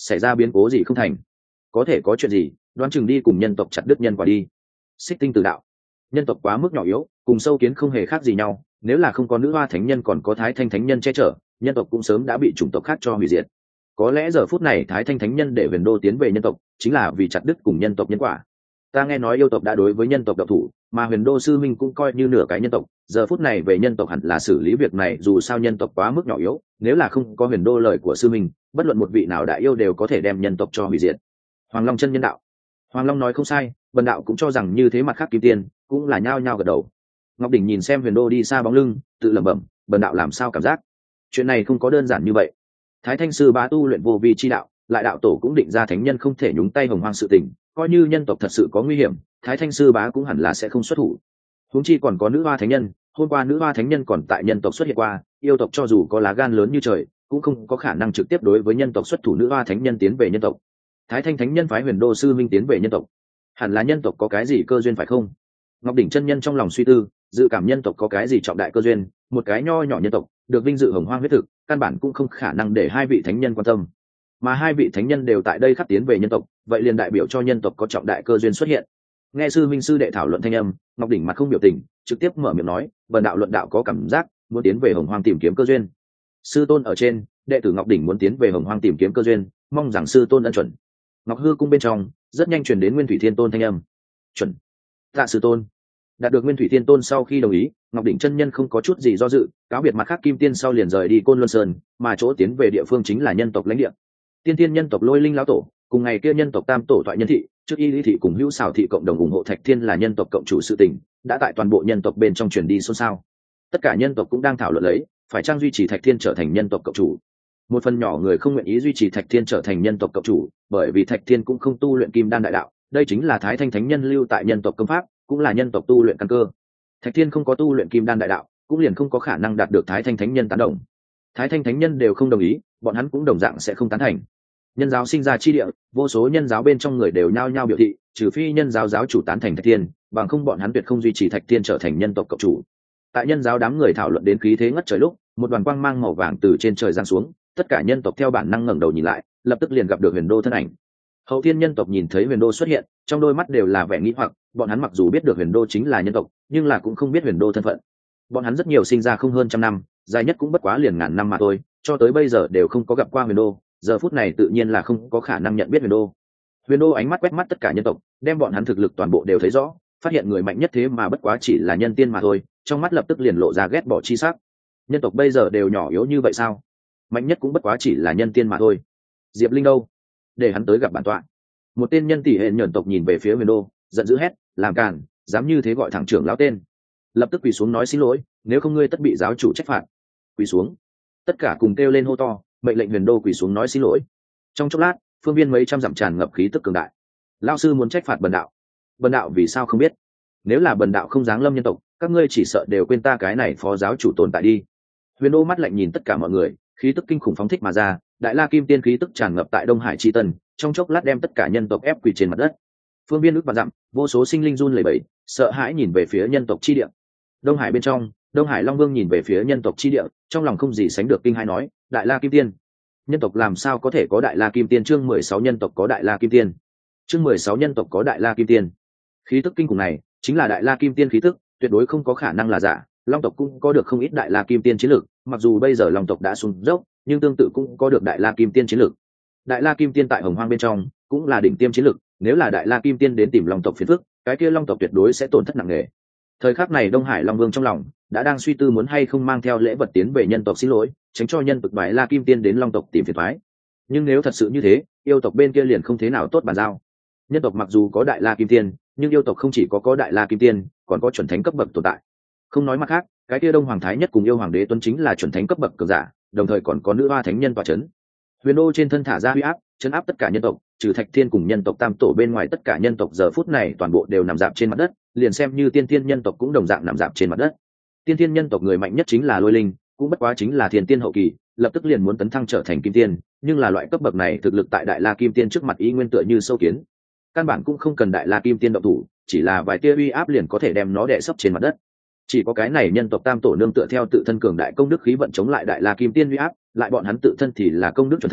xảy ra biến cố gì không thành? Có thể có chuyện gì, đoán chừng đi cùng nhân tộc chặt đứt nhân quả đi. Xích tinh từ đạo, nhân tộc quá mức nhỏ yếu, cùng sâu kiến không hề khác gì nhau, nếu là không có nữ hoa thánh nhân còn có thái thanh thánh nhân che chở, nhân tộc cũng sớm đã bị chủng tộc khác cho hủy diệt. Có lẽ giờ phút này thái thanh thánh nhân để huyền đô tiến về nhân tộc chính là vì chặt đứt cùng nhân tộc nhân quả. Ta nghe nói yêu tộc đã đối với nhân tộc độc thủ, mà huyền đô sư minh cũng coi như nửa cái nhân tộc, giờ phút này về nhân tộc hẳn là xử lý việc này, dù sao nhân tộc quá mức nhỏ yếu, nếu là không có huyền đô lời của sư minh, bất luận một vị nào đại yêu đều có thể đem nhân tộc cho hủy diệt. Hoàng Long chân nhân đạo, Hoàng Long nói không sai, Bần đạo cũng cho rằng như thế, mặt khác kim tiên cũng là nhao nhao gật đầu. Ngọc Đỉnh nhìn xem huyền đô đi xa bóng lưng, tự lẩm bẩm, Bần đạo làm sao cảm giác chuyện này không có đơn giản như vậy. Thái thanh sư bá tu luyện vô vi chi đạo, lại đạo tổ cũng định ra thánh nhân không thể nhúng tay hồng hoang sự tình, coi như nhân tộc thật sự có nguy hiểm, thái thanh sư bá cũng hẳn là sẽ không xuất thủ. Huống chi còn có nữ hoa thánh nhân, hôm qua nữ hoa thánh nhân còn tại nhân tộc xuất hiện qua, yêu tộc cho dù có lá gan lớn như trời cũng không có khả năng trực tiếp đối với nhân tộc xuất thủ. Nữ hoa thánh nhân tiến về nhân tộc, thái thanh thánh nhân phái huyền đô sư minh tiến về nhân tộc, hẳn là nhân tộc có cái gì cơ duyên phải không? Ngọc Đỉnh chân nhân trong lòng suy tư, dự cảm nhân tộc có cái gì trọng đại cơ duyên, một cái nho nhỏ nhân tộc được vinh dự hồng hoang huyết thực, căn bản cũng không khả năng để hai vị thánh nhân quan tâm, mà hai vị thánh nhân đều tại đây khắc tiến về nhân tộc, vậy liền đại biểu cho nhân tộc có trọng đại cơ duyên xuất hiện. Nghe sư minh sư đệ thảo luận thanh âm, Ngọc Đỉnh mặt không biểu tình, trực tiếp mở miệng nói, Bần đạo luận đạo có cảm giác muốn tiến về hồng hoang tìm kiếm cơ duyên. Sư tôn ở trên, đệ tử Ngọc Đỉnh muốn tiến về hồng hoang tìm kiếm cơ duyên, mong rằng sư tôn ân chuẩn. Ngọc hư cung bên trong rất nhanh truyền đến Nguyên Thủy Thiên Tôn thanh âm. Chuẩn. Tạ sư tôn. Đạt được Nguyên Thủy Thiên Tôn sau khi đồng ý, Ngọc Đỉnh chân nhân không có chút gì do dự, cáo biệt mặt khác kim tiên sau liền rời đi Côn Luân Sơn, mà chỗ tiến về địa phương chính là nhân tộc lãnh địa. Tiên tiên nhân tộc Lôi Linh lão tổ, cùng ngày kia nhân tộc Tam tổ Toại Nhân thị, trước Y Lý thị cùng Hữu Xảo thị cộng đồng ủng hộ Thạch Thiên là nhân tộc cộng chủ sự tình, đã tại toàn bộ nhân tộc bên trong truyền đi xôn xao. Tất cả nhân tộc cũng đang thảo luận lấy, phải chăng duy trì Thạch Thiên trở thành nhân tộc cộng chủ. Một phần nhỏ người không nguyện ý duy trì Thạch Thiên trở thành nhân tộc cộng chủ, bởi vì Thạch Thiên cũng không tu luyện Kim Đan đại đạo, đây chính là Thái Thanh thánh nhân lưu tại nhân tộc công pháp, cũng là nhân tộc tu luyện căn cơ. Thạch Thiên không có tu luyện Kim Đan đại đạo, cũng liền không có khả năng đạt được Thái Thanh thánh nhân tán đồng. Thái Thanh thánh nhân đều không đồng ý, bọn hắn cũng đồng dạng sẽ không tán thành. Nhân giáo sinh ra chi địa, vô số nhân giáo bên trong người đều nhao nhao biểu thị, trừ phi nhân giáo giáo chủ tán thành Thạch Thiên, bằng không bọn hắn tuyệt không duy trì Thạch Thiên trở thành nhân tộc cộng chủ. Tại nhân giáo đám người thảo luận đến khí thế ngất trời lúc, một đoàn quang mang màu vàng từ trên trời giáng xuống, tất cả nhân tộc theo bản năng ngẩng đầu nhìn lại, lập tức liền gặp được Huyền Đô thân ảnh. Hậu Thiên nhân tộc nhìn thấy Huyền Đô xuất hiện, trong đôi mắt đều là vẻ nghi hoặc, bọn hắn mặc dù biết được Huyền Đô chính là nhân tộc, nhưng là cũng không biết Huyền Đô thân phận. Bọn hắn rất nhiều sinh ra không hơn trăm năm, dài nhất cũng bất quá liền ngàn năm mà thôi, cho tới bây giờ đều không có gặp qua Huyền Đô, giờ phút này tự nhiên là không có khả năng nhận biết Huyền Đô. Huyền Đô ánh mắt quét mắt tất cả nhân tộc, đem bọn hắn thực lực toàn bộ đều thấy rõ, phát hiện người mạnh nhất thế mà bất quá chỉ là nhân tiên mà thôi, trong mắt lập tức liền lộ ra ghét bỏ chi sắc. Nhân tộc bây giờ đều nhỏ yếu như vậy sao? Mạnh nhất cũng bất quá chỉ là nhân tiên mà thôi. Diệp Linh đâu? Để hắn tới gặp bản tọa. Một tên nhân tỷ hệ nhẫn tộc nhìn về phía Huyền Đô, giận dữ hét, làm càn, dám như thế gọi thẳng trưởng lão tên. Lập tức quỳ xuống nói xin lỗi, nếu không ngươi tất bị giáo chủ trách phạt. Quỳ xuống. Tất cả cùng kêu lên hô to, mệnh lệnh Huyền Đô quỳ xuống nói xin lỗi. Trong chốc lát, phương viên mấy trăm dặm tràn ngập khí tức cường đại. Lão sư muốn trách phạt Bần đạo. Bần đạo vì sao không biết? Nếu là Bần đạo không giáng lâm nhân tộc, các ngươi chỉ sợ đều quên ta cái này phó giáo chủ tồn tại đi. Huyền Đô mắt lạnh nhìn tất cả mọi người, khí tức kinh khủng phóng thích mà ra, đại la kim tiên khí tức tràn ngập tại Đông Hải chi tân, trong chốc lát đem tất cả nhân tộc ép quỳ trên mặt đất. Phương viên ước vạn dặm, vô số sinh linh run lẩy bẩy, sợ hãi nhìn về phía nhân tộc chi địa. Đông Hải bên trong, Đông Hải Long Vương nhìn về phía nhân tộc chi địa, trong lòng không gì sánh được kinh hãi nói, đại la kim tiên. Nhân tộc làm sao có thể có đại la kim tiên? Chương mười sáu nhân tộc có đại la kim tiên. Chương mười sáu nhân tộc có đại la kim tiên. Khí tức kinh khủng này chính là đại la kim tiên khí tức, tuyệt đối không có khả năng là giả. Long tộc cũng có được không ít đại la kim tiên chiến lực, mặc dù bây giờ Long tộc đã xuống dốc, nhưng tương tự cũng có được đại la kim tiên chiến lực. Đại la kim tiên tại hồng hoang bên trong cũng là đỉnh tiêm chiến lực, nếu là đại la kim tiên đến tìm Long tộc phiền phức, cái kia Long tộc tuyệt đối sẽ tổn thất nặng nề. Thời khắc này Đông Hải Long Vương trong lòng đã đang suy tư muốn hay không mang theo lễ vật tiến về nhân tộc xin lỗi, tránh cho nhân tộc đại la kim tiên đến Long tộc tìm phiền toái. Nhưng nếu thật sự như thế, yêu tộc bên kia liền không thế nào tốt bàn giao. Nhân tộc mặc dù có đại la kim tiên, nhưng yêu tộc không chỉ có có đại la kim tiên, còn có chuẩn thánh cấp bậc tồn tại. Không nói mặt khác, cái kia Đông Hoàng Thái Nhất cùng yêu Hoàng Đế Tuấn chính là chuẩn thánh cấp bậc cường giả, đồng thời còn có nữ hoa thánh nhân tọa chấn. Huyền Đô trên thân thả ra huy áp, chấn áp tất cả nhân tộc, trừ Thạch Thiên cùng nhân tộc Tam tổ bên ngoài, tất cả nhân tộc giờ phút này toàn bộ đều nằm dạp trên mặt đất, liền xem như tiên tiên nhân tộc cũng đồng dạng nằm dạp trên mặt đất. Tiên tiên nhân tộc người mạnh nhất chính là Lôi Linh, cũng bất quá chính là thiên tiên hậu kỳ, lập tức liền muốn tấn thăng trở thành kim tiên, nhưng là loại cấp bậc này thực lực tại đại la kim tiên trước mặt ý nguyên tựa như sâu kiến, căn bản cũng không cần đại la kim tiên động thủ, chỉ là vài tia uy áp liền có thể đem nó đè sấp trên mặt đất. Chỉ có cái này nhân tộc Tam tổ nương tựa theo tự thân cường đại công đức khí vận chống lại đại la kim tiên uy áp, lại bọn hắn tự thân thì là công đức chuẩn thánh,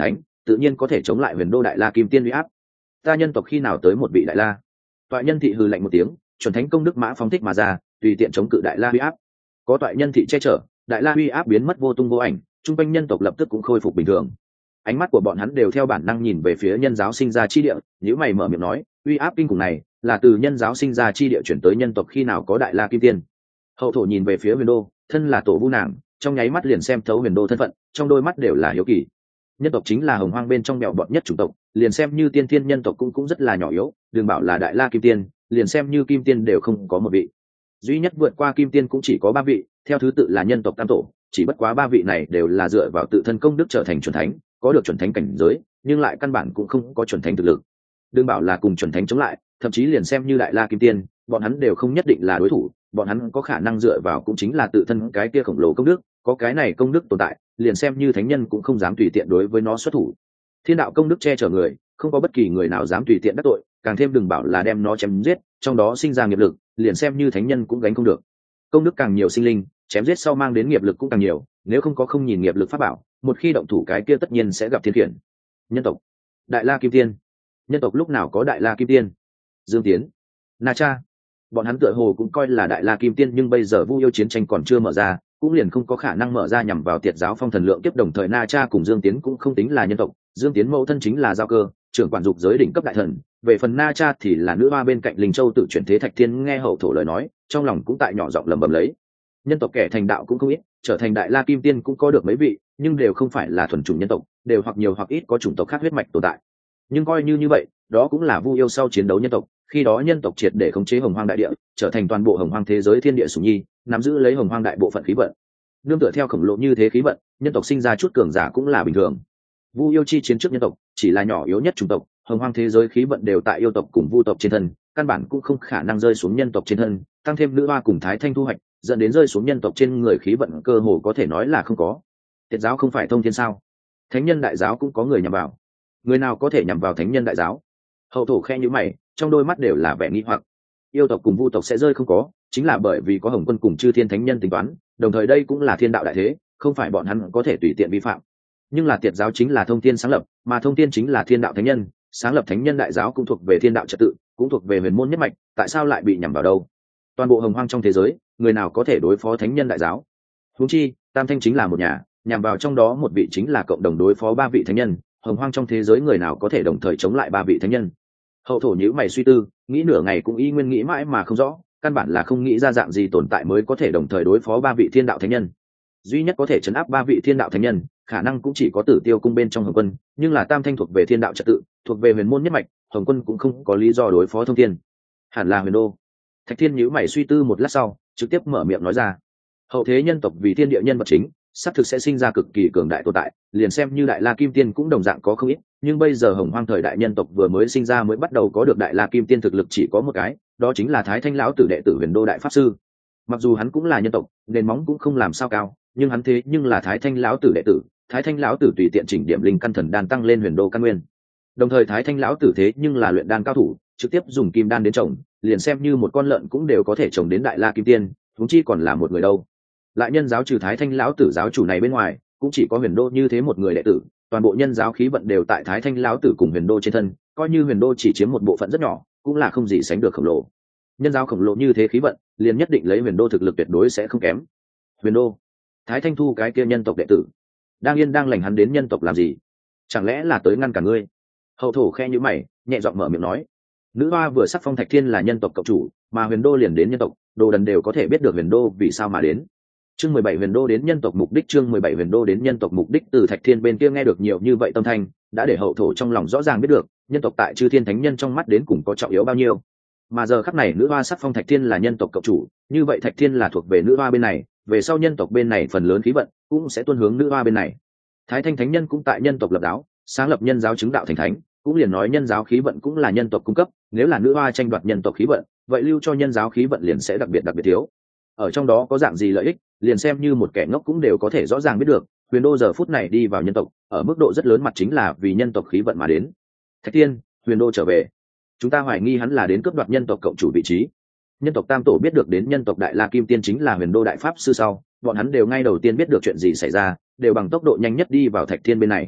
tự nhiên có thể chống lại huyền đô đại la kim tiên uy áp. Ta nhân tộc khi nào tới một vị đại la? Toại nhân thị hừ lạnh một tiếng, chuẩn thánh công đức mã phóng thích mà ra, tùy tiện chống cự đại la uy áp. Có toại nhân thị che chở, đại la uy áp biến mất vô tung vô ảnh, trung quanh nhân tộc lập tức cũng khôi phục bình thường. Ánh mắt của bọn hắn đều theo bản năng nhìn về phía nhân giáo sinh ra chi địa, nếu mày mở miệng nói, uy áp kinh khủng này là từ nhân giáo sinh ra chi địa chuyển tới nhân tộc khi nào có đại la kim tiên. Hậu thổ nhìn về phía huyền đô, thân là tổ vu nàng, trong nháy mắt liền xem thấu huyền đô thân phận, trong đôi mắt đều là hiếu kỳ. Nhân tộc chính là hồng hoang bên trong bèo bọt nhất chủng tộc, liền xem như tiên thiên nhân tộc cũng cũng rất là nhỏ yếu, đừng bảo là đại la kim tiên, liền xem như kim tiên đều không có một vị. Duy nhất vượt qua kim tiên cũng chỉ có ba vị, theo thứ tự là nhân tộc tam tổ, chỉ bất quá ba vị này đều là dựa vào tự thân công đức trở thành chuẩn thánh, có được chuẩn thánh cảnh giới, nhưng lại căn bản cũng không có chuẩn thánh thực lực. Đừng bảo là cùng chuẩn thánh chống lại, thậm chí liền xem như đại la kim tiên, bọn hắn đều không nhất định là đối thủ, bọn hắn có khả năng dựa vào cũng chính là tự thân cái kia khổng lồ công đức, có cái này công đức tồn tại, liền xem như thánh nhân cũng không dám tùy tiện đối với nó xuất thủ. Thiên đạo công đức che chở người, không có bất kỳ người nào dám tùy tiện đắc tội, càng thêm đừng bảo là đem nó chém giết, trong đó sinh ra nghiệp lực, liền xem như thánh nhân cũng gánh không được. Công đức càng nhiều sinh linh, chém giết sau mang đến nghiệp lực cũng càng nhiều, nếu không có không nhìn nghiệp lực pháp bảo, một khi động thủ cái kia tất nhiên sẽ gặp thiên khiển. Nhân tộc, đại la kim tiên. Nhân tộc lúc nào có đại la kim tiên? Dương Tiến, Na Cha, bọn hắn tựa hồ cũng coi là đại la kim tiên, nhưng bây giờ Vu yêu chiến tranh còn chưa mở ra, cũng liền không có khả năng mở ra nhằm vào Tiệt giáo phong thần lượng tiếp. Đồng thời Na Cha cùng Dương Tiến cũng không tính là nhân tộc, Dương Tiến mẫu thân chính là giao cơ, trưởng quản dục giới đỉnh cấp đại thần, về phần Na Cha thì là nữ hoa bên cạnh Linh Châu tự chuyển thế Thạch Thiên. Nghe hậu thổ lời nói, trong lòng cũng tại nhỏ giọng lẩm bẩm lấy. Nhân tộc kẻ thành đạo cũng không ít, trở thành đại la kim tiên cũng có được mấy vị, nhưng đều không phải là thuần chủng nhân tộc, đều hoặc nhiều hoặc ít có chủng tộc khác huyết mạch tồn tại. Nhưng coi như như vậy, đó cũng là Vu yêu sau chiến đấu nhân tộc, khi đó nhân tộc triệt để khống chế hồng hoang đại địa, trở thành toàn bộ hồng hoang thế giới thiên địa sủng nhi, nắm giữ lấy hồng hoang đại bộ phận khí vận. Nương tựa theo khổng lồ như thế khí vận, nhân tộc sinh ra chút cường giả cũng là bình thường. Vu yêu chi chiến trước nhân tộc chỉ là nhỏ yếu nhất chủng tộc, hồng hoang thế giới khí vận đều tại yêu tộc cùng vu tộc trên thân, căn bản cũng không khả năng rơi xuống nhân tộc trên thân, tăng thêm nữ hoa cùng thái thanh thu hoạch, dẫn đến rơi xuống nhân tộc trên người khí vận cơ hồ có thể nói là không có. Tiệt giáo không phải thông thiên sao? Thánh nhân đại giáo cũng có người nhằm vào, người nào có thể nhằm vào thánh nhân đại giáo? Hậu thổ khe nhíu mày, trong đôi mắt đều là vẻ nghi hoặc. Yêu tộc cùng vu tộc sẽ rơi không có, chính là bởi vì có hồng quân cùng chư thiên thánh nhân tính toán, đồng thời đây cũng là thiên đạo đại thế, không phải bọn hắn có thể tùy tiện vi phạm. Nhưng là Tiệt giáo chính là thông thiên sáng lập, mà thông thiên chính là thiên đạo thánh nhân, sáng lập thánh nhân đại giáo cũng thuộc về thiên đạo trật tự, cũng thuộc về huyền môn nhất mạch, tại sao lại bị nhằm vào đâu? Toàn bộ hồng hoang trong thế giới, người nào có thể đối phó thánh nhân đại giáo? Huống chi tam thanh chính là một nhà, nhằm vào trong đó một vị chính là cộng đồng đối phó ba vị thánh nhân, hồng hoang trong thế giới người nào có thể đồng thời chống lại ba vị thánh nhân? Hậu thổ nhíu mày suy tư, nghĩ nửa ngày cũng y nguyên nghĩ mãi mà không rõ, căn bản là không nghĩ ra dạng gì tồn tại mới có thể đồng thời đối phó ba vị thiên đạo thánh nhân. Duy nhất có thể chấn áp ba vị thiên đạo thánh nhân, khả năng cũng chỉ có Tử Tiêu cung bên trong hồng quân, nhưng là tam thanh thuộc về thiên đạo trật tự, thuộc về huyền môn nhất mạch, hồng quân cũng không có lý do đối phó thông thiên. Hẳn là huyền đô. Thạch Thiên nhíu mày suy tư một lát sau, trực tiếp mở miệng nói ra. Hậu thế nhân tộc vì thiên địa nhân vật chính, sắp thực sẽ sinh ra cực kỳ cường đại tồn tại, liền xem như đại la kim tiên cũng đồng dạng có không ít, nhưng bây giờ hồng hoang thời đại nhân tộc vừa mới sinh ra mới bắt đầu có được đại la kim tiên thực lực chỉ có một cái, đó chính là Thái Thanh lão tử đệ tử Huyền Đô đại pháp sư. Mặc dù hắn cũng là nhân tộc, nền móng cũng không làm sao cao, nhưng hắn thế nhưng là Thái Thanh lão tử đệ tử, Thái Thanh lão tử tùy tiện chỉnh điểm linh căn thần đan tăng lên Huyền Đô căn nguyên. Đồng thời Thái Thanh lão tử thế nhưng là luyện đan cao thủ, trực tiếp dùng kim đan đến trồng, liền xem như một con lợn cũng đều có thể trồng đến đại la kim tiên, huống chi còn là một người đâu. Lại nhân giáo trừ Thái Thanh lão tử giáo chủ này bên ngoài, cũng chỉ có Huyền Đô như thế một người đệ tử, toàn bộ nhân giáo khí vận đều tại Thái Thanh lão tử cùng Huyền Đô trên thân, coi như Huyền Đô chỉ chiếm một bộ phận rất nhỏ, cũng là không gì sánh được khổng lồ. Nhân giáo khổng lồ như thế khí vận, liền nhất định lấy Huyền Đô thực lực tuyệt đối sẽ không kém. Huyền Đô, Thái Thanh thu cái kia nhân tộc đệ tử, đang yên đang lành hắn đến nhân tộc làm gì? Chẳng lẽ là tới ngăn cả ngươi? Hậu thổ khe nhíu mày, nhẹ giọng mở miệng nói. Nữ hoa vừa sắc phong Thạch Thiên là nhân tộc cộng chủ, mà Huyền Đô liền đến nhân tộc, đồ đần đều có thể biết được Huyền Đô vì sao mà đến. Chương mười bảy Huyền Đô đến nhân tộc mục đích. Chương mười bảy Huyền Đô đến nhân tộc mục đích. Từ Thạch Thiên bên kia nghe được nhiều như vậy tâm thanh, đã để hậu thổ trong lòng rõ ràng biết được nhân tộc tại chư thiên thánh nhân trong mắt đến cùng có trọng yếu bao nhiêu. Mà giờ khắc này nữ hoa sắc phong Thạch Thiên là nhân tộc cộng chủ, như vậy Thạch Thiên là thuộc về nữ hoa bên này, về sau nhân tộc bên này phần lớn khí vận cũng sẽ tuôn hướng nữ hoa bên này. Thái Thanh thánh nhân cũng tại nhân tộc lập giáo, sáng lập nhân giáo chứng đạo thành thánh, cũng liền nói nhân giáo khí vận cũng là nhân tộc cung cấp, nếu là nữ hoa tranh đoạt nhân tộc khí vận, vậy lưu cho nhân giáo khí vận liền sẽ đặc biệt đặc biệt thiếu. Ở trong đó có dạng gì lợi ích, liền xem như một kẻ ngốc cũng đều có thể rõ ràng biết được. Huyền Đô giờ phút này đi vào nhân tộc, ở mức độ rất lớn mặt chính là vì nhân tộc khí vận mà đến. Thạch Thiên, Huyền Đô trở về, chúng ta hoài nghi hắn là đến cướp đoạt nhân tộc cộng chủ vị trí. Nhân tộc tam tổ biết được đến nhân tộc đại la kim tiên chính là Huyền Đô đại pháp sư sau, bọn hắn đều ngay đầu tiên biết được chuyện gì xảy ra, đều bằng tốc độ nhanh nhất đi vào Thạch Thiên bên này.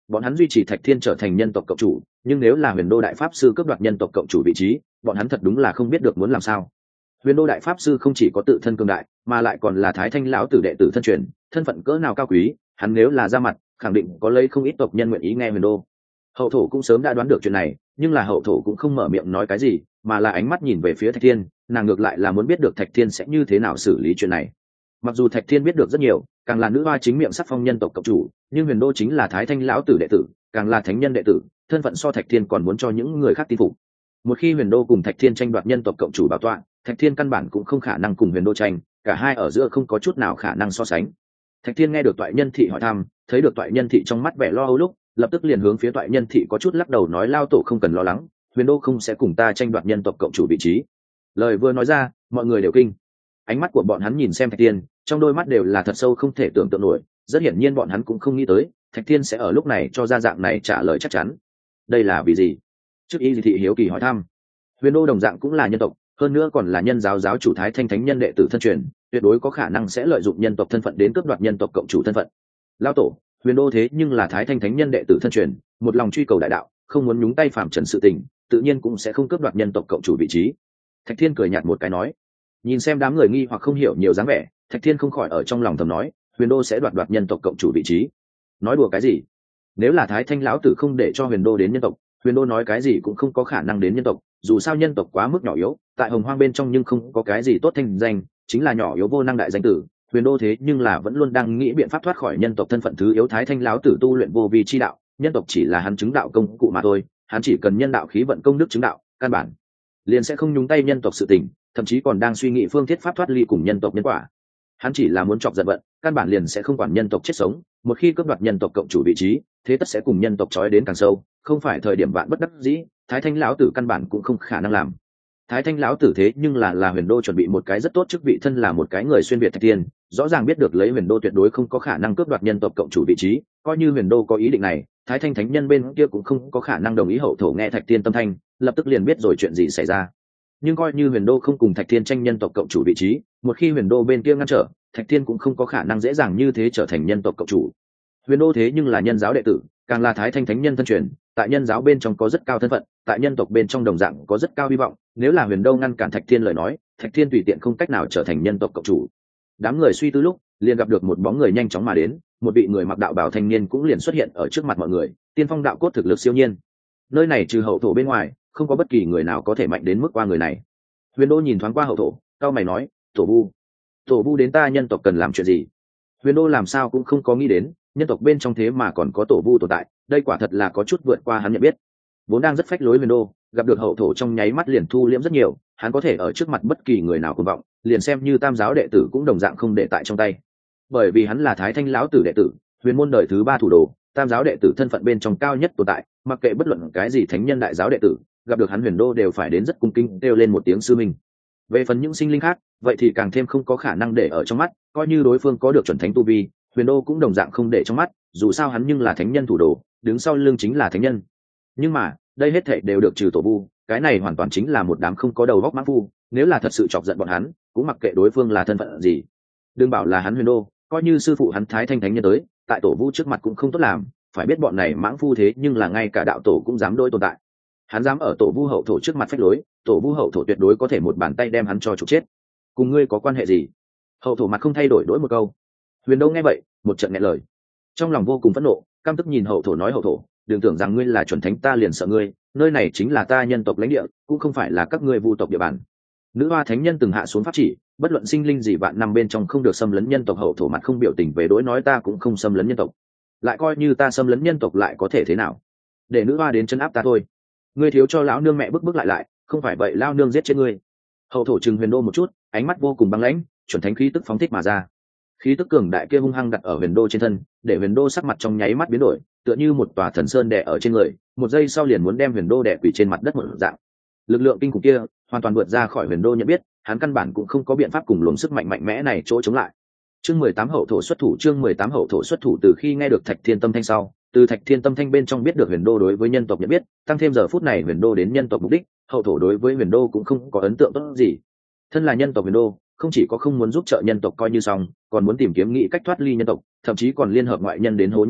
bọn hắn duy trì Thạch Thiên trở thành nhân tộc cộng chủ, nhưng nếu là Huyền Đô đại pháp sư cướp đoạt nhân tộc cộng chủ vị trí, bọn hắn thật đúng là không biết được muốn làm sao. Huyền Đô đại pháp sư không chỉ có tự thân cường đại, mà lại còn là Thái Thanh lão tử đệ tử thân truyền, thân phận cỡ nào cao quý, hắn nếu là ra mặt, khẳng định có lấy không ít tộc nhân nguyện ý nghe Huyền Đô. Hậu thổ cũng sớm đã đoán được chuyện này, nhưng là hậu thổ cũng không mở miệng nói cái gì, mà là ánh mắt nhìn về phía Thạch Thiên, nàng ngược lại là muốn biết được Thạch Thiên sẽ như thế nào xử lý chuyện này. Mặc dù Thạch Thiên biết được rất nhiều, càng là nữ hoa chính miệng sắc phong nhân tộc cộng chủ, nhưng Huyền Đô chính là Thái Thanh lão tử đệ tử, càng là thánh nhân đệ tử, thân phận so Thạch Thiên còn muốn cho những người khác tin phục. Một khi Huyền Đô cùng Thạch Thiên tranh đoạt nhân tộc cộng chủ bảo tọa, Thạch Thiên căn bản cũng không khả năng cùng Huyền Đô tranh, cả hai ở giữa không có chút nào khả năng so sánh. Thạch Thiên nghe được toại nhân thị hỏi thăm, thấy được toại nhân thị trong mắt vẻ lo âu lúc, lập tức liền hướng phía toại nhân thị có chút lắc đầu nói lao tổ không cần lo lắng, Huyền Đô không sẽ cùng ta tranh đoạt nhân tộc cộng chủ vị trí. Lời vừa nói ra, mọi người đều kinh. Ánh mắt của bọn hắn nhìn xem Thạch Thiên, trong đôi mắt đều là thật sâu không thể tưởng tượng nổi, rất hiển nhiên bọn hắn cũng không nghĩ tới, Thạch Thiên sẽ ở lúc này cho ra dạng này trả lời chắc chắn. Đây là vì gì? Trước Y thị hiếu kỳ hỏi thăm. Huyền Đô đồng dạng cũng là nhân tộc, hơn nữa còn là nhân giáo giáo chủ Thái Thanh thánh nhân đệ tử thân truyền, tuyệt đối có khả năng sẽ lợi dụng nhân tộc thân phận đến cướp đoạt nhân tộc cộng chủ thân phận. Lao tổ, Huyền Đô thế nhưng là Thái Thanh thánh nhân đệ tử thân truyền, một lòng truy cầu đại đạo, không muốn nhúng tay phạm trần sự tình, tự nhiên cũng sẽ không cướp đoạt nhân tộc cộng chủ vị trí. Thạch Thiên cười nhạt một cái nói. Nhìn xem đám người nghi hoặc không hiểu nhiều dáng vẻ, Thạch Thiên không khỏi ở trong lòng thầm nói, Huyền Đô sẽ đoạt đoạt nhân tộc cộng chủ vị trí. Nói đùa cái gì? Nếu là Thái Thanh lão tử không để cho Huyền Đô đến nhân tộc, Huyền Đô nói cái gì cũng không có khả năng đến nhân tộc, dù sao nhân tộc quá mức nhỏ yếu, tại Hồng Hoang bên trong nhưng không có cái gì tốt thanh danh, chính là nhỏ yếu vô năng đại danh tử. Huyền Đô thế nhưng là vẫn luôn đang nghĩ biện pháp thoát khỏi nhân tộc thân phận thứ yếu. Thái Thanh lão tử tu luyện vô vi chi đạo, nhân tộc chỉ là hắn chứng đạo công cụ mà thôi, hắn chỉ cần nhân đạo khí vận công đức chứng đạo, căn bản liền sẽ không nhúng tay nhân tộc sự tình, thậm chí còn đang suy nghĩ phương thiết pháp thoát ly cùng nhân tộc nhân quả. Hắn chỉ là muốn chọc giận vận, căn bản liền sẽ không quản nhân tộc chết sống, một khi cướp đoạt nhân tộc cộng chủ vị trí, thế tất sẽ cùng nhân tộc trói đến càng sâu, không phải thời điểm vạn bất đắc dĩ, Thái Thanh lão tử căn bản cũng không khả năng làm. Thái Thanh lão tử thế nhưng là là Huyền Đô chuẩn bị một cái rất tốt chức vị, thân là một cái người xuyên việt Thạch Thiên, rõ ràng biết được lấy Huyền Đô tuyệt đối không có khả năng cướp đoạt nhân tộc cộng chủ vị trí, coi như Huyền Đô có ý định này, Thái Thanh thánh nhân bên kia cũng không có khả năng đồng ý. Hậu thổ nghe Thạch Thiên tâm thanh, lập tức liền biết rồi chuyện gì xảy ra. Nhưng coi như Huyền Đô không cùng Thạch Thiên tranh nhân tộc cộng chủ vị trí, một khi Huyền Đô bên kia ngăn trở, Thạch Thiên cũng không có khả năng dễ dàng như thế trở thành nhân tộc cộng chủ. Huyền Đô thế nhưng là nhân giáo đệ tử, càng là Thái Thanh thánh nhân thân truyền, tại nhân giáo bên trong có rất cao thân phận, tại nhân tộc bên trong đồng dạng có rất cao hy vọng, nếu là Huyền Đô ngăn cản Thạch Thiên lời nói, Thạch Thiên tùy tiện không cách nào trở thành nhân tộc cộng chủ. Đám người suy tư lúc, liền gặp được một bóng người nhanh chóng mà đến, một vị người mặc đạo bào thanh niên cũng liền xuất hiện ở trước mặt mọi người, tiên phong đạo cốt thực lực siêu nhiên. Nơi này trừ hậu thổ bên ngoài, không có bất kỳ người nào có thể mạnh đến mức qua người này. Huyền Đô nhìn thoáng qua hậu thổ, cao mày nói, tổ vu, tổ vu đến ta nhân tộc cần làm chuyện gì? Huyền Đô làm sao cũng không có nghĩ đến, nhân tộc bên trong thế mà còn có tổ vu tồn tại, đây quả thật là có chút vượt qua hắn nhận biết. Vốn đang rất phách lối Huyền Đô, gặp được hậu thổ trong nháy mắt liền thu liễm rất nhiều, hắn có thể ở trước mặt bất kỳ người nào cuồng vọng, liền xem như tam giáo đệ tử cũng đồng dạng không để tại trong tay. Bởi vì hắn là Thái Thanh lão tử đệ tử, huyền môn đời thứ ba thủ đồ, tam giáo đệ tử thân phận bên trong cao nhất tồn tại, mặc kệ bất luận cái gì thánh nhân đại giáo đệ tử, gặp được hắn Huyền Đô đều phải đến rất cung kính kêu lên một tiếng sư minh. Về phần những sinh linh khác, vậy thì càng thêm không có khả năng để ở trong mắt, coi như đối phương có được chuẩn thánh tu vi, Huyền Đô cũng đồng dạng không để trong mắt, dù sao hắn nhưng là thánh nhân thủ đồ, đứng sau lưng chính là thánh nhân. Nhưng mà, đây hết thảy đều được trừ tổ vu, cái này hoàn toàn chính là một đám không có đầu óc mãng phu, nếu là thật sự chọc giận bọn hắn, cũng mặc kệ đối phương là thân phận gì. Đừng bảo là hắn Huyền Đô, coi như sư phụ hắn Thái Thanh thánh nhân tới, tại tổ vu trước mặt cũng không tốt làm, phải biết bọn này mãng phu thế nhưng là ngay cả đạo tổ cũng dám đối tồn tại. Hắn dám ở tổ vu hậu thổ trước mặt phách lối, tổ vu hậu thổ tuyệt đối có thể một bàn tay đem hắn cho trục chết. Cùng ngươi có quan hệ gì? Hậu thổ mặt không thay đổi đổi một câu. Huyền Đô nghe vậy, một trận nghẹn lời, trong lòng vô cùng phẫn nộ, căm tức nhìn hậu thổ nói, hậu thổ, đừng tưởng rằng ngươi là chuẩn thánh ta liền sợ ngươi, nơi này chính là ta nhân tộc lãnh địa, cũng không phải là các ngươi vu tộc địa bàn. Nữ hoa thánh nhân từng hạ xuống pháp chỉ, bất luận sinh linh gì vạn năm bên trong không được xâm lấn nhân tộc. Hậu thổ mặt không biểu tình về đối nói, ta cũng không xâm lấn nhân tộc, lại coi như ta xâm lấn nhân tộc lại có thể thế nào? Để nữ hoa đến chân áp ta thôi. Ngươi thiếu cho lão nương mẹ bức bức lại lại, không phải vậy lao nương giết chết ngươi. Hậu thổ chừng Huyền Đô một chút, ánh mắt vô cùng băng lãnh, chuẩn thánh khí tức phóng thích mà ra. Khí tức cường đại kia hung hăng đặt ở Huyền Đô trên thân, để Huyền Đô sắc mặt trong nháy mắt biến đổi, tựa như một tòa thần sơn đè ở trên người, một giây sau liền muốn đem Huyền Đô đè quỳ trên mặt đất một dạng. Lực lượng kinh khủng kia hoàn toàn vượt ra khỏi Huyền Đô nhận biết, hắn căn bản cũng không có biện pháp cùng luồng sức mạnh mạnh mẽ này chỗ chống lại. Chương mười tám hậu thổ xuất thủ. Chương mười tám hậu thổ xuất thủ. Từ khi nghe được Thạch Thiên tâm thanh sau, từ Thạch Thiên tâm thanh bên trong biết được Huyền Đô đối với nhân tộc nhận biết, tăng thêm giờ phút này Huyền Đô đến nhân tộc mục đích, hậu thổ đối với Huyền Đô cũng không có ấn tượng tốt gì. Thân là nhân tộc Huyền Đô, không chỉ có không muốn giúp trợ nhân tộc coi như xong, còn muốn tìm kiếm nghĩ cách thoát ly nhân tộc, thậm chí còn liên hợp ngoại nhân đến hố nhân tộc,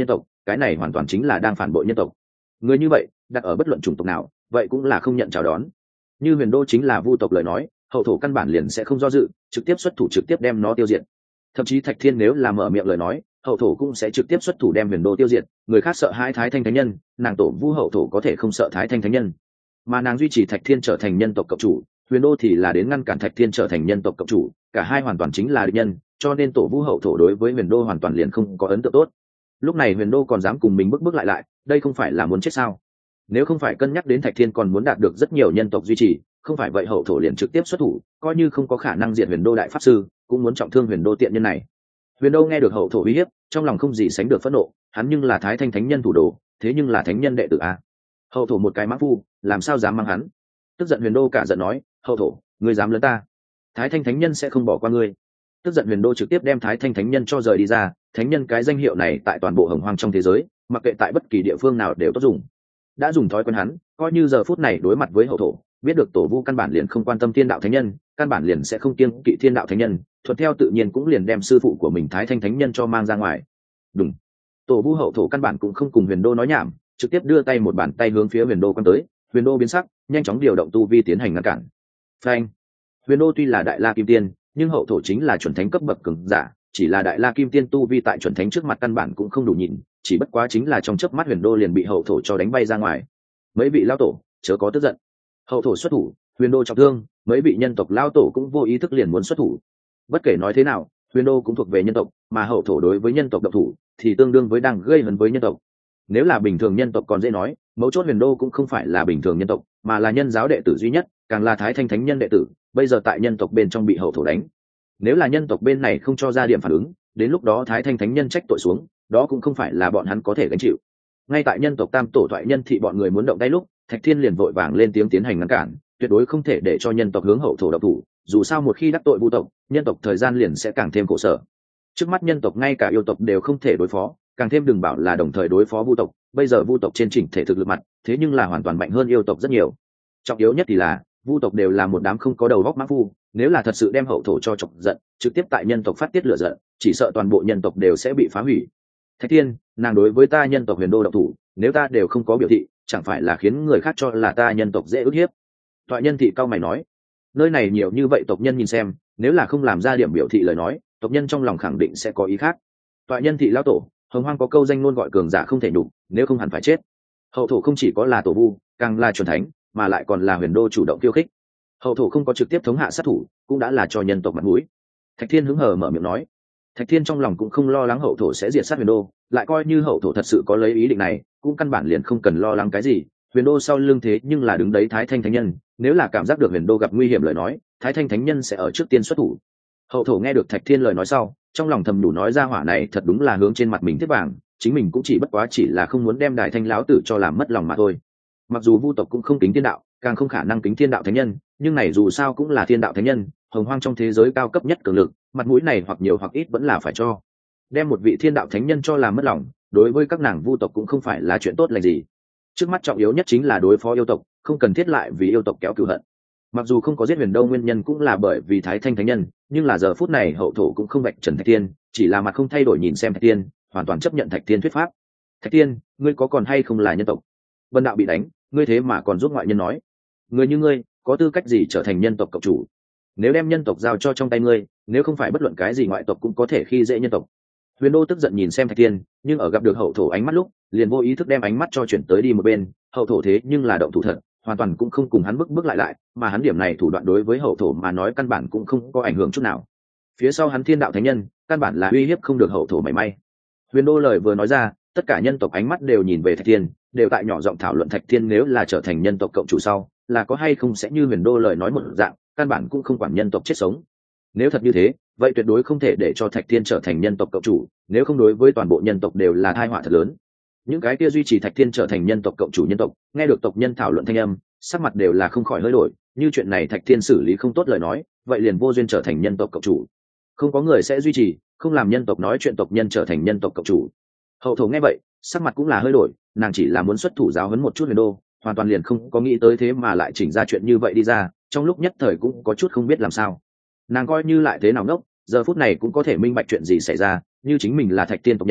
cái này hoàn toàn chính là đang phản bội nhân tộc. Người như vậy đặt ở bất luận chủng tộc nào vậy cũng là không nhận chào đón. Như huyền đô chính là vu tộc lời nói, hậu thổ căn bản liền sẽ không do dự, trực tiếp xuất thủ trực tiếp đem nó tiêu diệt. Thậm chí thạch thiên nếu là mở miệng lời nói, hậu thổ cũng sẽ trực tiếp xuất thủ đem huyền đô tiêu diệt. Người khác sợ hai thái thanh thánh nhân, nàng tổ vu hậu thổ có thể không sợ thái thanh thánh nhân, mà nàng duy trì thạch thiên trở thành nhân tộc cộng chủ, huyền đô thì là đến ngăn cản thạch thiên trở thành nhân tộc cộng chủ, cả hai hoàn toàn chính là địch nhân, cho nên tổ vu hậu thổ đối với huyền đô hoàn toàn liền không có ấn tượng tốt. Lúc này huyền đô còn dám cùng mình bước bước lại lại, đây không phải là muốn chết sao? Nếu không phải cân nhắc đến thạch thiên còn muốn đạt được rất nhiều nhân tộc duy trì, không phải vậy hậu thổ liền trực tiếp xuất thủ, coi như không có khả năng diệt huyền đô đại pháp sư cũng muốn trọng thương huyền đô tiện nhân này. Huyền đô nghe được hậu thổ uy hiếp, trong lòng không gì sánh được phẫn nộ, hắn nhưng là thái thanh thánh nhân thủ đồ, thế nhưng là thánh nhân đệ tử a. Hậu thổ một cái mã phu, làm sao dám mang hắn? Tức giận huyền đô cả giận nói, hậu thổ, ngươi dám lớn ta, thái thanh thánh nhân sẽ không bỏ qua ngươi. Tức giận huyền đô trực tiếp đem thái thanh thánh nhân cho rời đi ra. Thánh nhân cái danh hiệu này tại toàn bộ hồng hoang trong thế giới, mặc kệ tại bất kỳ địa phương nào đều tốt dùng. Đã dùng thói quen hắn, coi như giờ phút này đối mặt với hậu thổ, biết được tổ vu căn bản liền không quan tâm thiên đạo thánh nhân, căn bản liền sẽ không kiêng kỵ thiên đạo thánh nhân, thuận theo tự nhiên cũng liền đem sư phụ của mình thái thanh thánh nhân cho mang ra ngoài. Đúng, tổ vu hậu thổ căn bản cũng không cùng huyền đô nói nhảm, trực tiếp đưa tay một bàn tay hướng phía huyền đô quăng tới. Huyền đô biến sắc, nhanh chóng điều động tu vi tiến hành ngăn cản. Phanh! Huyền đô tuy là đại la kim tiên, nhưng hậu thổ chính là chuẩn thánh cấp bậc cường giả, chỉ là đại la kim tiên tu vi tại chuẩn thánh trước mặt căn bản cũng không đủ nhìn, chỉ bất quá chính là trong chớp mắt huyền đô liền bị hậu thổ cho đánh bay ra ngoài. Mấy vị lao tổ chớ có tức giận. Hậu thổ xuất thủ, huyền đô trọng thương, mấy vị nhân tộc lao tổ cũng vô ý thức liền muốn xuất thủ. Bất kể nói thế nào, huyền đô cũng thuộc về nhân tộc, mà hậu thổ đối với nhân tộc độc thủ thì tương đương với đang gây hấn với nhân tộc. Nếu là bình thường nhân tộc còn dễ nói, mấu chốt huyền đô cũng không phải là bình thường nhân tộc, mà là nhân giáo đệ tử duy nhất, càng là thái thanh thánh nhân đệ tử, bây giờ tại nhân tộc bên trong bị hậu thổ đánh. Nếu là nhân tộc bên này không cho ra điểm phản ứng, đến lúc đó thái thanh thánh nhân trách tội xuống, đó cũng không phải là bọn hắn có thể gánh chịu. Ngay tại nhân tộc tam tổ thoại nhân thị bọn người muốn động tay lúc, thạch thiên liền vội vàng lên tiếng tiến hành ngăn cản, tuyệt đối không thể để cho nhân tộc hướng hậu thổ độc thủ, dù sao một khi đắc tội vu tộc, nhân tộc thời gian liền sẽ càng thêm khổ sở. Trước mắt nhân tộc ngay cả yêu tộc đều không thể đối phó, càng thêm đừng bảo là đồng thời đối phó vu tộc. Bây giờ vu tộc trên chỉnh thể thực lực mặt, thế nhưng là hoàn toàn mạnh hơn yêu tộc rất nhiều. Trọng yếu nhất thì là vu tộc đều là một đám không có đầu óc mã phu, nếu là thật sự đem hậu thổ cho chọc giận, trực tiếp tại nhân tộc phát tiết lửa giận, chỉ sợ toàn bộ nhân tộc đều sẽ bị phá hủy. Thạch Thiên, nàng đối với ta nhân tộc huyền đô độc thủ, nếu ta đều không có biểu thị, chẳng phải là khiến người khác cho là ta nhân tộc dễ ức hiếp. Toại nhân thị cao mày nói, nơi này nhiều như vậy tộc nhân nhìn xem, nếu là không làm ra điểm biểu thị lời nói, tộc nhân trong lòng khẳng định sẽ có ý khác. Toại nhân thị lão tổ, hồng hoang có câu danh ngôn gọi cường giả không thể nhục, nếu không hẳn phải chết. Hậu thổ không chỉ có là tổ vu, càng là chuẩn thánh, mà lại còn là huyền đô chủ động khiêu khích. Hậu thổ không có trực tiếp thống hạ sát thủ, cũng đã là cho nhân tộc mặt mũi. Thạch Thiên hứng hờ mở miệng nói. Thạch Thiên trong lòng cũng không lo lắng hậu thổ sẽ diệt sát huyền đô, lại coi như hậu thổ thật sự có lấy ý định này, cũng căn bản liền không cần lo lắng cái gì. Huyền đô sau lưng thế nhưng là đứng đấy thái thanh thánh nhân, nếu là cảm giác được huyền đô gặp nguy hiểm lời nói, thái thanh thánh nhân sẽ ở trước tiên xuất thủ. Hậu thổ nghe được Thạch Thiên lời nói sau, trong lòng thầm đủ nói ra hỏa này thật đúng là hướng trên mặt mình thiết vàng, chính mình cũng chỉ bất quá chỉ là không muốn đem đài thanh lão tử cho làm mất lòng mà thôi. Mặc dù vu tộc cũng không kính thiên đạo, càng không khả năng kính thiên đạo thánh nhân, nhưng này dù sao cũng là thiên đạo thánh nhân, hồng hoang trong thế giới cao cấp nhất cường lực, mặt mũi này hoặc nhiều hoặc ít vẫn là phải cho. Đem một vị thiên đạo thánh nhân cho làm mất lòng, đối với các nàng vu tộc cũng không phải là chuyện tốt lành gì. Trước mắt trọng yếu nhất chính là đối phó yêu tộc, không cần thiết lại vì yêu tộc kéo cừu hận. Mặc dù không có giết huyền đô nguyên nhân cũng là bởi vì thái thanh thánh nhân, nhưng là giờ phút này hậu thổ cũng không vạch trần Thạch Thiên, chỉ là mặt không thay đổi nhìn xem Thạch Thiên, hoàn toàn chấp nhận Thạch Thiên thuyết pháp. Thạch Thiên, ngươi có còn hay không là nhân tộc? Vân đạo bị đánh, ngươi thế mà còn giúp ngoại nhân nói, người như ngươi có tư cách gì trở thành nhân tộc cộng chủ? Nếu đem nhân tộc giao cho trong tay ngươi, nếu không phải bất luận cái gì ngoại tộc cũng có thể khi dễ nhân tộc. Huyền đô tức giận nhìn xem Thạch Thiên, nhưng ở gặp được hậu thổ ánh mắt lúc, liền vô ý thức đem ánh mắt cho chuyển tới đi một bên. Hậu thổ thế nhưng là động thủ thật, hoàn toàn cũng không cùng hắn bước bước lại lại, mà hắn điểm này thủ đoạn đối với hậu thổ mà nói căn bản cũng không có ảnh hưởng chút nào. Phía sau hắn thiên đạo thánh nhân, căn bản là uy hiếp không được hậu thổ mảy may. Huyền đô lời vừa nói ra, tất cả nhân tộc ánh mắt đều nhìn về Thạch Thiên, đều tại nhỏ giọng thảo luận Thạch Thiên nếu là trở thành nhân tộc cộng chủ sau, là có hay không sẽ như Huyền đô lời nói một dạng, căn bản cũng không quản nhân tộc chết sống. Nếu thật như thế, vậy tuyệt đối không thể để cho Thạch Thiên trở thành nhân tộc cộng chủ, nếu không đối với toàn bộ nhân tộc đều là tai họa thật lớn. Những cái kia duy trì Thạch Thiên trở thành nhân tộc cộng chủ nhân tộc, nghe được tộc nhân thảo luận thanh âm, sắc mặt đều là không khỏi hơi đổi, như chuyện này Thạch Thiên xử lý không tốt lời nói, vậy liền vô duyên trở thành nhân tộc cộng chủ. Không có người sẽ duy trì, không làm nhân tộc nói chuyện tộc nhân trở thành nhân tộc cộng chủ. Hậu thổ nghe vậy, sắc mặt cũng là hơi đổi, nàng chỉ là muốn xuất thủ giáo huấn một chút Huyền đô, hoàn toàn liền không có nghĩ tới thế mà lại chỉnh ra chuyện như vậy đi ra, trong lúc nhất thời cũng có chút không biết làm sao. Nàng coi như lại thế nào ngốc, giờ phút này cũng có thể minh bạch chuyện gì xảy ra, như chính mình là Thạch Thiên tộc nhân,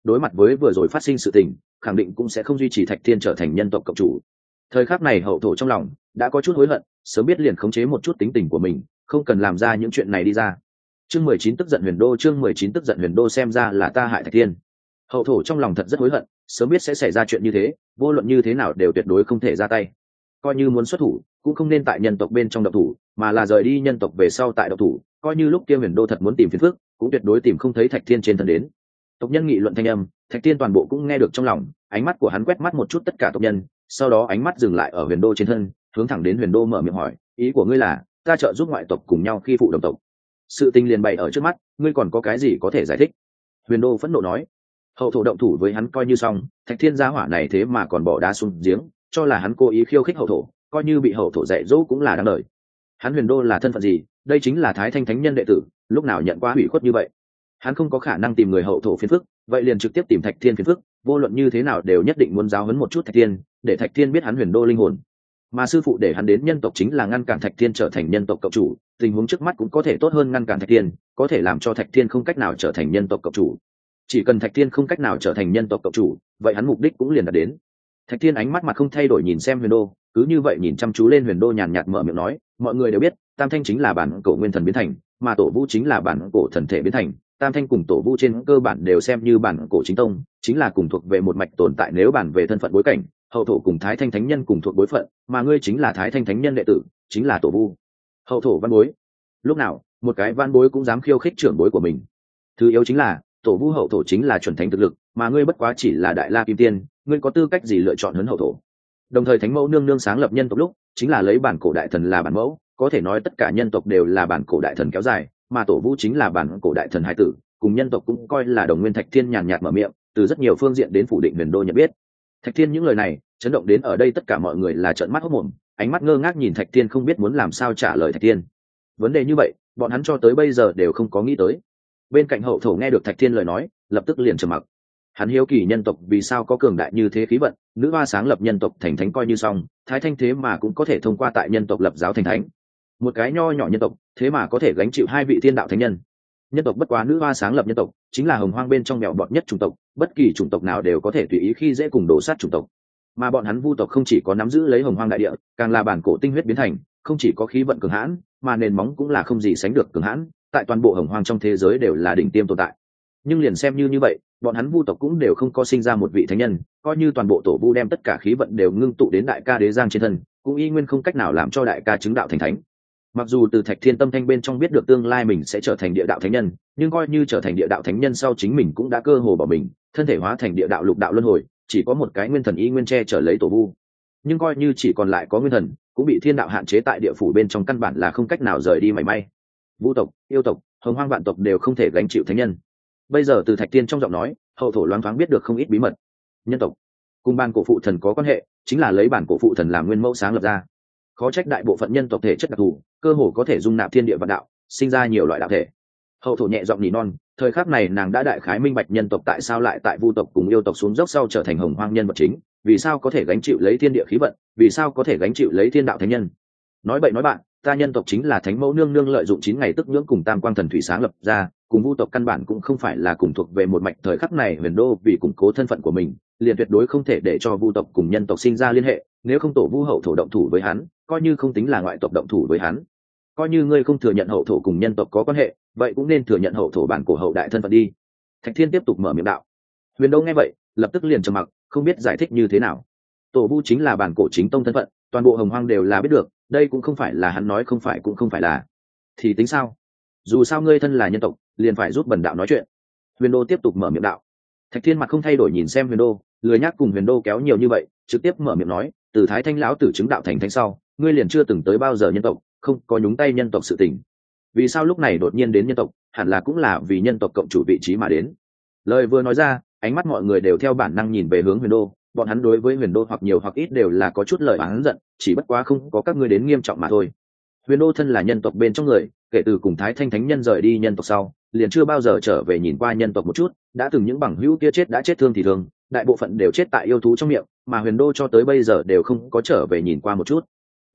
đối mặt với vừa rồi phát sinh sự tình khẳng định cũng sẽ không duy trì Thạch Thiên trở thành nhân tộc cộng chủ. Thời khắc này hậu thổ trong lòng đã có chút hối hận, sớm biết liền khống chế một chút tính tình của mình, không cần làm ra những chuyện này đi ra. Chương mười chín tức giận huyền đô, chương mười chín tức giận huyền đô, xem ra là ta hại Thạch Thiên. Hậu thổ trong lòng thật rất hối hận, sớm biết sẽ xảy ra chuyện như thế, vô luận như thế nào đều tuyệt đối không thể ra tay. Coi như muốn xuất thủ, cũng không nên tại nhân tộc bên trong động thủ, mà là rời đi nhân tộc về sau tại động thủ, coi như lúc kia huyền đô thật muốn tìm phiền phức, cũng tuyệt đối tìm không thấy Thạch Thiên trên thân đến. Tộc nhân nghị luận thanh âm, Thạch Thiên toàn bộ cũng nghe được trong lòng, ánh mắt của hắn quét mắt một chút tất cả tộc nhân, sau đó ánh mắt dừng lại ở huyền đô trên thân, hướng thẳng đến huyền đô mở miệng hỏi, ý của ngươi là ta trợ giúp ngoại tộc cùng nhau khi phụ đồng tộc? Sự tình liền bày ở trước mắt, ngươi còn có cái gì có thể giải thích? Huyền đô phẫn nộ nói. Hậu thổ động thủ với hắn coi như xong, Thạch Thiên gia hỏa này thế mà còn bỏ đá xuống giếng, cho là hắn cố ý khiêu khích hậu thổ, coi như bị hậu thổ dạy dỗ cũng là đáng đời. Hắn huyền đô là thân phận gì? Đây chính là Thái Thanh Thánh Nhân đệ tử, lúc nào nhận qua hủy khuất như vậy? Hắn không có khả năng tìm người hậu thổ phiền phức, vậy liền trực tiếp tìm Thạch Thiên phiền phức, vô luận như thế nào đều nhất định muốn giáo huấn một chút Thạch Thiên, để Thạch Thiên biết hắn huyền đô linh hồn. Mà sư phụ để hắn đến nhân tộc chính là ngăn cản Thạch Thiên trở thành nhân tộc cộng chủ, tình huống trước mắt cũng có thể tốt hơn ngăn cản Thạch Thiên, có thể làm cho Thạch Thiên không cách nào trở thành nhân tộc cộng chủ. Chỉ cần Thạch Thiên không cách nào trở thành nhân tộc cộng chủ, vậy hắn mục đích cũng liền đạt đến. Thạch Thiên ánh mắt mặt không thay đổi nhìn xem huyền đô, cứ như vậy nhìn chăm chú lên huyền đô, nhàn nhạt mở miệng nói, mọi người đều biết Tam Thanh chính là bản cổ nguyên thần biến thành, mà Tổ Vu chính là bản cổ thần thể biến thành. Tam Thanh cùng Tổ Vu trên cơ bản đều xem như bản cổ chính tông, chính là cùng thuộc về một mạch tồn tại. Nếu bản về thân phận bối cảnh, hậu thổ cùng Thái Thanh Thánh Nhân cùng thuộc bối phận, mà ngươi chính là Thái Thanh Thánh Nhân đệ tử, chính là Tổ Vu. Hậu thổ văn bối, lúc nào một cái văn bối cũng dám khiêu khích trưởng bối của mình? Thứ yếu chính là Tổ Vu hậu thổ chính là chuẩn thánh thực lực, mà ngươi bất quá chỉ là đại la kim tiên, ngươi có tư cách gì lựa chọn huấn hậu thổ? Đồng thời Thánh Mẫu nương nương sáng lập nhân tộc lúc chính là lấy bản cổ đại thần là bản mẫu, có thể nói tất cả nhân tộc đều là bản cổ đại thần kéo dài, mà Tổ Vu chính là bản cổ đại thần hải tử, cùng nhân tộc cũng coi là đồng nguyên. Thạch Thiên nhàn nhạt mở miệng, từ rất nhiều phương diện đến phủ định huyền đô nhận biết. Thạch Thiên những lời này chấn động đến ở đây tất cả mọi người là trợn mắt hốt mồm, ánh mắt ngơ ngác nhìn Thạch Thiên, không biết muốn làm sao trả lời Thạch Thiên. Vấn đề như vậy bọn hắn cho tới bây giờ đều không có nghĩ tới. Bên cạnh hậu thổ nghe được Thạch Thiên lời nói, lập tức liền trầm mặc. Hắn hiếu kỳ nhân tộc vì sao có cường đại như thế khí vận, nữ hoa sáng lập nhân tộc thành thánh coi như xong, Thái Thanh thế mà cũng có thể thông qua tại nhân tộc lập giáo thành thánh. Một cái nho nhỏ nhân tộc thế mà có thể gánh chịu hai vị thiên đạo thánh nhân. Nhân tộc bất quá nữ hoa sáng lập nhân tộc chính là hồng hoang bên trong mèo bọt nhất chủng tộc, bất kỳ chủng tộc nào đều có thể tùy ý khi dễ cùng đổ sát chủng tộc. Mà bọn hắn Vu tộc không chỉ có nắm giữ lấy hồng hoang đại địa, càng là bản cổ tinh huyết biến thành, không chỉ có khí vận cường hãn, mà nền móng cũng là không gì sánh được cường hãn, tại toàn bộ hồng hoang trong thế giới đều là đỉnh tiêm tồn tại. Nhưng liền xem như như vậy, bọn hắn Vu tộc cũng đều không có sinh ra một vị thánh nhân, coi như toàn bộ tổ Vu đem tất cả khí vận đều ngưng tụ đến đại ca đế giang trên thân, cũng y nguyên không cách nào làm cho đại ca chứng đạo thành thánh. Mặc dù từ Thạch Thiên tâm thanh bên trong biết được tương lai mình sẽ trở thành địa đạo thánh nhân, nhưng coi như trở thành địa đạo thánh nhân sau, chính mình cũng đã cơ hồ bỏ mình, thân thể hóa thành địa đạo lục đạo luân hồi, chỉ có một cái nguyên thần y nguyên che trở lấy tổ Vu. Nhưng coi như chỉ còn lại có nguyên thần, cũng bị thiên đạo hạn chế tại địa phủ bên trong, căn bản là không cách nào rời đi mảy may. Vu tộc, yêu tộc, hồng hoang vạn tộc đều không thể gánh chịu thánh nhân. Bây giờ từ Thạch Thiên trong giọng nói, hậu thổ loáng thoáng biết được không ít bí mật. Nhân tộc cùng bản cổ phụ thần có quan hệ, chính là lấy bản cổ phụ thần làm nguyên mẫu sáng lập ra. Khó trách đại bộ phận nhân tộc thể chất đặc thù, cơ hồ có thể dung nạp thiên địa vạn đạo, sinh ra nhiều loại đạo thể. Hậu thổ nhẹ giọng nỉ non, thời khắc này nàng đã đại khái minh bạch nhân tộc tại sao lại tại Vu tộc cùng yêu tộc xuống dốc sau trở thành hồng hoang nhân vật chính, vì sao có thể gánh chịu lấy thiên địa khí vận, vì sao có thể gánh chịu lấy thiên đạo thánh nhân. Nói bậy nói bạn, ta nhân tộc chính là Thánh Mẫu nương nương lợi dụng chín ngày tức nhưỡng cùng Tam Quang thần thủy sáng lập ra, cùng Vu tộc căn bản cũng không phải là cùng thuộc về một mạch. Thời khắc này huyền đô vì củng cố thân phận của mình, liền tuyệt đối không thể để cho Vu tộc cùng nhân tộc sinh ra liên hệ, nếu không tổ Vu hậu thổ động thủ với hắn, coi như không tính là ngoại tộc động thủ với hắn, coi như ngươi không thừa nhận hậu thổ cùng nhân tộc có quan hệ, vậy cũng nên thừa nhận hậu thổ bản cổ hậu đại thân phận đi. Thạch Thiên tiếp tục mở miệng đạo. Huyền đô nghe vậy lập tức liền trầm mặc, không biết giải thích như thế nào. Tổ Vu chính là bản cổ chính tông thân phận, toàn bộ hồng hoang đều là biết được, đây cũng không phải là hắn nói không phải cũng không phải là, thì tính sao? Dù sao ngươi thân là nhân tộc, liền phải giúp bần đạo nói chuyện. Huyền đô tiếp tục mở miệng đạo. Thạch Thiên mặt không thay đổi nhìn xem huyền đô, lười nhác cùng huyền đô kéo nhiều như vậy, trực tiếp mở miệng nói, từ Thái Thanh lão tử chứng đạo thành thánh sau, ngươi liền chưa từng tới bao giờ nhân tộc, không có nhúng tay nhân tộc sự tình. Vì sao lúc này đột nhiên đến nhân tộc? Hẳn là cũng là vì nhân tộc cộng chủ vị trí mà đến. Lời vừa nói ra, ánh mắt mọi người đều theo bản năng nhìn về hướng huyền đô, bọn hắn đối với huyền đô hoặc nhiều hoặc ít đều là có chút lời oán giận, chỉ bất quá không có các ngươi đến nghiêm trọng mà thôi. Huyền đô thân là nhân tộc bên trong người, kể từ cùng Thái Thanh thánh nhân rời đi nhân tộc sau, liền chưa bao giờ trở về nhìn qua nhân tộc một chút, đã từng những bằng hữu kia chết đã chết thương thì thương, đại bộ phận đều chết tại yêu thú trong miệng, mà huyền đô cho tới bây giờ đều không có trở về nhìn qua một chút.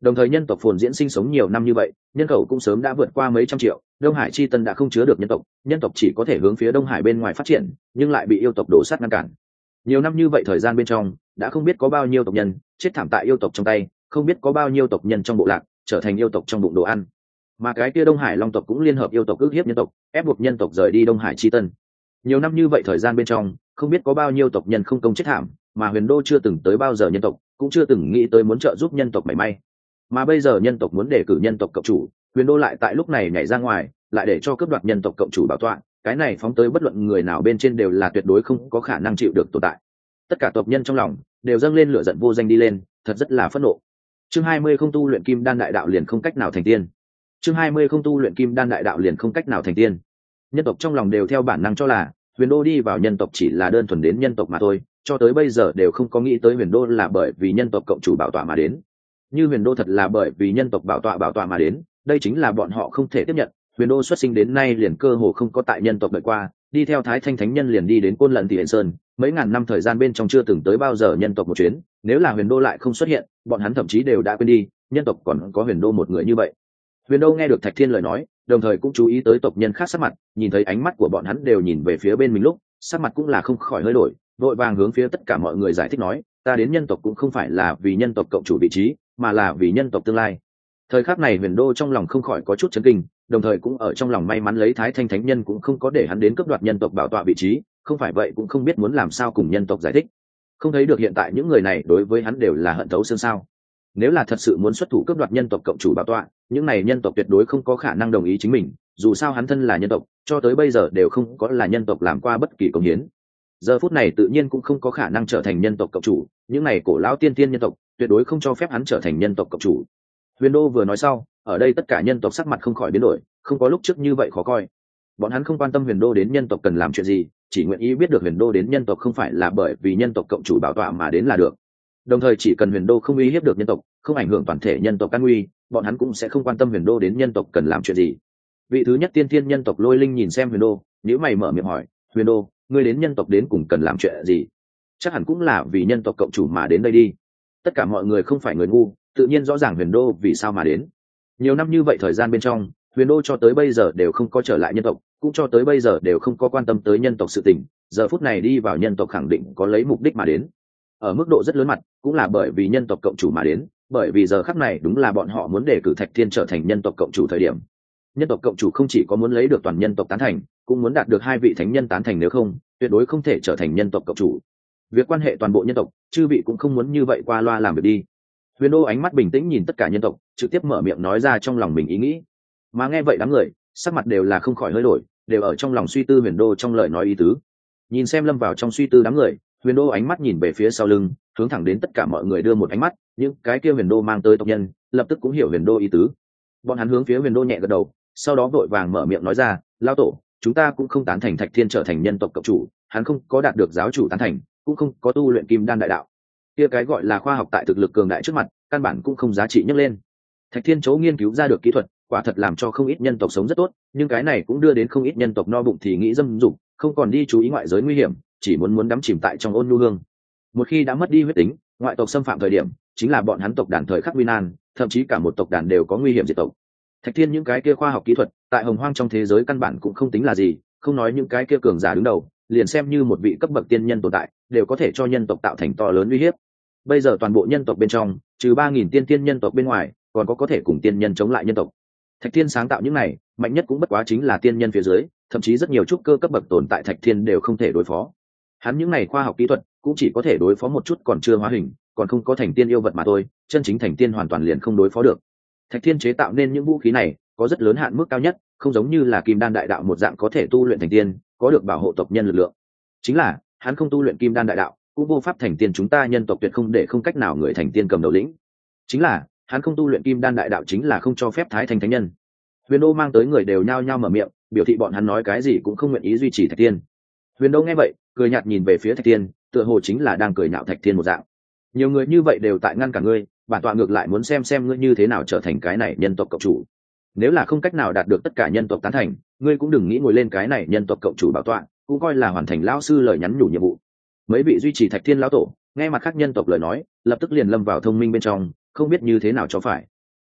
Đồng thời nhân tộc phồn diễn sinh sống nhiều năm như vậy, nhân khẩu cũng sớm đã vượt qua mấy trăm triệu, Đông Hải chi tân đã không chứa được nhân tộc, nhân tộc chỉ có thể hướng phía Đông Hải bên ngoài phát triển, nhưng lại bị yêu tộc đổ sát ngăn cản. Nhiều năm như vậy thời gian bên trong, đã không biết có bao nhiêu tộc nhân chết thảm tại yêu tộc trong tay, không biết có bao nhiêu tộc nhân trong bộ lạc trở thành yêu tộc trong bụng đồ ăn. Mà cái kia Đông Hải Long tộc cũng liên hợp yêu tộc ức hiếp nhân tộc, ép buộc nhân tộc rời đi Đông Hải chi tân. Nhiều năm như vậy thời gian bên trong, không biết có bao nhiêu tộc nhân không công chết thảm, mà Huyền Đô chưa từng tới bao giờ nhân tộc, cũng chưa từng nghĩ tới muốn trợ giúp nhân tộc mảy may. Mà bây giờ nhân tộc muốn đề cử nhân tộc cộng chủ, Huyền Đô lại tại lúc này nhảy ra ngoài, lại để cho cướp đoạt nhân tộc cộng chủ bảo tọa, cái này phóng tới bất luận người nào bên trên đều là tuyệt đối không có khả năng chịu được tồn tại. Tất cả tộc nhân trong lòng đều dâng lên lửa giận vô danh đi lên, thật rất là phẫn nộ. Chương hai mươi không tu luyện kim đan đại đạo liền không cách nào thành tiên. Chương hai mươi không tu luyện kim đan đại đạo liền không cách nào thành tiên. Nhân tộc trong lòng đều theo bản năng cho là Huyền Đô đi vào nhân tộc chỉ là đơn thuần đến nhân tộc mà thôi, cho tới bây giờ đều không có nghĩ tới Huyền Đô là bởi vì nhân tộc cộng chủ bảo tọa mà đến. Như Huyền Đô thật là bởi vì nhân tộc bảo tọa bảo tọa mà đến, đây chính là bọn họ không thể tiếp nhận. Huyền Đô xuất sinh đến nay liền cơ hồ không có tại nhân tộc đợi qua, đi theo Thái Thanh Thánh Nhân liền đi đến Côn Lận Thị Huyền Sơn, mấy ngàn năm thời gian bên trong chưa từng tới bao giờ nhân tộc một chuyến, nếu là Huyền Đô lại không xuất hiện, bọn hắn thậm chí đều đã quên đi, nhân tộc còn có Huyền Đô một người như vậy. Huyền Đô nghe được Thạch Thiên lời nói, đồng thời cũng chú ý tới tộc nhân khác sắc mặt, nhìn thấy ánh mắt của bọn hắn đều nhìn về phía bên mình lúc, sắc mặt cũng là không khỏi hơi đổi, vội vàng hướng phía tất cả mọi người giải thích nói, ta đến nhân tộc cũng không phải là vì nhân tộc cộng chủ vị trí, mà là vì nhân tộc tương lai. Thời khắc này Huyền Đô trong lòng không khỏi có chút chấn kinh, đồng thời cũng ở trong lòng may mắn lấy Thái Thanh Thánh Nhân cũng không có để hắn đến cướp đoạt nhân tộc bảo tọa vị trí, không phải vậy cũng không biết muốn làm sao cùng nhân tộc giải thích. Không thấy được hiện tại những người này đối với hắn đều là hận thấu xương sao? Nếu là thật sự muốn xuất thủ cướp đoạt nhân tộc cộng chủ bảo tọa, những này nhân tộc tuyệt đối không có khả năng đồng ý chính mình, dù sao hắn thân là nhân tộc, cho tới bây giờ đều không có là nhân tộc làm qua bất kỳ công hiến. Giờ phút này tự nhiên cũng không có khả năng trở thành nhân tộc cộng chủ, những này cổ lão tiên tiên nhân tộc tuyệt đối không cho phép hắn trở thành nhân tộc cộng chủ. Huyền Đô vừa nói sau, ở đây tất cả nhân tộc sắc mặt không khỏi biến đổi, không có lúc trước như vậy khó coi. Bọn hắn không quan tâm Huyền Đô đến nhân tộc cần làm chuyện gì, chỉ nguyện ý biết được Huyền Đô đến nhân tộc không phải là bởi vì nhân tộc cộng chủ bảo tọa mà đến là được. Đồng thời chỉ cần Huyền Đô không uy hiếp được nhân tộc, không ảnh hưởng toàn thể nhân tộc an nguy, bọn hắn cũng sẽ không quan tâm Huyền Đô đến nhân tộc cần làm chuyện gì. Vị thứ nhất tiên tiên nhân tộc Lôi Linh nhìn xem Huyền Đô, nếu mày mở miệng hỏi, Huyền Đô, ngươi đến nhân tộc đến cùng cần làm chuyện gì? Chắc hẳn cũng là vì nhân tộc cộng chủ mà đến đây đi. Tất cả mọi người không phải người ngu, tự nhiên rõ ràng Huyền Đô vì sao mà đến. Nhiều năm như vậy thời gian bên trong, Huyền Đô cho tới bây giờ đều không có trở lại nhân tộc, cũng cho tới bây giờ đều không có quan tâm tới nhân tộc sự tình, giờ phút này đi vào nhân tộc khẳng định có lấy mục đích mà đến. Ở mức độ rất lớn mặt, cũng là bởi vì nhân tộc cộng chủ mà đến, bởi vì giờ khắc này đúng là bọn họ muốn đề cử Thạch Thiên trở thành nhân tộc cộng chủ thời điểm. Nhân tộc cộng chủ không chỉ có muốn lấy được toàn nhân tộc tán thành, cũng muốn đạt được hai vị thánh nhân tán thành, nếu không, tuyệt đối không thể trở thành nhân tộc cộng chủ. Việc quan hệ toàn bộ nhân tộc, chư vị cũng không muốn như vậy qua loa làm việc đi. Huyền Đô ánh mắt bình tĩnh nhìn tất cả nhân tộc, trực tiếp mở miệng nói ra trong lòng mình ý nghĩ. Mà nghe vậy đám người, sắc mặt đều là không khỏi hơi đổi, đều ở trong lòng suy tư Huyền Đô trong lời nói ý tứ. Nhìn xem lâm vào trong suy tư đám người, Huyền Đô ánh mắt nhìn về phía sau lưng, hướng thẳng đến tất cả mọi người đưa một ánh mắt, những cái kia Huyền Đô mang tới tộc nhân, lập tức cũng hiểu Huyền Đô ý tứ. Bọn hắn hướng phía Huyền Đô nhẹ gật đầu, sau đó vội vàng mở miệng nói ra, lão tổ, chúng ta cũng không tán thành Thạch Thiên trở thành nhân tộc cộng chủ, hắn không có đạt được giáo chủ tán thành, cũng không có tu luyện kim đan đại đạo. Kia cái gọi là khoa học tại thực lực cường đại trước mặt, căn bản cũng không giá trị nhấc lên. Thạch Thiên chấu nghiên cứu ra được kỹ thuật, quả thật làm cho không ít nhân tộc sống rất tốt, nhưng cái này cũng đưa đến không ít nhân tộc no bụng thì nghĩ dâm dục, không còn đi chú ý ngoại giới nguy hiểm, chỉ muốn muốn đắm chìm tại trong ôn nhu hương. Một khi đã mất đi huyết tính, ngoại tộc xâm phạm thời điểm, chính là bọn hắn tộc đàn thời khắc nguy nan, thậm chí cả một tộc đàn đều có nguy hiểm diệt tộc. Thạch Thiên những cái kia khoa học kỹ thuật, tại hồng hoang trong thế giới căn bản cũng không tính là gì, không nói những cái kia cường giả đứng đầu, liền xem như một vị cấp bậc tiên nhân tồn tại, đều có thể cho nhân tộc tạo thành to lớn uy hiếp. Bây giờ toàn bộ nhân tộc bên trong, trừ ba nghìn tiên tiên nhân tộc bên ngoài, còn có có thể cùng tiên nhân chống lại nhân tộc. Thạch Thiên sáng tạo những này, mạnh nhất cũng bất quá chính là tiên nhân phía dưới, thậm chí rất nhiều trúc cơ cấp bậc tồn tại Thạch Thiên đều không thể đối phó. Hắn những này khoa học kỹ thuật cũng chỉ có thể đối phó một chút còn chưa hóa hình, còn không có thành tiên yêu vật mà thôi, chân chính thành tiên hoàn toàn liền không đối phó được. Thạch Thiên chế tạo nên những vũ khí này, có rất lớn hạn mức cao nhất, không giống như là kim đan đại đạo một dạng có thể tu luyện thành tiên, có được bảo hộ tộc nhân lực lượng. Chính là, hắn không tu luyện kim đan đại đạo, cũng vô pháp thành tiên, chúng ta nhân tộc tuyệt không để không cách nào người thành tiên cầm đầu lĩnh. Chính là, hắn không tu luyện kim đan đại đạo chính là không cho phép thái thành thánh nhân. Huyền Đô mang tới người đều nhao nhao mở miệng, biểu thị bọn hắn nói cái gì cũng không nguyện ý duy trì Thạch Thiên. Huyền Đô nghe vậy, cười nhạt nhìn về phía Thạch Thiên, tựa hồ chính là đang cười nhạo Thạch Thiên một dạng. Nhiều người như vậy đều tại ngăn cả ngươi, bản tọa ngược lại muốn xem xem ngươi như thế nào trở thành cái này nhân tộc cộng chủ. Nếu là không cách nào đạt được tất cả nhân tộc tán thành, ngươi cũng đừng nghĩ ngồi lên cái này nhân tộc cộng chủ bảo tọa, cũng coi là hoàn thành lão sư lời nhắn nhủ nhiệm vụ. Mấy vị duy trì Thạch Thiên lão tổ, nghe mặt khác nhân tộc lời nói, lập tức liền lâm vào thông minh bên trong, không biết như thế nào cho phải.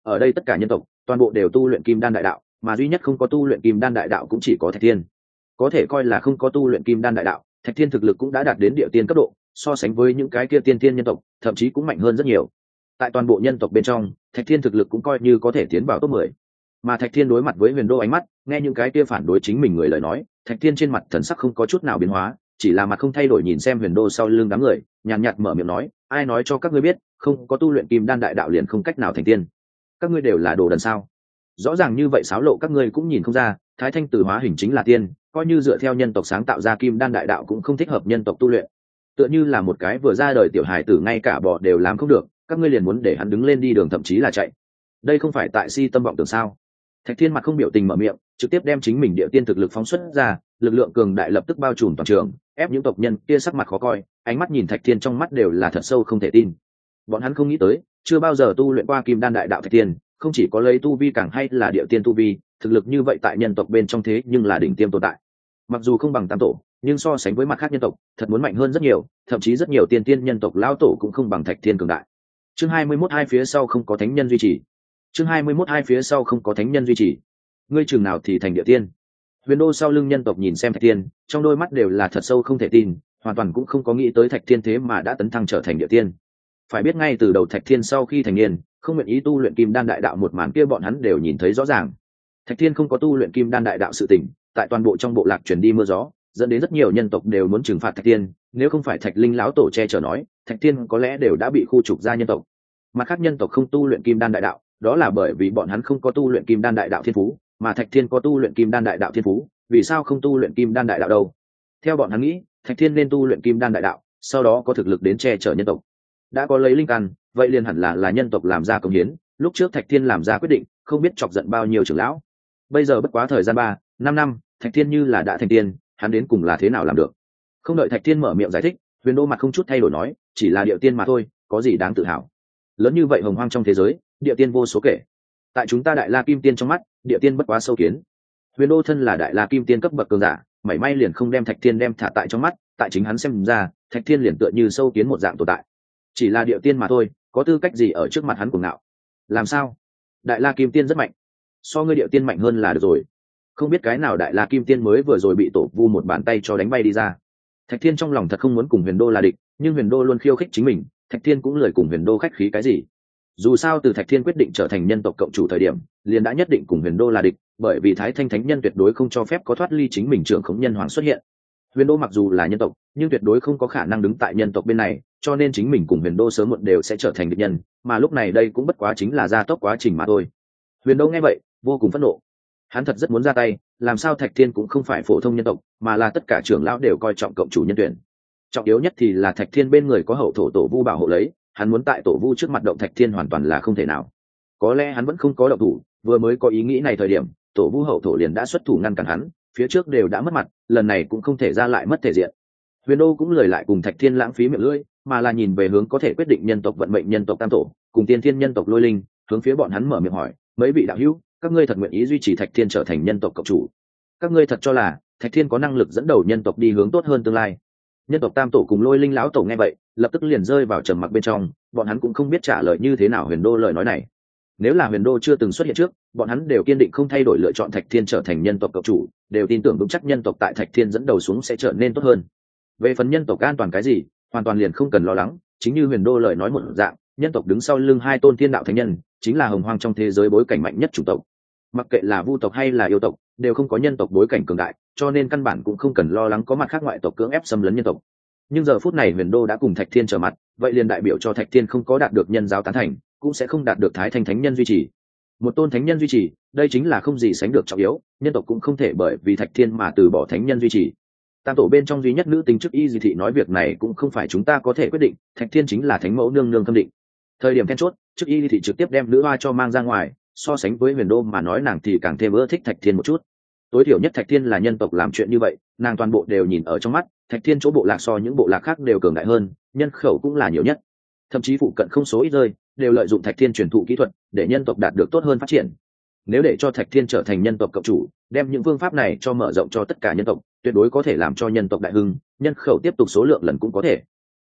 ở đây tất cả nhân tộc toàn bộ đều tu luyện kim đan đại đạo, mà duy nhất không có tu luyện kim đan đại đạo cũng chỉ có Thạch Thiên. Có thể coi là không có tu luyện kim đan đại đạo, Thạch Thiên thực lực cũng đã đạt đến địa tiên cấp độ, so sánh với những cái kia tiên tiên nhân tộc thậm chí cũng mạnh hơn rất nhiều. Tại toàn bộ nhân tộc bên trong, Thạch Thiên thực lực cũng coi như có thể tiến vào top mười. Mà Thạch Thiên đối mặt với Huyền Đô ánh mắt, nghe những cái kia phản đối chính mình người lời nói, Thạch Thiên trên mặt thần sắc không có chút nào biến hóa, chỉ là mặt không thay đổi nhìn xem Huyền Đô sau lưng đám người, nhàn nhạt mở miệng nói, ai nói cho các ngươi biết không có tu luyện kim đan đại đạo liền không cách nào thành tiên? Các ngươi đều là đồ đần sao? Rõ ràng như vậy xáo lộ các ngươi cũng nhìn không ra, Thái Thanh Tử hóa hình chính là tiên, coi như dựa theo nhân tộc sáng tạo ra kim đan đại đạo cũng không thích hợp nhân tộc tu luyện. Tựa như là một cái vừa ra đời tiểu hài tử ngay cả bò đều làm không được, các ngươi liền muốn để hắn đứng lên đi đường thậm chí là chạy. Đây không phải tại si tâm vọng tưởng sao? Thạch Thiên mặt không biểu tình mở miệng, trực tiếp đem chính mình địa tiên thực lực phóng xuất ra, lực lượng cường đại lập tức bao trùm toàn trường, ép những tộc nhân kia sắc mặt khó coi, ánh mắt nhìn Thạch Thiên trong mắt đều là thật sâu không thể tin. Bọn hắn không nghĩ tới, chưa bao giờ tu luyện qua kim đan đại đạo Thạch Thiên, không chỉ có lấy tu vi càng hay là địa tiên tu vi, thực lực như vậy tại nhân tộc bên trong thế nhưng là đỉnh tiêm tồn tại. Mặc dù không bằng tam tổ, nhưng so sánh với mặt khác nhân tộc, thật muốn mạnh hơn rất nhiều, thậm chí rất nhiều tiên tiên nhân tộc lão tổ cũng không bằng Thạch Thiên cường đại. Chương hai mươi mốt hai phía sau không có thánh nhân duy trì. Chương hai mươi mốt hai phía sau không có thánh nhân duy trì. Ngươi chừng nào thì thành địa tiên? Huyền Đô sau lưng nhân tộc nhìn xem Thạch Thiên, trong đôi mắt đều là thật sâu không thể tin, hoàn toàn cũng không có nghĩ tới Thạch Thiên thế mà đã tấn thăng trở thành địa tiên. Phải biết ngay từ đầu Thạch Thiên sau khi thành niên, không nguyện ý tu luyện kim đan đại đạo một màn kia bọn hắn đều nhìn thấy rõ ràng. Thạch Thiên không có tu luyện kim đan đại đạo sự tình, tại toàn bộ trong bộ lạc truyền đi mưa gió, dẫn đến rất nhiều nhân tộc đều muốn trừng phạt Thạch Thiên, nếu không phải Thạch Linh lão tổ che chở nói, Thạch Thiên có lẽ đều đã bị khu trục ra nhân tộc. Mặt khác nhân tộc không tu luyện kim đan đại đạo, đó là bởi vì bọn hắn không có tu luyện kim đan đại đạo thiên phú, mà Thạch Thiên có tu luyện kim đan đại đạo thiên phú, vì sao không tu luyện kim đan đại đạo đâu? Theo bọn hắn nghĩ, Thạch Thiên nên tu luyện kim đan đại đạo, sau đó có thực lực đến che chở nhân tộc. Đã có lấy linh căn, vậy liền hẳn là là nhân tộc làm ra công hiến, lúc trước Thạch Thiên làm ra quyết định, không biết chọc giận bao nhiêu trưởng lão. Bây giờ bất quá thời gian ba, năm năm, Thạch Thiên như là đã thành tiên, hắn đến cùng là thế nào làm được? Không đợi Thạch Thiên mở miệng giải thích, Huyền Đô mặt không chút thay đổi nói, chỉ là địa tiên mà thôi, có gì đáng tự hào? Lớn như vậy hồng hoang trong thế giới, địa tiên vô số kể. Tại chúng ta Đại La Kim Tiên trong mắt, địa tiên bất quá sâu kiến. Huyền Đô thân là Đại La Kim Tiên cấp bậc cường giả, mảy may liền không đem Thạch Thiên đem thả tại trong mắt, tại chính hắn xem ra, Thạch Thiên liền tựa như sâu kiến một dạng tồn tại. Chỉ là địa tiên mà thôi, có tư cách gì ở trước mặt hắn cuồng ngạo? Làm sao? Đại La Kim Tiên rất mạnh, so ngươi địa tiên mạnh hơn là được rồi. Không biết cái nào Đại La Kim Tiên mới vừa rồi bị tổ vu một bàn tay cho đánh bay đi ra. Thạch Thiên trong lòng thật không muốn cùng Huyền Đô là địch, nhưng Huyền Đô luôn khiêu khích chính mình, Thạch Thiên cũng lười cùng Huyền Đô khách khí cái gì. Dù sao từ Thạch Thiên quyết định trở thành nhân tộc cộng chủ thời điểm, liền đã nhất định cùng Huyền Đô là địch, bởi vì Thái Thanh Thánh Nhân tuyệt đối không cho phép có thoát ly chính mình trưởng khống nhân hoàng xuất hiện. Huyền Đô mặc dù là nhân tộc, nhưng tuyệt đối không có khả năng đứng tại nhân tộc bên này, cho nên chính mình cùng Huyền Đô sớm muộn đều sẽ trở thành địch nhân, mà lúc này đây cũng bất quá chính là gia tốc quá trình mà thôi. Huyền Đô nghe vậy, vô cùng phẫn nộ. Hắn thật rất muốn ra tay, làm sao Thạch Thiên cũng không phải phổ thông nhân tộc, mà là tất cả trưởng lão đều coi trọng cộng chủ nhân tuyển. Trọng yếu nhất thì là Thạch Thiên bên người có hậu thổ tổ vu bảo hộ lấy, hắn muốn tại tổ vu trước mặt động Thạch Thiên hoàn toàn là không thể nào. Có lẽ hắn vẫn không có động thủ, vừa mới có ý nghĩ này thời điểm, tổ vu hậu thổ liền đã xuất thủ ngăn cản hắn, phía trước đều đã mất mặt, lần này cũng không thể ra lại mất thể diện. Huyền Đô cũng lười lại cùng Thạch Thiên lãng phí miệng lưỡi, mà là nhìn về hướng có thể quyết định nhân tộc vận mệnh nhân tộc Tam Tổ, cùng tiên thiên nhân tộc Lôi Linh, hướng phía bọn hắn mở miệng hỏi, mấy vị đạo hữu, các ngươi thật nguyện ý duy trì Thạch Thiên trở thành nhân tộc cộng chủ? Các ngươi thật cho là Thạch Thiên có năng lực dẫn đầu nhân tộc đi hướng tốt hơn tương lai? Nhân tộc Tam Tổ cùng Lôi Linh lão tổ nghe vậy, lập tức liền rơi vào trầm mặc bên trong, bọn hắn cũng không biết trả lời như thế nào Huyền Đô lời nói này. Nếu là Huyền Đô chưa từng xuất hiện trước, bọn hắn đều kiên định không thay đổi lựa chọn Thạch Thiên trở thành nhân tộc cộng chủ, đều tin tưởng vững chắc nhân tộc tại Thạch Thiên dẫn đầu xuống sẽ trở nên tốt hơn. Về phần nhân tộc an toàn cái gì, hoàn toàn liền không cần lo lắng, chính như Huyền Đô lời nói một dạng, nhân tộc đứng sau lưng hai tôn thiên đạo thánh nhân, chính là hồng hoang trong thế giới bối cảnh mạnh nhất chủng tộc. Mặc kệ là vu tộc hay là yêu tộc, đều không có nhân tộc bối cảnh cường đại, cho nên căn bản cũng không cần lo lắng có mặt khác ngoại tộc cưỡng ép xâm lấn nhân tộc. Nhưng giờ phút này Huyền Đô đã cùng Thạch Thiên trở mặt, vậy liền đại biểu cho Thạch Thiên không có đạt được nhân giáo tán thành, cũng sẽ không đạt được Thái Thanh Thánh Nhân duy trì. Một tôn thánh nhân duy trì, đây chính là không gì sánh được trọng yếu, nhân tộc cũng không thể bởi vì Thạch Thiên mà từ bỏ thánh nhân duy trì. Tam tổ bên trong duy nhất nữ tính chức Y Di Thị nói việc này cũng không phải chúng ta có thể quyết định, Thạch Thiên chính là thánh mẫu nương nương thâm định. Thời điểm then chốt, chức Y Di Thị trực tiếp đem nữ hoa cho mang ra ngoài, so sánh với Huyền Đô mà nói nàng thì càng thêm ưa thích Thạch Thiên một chút. Tối thiểu nhất Thạch Thiên là nhân tộc làm chuyện như vậy, nàng toàn bộ đều nhìn ở trong mắt, Thạch Thiên chỗ bộ lạc so những bộ lạc khác đều cường đại hơn, nhân khẩu cũng là nhiều nhất. Thậm chí phụ cận không số ít rơi, đều lợi dụng Thạch Thiên truyền thụ kỹ thuật, để nhân tộc đạt được tốt hơn phát triển. Nếu để cho Thạch Thiên trở thành nhân tộc cộng chủ, đem những phương pháp này cho mở rộng cho tất cả nhân tộc, tuyệt đối có thể làm cho nhân tộc đại hưng, nhân khẩu tiếp tục số lượng lần cũng có thể.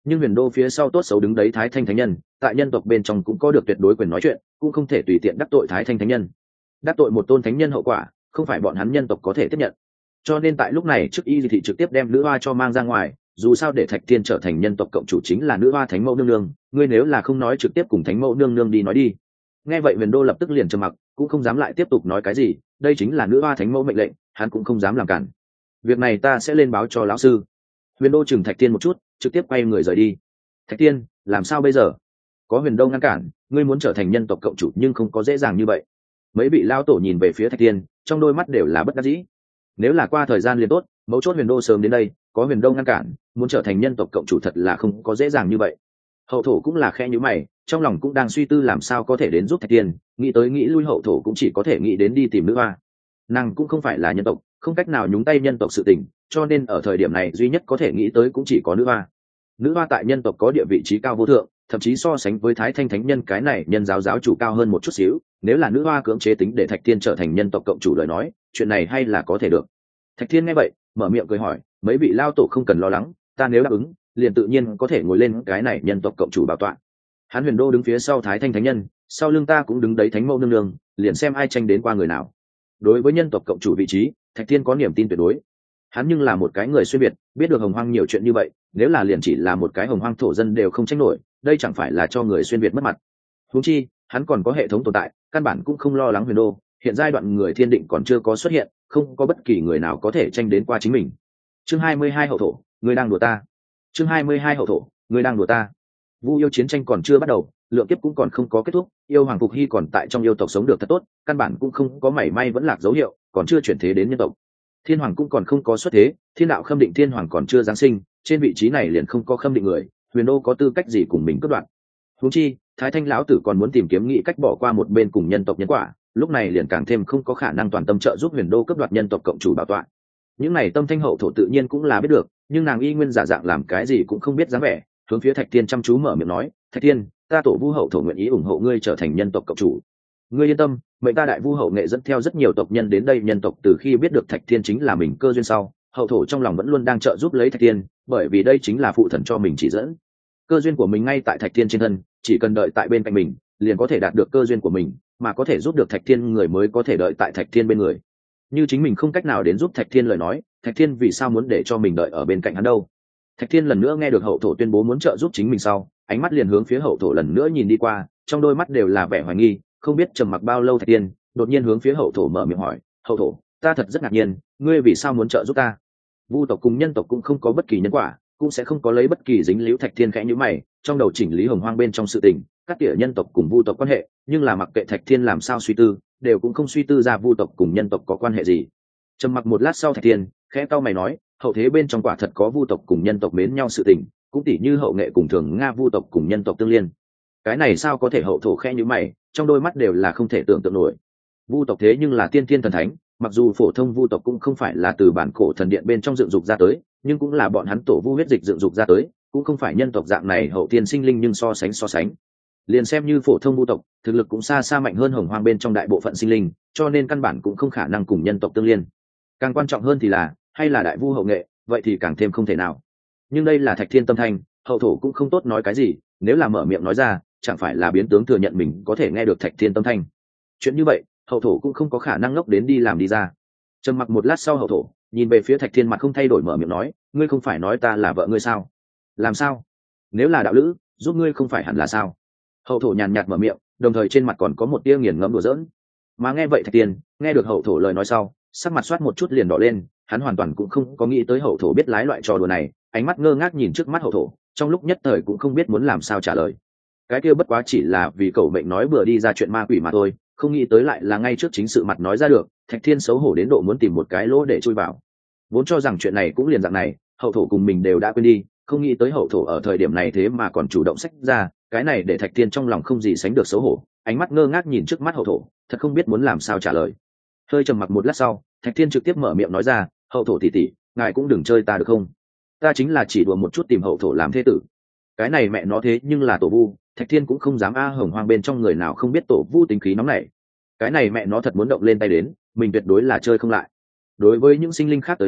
nhưng huyền đô phía sau tốt xấu đứng đấy thái thanh thánh nhân, tại nhân tộc bên trong cũng có được tuyệt đối quyền nói chuyện, cũng không thể tùy tiện đắc tội thái thanh thánh nhân. Đắc tội một tôn thánh nhân hậu quả không phải bọn hắn nhân tộc có thể tiếp nhận. Cho nên tại lúc này trước y thị trực tiếp đem nữ hoa cho mang ra ngoài, dù sao để thạch thiên trở thành nhân tộc cộng chủ chính là nữ hoa thánh mẫu nương nương, ngươi nếu là không nói trực tiếp cùng thánh mẫu nương nương đi nói đi. Nghe vậy huyền đô lập tức liền trầm mặc, cũng không dám lại tiếp tục nói cái gì, đây chính là nữ hoa thánh mẫu mệnh lệnh, hắn cũng không dám làm cản. Việc này ta sẽ lên báo cho lão sư. Huyền đô chừng thạch thiên một chút, trực tiếp quay người rời đi. Thạch thiên, làm sao bây giờ? Có huyền đô ngăn cản, ngươi muốn trở thành nhân tộc cộng chủ nhưng không có dễ dàng như vậy. Mấy vị lão tổ nhìn về phía thạch thiên, trong đôi mắt đều là bất đắc dĩ. Nếu là qua thời gian liền tốt, mấu chốt huyền đô sớm đến đây, có huyền đô ngăn cản, muốn trở thành nhân tộc cộng chủ thật là không có dễ dàng như vậy. Hậu thổ cũng là khe nhíu mày, trong lòng cũng đang suy tư làm sao có thể đến giúp thạch thiên, nghĩ tới nghĩ lui hậu thổ cũng chỉ có thể nghĩ đến đi tìm nữ hoa. Nàng cũng không phải là nhân tộc, không cách nào nhúng tay nhân tộc sự tình, cho nên ở thời điểm này duy nhất có thể nghĩ tới cũng chỉ có nữ hoa. Nữ hoa tại nhân tộc có địa vị trí cao vô thượng, thậm chí so sánh với thái thanh thánh nhân cái này nhân giáo giáo chủ cao hơn một chút xíu. Nếu là nữ hoa cưỡng chế tính để thạch thiên trở thành nhân tộc cộng chủ lời nói, chuyện này hay là có thể được. Thạch thiên nghe vậy mở miệng cười hỏi, mấy vị lao tổ không cần lo lắng, ta nếu đáp ứng liền tự nhiên có thể ngồi lên cái này nhân tộc cộng chủ bảo tọa. Hắn huyền đô đứng phía sau thái thanh thánh nhân, sau lưng ta cũng đứng đấy thánh mẫu nương nương, liền xem ai tranh đến qua người nào. Đối với nhân tộc cộng chủ vị trí, thạch thiên có niềm tin tuyệt đối. Hắn nhưng là một cái người xuyên biệt, biết được hồng hoang nhiều chuyện như vậy, nếu là liền chỉ là một cái hồng hoang thổ dân đều không tranh nổi, đây chẳng phải là cho người xuyên biệt mất mặt. Huống chi hắn còn có hệ thống tồn tại, căn bản cũng không lo lắng huyền đô. Hiện giai đoạn người thiên định còn chưa có xuất hiện, không có bất kỳ người nào có thể tranh đến qua chính mình. Chương hai mươi hai hậu thổ, người đang đùa ta. Chương hai mươi hai hậu thổ, người đang đùa ta. Vu yêu chiến tranh còn chưa bắt đầu, lượng kiếp cũng còn không có kết thúc, yêu hoàng phục hy còn tại trong yêu tộc sống được thật tốt, căn bản cũng không có mảy may vẫn lạc dấu hiệu, còn chưa chuyển thế đến nhân tộc. Thiên hoàng cũng còn không có xuất thế, thiên đạo khâm định thiên hoàng còn chưa giáng sinh, trên vị trí này liền không có khâm định người, huyền đô có tư cách gì cùng mình cướp đoạt. Huống chi thái thanh lão tử còn muốn tìm kiếm nghĩ cách bỏ qua một bên cùng nhân tộc nhân quả, lúc này liền càng thêm không có khả năng toàn tâm trợ giúp huyền đô cướp đoạt nhân tộc cộng chủ bảo tọa. Những này tâm thanh hậu thổ tự nhiên cũng là biết được, nhưng nàng y nguyên giả dạng làm cái gì cũng không biết dáng vẻ, hướng phía thạch thiên chăm chú mở miệng nói, thạch thiên, ta tổ vu hậu thổ nguyện ý ủng hộ ngươi trở thành nhân tộc cộng chủ. Ngươi yên tâm, mệnh ta đại vu hậu nghệ dẫn theo rất nhiều tộc nhân đến đây nhân tộc, từ khi biết được thạch thiên chính là mình cơ duyên sau, hậu thổ trong lòng vẫn luôn đang trợ giúp lấy thạch thiên, bởi vì đây chính là phụ thần cho mình chỉ dẫn. Cơ duyên của mình ngay tại thạch thiên trên thân, chỉ cần đợi tại bên cạnh mình liền có thể đạt được cơ duyên của mình, mà có thể giúp được thạch thiên người mới có thể đợi tại thạch thiên bên người. Như chính mình không cách nào đến giúp thạch thiên lời nói, thạch thiên vì sao muốn để cho mình đợi ở bên cạnh hắn đâu? Thạch thiên lần nữa nghe được hậu thổ tuyên bố muốn trợ giúp chính mình sau, ánh mắt liền hướng phía hậu thổ lần nữa nhìn đi qua, trong đôi mắt đều là vẻ hoài nghi. Không biết trầm mặc bao lâu thạch thiên đột nhiên hướng phía hậu thổ mở miệng hỏi, hậu thổ, ta thật rất ngạc nhiên, ngươi vì sao muốn trợ giúp ta? Vu tộc cùng nhân tộc cũng không có bất kỳ nhân quả, cũng sẽ không có lấy bất kỳ dính líu. Thạch thiên khẽ nhíu mày, trong đầu chỉnh lý hồng hoang bên trong sự tình, cắt tỉa nhân tộc cùng vu tộc quan hệ, nhưng là mặc kệ thạch thiên làm sao suy tư, đều cũng không suy tư ra vu tộc cùng nhân tộc có quan hệ gì. Trầm mặc một lát sau thạch thiên khẽ cau mày nói, hậu thế bên trong quả thật có vu tộc cùng nhân tộc mến nhau sự tình, cũng tỉ như hậu nghệ cùng thường nga vu tộc cùng nhân tộc tương liên. Cái này sao có thể? Hậu thổ khẽ nhíu mày, trong đôi mắt đều là không thể tưởng tượng nổi. Vu tộc thế nhưng là tiên thiên thần thánh, mặc dù phổ thông vu tộc cũng không phải là từ bản cổ thần điện bên trong dựng dục ra tới, nhưng cũng là bọn hắn tổ vu huyết dịch dựng dục ra tới, cũng không phải nhân tộc dạng này hậu tiên sinh linh, nhưng so sánh so sánh liền xem như phổ thông vu tộc thực lực cũng xa xa mạnh hơn hồng hoang bên trong đại bộ phận sinh linh, cho nên căn bản cũng không khả năng cùng nhân tộc tương liên. Càng quan trọng hơn thì là hay là đại vu hậu nghệ, vậy thì càng thêm không thể nào. Nhưng đây là thạch thiên tâm thanh, hậu thổ cũng không tốt nói cái gì, nếu là mở miệng nói ra chẳng phải là biến tướng thừa nhận mình có thể nghe được thạch thiên tâm thanh. Chuyện như vậy hậu thổ cũng không có khả năng ngốc đến đi làm đi ra. Trầm mặc một lát sau hậu thổ nhìn về phía thạch thiên, mặt không thay đổi mở miệng nói, ngươi không phải nói ta là vợ ngươi sao? Làm sao? Nếu là đạo lữ giúp ngươi không phải hẳn là sao? Hậu thổ nhàn nhạt mở miệng, đồng thời trên mặt còn có một tia nghiền ngẫm đùa giỡn. Mà nghe vậy thạch thiên nghe được hậu thổ lời nói sau, sắc mặt soát một chút liền đỏ lên, hắn hoàn toàn cũng không có nghĩ tới hậu thổ biết lái loại trò đùa này, ánh mắt ngơ ngác nhìn trước mắt hậu thổ, trong lúc nhất thời cũng không biết muốn làm sao trả lời. Cái kia bất quá chỉ là vì cậu mệnh nói bừa đi ra chuyện ma quỷ mà thôi, không nghĩ tới lại là ngay trước chính sự mặt nói ra được. Thạch thiên xấu hổ đến độ muốn tìm một cái lỗ để chui vào, vốn cho rằng chuyện này cũng liền dạng này, hậu thổ cùng mình đều đã quên đi, không nghĩ tới hậu thổ ở thời điểm này thế mà còn chủ động xách ra, cái này để thạch thiên trong lòng không gì sánh được xấu hổ, ánh mắt ngơ ngác nhìn trước mắt hậu thổ, thật không biết muốn làm sao trả lời. Hơi trầm mặc một lát sau, thạch thiên trực tiếp mở miệng nói ra, hậu thổ tỷ tỷ, ngài cũng đừng chơi ta được không? Ta chính là chỉ đùa một chút tìm hậu thổ làm thế tử. Cái này mẹ nó thế nhưng là tổ vu, thạch thiên cũng không dám a hồng hoang bên trong người nào không biết tổ vu tính khí nóng này. Cái này mẹ nó thật muốn động lên tay đến, mình tuyệt đối là chơi không lại. Đối với những sinh linh khác tới nói,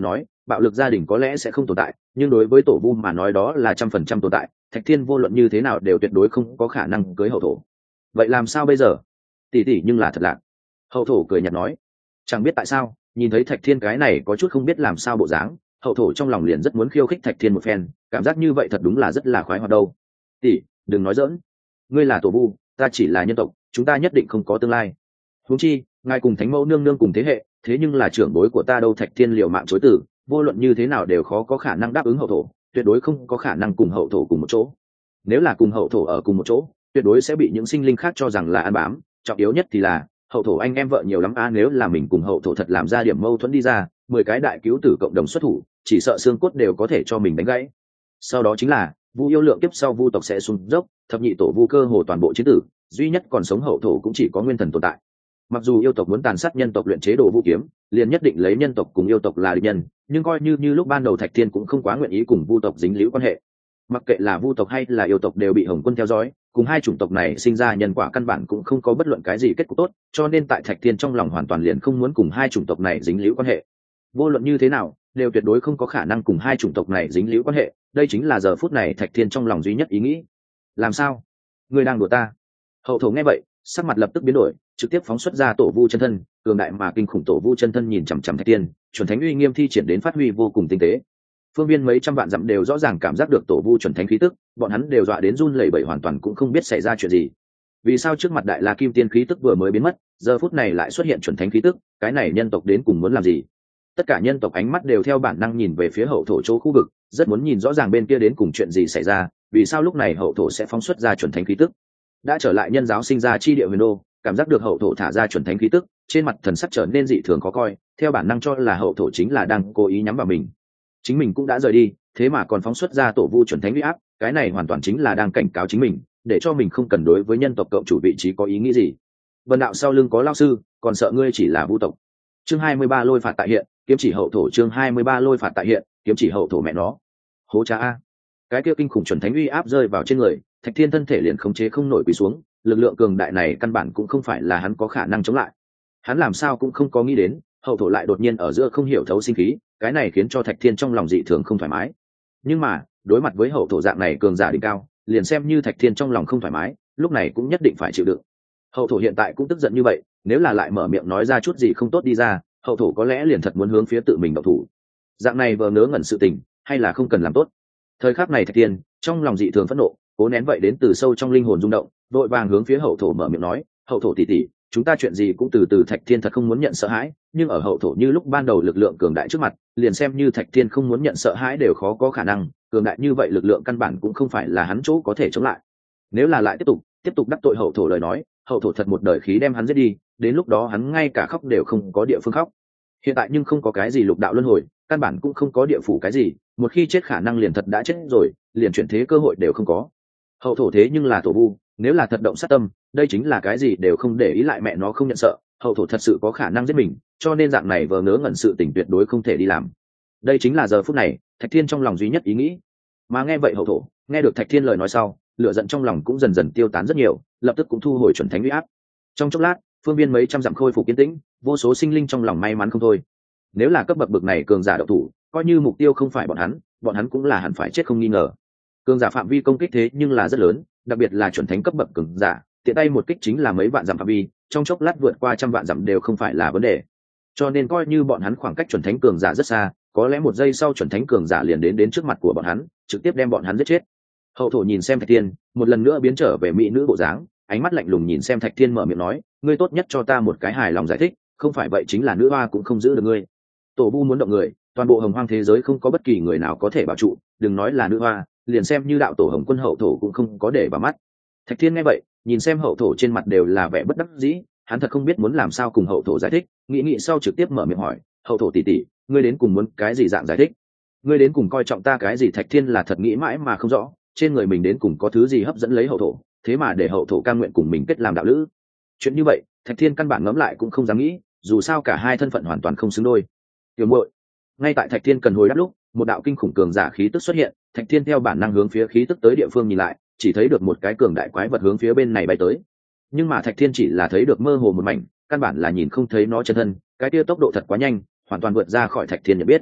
bạo lực gia đình có lẽ sẽ không tồn tại, nhưng đối với tổ vu mà nói đó là trăm phần trăm tồn tại. Thạch Thiên vô luận như thế nào đều tuyệt đối không có khả năng cưới hậu thổ. Vậy làm sao bây giờ? Tỷ tỷ nhưng là thật lạc. Hậu thổ cười nhạt nói, chẳng biết tại sao nhìn thấy Thạch Thiên cái này có chút không biết làm sao bộ dáng, hậu thổ trong lòng liền rất muốn khiêu khích Thạch Thiên một phen, cảm giác như vậy thật đúng là rất là khoái hoạt đâu. Tỷ, đừng nói giỡn, ngươi là tổ vu, ta chỉ là nhân tộc, chúng ta nhất định không có tương lai. Huống chi ngài cùng thánh mẫu nương nương cùng thế hệ, thế nhưng là trưởng bối của ta đâu. Thạch Thiên liều mạng chối từ, vô luận như thế nào đều khó có khả năng đáp ứng hậu thổ, tuyệt đối không có khả năng cùng hậu thổ cùng một chỗ. Nếu là cùng hậu thổ ở cùng một chỗ, tuyệt đối sẽ bị những sinh linh khác cho rằng là ăn bám. Trọng yếu nhất thì là hậu thổ anh em vợ nhiều lắm a, nếu là mình cùng hậu thổ thật làm ra điểm mâu thuẫn đi ra, mười cái đại cứu tử cộng đồng xuất thủ, chỉ sợ xương cốt đều có thể cho mình đánh gãy. Sau đó chính là vu yêu lượng kiếp sau vu tộc sẽ xuống dốc, thập nhị tổ vu cơ hồ toàn bộ chiến tử, duy nhất còn sống hậu thổ cũng chỉ có nguyên thần tồn tại. Mặc dù yêu tộc muốn tàn sát nhân tộc luyện chế đồ vũ kiếm, liền nhất định lấy nhân tộc cùng yêu tộc là địch nhân, nhưng coi như như lúc ban đầu Thạch Thiên cũng không quá nguyện ý cùng vu tộc dính líu quan hệ. Mặc kệ là vu tộc hay là yêu tộc đều bị Hồng Quân theo dõi, cùng hai chủng tộc này sinh ra nhân quả căn bản cũng không có bất luận cái gì kết cục tốt, cho nên tại Thạch Thiên trong lòng hoàn toàn liền không muốn cùng hai chủng tộc này dính líu quan hệ. Vô luận như thế nào, đều tuyệt đối không có khả năng cùng hai chủng tộc này dính líu quan hệ, đây chính là giờ phút này Thạch Thiên trong lòng duy nhất ý nghĩ. Làm sao? Ngươi đang đùa ta? Hậu thổ nghe vậy, sắc mặt lập tức biến đổi, trực tiếp phóng xuất ra tổ vu chân thân, cường đại mà kinh khủng tổ vu chân thân nhìn chằm chằm Thạch Thiên, chuẩn thánh uy nghiêm thi triển đến phát huy vô cùng tinh tế. Phương viên mấy trăm vạn dặm đều rõ ràng cảm giác được tổ vu chuẩn thánh khí tức, bọn hắn đều dọa đến run lẩy bẩy, hoàn toàn cũng không biết xảy ra chuyện gì. Vì sao trước mặt đại la kim tiên khí tức vừa mới biến mất, giờ phút này lại xuất hiện chuẩn thánh khí tức, cái này nhân tộc đến cùng muốn làm gì? Tất cả nhân tộc ánh mắt đều theo bản năng nhìn về phía hậu thổ chỗ khu vực, rất muốn nhìn rõ ràng bên kia đến cùng chuyện gì xảy ra, vì sao lúc này hậu thổ sẽ phóng xuất ra chuẩn thánh khí tức. Đã trở lại nhân giáo sinh ra chi địa huyền đô, cảm giác được hậu thổ thả ra chuẩn thánh khí tức, trên mặt thần sắc trở nên dị thường khó coi, theo bản năng cho là hậu thổ chính là đang cố ý nhắm vào mình. Chính mình cũng đã rời đi, thế mà còn phóng xuất ra tổ vu chuẩn thánh uy áp, cái này hoàn toàn chính là đang cảnh cáo chính mình, để cho mình không cần đối với nhân tộc cộng chủ vị trí có ý nghĩ gì. Vân đạo sau lưng có lao sư, còn sợ ngươi chỉ là vu tộc. Chương hai mươi ba lôi phạt tại hiện, kiếm chỉ hậu thổ. Chương hai mươi ba lôi phạt tại hiện, kiếm chỉ hậu thổ mẹ nó. Hố cha a. Cái kia kinh khủng chuẩn thánh uy áp rơi vào trên người, Thạch Thiên thân thể liền khống chế không nổi quỳ xuống, lực lượng cường đại này căn bản cũng không phải là hắn có khả năng chống lại. Hắn làm sao cũng không có nghĩ đến, hậu thổ lại đột nhiên ở giữa không hiểu thấu sinh khí, cái này khiến cho Thạch Thiên trong lòng dị thường không thoải mái. Nhưng mà, đối mặt với hậu thổ dạng này cường giả đỉnh cao, liền xem như Thạch Thiên trong lòng không thoải mái, lúc này cũng nhất định phải chịu đựng. Hậu thổ hiện tại cũng tức giận như vậy, nếu là lại mở miệng nói ra chút gì không tốt đi ra, hậu thổ có lẽ liền thật muốn hướng phía tự mình động thủ. Dạng này vờ ngớ ngẩn sự tình, hay là không cần làm tốt. Thời khắc này Thạch Thiên trong lòng dị thường phẫn nộ, cố nén vậy đến từ sâu trong linh hồn rung động, vội vàng hướng phía hậu thổ mở miệng nói, hậu thổ tỷ tỷ, chúng ta chuyện gì cũng từ từ. Thạch Thiên thật không muốn nhận sợ hãi, nhưng ở hậu thổ như lúc ban đầu lực lượng cường đại trước mặt, liền xem như Thạch Thiên không muốn nhận sợ hãi đều khó có khả năng, cường đại như vậy lực lượng căn bản cũng không phải là hắn chỗ có thể chống lại. Nếu là lại tiếp tục tiếp tục đắc tội hậu thổ lời nói, hậu thổ thật một đời khí đem hắn giết đi, đến lúc đó hắn ngay cả khóc đều không có địa phương khóc. Hiện tại nhưng không có cái gì lục đạo luân hồi, căn bản cũng không có địa phủ cái gì, một khi chết khả năng liền thật đã chết rồi, liền chuyển thế cơ hội đều không có. Hậu thổ thế nhưng là tổ vu, nếu là thật động sát tâm, đây chính là cái gì đều không để ý lại mẹ nó không nhận sợ, hậu thổ thật sự có khả năng giết mình, cho nên dạng này vờ ngớ ngẩn sự tình tuyệt đối không thể đi làm. Đây chính là giờ phút này Thạch Thiên trong lòng duy nhất ý nghĩ. Mà nghe vậy hậu thổ nghe được Thạch Thiên lời nói sau, lửa giận trong lòng cũng dần dần tiêu tán rất nhiều, lập tức cũng thu hồi chuẩn thánh uy áp. Trong chốc lát, phương viên mấy trăm dặm khôi phục yên tĩnh, vô số sinh linh trong lòng may mắn không thôi. Nếu là cấp bậc bậc này cường giả độc thủ, coi như mục tiêu không phải bọn hắn, bọn hắn cũng là hẳn phải chết không nghi ngờ. Cường giả phạm vi công kích thế nhưng là rất lớn, đặc biệt là chuẩn thánh cấp bậc cường giả, tiện tay một kích chính là mấy vạn dặm phạm vi, trong chốc lát vượt qua trăm vạn dặm đều không phải là vấn đề. Cho nên coi như bọn hắn khoảng cách chuẩn thánh cường giả rất xa, có lẽ một giây sau chuẩn thánh cường giả liền đến đến trước mặt của bọn hắn, trực tiếp đem bọn hắn giết chết. Hậu thổ nhìn xem Thạch Thiên, một lần nữa biến trở về mỹ nữ bộ dáng, ánh mắt lạnh lùng nhìn xem Thạch Thiên mở miệng nói, ngươi tốt nhất cho ta một cái hài lòng giải thích, không phải vậy chính là nữ hoa cũng không giữ được ngươi. Tổ vu muốn động người, toàn bộ hồng hoang thế giới không có bất kỳ người nào có thể bảo trụ, đừng nói là nữ hoa, liền xem như đạo tổ Hồng Quân hậu thổ cũng không có để vào mắt. Thạch Thiên nghe vậy, nhìn xem hậu thổ trên mặt đều là vẻ bất đắc dĩ, hắn thật không biết muốn làm sao cùng hậu thổ giải thích, nghĩ nghĩ sau trực tiếp mở miệng hỏi, hậu thổ tỷ tỷ, ngươi đến cùng muốn cái gì dạng giải thích? Ngươi đến cùng coi trọng ta cái gì? Thạch Thiên là thật nghĩ mãi mà không rõ, trên người mình đến cùng có thứ gì hấp dẫn lấy hậu thổ, thế mà để hậu thổ cam nguyện cùng mình kết làm đạo lữ. Chuyện như vậy, Thạch Thiên căn bản ngẫm lại cũng không dám nghĩ, dù sao cả hai thân phận hoàn toàn không xứng đôi. Tiểu muội. Ngay tại Thạch Thiên cần hồi đáp lúc, một đạo kinh khủng cường giả khí tức xuất hiện, Thạch Thiên theo bản năng hướng phía khí tức tới địa phương nhìn lại, chỉ thấy được một cái cường đại quái vật hướng phía bên này bay tới. Nhưng mà Thạch Thiên chỉ là thấy được mơ hồ một mảnh, căn bản là nhìn không thấy nó chân thân, cái kia tốc độ thật quá nhanh, hoàn toàn vượt ra khỏi Thạch Thiên nhận biết.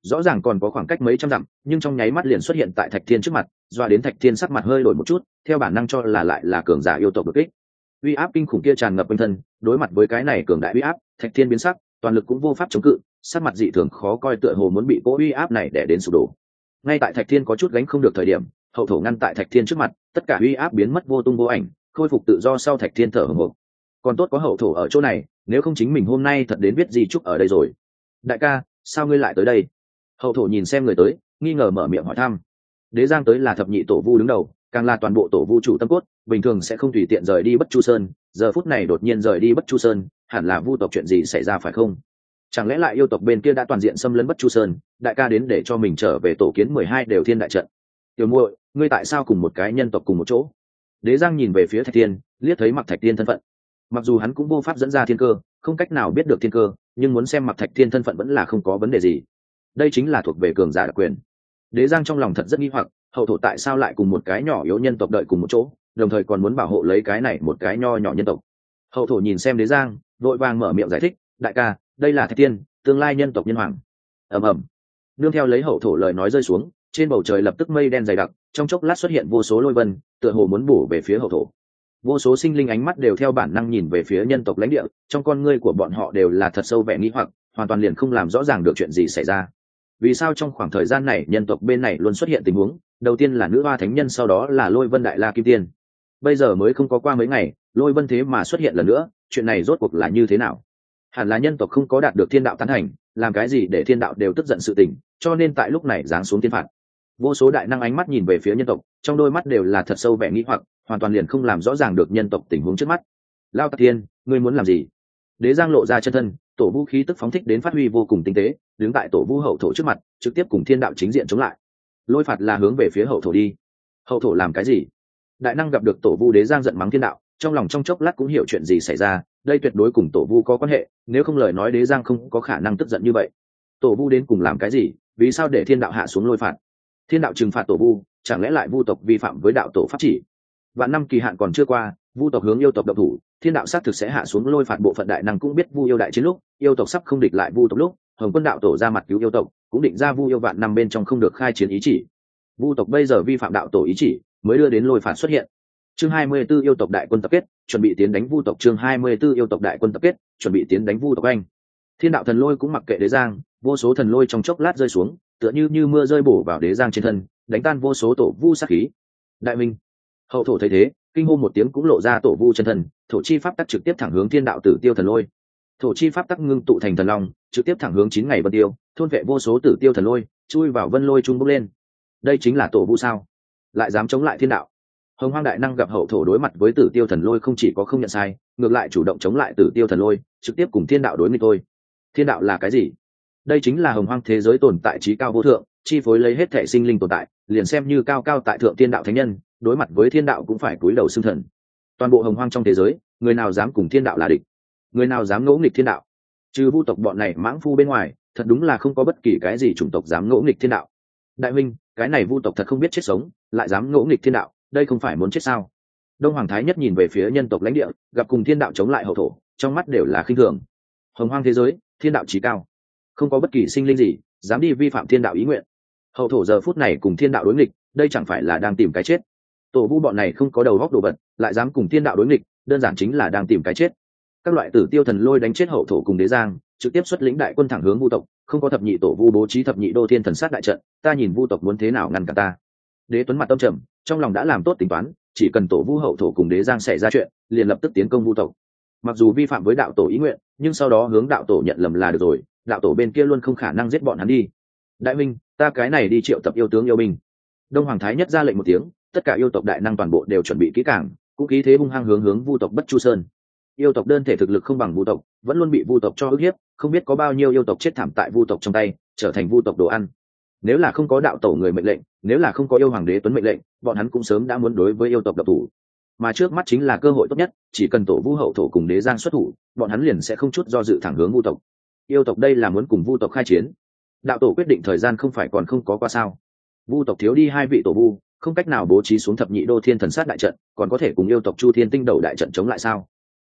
rõ ràng còn có khoảng cách mấy trăm dặm nhưng trong nháy mắt liền xuất hiện tại Thạch Thiên trước mặt, doa đến Thạch Thiên sắc mặt hơi đổi một chút, theo bản năng cho là lại là cường giả yêu tộc đột kích. Uy áp kinh khủng kia tràn ngập quanh thân, đối mặt với cái này cường đại uy áp, Thạch Thiên biến sắc, toàn lực cũng vô pháp chống cự, sắc mặt dị thường khó coi, tựa hồ muốn bị cỗ uy áp này đè đến sụp đổ. Ngay tại Thạch Thiên có chút gánh không được thời điểm, hậu thổ ngăn tại Thạch Thiên trước mặt, tất cả uy áp biến mất vô tung vô ảnh, khôi phục tự do sau Thạch Thiên thở hổn hển. Còn tốt có hậu thổ ở chỗ này, nếu không chính mình hôm nay thật đến biết gì chúc ở đây rồi. Đại ca, sao ngươi lại tới đây? Hậu thổ nhìn xem người tới, nghi ngờ mở miệng hỏi thăm. Đế Giang tới là thập nhị tổ vu đứng đầu, càng là toàn bộ tổ vu chủ tâm cốt, bình thường sẽ không tùy tiện rời đi Bất Chu Sơn, giờ phút này đột nhiên rời đi Bất Chu Sơn, hẳn là vu tộc chuyện gì xảy ra phải không? Chẳng lẽ lại yêu tộc bên kia đã toàn diện xâm lấn Bất Chu Sơn, đại ca đến để cho mình trở về tổ kiến mười hai đều thiên đại trận. Tiểu muội, ngươi tại sao cùng một cái nhân tộc cùng một chỗ? Đế Giang nhìn về phía Thạch Tiên, liếc thấy Mặc Thạch Tiên thân phận. Mặc dù hắn cũng vô pháp dẫn ra thiên cơ, không cách nào biết được thiên cơ, nhưng muốn xem Mặc Thạch Tiên thân phận vẫn là không có vấn đề gì. Đây chính là thuộc về cường giả đặc quyền. Đế Giang trong lòng thật rất nghi hoặc, hậu thổ tại sao lại cùng một cái nhỏ yếu nhân tộc đợi cùng một chỗ, đồng thời còn muốn bảo hộ lấy cái này một cái nho nhỏ nhân tộc. Hậu thổ nhìn xem Đế Giang, vội vàng mở miệng giải thích, đại ca, đây là Thạch Tiên, tương lai nhân tộc nhân hoàng. Ầm ầm. Nương theo lấy hậu thổ lời nói rơi xuống, trên bầu trời lập tức mây đen dày đặc, trong chốc lát xuất hiện vô số lôi vân, tựa hồ muốn bổ về phía hậu thổ. Vô số sinh linh ánh mắt đều theo bản năng nhìn về phía nhân tộc lãnh địa, trong con ngươi của bọn họ đều là thật sâu vẻ nghi hoặc, hoàn toàn liền không làm rõ ràng được chuyện gì xảy ra. Vì sao trong khoảng thời gian này nhân tộc bên này luôn xuất hiện tình huống, đầu tiên là nữ hoa thánh nhân, sau đó là lôi vân đại la kim tiên, bây giờ mới không có qua mấy ngày, lôi vân thế mà xuất hiện lần nữa, chuyện này rốt cuộc là như thế nào? Hẳn là nhân tộc không có đạt được thiên đạo tán thành, làm cái gì để thiên đạo đều tức giận sự tình, cho nên tại lúc này giáng xuống thiên phạt. Vô số đại năng ánh mắt nhìn về phía nhân tộc, trong đôi mắt đều là thật sâu vẻ nghi hoặc, hoàn toàn liền không làm rõ ràng được nhân tộc tình huống trước mắt. Lao Tạc Thiên, ngươi muốn làm gì? Đế Giang lộ ra chân thân, tổ vũ khí tức phóng thích đến phát huy vô cùng tinh tế, đứng tại tổ vũ hậu thổ trước mặt, trực tiếp cùng thiên đạo chính diện chống lại. Lôi phạt là hướng về phía hậu thổ đi. Hậu thổ làm cái gì? Đại năng gặp được tổ vu Đế Giang giận mắng thiên đạo, trong lòng trong chốc lát cũng hiểu chuyện gì xảy ra, đây tuyệt đối cùng tổ vu có quan hệ, nếu không lời nói Đế Giang không có khả năng tức giận như vậy. Tổ vu đến cùng làm cái gì? Vì sao để thiên đạo hạ xuống lôi phạt? Thiên đạo trừng phạt tổ vu, chẳng lẽ lại vu tộc vi phạm với đạo tổ pháp chỉ? Vạn năm kỳ hạn còn chưa qua, vu tộc hướng yêu tộc độc thủ, thiên đạo xác thực sẽ hạ xuống lôi phạt. Bộ phận đại năng cũng biết vu yêu đại chiến lúc, yêu tộc sắp không địch lại vu tộc lúc, Hồng Quân đạo tổ ra mặt cứu yêu tộc, cũng định ra vu yêu vạn năm bên trong không được khai chiến ý chỉ. Vu tộc bây giờ vi phạm đạo tổ ý chỉ, mới đưa đến lôi phạt xuất hiện. Chương hai mươi 24 yêu tộc đại quân tập kết, chuẩn bị tiến đánh vu tộc. Chương hai mươi 24 yêu tộc đại quân tập kết, chuẩn bị tiến đánh vu tộc anh. Thiên đạo thần lôi cũng mặc kệ Đế Giang, vô số thần lôi trong chốc lát rơi xuống, tựa như như mưa rơi bổ vào Đế Giang trên thân, đánh tan vô số tổ vu sát khí. Đại minh. Hậu thổ thấy thế, kinh hô một tiếng cũng lộ ra tổ vu chân thần, thổ chi pháp tắc trực tiếp thẳng hướng thiên đạo tử tiêu thần lôi. Thổ chi pháp tắc ngưng tụ thành thần long, trực tiếp thẳng hướng chín ngày vân tiêu, thôn vệ vô số tử tiêu thần lôi, chui vào vân lôi trung bốc lên. Đây chính là tổ vu sao? Lại dám chống lại thiên đạo. Hồng Hoang đại năng gặp hậu thổ đối mặt với tử tiêu thần lôi không chỉ có không nhận sai, ngược lại chủ động chống lại tử tiêu thần lôi, trực tiếp cùng thiên đạo đối nghịch thôi. Thiên đạo là cái gì? Đây chính là hồng hoang thế giới tồn tại trí cao vô thượng, chi phối lấy hết thể sinh linh tồn tại, liền xem như cao cao tại thượng thiên đạo thánh nhân, đối mặt với thiên đạo cũng phải cúi đầu xưng thần. Toàn bộ hồng hoang trong thế giới, người nào dám cùng thiên đạo là địch? Người nào dám ngỗ nghịch thiên đạo? Trừ vu tộc bọn này mãng phu bên ngoài, thật đúng là không có bất kỳ cái gì chủng tộc dám ngỗ nghịch thiên đạo. Đại huynh, cái này vu tộc thật không biết chết sống, lại dám ngỗ nghịch thiên đạo, đây không phải muốn chết sao? Đông Hoàng Thái Nhất nhìn về phía nhân tộc lãnh địa, gặp cùng thiên đạo chống lại hậu thổ, trong mắt đều là khinh thường. Hồng hoang thế giới, thiên đạo chí cao, không có bất kỳ sinh linh gì dám đi vi phạm thiên đạo ý nguyện. Hậu thổ giờ phút này cùng thiên đạo đối nghịch, đây chẳng phải là đang tìm cái chết? Tổ vu bọn này không có đầu góc đồ vật, lại dám cùng thiên đạo đối nghịch, đơn giản chính là đang tìm cái chết. Các loại tử tiêu thần lôi đánh chết hậu thổ cùng Đế Giang, trực tiếp xuất lĩnh đại quân thẳng hướng vu tộc, không có thập nhị tổ vu bố trí thập nhị đô thiên thần sát đại trận, ta nhìn vu tộc muốn thế nào ngăn cản ta. Đế Tuấn mặt tâm trầm, trong lòng đã làm tốt tính toán, chỉ cần tổ vu hậu thổ cùng Đế Giang xảy ra chuyện, liền lập tức tiến công vu tộc. Mặc dù vi phạm với đạo tổ ý nguyện, nhưng sau đó hướng đạo tổ nhận lầm là được rồi, đạo tổ bên kia luôn không khả năng giết bọn hắn đi. Đại minh, ta cái này đi triệu tập yêu tướng yêu binh. Đông Hoàng Thái Nhất ra lệnh một tiếng, tất cả yêu tộc đại năng toàn bộ đều chuẩn bị kỹ càng, cũng khí thế hung hăng hướng hướng vu tộc Bất Chu Sơn. Yêu tộc đơn thể thực lực không bằng vu tộc, vẫn luôn bị vu tộc cho ức hiếp, không biết có bao nhiêu yêu tộc chết thảm tại vu tộc trong tay, trở thành vu tộc đồ ăn. Nếu là không có đạo tổ người mệnh lệnh, nếu là không có yêu hoàng Đế Tuấn mệnh lệnh, bọn hắn cũng sớm đã muốn đối với yêu tộc độc thủ. Mà trước mắt chính là cơ hội tốt nhất, chỉ cần tổ vu hậu thổ cùng Đế Giang xuất thủ, bọn hắn liền sẽ không chút do dự thẳng hướng vu tộc. Yêu tộc đây là muốn cùng vu tộc khai chiến. Đạo tổ quyết định thời gian không phải còn không có qua sao? Vu tộc thiếu đi hai vị tổ vu, không cách nào bố trí xuống thập nhị đô thiên thần sát đại trận, còn có thể cùng yêu tộc Chu Thiên Tinh Đầu đại trận chống lại sao?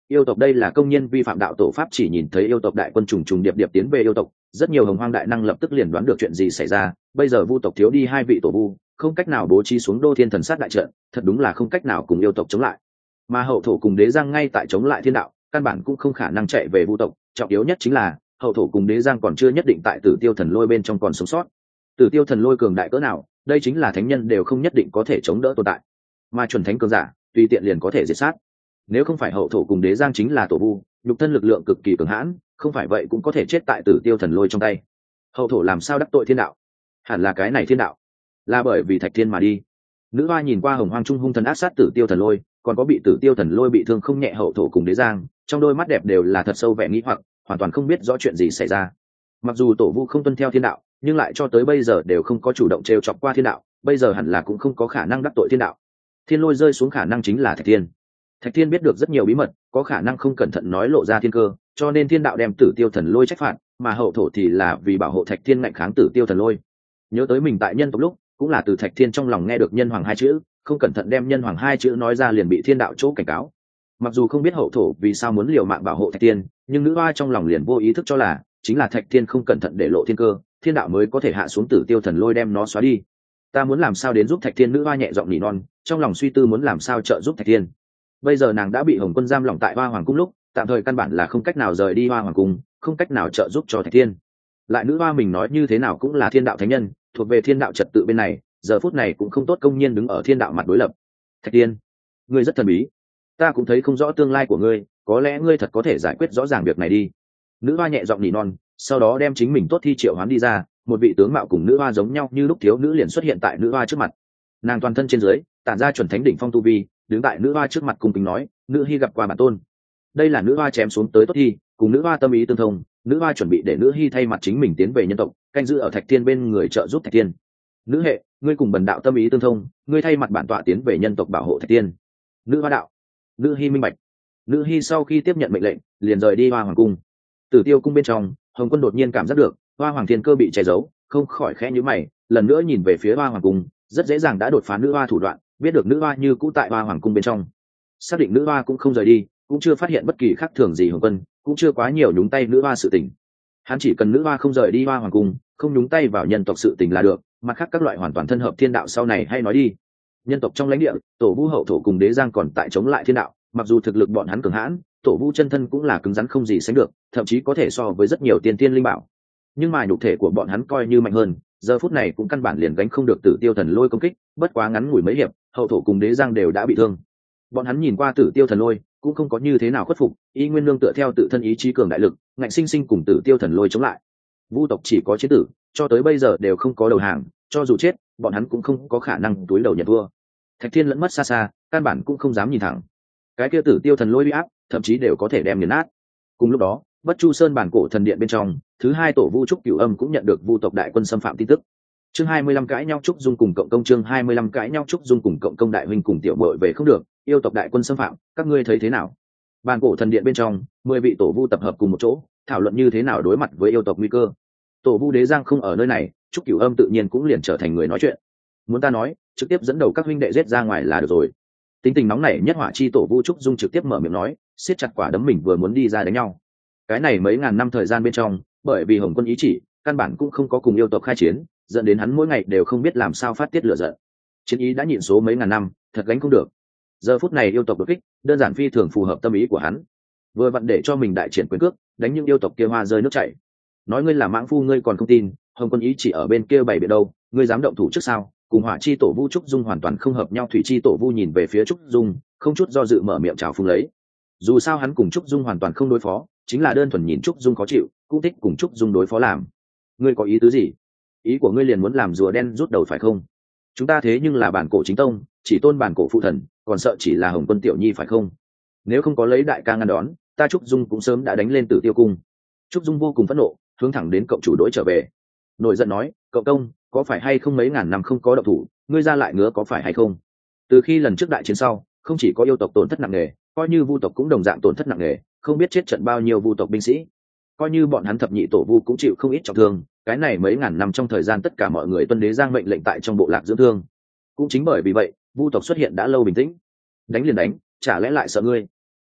Yêu tộc đây là công nhân vi phạm đạo tổ pháp, chỉ nhìn thấy yêu tộc đại quân trùng trùng điệp điệp tiến về yêu tộc, rất nhiều hồng hoang đại năng lập tức liền đoán được chuyện gì xảy ra. Bây giờ vu tộc thiếu đi hai vị tổ vu, không cách nào bố trí xuống đô thiên thần sát đại trận, thật đúng là không cách nào cùng yêu tộc chống lại. Mà hậu thổ cùng đế giang ngay tại chống lại thiên đạo, căn bản cũng không khả năng chạy về vu tộc. Trọng yếu nhất chính là hậu thổ cùng đế giang còn chưa nhất định tại tử tiêu thần lôi bên trong còn sống sót. Tử tiêu thần lôi cường đại cỡ nào, đây chính là thánh nhân đều không nhất định có thể chống đỡ tồn tại, mà chuẩn thánh cường giả tùy tiện liền có thể diệt sát. Nếu không phải hậu thổ cùng đế giang chính là tổ vu, nhục thân lực lượng cực kỳ cường hãn, không phải vậy cũng có thể chết tại tử tiêu thần lôi trong tay. Hậu thổ làm sao đắc tội thiên đạo? Hẳn là cái này thiên đạo là bởi vì thạch thiên mà đi. Nữ hoa nhìn qua hồng hoang trung hung thần ác sát tử tiêu thần lôi, còn có bị tử tiêu thần lôi bị thương không nhẹ hậu thổ cùng đế giang, trong đôi mắt đẹp đều là thật sâu vẻ nghĩ hoặc, hoàn toàn không biết rõ chuyện gì xảy ra. Mặc dù tổ vu không tuân theo thiên đạo, nhưng lại cho tới bây giờ đều không có chủ động trêu chọc qua thiên đạo, bây giờ hẳn là cũng không có khả năng đắc tội thiên đạo. Thiên lôi rơi xuống khả năng chính là thạch thiên. Thạch thiên biết được rất nhiều bí mật, có khả năng không cẩn thận nói lộ ra thiên cơ, cho nên thiên đạo đem tử tiêu thần lôi trách phạt, mà hậu thổ thì là vì bảo hộ thạch thiên ngạnh kháng tử tiêu thần lôi. Nhớ tới mình tại nhân tộc lúc, cũng là từ thạch thiên trong lòng nghe được nhân hoàng hai chữ, không cẩn thận đem nhân hoàng hai chữ nói ra liền bị thiên đạo chỗ cảnh cáo. Mặc dù không biết hậu thổ vì sao muốn liều mạng bảo hộ thạch thiên, nhưng nữ hoa trong lòng liền vô ý thức cho là chính là thạch thiên không cẩn thận để lộ thiên cơ, thiên đạo mới có thể hạ xuống tử tiêu thần lôi đem nó xóa đi. Ta muốn làm sao đến giúp thạch thiên? Nữ hoa nhẹ giọng nỉ non, trong lòng suy tư muốn làm sao trợ giúp thạch thiên. Bây giờ nàng đã bị hồng quân giam lỏng tại hoa hoàng cung lúc, tạm thời căn bản là không cách nào rời đi hoa hoàng cung, không cách nào trợ giúp cho thạch thiên. Lại nữ hoa mình nói như thế nào cũng là thiên đạo thánh nhân, thuộc về thiên đạo trật tự bên này, giờ phút này cũng không tốt công nhiên đứng ở thiên đạo mặt đối lập. Thạch thiên, ngươi rất thần bí, ta cũng thấy không rõ tương lai của ngươi, có lẽ ngươi thật có thể giải quyết rõ ràng việc này đi. Nữ hoa nhẹ giọng nỉ non, sau đó đem chính mình tốt thi triệu hoán đi ra, một vị tướng mạo cùng nữ hoa giống nhau như lúc thiếu nữ liền xuất hiện tại nữ hoa trước mặt. Nàng toàn thân trên dưới tản ra chuẩn thánh đỉnh phong tu vi, đứng tại nữ hoa trước mặt cung kính nói: nữ hi gặp qua bản tôn. Đây là nữ hoa chém xuống tới tốt thi, cùng nữ hoa tâm ý tương thông, nữ hoa chuẩn bị để nữ hi thay mặt chính mình tiến về nhân tộc, canh giữ ở thạch thiên bên người trợ giúp thạch thiên. Nữ hệ, ngươi cùng bần đạo tâm ý tương thông, ngươi thay mặt bản tọa tiến về nhân tộc bảo hộ thạch thiên. Nữ hoa đạo. Nữ hi minh bạch. Nữ hi sau khi tiếp nhận mệnh lệnh liền rời đi hoa hoàng cung. Tử tiêu cung bên trong, hồng quân đột nhiên cảm giác được hoa hoàng thiên cơ bị che giấu, không khỏi khẽ nhíu mày, lần nữa nhìn về phía hoa hoàng cung, rất dễ dàng đã đột phá nữ hoa thủ đoạn, biết được nữ hoa như cũ tại hoa hoàng cung bên trong, xác định nữ hoa cũng không rời đi, cũng chưa phát hiện bất kỳ khác thường gì hồng quân cũng chưa quá nhiều nhúng tay nữ hoa sự tình. Hắn chỉ cần nữ hoa không rời đi hoa hoàng cung, không nhúng tay vào nhân tộc sự tình là được, mặt khác các loại hoàn toàn thân hợp thiên đạo sau này hay nói đi. Nhân tộc trong lãnh địa, tổ vu hậu thổ cùng đế giang còn tại chống lại thiên đạo, mặc dù thực lực bọn hắn cường hãn, tổ vu chân thân cũng là cứng rắn không gì sánh được, thậm chí có thể so với rất nhiều tiên tiên linh bảo, nhưng mà nhục thể của bọn hắn coi như mạnh hơn, giờ phút này cũng căn bản liền gánh không được tử tiêu thần lôi công kích. Bất quá ngắn ngủi mấy hiệp, hậu thổ cùng đế giang đều đã bị thương. Bọn hắn nhìn qua tử tiêu thần lôi cũng không có như thế nào khuất phục, y nguyên lương tựa theo tự thân ý chí cường đại lực, ngạnh sinh sinh cùng tử tiêu thần lôi chống lại. Vu tộc chỉ có chiến tử, cho tới bây giờ đều không có đầu hàng, cho dù chết bọn hắn cũng không có khả năng túi đầu nhận thua. Thạch thiên lẫn mất xa xa, căn bản cũng không dám nhìn thẳng cái kia tử tiêu thần lôi uy áp, thậm chí đều có thể đem nghiền nát. Cùng lúc đó, Bất Chu Sơn bản cổ thần điện bên trong, thứ hai tổ Vu Trúc Cửu Âm cũng nhận được Vu tộc đại quân xâm phạm tin tức. Chương hai mươi lăm cãi nhau Trúc Dung cùng cộng công chương hai mươi lăm cãi nhau Trúc Dung cùng cộng công đại huynh cùng tiểu bội về không được, yêu tộc đại quân xâm phạm, các ngươi thấy thế nào? Bản cổ thần điện bên trong, mười vị tổ Vu tập hợp cùng một chỗ, thảo luận như thế nào đối mặt với yêu tộc nguy cơ. Tổ Vu Đế Giang không ở nơi này, Trúc Cửu Âm tự nhiên cũng liền trở thành người nói chuyện. Muốn ta nói, trực tiếp dẫn đầu các huynh đệ giết ra ngoài là được rồi. Tính tình nóng nảy nhất hỏa chi tổ Vu Trúc Dung trực tiếp mở miệng nói, siết chặt quả đấm mình vừa muốn đi ra đánh nhau. Cái này mấy ngàn năm thời gian bên trong, bởi vì Hồng Quân ý chỉ, căn bản cũng không có cùng yêu tộc khai chiến, dẫn đến hắn mỗi ngày đều không biết làm sao phát tiết lửa giận. Chiến ý đã nhịn số mấy ngàn năm, thật gánh không được. Giờ phút này yêu tộc đột kích, đơn giản phi thường phù hợp tâm ý của hắn. Vừa vặn để cho mình đại triển quyền cước, đánh những yêu tộc kia hoa rơi nước chảy. Nói ngươi là mãng phu ngươi còn không tin, Hồng Quân ý chỉ ở bên kia bày biện đâu, ngươi dám động thủ trước sao? Cùng hỏa chi tổ Vu Trúc Dung hoàn toàn không hợp nhau. Thủy chi tổ Vu nhìn về phía Trúc Dung, không chút do dự mở miệng chào phúng lấy. Dù sao hắn cùng Trúc Dung hoàn toàn không đối phó, chính là đơn thuần nhìn Trúc Dung khó chịu, cũng thích cùng Trúc Dung đối phó làm. Ngươi có ý tứ gì? Ý của ngươi liền muốn làm rùa đen rút đầu phải không? Chúng ta thế nhưng là bản cổ chính tông, chỉ tôn bản cổ phụ thần, còn sợ chỉ là Hồng Quân tiểu nhi phải không? Nếu không có lấy đại ca ngăn đón, ta Trúc Dung cũng sớm đã đánh lên Tử Tiêu cung. Trúc Dung vô cùng phẫn nộ, hướng thẳng đến cộng chủ đối trở về, nổi giận nói, cậu công, có phải hay không mấy ngàn năm không có động thủ, ngươi ra lại ngứa có phải hay không? Từ khi lần trước đại chiến sau, không chỉ có yêu tộc tổn thất nặng nề, coi như vu tộc cũng đồng dạng tổn thất nặng nề, không biết chết trận bao nhiêu vu tộc binh sĩ. Coi như bọn hắn thập nhị tổ vu cũng chịu không ít trọng thương, cái này mấy ngàn năm trong thời gian tất cả mọi người tuân đế giang mệnh lệnh tại trong bộ lạc dưỡng thương. Cũng chính bởi vì vậy, vu tộc xuất hiện đã lâu bình tĩnh. Đánh liền đánh, chả lẽ lại sợ ngươi?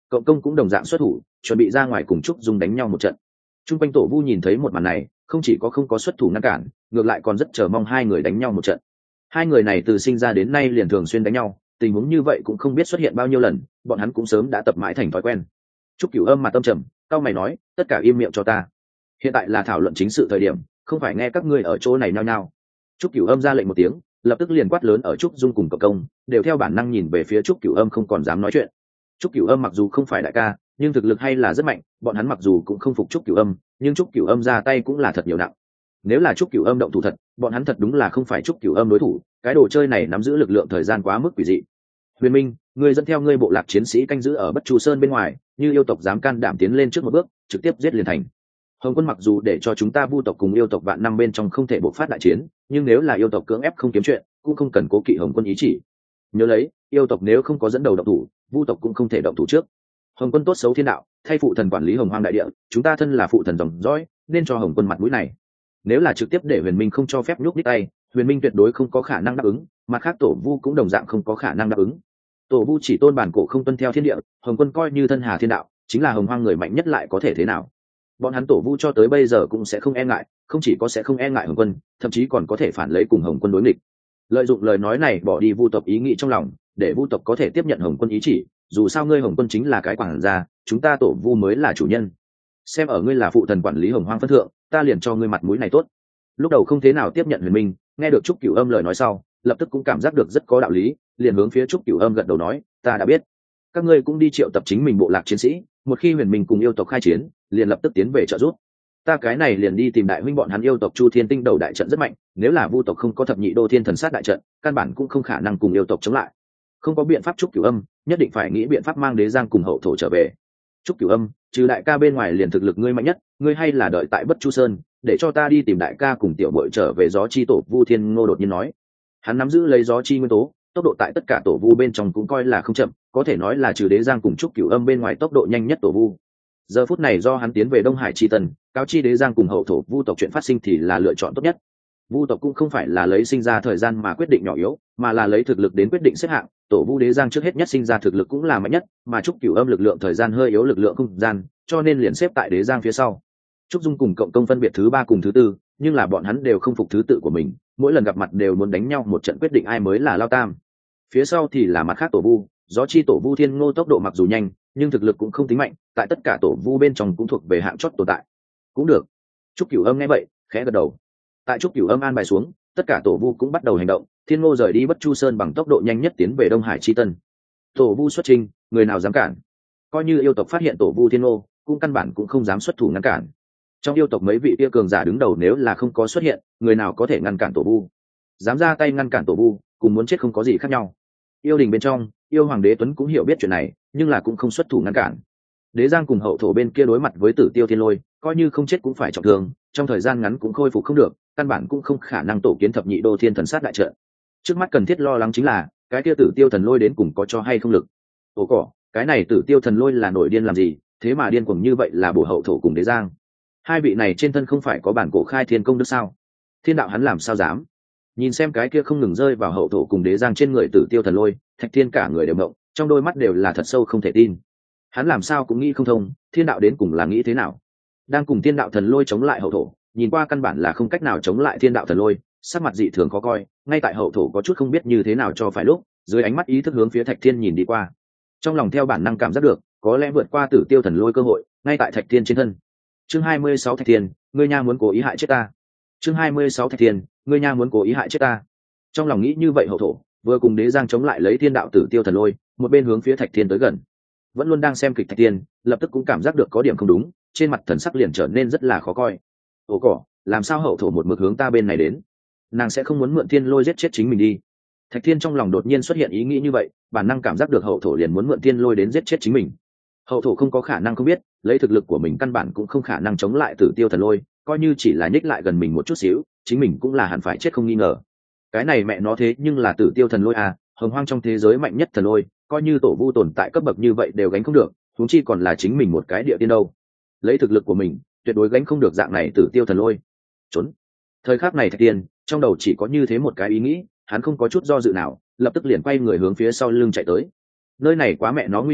cộng công cũng đồng dạng xuất thủ chuẩn bị ra ngoài cùng trúc dung đánh nhau một trận. Trung quanh tổ vu nhìn thấy một màn này, không chỉ có không có xuất thủ ngăn cản, ngược lại còn rất chờ mong hai người đánh nhau một trận. Hai người này từ sinh ra đến nay liền thường xuyên đánh nhau, tình huống như vậy cũng không biết xuất hiện bao nhiêu lần, bọn hắn cũng sớm đã tập mãi thành thói quen. Trúc Cửu Âm mặt tâm trầm, cao mày nói, tất cả im miệng cho ta. Hiện tại là thảo luận chính sự thời điểm, không phải nghe các ngươi ở chỗ này nhao nhao. Trúc Cửu Âm ra lệnh một tiếng, lập tức liền quát lớn ở Trúc Dung cùng cộng công, đều theo bản năng nhìn về phía Trúc Cửu Âm không còn dám nói chuyện. Trúc Cửu Âm mặc dù không phải đại ca, nhưng thực lực hay là rất mạnh, bọn hắn mặc dù cũng không phục Trúc Cửu Âm, nhưng Trúc Cửu Âm ra tay cũng là thật nhiều nặng. Nếu là Trúc Cửu Âm động thủ thật, bọn hắn thật đúng là không phải Trúc Cửu Âm đối thủ, cái đồ chơi này nắm giữ lực lượng thời gian quá mức quỷ dị. Huyền Minh, ngươi dẫn theo ngươi bộ lạc chiến sĩ canh giữ ở Bất Chu Sơn bên ngoài, như yêu tộc dám can đảm tiến lên trước một bước, trực tiếp giết liền thành. Hồng Quân mặc dù để cho chúng ta vu tộc cùng yêu tộc vạn năm bên trong không thể bộc phát đại chiến, nhưng nếu là yêu tộc cưỡng ép không kiếm chuyện, cũng không cần cố kỵ Hồng Quân ý chỉ. Nhớ lấy, yêu tộc nếu không có dẫn đầu động thủ, vu tộc cũng không thể động thủ trước. Hồng Quân tốt xấu thiên đạo, thay phụ thần quản lý Hồng Hoang đại địa, chúng ta thân là phụ thần dòng dõi, nên cho Hồng Quân mặt mũi này. Nếu là trực tiếp để Huyền Minh không cho phép nhúc nhích tay, Huyền Minh tuyệt đối không có khả năng đáp ứng, mà khác tổ vu cũng đồng dạng không có khả năng đáp ứng. Tổ vu chỉ tôn bản cổ không tuân theo thiên địa, Hồng Quân coi như thân hà thiên đạo, chính là Hồng Hoang người mạnh nhất lại có thể thế nào? Bọn hắn tổ vu cho tới bây giờ cũng sẽ không e ngại, không chỉ có sẽ không e ngại Hồng Quân, thậm chí còn có thể phản lấy cùng Hồng Quân đối nghịch. Lợi dụng lời nói này bỏ đi vu tộc ý nghĩ trong lòng, để vu tộc có thể tiếp nhận Hồng Quân ý chỉ, dù sao ngươi Hồng Quân chính là cái quản gia, chúng ta tổ vu mới là chủ nhân. Xem ở ngươi là phụ thần quản lý Hồng Hoang phân thượng, ta liền cho ngươi mặt mũi này tốt. Lúc đầu không thế nào tiếp nhận Huyền Minh, nghe được Trúc Cửu Âm lời nói sau, lập tức cũng cảm giác được rất có đạo lý, liền hướng phía Trúc Cửu Âm gật đầu nói, ta đã biết. Các ngươi cũng đi triệu tập chính mình bộ lạc chiến sĩ, một khi Huyền Minh cùng yêu tộc khai chiến, liền lập tức tiến về trợ giúp. Ta cái này liền đi tìm đại huynh bọn hắn yêu tộc Chu Thiên Tinh đầu đại trận rất mạnh, nếu là vu tộc không có thập nhị đô thiên thần sát đại trận, căn bản cũng không khả năng cùng yêu tộc chống lại. Không có biện pháp Trúc Cửu Âm, nhất định phải nghĩ biện pháp mang Đế Giang cùng hậu thổ trở về. Trúc Cửu Âm, trừ đại ca bên ngoài liền thực lực ngươi mạnh nhất, ngươi hay là đợi tại Bất Chu Sơn, để cho ta đi tìm đại ca cùng tiểu bội trở về gió chi tổ vu Thiên Ngô đột nhiên nói. Hắn nắm giữ lấy gió chi nguyên tố, tốc độ tại tất cả tổ vu bên trong cũng coi là không chậm, có thể nói là trừ Đế Giang cùng Trúc Cửu Âm bên ngoài tốc độ nhanh nhất tổ vu. Giờ phút này do hắn tiến về Đông Hải chi tần, cáo chi Đế Giang cùng hậu thổ vu tộc chuyện phát sinh thì là lựa chọn tốt nhất. Vu tộc cũng không phải là lấy sinh ra thời gian mà quyết định nhỏ yếu, mà là lấy thực lực đến quyết định xếp hạng. Tổ vu Đế Giang trước hết nhất sinh ra thực lực cũng là mạnh nhất, mà Trúc Cửu Âm lực lượng thời gian hơi yếu lực lượng không gian, cho nên liền xếp tại Đế Giang phía sau. Trúc Dung cùng cộng công phân biệt thứ ba cùng thứ tư, nhưng là bọn hắn đều không phục thứ tự của mình, mỗi lần gặp mặt đều muốn đánh nhau một trận quyết định ai mới là lao tam. Phía sau thì là mặt khác tổ vu, gió chi tổ vu Thiên Ngô tốc độ mặc dù nhanh, nhưng thực lực cũng không tính mạnh, tại tất cả tổ vu bên trong cũng thuộc về hạng chót tồn tại. Cũng được. Trúc Cửu Âm nghe vậy, khẽ gật đầu. Tại Trúc Cửu Âm an bài xuống, tất cả tổ vu cũng bắt đầu hành động, Thiên Ngô rời đi Bất Chu Sơn bằng tốc độ nhanh nhất tiến về Đông Hải chi tân. Tổ vu xuất trình, người nào dám cản? Coi như yêu tộc phát hiện tổ vu Thiên Ngô, cũng căn bản cũng không dám xuất thủ ngăn cản. Trong yêu tộc mấy vị kia cường giả đứng đầu nếu là không có xuất hiện, người nào có thể ngăn cản tổ vu? Dám ra tay ngăn cản tổ vu, cùng muốn chết không có gì khác nhau. Yêu đình bên trong, yêu hoàng đế Tuấn cũng hiểu biết chuyện này, nhưng là cũng không xuất thủ ngăn cản. Đế Giang cùng hậu thổ bên kia đối mặt với Tử Tiêu Thiên Lôi, coi như không chết cũng phải trọng thương, trong thời gian ngắn cũng khôi phục không được, căn bản cũng không khả năng tổ kiến thập nhị đô thiên thần sát đại trận. Trước mắt cần thiết lo lắng chính là, cái kia Tử Tiêu thần lôi đến cùng có cho hay không lực. Ồ cỏ, cái này Tử Tiêu thần lôi là nổi điên làm gì, thế mà điên cuồng như vậy là bổ hậu thổ cùng Đế Giang. Hai vị này trên thân không phải có bản cổ khai thiên công đức sao? Thiên đạo hắn làm sao dám? Nhìn xem cái kia không ngừng rơi vào hậu thổ cùng Đế Giang trên người Tử Tiêu thần lôi, Thạch Thiên cả người đều ngộng, trong đôi mắt đều là thật sâu không thể tin. Hắn làm sao cũng nghĩ không thông, thiên đạo đến cùng là nghĩ thế nào? Đang cùng thiên đạo thần lôi chống lại hậu thổ, nhìn qua căn bản là không cách nào chống lại thiên đạo thần lôi, sắc mặt dị thường khó coi, ngay tại hậu thổ có chút không biết như thế nào cho phải lúc, dưới ánh mắt ý thức hướng phía Thạch Thiên nhìn đi qua. Trong lòng theo bản năng cảm giác được, có lẽ vượt qua Tử Tiêu thần lôi cơ hội, ngay tại Thạch Thiên trên thân. Chương hai mươi sáu Thạch Thiên, ngươi nha muốn cố ý hại chết ta. Chương hai mươi sáu Thạch Thiên, ngươi nha muốn cố ý hại chết ta. Trong lòng nghĩ như vậy hậu thổ, vừa cùng Đế Giang chống lại lấy thiên đạo Tử Tiêu thần lôi, một bên hướng phía Thạch Thiên tới gần. Vẫn luôn đang xem kịch Thạch Thiên, lập tức cũng cảm giác được có điểm không đúng, trên mặt thần sắc liền trở nên rất là khó coi. Ồ cỏ, làm sao hậu thổ một mực hướng ta bên này đến? Nàng sẽ không muốn mượn thiên lôi giết chết chính mình đi. Thạch Thiên trong lòng đột nhiên xuất hiện ý nghĩ như vậy, bản năng cảm giác được hậu thổ liền muốn mượn thiên lôi đến giết chết chính mình. Hậu thổ không có khả năng không biết, lấy thực lực của mình căn bản cũng không khả năng chống lại Tử Tiêu thần lôi, coi như chỉ là nhích lại gần mình một chút xíu, chính mình cũng là hẳn phải chết không nghi ngờ. Cái này mẹ nó thế nhưng là Tử Tiêu thần lôi à, hồng hoang trong thế giới mạnh nhất thần lôi, coi như tổ vu tồn tại cấp bậc như vậy đều gánh không được, huống chi còn là chính mình một cái địa tiên đâu. Lấy thực lực của mình, tuyệt đối gánh không được dạng này Tử Tiêu thần lôi. Trốn. Thời khắc này Thạch Tiên, trong đầu chỉ có như thế một cái ý nghĩ, hắn không có chút do dự nào, lập tức liền quay người hướng phía sau lưng chạy tới. Nơi này quá mẹ nó nguy hiểm,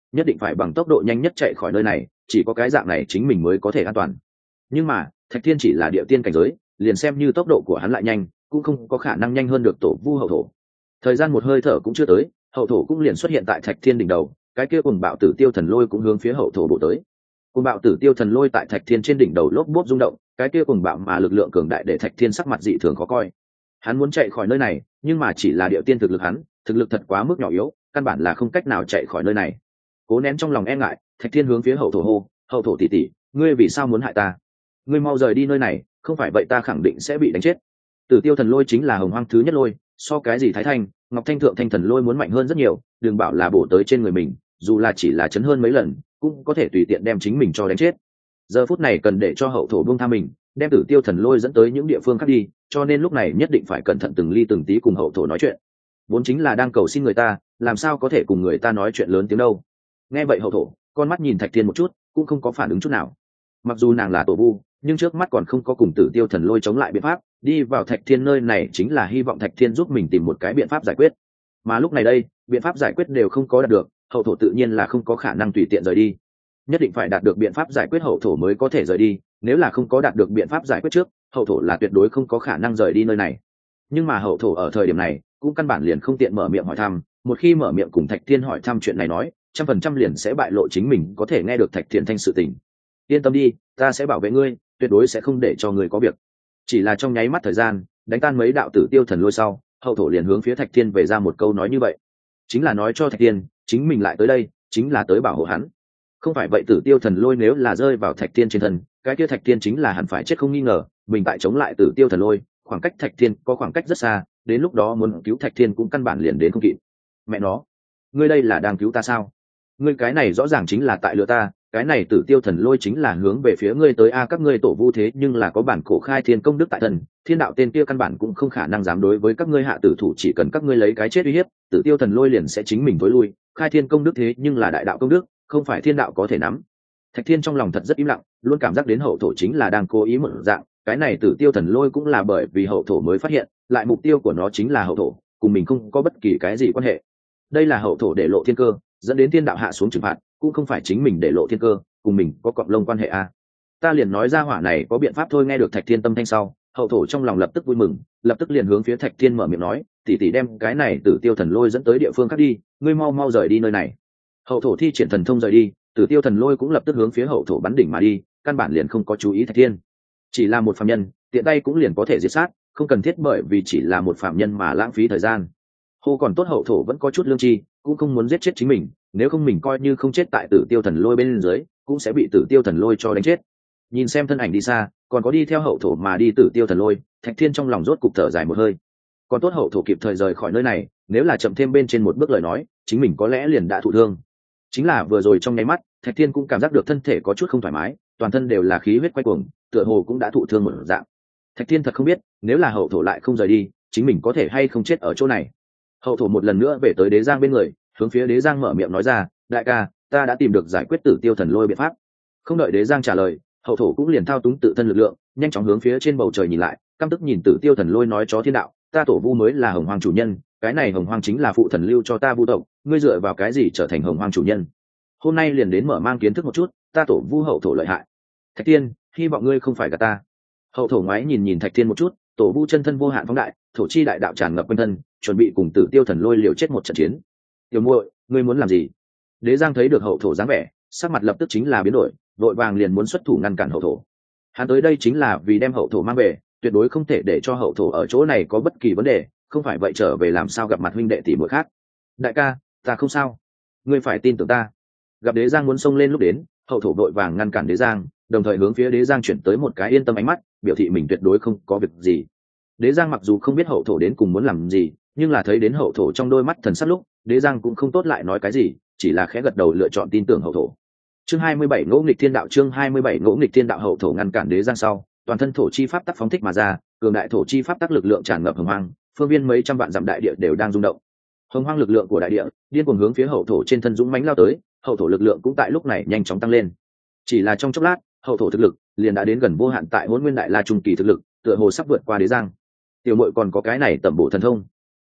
nhất định phải bằng tốc độ nhanh nhất chạy khỏi nơi này, chỉ có cái dạng này chính mình mới có thể an toàn. Nhưng mà Thạch Thiên chỉ là địa tiên cảnh giới, liền xem như tốc độ của hắn lại nhanh cũng không có khả năng nhanh hơn được tổ vu hậu thổ. Thời gian một hơi thở cũng chưa tới, hậu thổ cũng liền xuất hiện tại Thạch Thiên đỉnh đầu, cái kia cùng bạo tử tiêu thần lôi cũng hướng phía hậu thổ bổ tới. Cùng bạo tử tiêu thần lôi tại Thạch Thiên trên đỉnh đầu lốp bốp rung động, cái kia cùng bạo mà lực lượng cường đại để Thạch Thiên sắc mặt dị thường khó coi. Hắn muốn chạy khỏi nơi này, nhưng mà chỉ là địa tiên thực lực hắn, thực lực thật quá mức nhỏ yếu, căn bản là không cách nào chạy khỏi nơi này. Cố nén trong lòng e ngại, Thạch Thiên hướng phía hậu thổ hô, hậu thổ tỷ tỷ, ngươi vì sao muốn hại ta? Ngươi mau rời đi nơi này, không phải vậy ta khẳng định sẽ bị đánh chết. Tử tiêu thần lôi chính là hồng hoang thứ nhất lôi, so cái gì thái thanh, ngọc thanh thượng thanh thần lôi muốn mạnh hơn rất nhiều, đừng bảo là bổ tới trên người mình, dù là chỉ là chấn hơn mấy lần cũng có thể tùy tiện đem chính mình cho đánh chết. Giờ phút này cần để cho hậu thổ buông tha mình, đem tử tiêu thần lôi dẫn tới những địa phương khác đi, cho nên lúc này nhất định phải cẩn thận từng ly từng tí cùng hậu thổ nói chuyện. Vốn chính là đang cầu xin người ta, làm sao có thể cùng người ta nói chuyện lớn tiếng đâu. Nghe vậy hậu thổ con mắt nhìn Thạch Thiên một chút, cũng không có phản ứng chút nào. Mặc dù nàng là tổ vu, nhưng trước mắt còn không có cùng tử tiêu thần lôi chống lại biện pháp, đi vào Thạch Thiên nơi này chính là hy vọng Thạch Thiên giúp mình tìm một cái biện pháp giải quyết. Mà lúc này đây biện pháp giải quyết đều không có đạt được, hậu thổ tự nhiên là không có khả năng tùy tiện rời đi, nhất định phải đạt được biện pháp giải quyết hậu thổ mới có thể rời đi, nếu là không có đạt được biện pháp giải quyết trước, hậu thổ là tuyệt đối không có khả năng rời đi nơi này. Nhưng mà hậu thổ ở thời điểm này cũng căn bản liền không tiện mở miệng hỏi thăm, một khi mở miệng cùng Thạch Thiên hỏi thăm chuyện này nói, trăm phần trăm liền sẽ bại lộ chính mình có thể nghe được Thạch Thiên thanh sự tình. Yên tâm đi, ta sẽ bảo vệ ngươi, tuyệt đối sẽ không để cho ngươi có việc. Chỉ là trong nháy mắt thời gian, đánh tan mấy đạo tử tiêu thần lôi sau, hậu thổ liền hướng phía Thạch Thiên về ra một câu nói như vậy, chính là nói cho Thạch Thiên chính mình lại tới đây chính là tới bảo hộ hắn. Không phải vậy tử tiêu thần lôi nếu là rơi vào Thạch Thiên trên thân, cái kia Thạch Thiên chính là hẳn phải chết không nghi ngờ, mình tại chống lại tử tiêu thần lôi, khoảng cách Thạch Thiên có khoảng cách rất xa, đến lúc đó muốn cứu Thạch Thiên cũng căn bản liền đến không kịp. Mẹ nó, ngươi đây là đang cứu ta sao? Ngươi cái này rõ ràng chính là tại lừa ta, cái này tử tiêu thần lôi chính là hướng về phía ngươi tới a, các ngươi tổ vu thế nhưng là có bản cổ khai thiên công đức tại thần, thiên đạo tên kia căn bản cũng không khả năng dám đối với các ngươi hạ tử thủ, chỉ cần các ngươi lấy cái chết uy hiếp, tử tiêu thần lôi liền sẽ chính mình tối lui, khai thiên công đức thế nhưng là đại đạo công đức, không phải thiên đạo có thể nắm. Thạch Thiên trong lòng thật rất im lặng, luôn cảm giác đến hậu thổ chính là đang cố ý một dạng, cái này tử tiêu thần lôi cũng là bởi vì hậu thổ mới phát hiện, lại mục tiêu của nó chính là hậu thổ, cùng mình không có bất kỳ cái gì quan hệ. Đây là hậu thổ để lộ thiên cơ, dẫn đến thiên đạo hạ xuống trừng phạt, cũng không phải chính mình để lộ thiên cơ, cùng mình có cọng lông quan hệ a. Ta liền nói ra hỏa này có biện pháp thôi. Nghe được Thạch Thiên tâm thanh sau, hậu thổ trong lòng lập tức vui mừng, lập tức liền hướng phía Thạch Thiên mở miệng nói, tỷ tỷ đem cái này tử tiêu thần lôi dẫn tới địa phương khác đi, ngươi mau mau rời đi nơi này. Hậu thổ thi triển thần thông rời đi, tử tiêu thần lôi cũng lập tức hướng phía hậu thổ bắn đỉnh mà đi, căn bản liền không có chú ý Thạch Thiên. Chỉ là một phàm nhân, tiện tay cũng liền có thể giết sát, không cần thiết bởi vì chỉ là một phàm nhân mà lãng phí thời gian. Hô còn tốt hậu thổ vẫn có chút lương tri, cũng không muốn giết chết chính mình, nếu không mình coi như không chết tại tử tiêu thần lôi bên dưới, cũng sẽ bị tử tiêu thần lôi cho đánh chết. Nhìn xem thân ảnh đi xa, còn có đi theo hậu thổ mà đi tử tiêu thần lôi, Thạch Thiên trong lòng rốt cục thở dài một hơi. Còn tốt hậu thổ kịp thời rời khỏi nơi này, nếu là chậm thêm bên trên một bước lời nói, chính mình có lẽ liền đã thụ thương. Chính là vừa rồi trong nháy mắt, Thạch Thiên cũng cảm giác được thân thể có chút không thoải mái, toàn thân đều là khí huyết quay cuồng, tựa hồ cũng đã thụ thương một dạng. Thạch Thiên thật không biết, nếu là hậu thổ lại không rời đi, chính mình có thể hay không chết ở chỗ này. Hậu thổ một lần nữa về tới Đế Giang bên người, hướng phía Đế Giang mở miệng nói ra, đại ca, ta đã tìm được giải quyết tử tiêu thần lôi biện pháp. Không đợi Đế Giang trả lời, hậu thổ cũng liền thao túng tự thân lực lượng, nhanh chóng hướng phía trên bầu trời nhìn lại, căm tức nhìn tử tiêu thần lôi nói chó thiên đạo, ta tổ vu mới là hồng hoang chủ nhân, cái này hồng hoang chính là phụ thần lưu cho ta vu tộc, ngươi dựa vào cái gì trở thành hồng hoang chủ nhân? Hôm nay liền đến mở mang kiến thức một chút, ta tổ vu hậu thổ lợi hại. Thạch Thiên, hy vọng ngươi không phải gạt ta. Hậu thổ ngoái nhìn nhìn Thạch Thiên một chút, tổ vu chân thân vô hạn phóng đại, thổ chi đại đạo tràn ngập quanh thân, chuẩn bị cùng tử tiêu thần lôi liều chết một trận chiến. Tiểu muội, ngươi muốn làm gì? Đế Giang thấy được hậu thổ dáng vẻ, sắc mặt lập tức chính là biến đổi, vội vàng liền muốn xuất thủ ngăn cản hậu thổ. Hắn tới đây chính là vì đem hậu thổ mang về, tuyệt đối không thể để cho hậu thổ ở chỗ này có bất kỳ vấn đề, không phải vậy trở về làm sao gặp mặt huynh đệ tỷ muội khác. Đại ca, ta không sao, ngươi phải tin tưởng ta. Gặp Đế Giang muốn xông lên lúc đến, hậu thổ vội vàng ngăn cản Đế Giang, đồng thời hướng phía Đế Giang chuyển tới một cái yên tâm ánh mắt, biểu thị mình tuyệt đối không có việc gì. Đế Giang mặc dù không biết hậu thổ đến cùng muốn làm gì, nhưng là thấy đến hậu thổ trong đôi mắt thần sắc lúc, Đế Giang cũng không tốt lại nói cái gì, chỉ là khẽ gật đầu lựa chọn tin tưởng hậu thổ. Chương hai mươi bảy Ngỗ nghịch thiên đạo, chương hai mươi bảy Ngỗ nghịch thiên đạo. Hậu thổ ngăn cản Đế Giang sau, toàn thân thổ chi pháp tắc phóng thích mà ra, cường đại thổ chi pháp tắc lực lượng tràn ngập hồng hoang, phương viên mấy trăm vạn dặm đại địa đều đang rung động. Hồng hoang lực lượng của đại địa điên cuồng hướng phía hậu thổ trên thân dũng mãnh lao tới, hậu thổ lực lượng cũng tại lúc này nhanh chóng tăng lên. Chỉ là trong chốc lát, hậu thổ thực lực liền đã đến gần vô hạn, tại Hỗn Nguyên Đại La trung kỳ thực lực, tựa hồ sắp vượt qua Đế Giang. Tiểu muội còn có cái này tẩm bổ thần thông.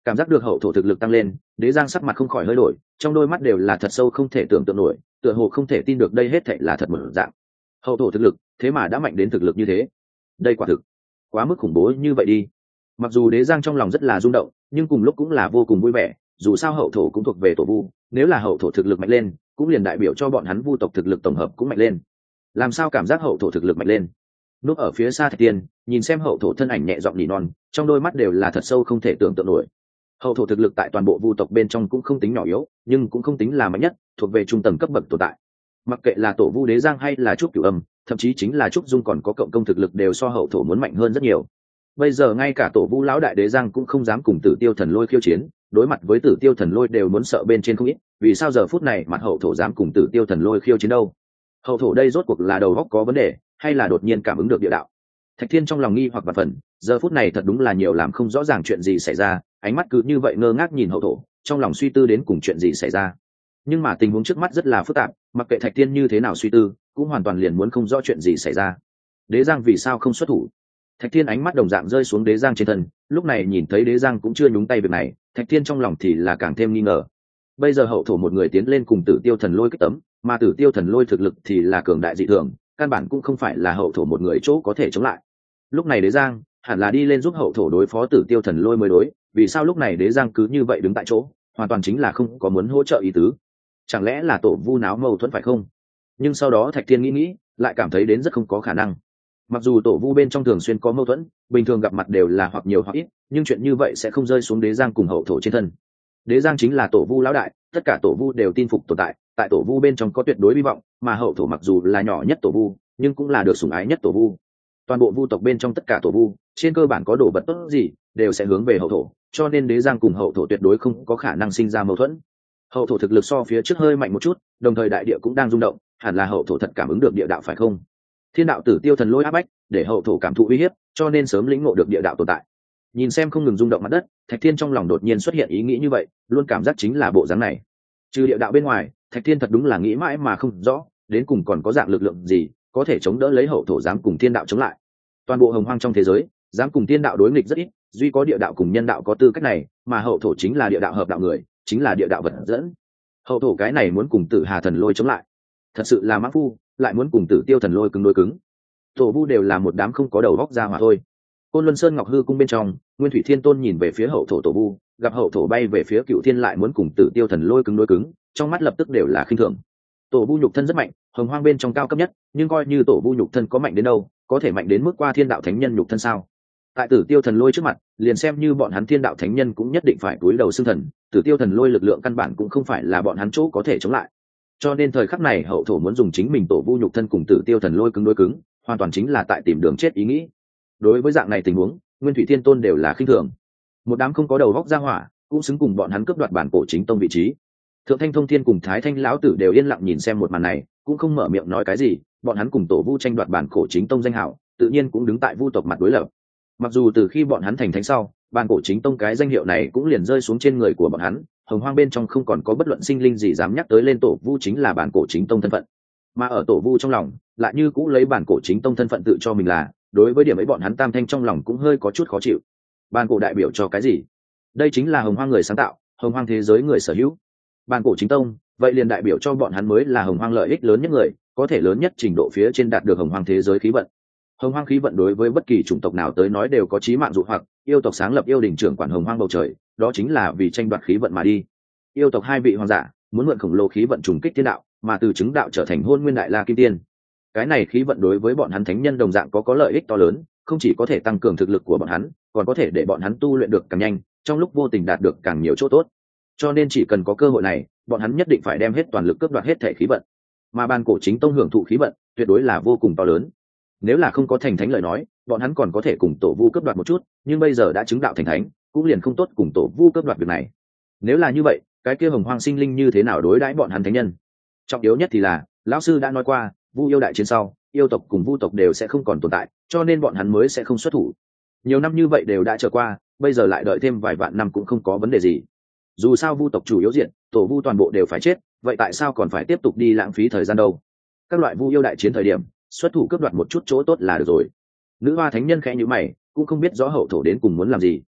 Cảm giác được hậu thổ thực lực tăng lên, Đế Giang sắc mặt không khỏi hơi đổi, trong đôi mắt đều là thật sâu không thể tưởng tượng nổi, tựa hồ không thể tin được đây hết thảy là thật một dạng. Hậu thổ thực lực thế mà đã mạnh đến thực lực như thế, đây quả thực quá mức khủng bố như vậy đi. Mặc dù Đế Giang trong lòng rất là rung động, nhưng cùng lúc cũng là vô cùng vui vẻ, dù sao hậu thổ cũng thuộc về tổ vu, nếu là hậu thổ thực lực mạnh lên, cũng liền đại biểu cho bọn hắn vu tộc thực lực tổng hợp cũng mạnh lên. Làm sao cảm giác hậu thổ thực lực mạnh lên? Núp ở phía xa Thạch Tiên, nhìn xem hậu thổ thân ảnh nhẹ giọng nỉ non, trong đôi mắt đều là thật sâu không thể tưởng tượng nổi. Hậu thổ thực lực tại toàn bộ vu tộc bên trong cũng không tính nhỏ yếu, nhưng cũng không tính là mạnh nhất, thuộc về trung tầng cấp bậc tồn tại. Mặc kệ là tổ vu Đế Giang hay là trúc Cửu Âm, thậm chí chính là trúc Dung còn có cộng công thực lực đều so hậu thổ muốn mạnh hơn rất nhiều. Bây giờ ngay cả tổ vu lão đại Đế Giang cũng không dám cùng Tử Tiêu Thần Lôi khiêu chiến, đối mặt với Tử Tiêu Thần Lôi đều muốn sợ bên trên không ít, vì sao giờ phút này mặt hậu thổ dám cùng Tử Tiêu Thần Lôi khiêu chiến đâu? Hậu thổ đây rốt cuộc là đầu óc có vấn đề, hay là đột nhiên cảm ứng được địa đạo? Thạch Thiên trong lòng nghi hoặc và phần, giờ phút này thật đúng là nhiều làm không rõ ràng chuyện gì xảy ra, ánh mắt cứ như vậy ngơ ngác nhìn hậu thổ, trong lòng suy tư đến cùng chuyện gì xảy ra. Nhưng mà tình huống trước mắt rất là phức tạp, mặc kệ Thạch Thiên như thế nào suy tư, cũng hoàn toàn liền muốn không rõ chuyện gì xảy ra. Đế Giang vì sao không xuất thủ? Thạch Thiên ánh mắt đồng dạng rơi xuống Đế Giang trên thân, lúc này nhìn thấy Đế Giang cũng chưa nhúng tay việc này, Thạch Thiên trong lòng thì là càng thêm nghi ngờ. Bây giờ hậu thổ một người tiến lên cùng Tử Tiêu Thần Lôi kích tấm, mà Tử Tiêu Thần Lôi thực lực thì là cường đại dị thường, căn bản cũng không phải là hậu thổ một người chỗ có thể chống lại. Lúc này Đế Giang hẳn là đi lên giúp hậu thổ đối phó Tử Tiêu Thần Lôi mới đối, vì sao lúc này Đế Giang cứ như vậy đứng tại chỗ, hoàn toàn chính là không có muốn hỗ trợ ý tứ. Chẳng lẽ là tổ vu náo mâu thuẫn phải không? Nhưng sau đó Thạch Thiên nghĩ nghĩ, lại cảm thấy đến rất không có khả năng. Mặc dù tổ vu bên trong thường xuyên có mâu thuẫn, bình thường gặp mặt đều là hoặc nhiều hoặc ít, nhưng chuyện như vậy sẽ không rơi xuống Đế Giang cùng hậu thổ trên thân. Đế Giang chính là tổ vu lão đại, tất cả tổ vu đều tin phục tồn tại, tại tổ vu bên trong có tuyệt đối hy vọng, mà hậu thổ mặc dù là nhỏ nhất tổ vu, nhưng cũng là được sủng ái nhất tổ vu. Toàn bộ vu tộc bên trong tất cả tổ vu, trên cơ bản có đồ vật tốt gì, đều sẽ hướng về hậu thổ, cho nên Đế Giang cùng hậu thổ tuyệt đối không có khả năng sinh ra mâu thuẫn. Hậu thổ thực lực so phía trước hơi mạnh một chút, đồng thời đại địa cũng đang rung động, hẳn là hậu thổ thật cảm ứng được địa đạo phải không? Thiên đạo Tử Tiêu Thần Lôi áp bách, để hậu thổ cảm thụ uy hiếp, cho nên sớm lĩnh ngộ được địa đạo tồn tại. Nhìn xem không ngừng rung động mặt đất, Thạch Thiên trong lòng đột nhiên xuất hiện ý nghĩ như vậy, luôn cảm giác chính là bộ dáng này. Trừ địa đạo bên ngoài, Thạch Thiên thật đúng là nghĩ mãi mà không rõ, đến cùng còn có dạng lực lượng gì có thể chống đỡ lấy hậu thổ dám cùng thiên đạo chống lại. Toàn bộ hồng hoang trong thế giới, dám cùng thiên đạo đối nghịch rất ít, duy có địa đạo cùng nhân đạo có tư cách này, mà hậu thổ chính là địa đạo hợp đạo người, chính là địa đạo vật dẫn. Hậu thổ cái này muốn cùng Tử Hà Thần Lôi chống lại, thật sự là mãng phu, lại muốn cùng Tử Tiêu Thần Lôi cứng đối cứng. Tổ vu đều là một đám không có đầu góc ra hỏa thôi. Côn Luân Sơn Ngọc Hư cung bên trong, Nguyên Thủy Thiên Tôn nhìn về phía hậu thổ tổ vu, gặp hậu thổ bay về phía Cựu Thiên lại muốn cùng Tử Tiêu Thần Lôi cứng đối cứng, trong mắt lập tức đều là khinh thường. Tổ vu nhục thân rất mạnh, hồng hoang bên trong cao cấp nhất, nhưng coi như tổ vu nhục thân có mạnh đến đâu, có thể mạnh đến mức qua thiên đạo thánh nhân nhục thân sao? Tại Tử Tiêu Thần Lôi trước mặt, liền xem như bọn hắn thiên đạo thánh nhân cũng nhất định phải cúi đầu xưng thần, Tử Tiêu Thần Lôi lực lượng căn bản cũng không phải là bọn hắn chỗ có thể chống lại. Cho nên thời khắc này hậu thổ muốn dùng chính mình tổ vu nhục thân cùng Tử Tiêu Thần Lôi cứng đối cứng, hoàn toàn chính là tại tìm đường chết ý nghĩ. Đối với dạng này tình huống, Nguyên Thủy Thiên Tôn đều là khinh thường. Một đám không có đầu góc ra hỏa, cũng xứng cùng bọn hắn cướp đoạt bản cổ chính tông vị trí. Thượng Thanh Thông Thiên cùng Thái Thanh lão tử đều yên lặng nhìn xem một màn này, cũng không mở miệng nói cái gì, bọn hắn cùng tổ vu tranh đoạt bản cổ chính tông danh hảo, tự nhiên cũng đứng tại vu tộc mặt đối lập. Mặc dù từ khi bọn hắn thành thánh sau, bản cổ chính tông cái danh hiệu này cũng liền rơi xuống trên người của bọn hắn, hồng hoang bên trong không còn có bất luận sinh linh gì dám nhắc tới lên tổ vu chính là bản cổ chính tông thân phận. Mà ở tổ vu trong lòng, lại như cũng lấy bản cổ chính tông thân phận tự cho mình là, đối với điểm ấy bọn hắn tam thanh trong lòng cũng hơi có chút khó chịu. Bản cổ đại biểu cho cái gì? Đây chính là hồng hoang người sáng tạo, hồng hoang thế giới người sở hữu. Bản cổ chính tông, vậy liền đại biểu cho bọn hắn mới là hồng hoang lợi ích lớn nhất người, có thể lớn nhất trình độ phía trên đạt được hồng hoang thế giới khí vận. Hồng hoang khí vận đối với bất kỳ chủng tộc nào tới nói đều có chí mạng dụ hoặc, yêu tộc sáng lập yêu đình trưởng quản hồng hoang bầu trời, đó chính là vì tranh đoạt khí vận mà đi. Yêu tộc hai vị hoàng giả muốn mượn khổng lồ khí vận trùng kích thiên đạo, mà từ chứng đạo trở thành hôn nguyên đại la kim tiên. Cái này khí vận đối với bọn hắn thánh nhân đồng dạng có có lợi ích to lớn, không chỉ có thể tăng cường thực lực của bọn hắn, còn có thể để bọn hắn tu luyện được càng nhanh, trong lúc vô tình đạt được càng nhiều chỗ tốt. Cho nên chỉ cần có cơ hội này, bọn hắn nhất định phải đem hết toàn lực cướp đoạt hết thể khí vận. Mà bản cổ chính tông hưởng thụ khí vận, tuyệt đối là vô cùng to lớn. Nếu là không có thành thánh lời nói, bọn hắn còn có thể cùng tổ vu cướp đoạt một chút, nhưng bây giờ đã chứng đạo thành thánh, cũng liền không tốt cùng tổ vu cướp đoạt việc này. Nếu là như vậy, cái kia hồng hoang sinh linh như thế nào đối đãi bọn hắn thánh nhân? Trọng yếu nhất thì là, lão sư đã nói qua, vu yêu đại chiến sau, yêu tộc cùng vu tộc đều sẽ không còn tồn tại, cho nên bọn hắn mới sẽ không xuất thủ. Nhiều năm như vậy đều đã trôi qua, bây giờ lại đợi thêm vài vạn năm cũng không có vấn đề gì. Dù sao vu tộc chủ yếu diện, tổ vu toàn bộ đều phải chết, vậy tại sao còn phải tiếp tục đi lãng phí thời gian đâu? Các loại vu yêu đại chiến thời điểm, xuất thủ cướp đoạt một chút chỗ tốt là được rồi. Nữ hoa thánh nhân khẽ nhíu mày, cũng không biết rõ hậu thổ đến cùng muốn làm gì.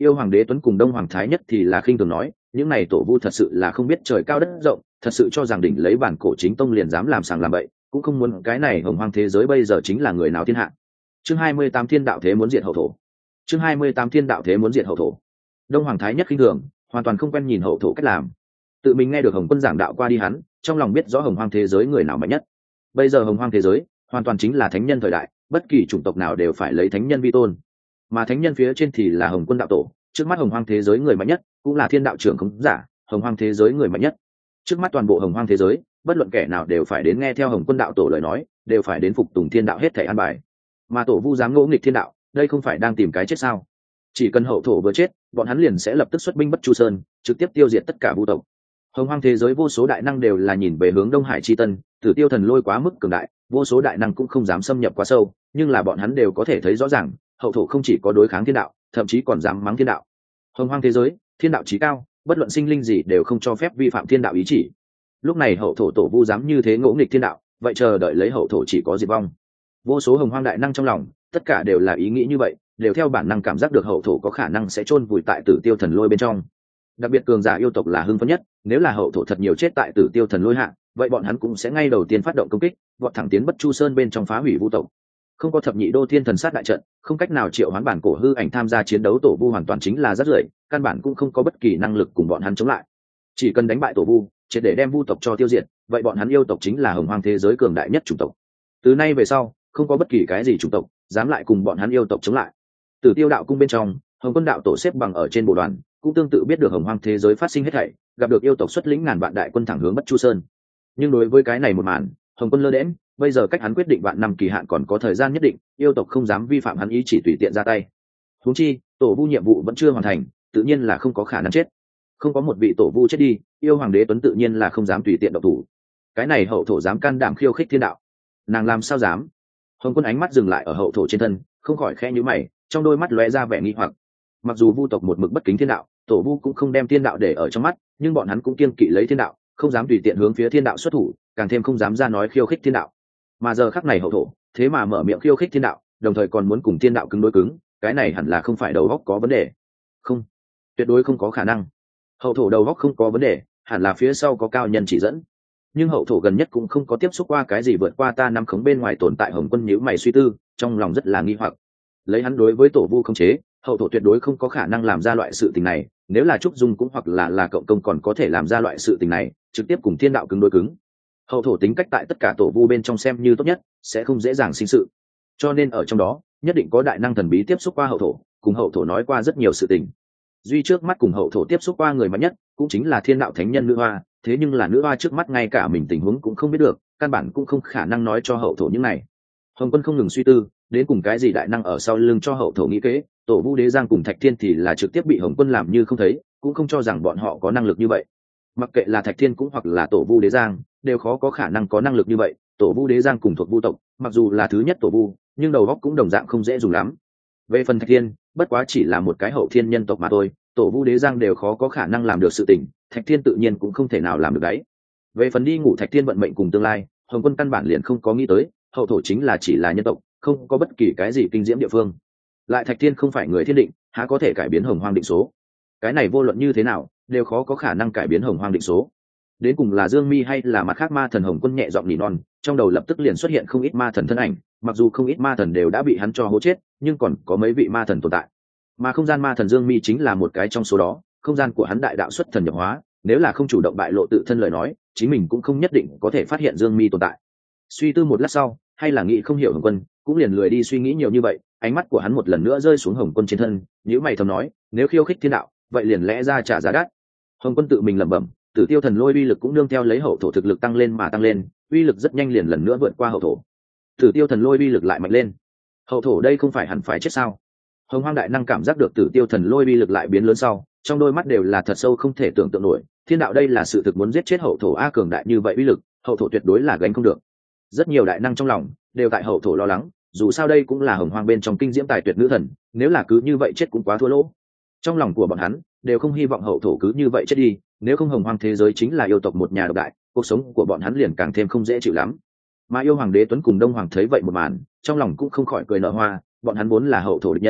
Yêu hoàng đế tuấn cùng đông hoàng thái nhất thì là khinh thường nói, những này tổ vu thật sự là không biết trời cao đất rộng, thật sự cho rằng đỉnh lấy bản cổ chính tông liền dám làm sàng làm bậy, cũng không muốn cái này hồng hoang thế giới bây giờ chính là người nào thiên hạ. Chương hai mươi tám thiên đạo thế muốn diệt hậu thổ. Chương hai mươi tám thiên đạo thế muốn diệt hậu thổ. Đông hoàng thái nhất khinh thường, hoàn toàn không quen nhìn hậu thổ cách làm. Tự mình nghe được Hồng Quân giảng đạo qua đi hắn, trong lòng biết rõ hồng hoang thế giới người nào mạnh nhất. Bây giờ hồng hoang thế giới hoàn toàn chính là thánh nhân thời đại, bất kỳ chủng tộc nào đều phải lấy thánh nhân vi tôn, mà thánh nhân phía trên thì là Hồng Quân đạo tổ. Trước mắt hồng hoang thế giới người mạnh nhất cũng là thiên đạo trưởng khống giả, hồng hoang thế giới người mạnh nhất. Trước mắt toàn bộ hồng hoang thế giới, bất luận kẻ nào đều phải đến nghe theo Hồng Quân đạo tổ lời nói, đều phải đến phục tùng thiên đạo hết thảy an bài. Mà tổ vu dám ngỗ nghịch thiên đạo, đây không phải đang tìm cái chết sao? Chỉ cần hậu thổ vừa chết, bọn hắn liền sẽ lập tức xuất binh Bất Chu Sơn, trực tiếp tiêu diệt tất cả vu tộc. Hồng hoang thế giới vô số đại năng đều là nhìn về hướng Đông Hải chi tân, Tử Tiêu thần lôi quá mức cường đại, vô số đại năng cũng không dám xâm nhập quá sâu, nhưng là bọn hắn đều có thể thấy rõ ràng, hậu thổ không chỉ có đối kháng thiên đạo, thậm chí còn dám mắng thiên đạo. Hồng hoang thế giới, thiên đạo chí cao, bất luận sinh linh gì đều không cho phép vi phạm thiên đạo ý chỉ. Lúc này hậu thổ tổ vu dám như thế ngỗ nghịch thiên đạo, vậy chờ đợi lấy hậu thổ chỉ có diệt vong. Vô số hồng hoang đại năng trong lòng, tất cả đều là ý nghĩ như vậy, đều theo bản năng cảm giác được hậu thổ có khả năng sẽ chôn vùi tại Tử Tiêu thần lôi bên trong. Đặc biệt cường giả yêu tộc là hưng phấn nhất, nếu là hậu thổ thật nhiều chết tại Tử Tiêu thần lôi hạ, vậy bọn hắn cũng sẽ ngay đầu tiên phát động công kích, vọt thẳng tiến Bất Chu Sơn bên trong phá hủy vu tộc. Không có thập nhị đô thiên thần sát đại trận, không cách nào triệu hoán bản cổ hư ảnh tham gia chiến đấu, tổ vu hoàn toàn chính là rất rưởi, căn bản cũng không có bất kỳ năng lực cùng bọn hắn chống lại. Chỉ cần đánh bại tổ vu, triệt để đem vu tộc cho tiêu diệt, vậy bọn hắn yêu tộc chính là hồng hoang thế giới cường đại nhất chủng tộc. Từ nay về sau, không có bất kỳ cái gì chủng tộc dám lại cùng bọn hắn yêu tộc chống lại. Tử Tiêu đạo cung bên trong, Hồng Quân đạo tổ xếp bằng ở trên bộ đoàn, cũng tương tự biết được hồng hoang thế giới phát sinh hết thảy, gặp được yêu tộc xuất lĩnh ngàn vạn đại quân thẳng hướng Bất Chu Sơn. Nhưng đối với cái này một màn, Hồng Quân lơ đễnh, bây giờ cách hắn quyết định vạn năm kỳ hạn còn có thời gian nhất định, yêu tộc không dám vi phạm hắn ý chỉ tùy tiện ra tay. Huống chi, tổ vu nhiệm vụ vẫn chưa hoàn thành, tự nhiên là không có khả năng chết. Không có một vị tổ vu chết đi, yêu hoàng đế tuấn tự nhiên là không dám tùy tiện động thủ. Cái này hậu thổ dám can đảm khiêu khích thiên đạo, nàng làm sao dám? Hồng Quân ánh mắt dừng lại ở hậu thổ trên thân, không khỏi khẽ nhíu mày, trong đôi mắt lóe ra vẻ nghi hoặc. Mặc dù vu tộc một mực bất kính thiên đạo, tổ vu cũng không đem thiên đạo để ở trong mắt, nhưng bọn hắn cũng kiêng kỵ lấy thiên đạo, không dám tùy tiện hướng phía thiên đạo xuất thủ, càng thêm không dám ra nói khiêu khích thiên đạo. Mà giờ khắc này hậu thổ thế mà mở miệng khiêu khích thiên đạo, đồng thời còn muốn cùng thiên đạo cứng đối cứng, cái này hẳn là không phải đầu óc có vấn đề. Không, tuyệt đối không có khả năng. Hậu thổ đầu óc không có vấn đề, hẳn là phía sau có cao nhân chỉ dẫn. Nhưng hậu thổ gần nhất cũng không có tiếp xúc qua cái gì vượt qua ta nắm khống bên ngoài tồn tại. Hồng Quân nhíu mày suy tư, trong lòng rất là nghi hoặc. Lấy hắn đối với tổ vu khống chế, hậu thổ tuyệt đối không có khả năng làm ra loại sự tình này, nếu là trúc dung cũng hoặc là là cộng công còn có thể làm ra loại sự tình này, trực tiếp cùng thiên đạo cứng đối cứng. Hậu thổ tính cách tại tất cả tổ vu bên trong xem như tốt nhất, sẽ không dễ dàng sinh sự, cho nên ở trong đó nhất định có đại năng thần bí tiếp xúc qua hậu thổ, cùng hậu thổ nói qua rất nhiều sự tình. Duy trước mắt cùng hậu thổ tiếp xúc qua người mạnh nhất cũng chính là thiên đạo thánh nhân nữ hoa, thế nhưng là nữ hoa trước mắt ngay cả mình tình huống cũng không biết được, căn bản cũng không khả năng nói cho hậu thổ những này. Hồng Quân không ngừng suy tư, đến cùng cái gì đại năng ở sau lưng cho hậu thổ nghĩ kế, tổ vu đế giang cùng thạch thiên thì là trực tiếp bị Hồng Quân làm như không thấy, cũng không cho rằng bọn họ có năng lực như vậy. Mặc kệ là thạch thiên cũng hoặc là tổ vu đế giang, đều khó có khả năng có năng lực như vậy. Tổ vu đế giang cùng thuộc vu tộc, mặc dù là thứ nhất tổ vu, nhưng đầu óc cũng đồng dạng không dễ dùng lắm. Về phần thạch thiên, bất quá chỉ là một cái hậu thiên nhân tộc mà thôi, tổ vu đế giang đều khó có khả năng làm được sự tình, thạch thiên tự nhiên cũng không thể nào làm được đấy. Về phần đi ngủ thạch thiên vận mệnh cùng tương lai, Hồng Quân căn bản liền không có nghĩ tới, hậu thổ chính là chỉ là nhân tộc, không có bất kỳ cái gì kinh diễm địa phương. Lại thạch thiên không phải người thiên định, há có thể cải biến hồng hoang định số? Cái này vô luận như thế nào đều khó có khả năng cải biến hồng hoang định số. Đến cùng là Dương Mi hay là mặt khác ma thần? Hồng Quân nhẹ giọng nỉ non, trong đầu lập tức liền xuất hiện không ít ma thần thân ảnh, mặc dù không ít ma thần đều đã bị hắn cho hố chết, nhưng còn có mấy vị ma thần tồn tại. Mà không gian ma thần Dương Mi chính là một cái trong số đó, không gian của hắn đại đạo xuất thần nhập hóa, nếu là không chủ động bại lộ tự thân lời nói, chính mình cũng không nhất định có thể phát hiện Dương Mi tồn tại. Suy tư một lát sau, hay là nghĩ không hiểu Hồng Quân, cũng liền lười đi suy nghĩ nhiều như vậy, ánh mắt của hắn một lần nữa rơi xuống Hồng Quân trên thân, nhíu mày thầm nói, nếu khiêu khích thiên đạo, vậy liền lẽ ra trả giá đắt. Hồng Quân tự mình lẩm bẩm, Tử Tiêu thần lôi uy lực cũng nương theo lấy hậu thổ thực lực tăng lên mà tăng lên, uy lực rất nhanh liền lần nữa vượt qua hậu thổ. Tử Tiêu thần lôi uy lực lại mạnh lên. Hậu thổ đây không phải hẳn phải chết sao? Hồng Hoang đại năng cảm giác được Tử Tiêu thần lôi uy lực lại biến lớn sau, trong đôi mắt đều là thật sâu không thể tưởng tượng nổi, thiên đạo đây là sự thực muốn giết chết hậu thổ a, cường đại như vậy uy lực, hậu thổ tuyệt đối là gánh không được. Rất nhiều đại năng trong lòng đều tại hậu thổ lo lắng, dù sao đây cũng là Hồng Hoang bên trong kinh diễm tài tuyệt nữ thần, nếu là cứ như vậy chết cũng quá thua lỗ. Trong lòng của bọn hắn đều không hy vọng hậu thổ cứ như vậy chết đi, nếu không Hồng Hoang thế giới chính là yêu tộc một nhà độc đại, cuộc sống của bọn hắn liền càng thêm không dễ chịu lắm. Mà yêu hoàng đế Tuấn cùng Đông Hoàng thấy vậy một màn, trong lòng cũng không khỏi cười nở hoa, bọn hắn vốn là hậu thổ địch nhân,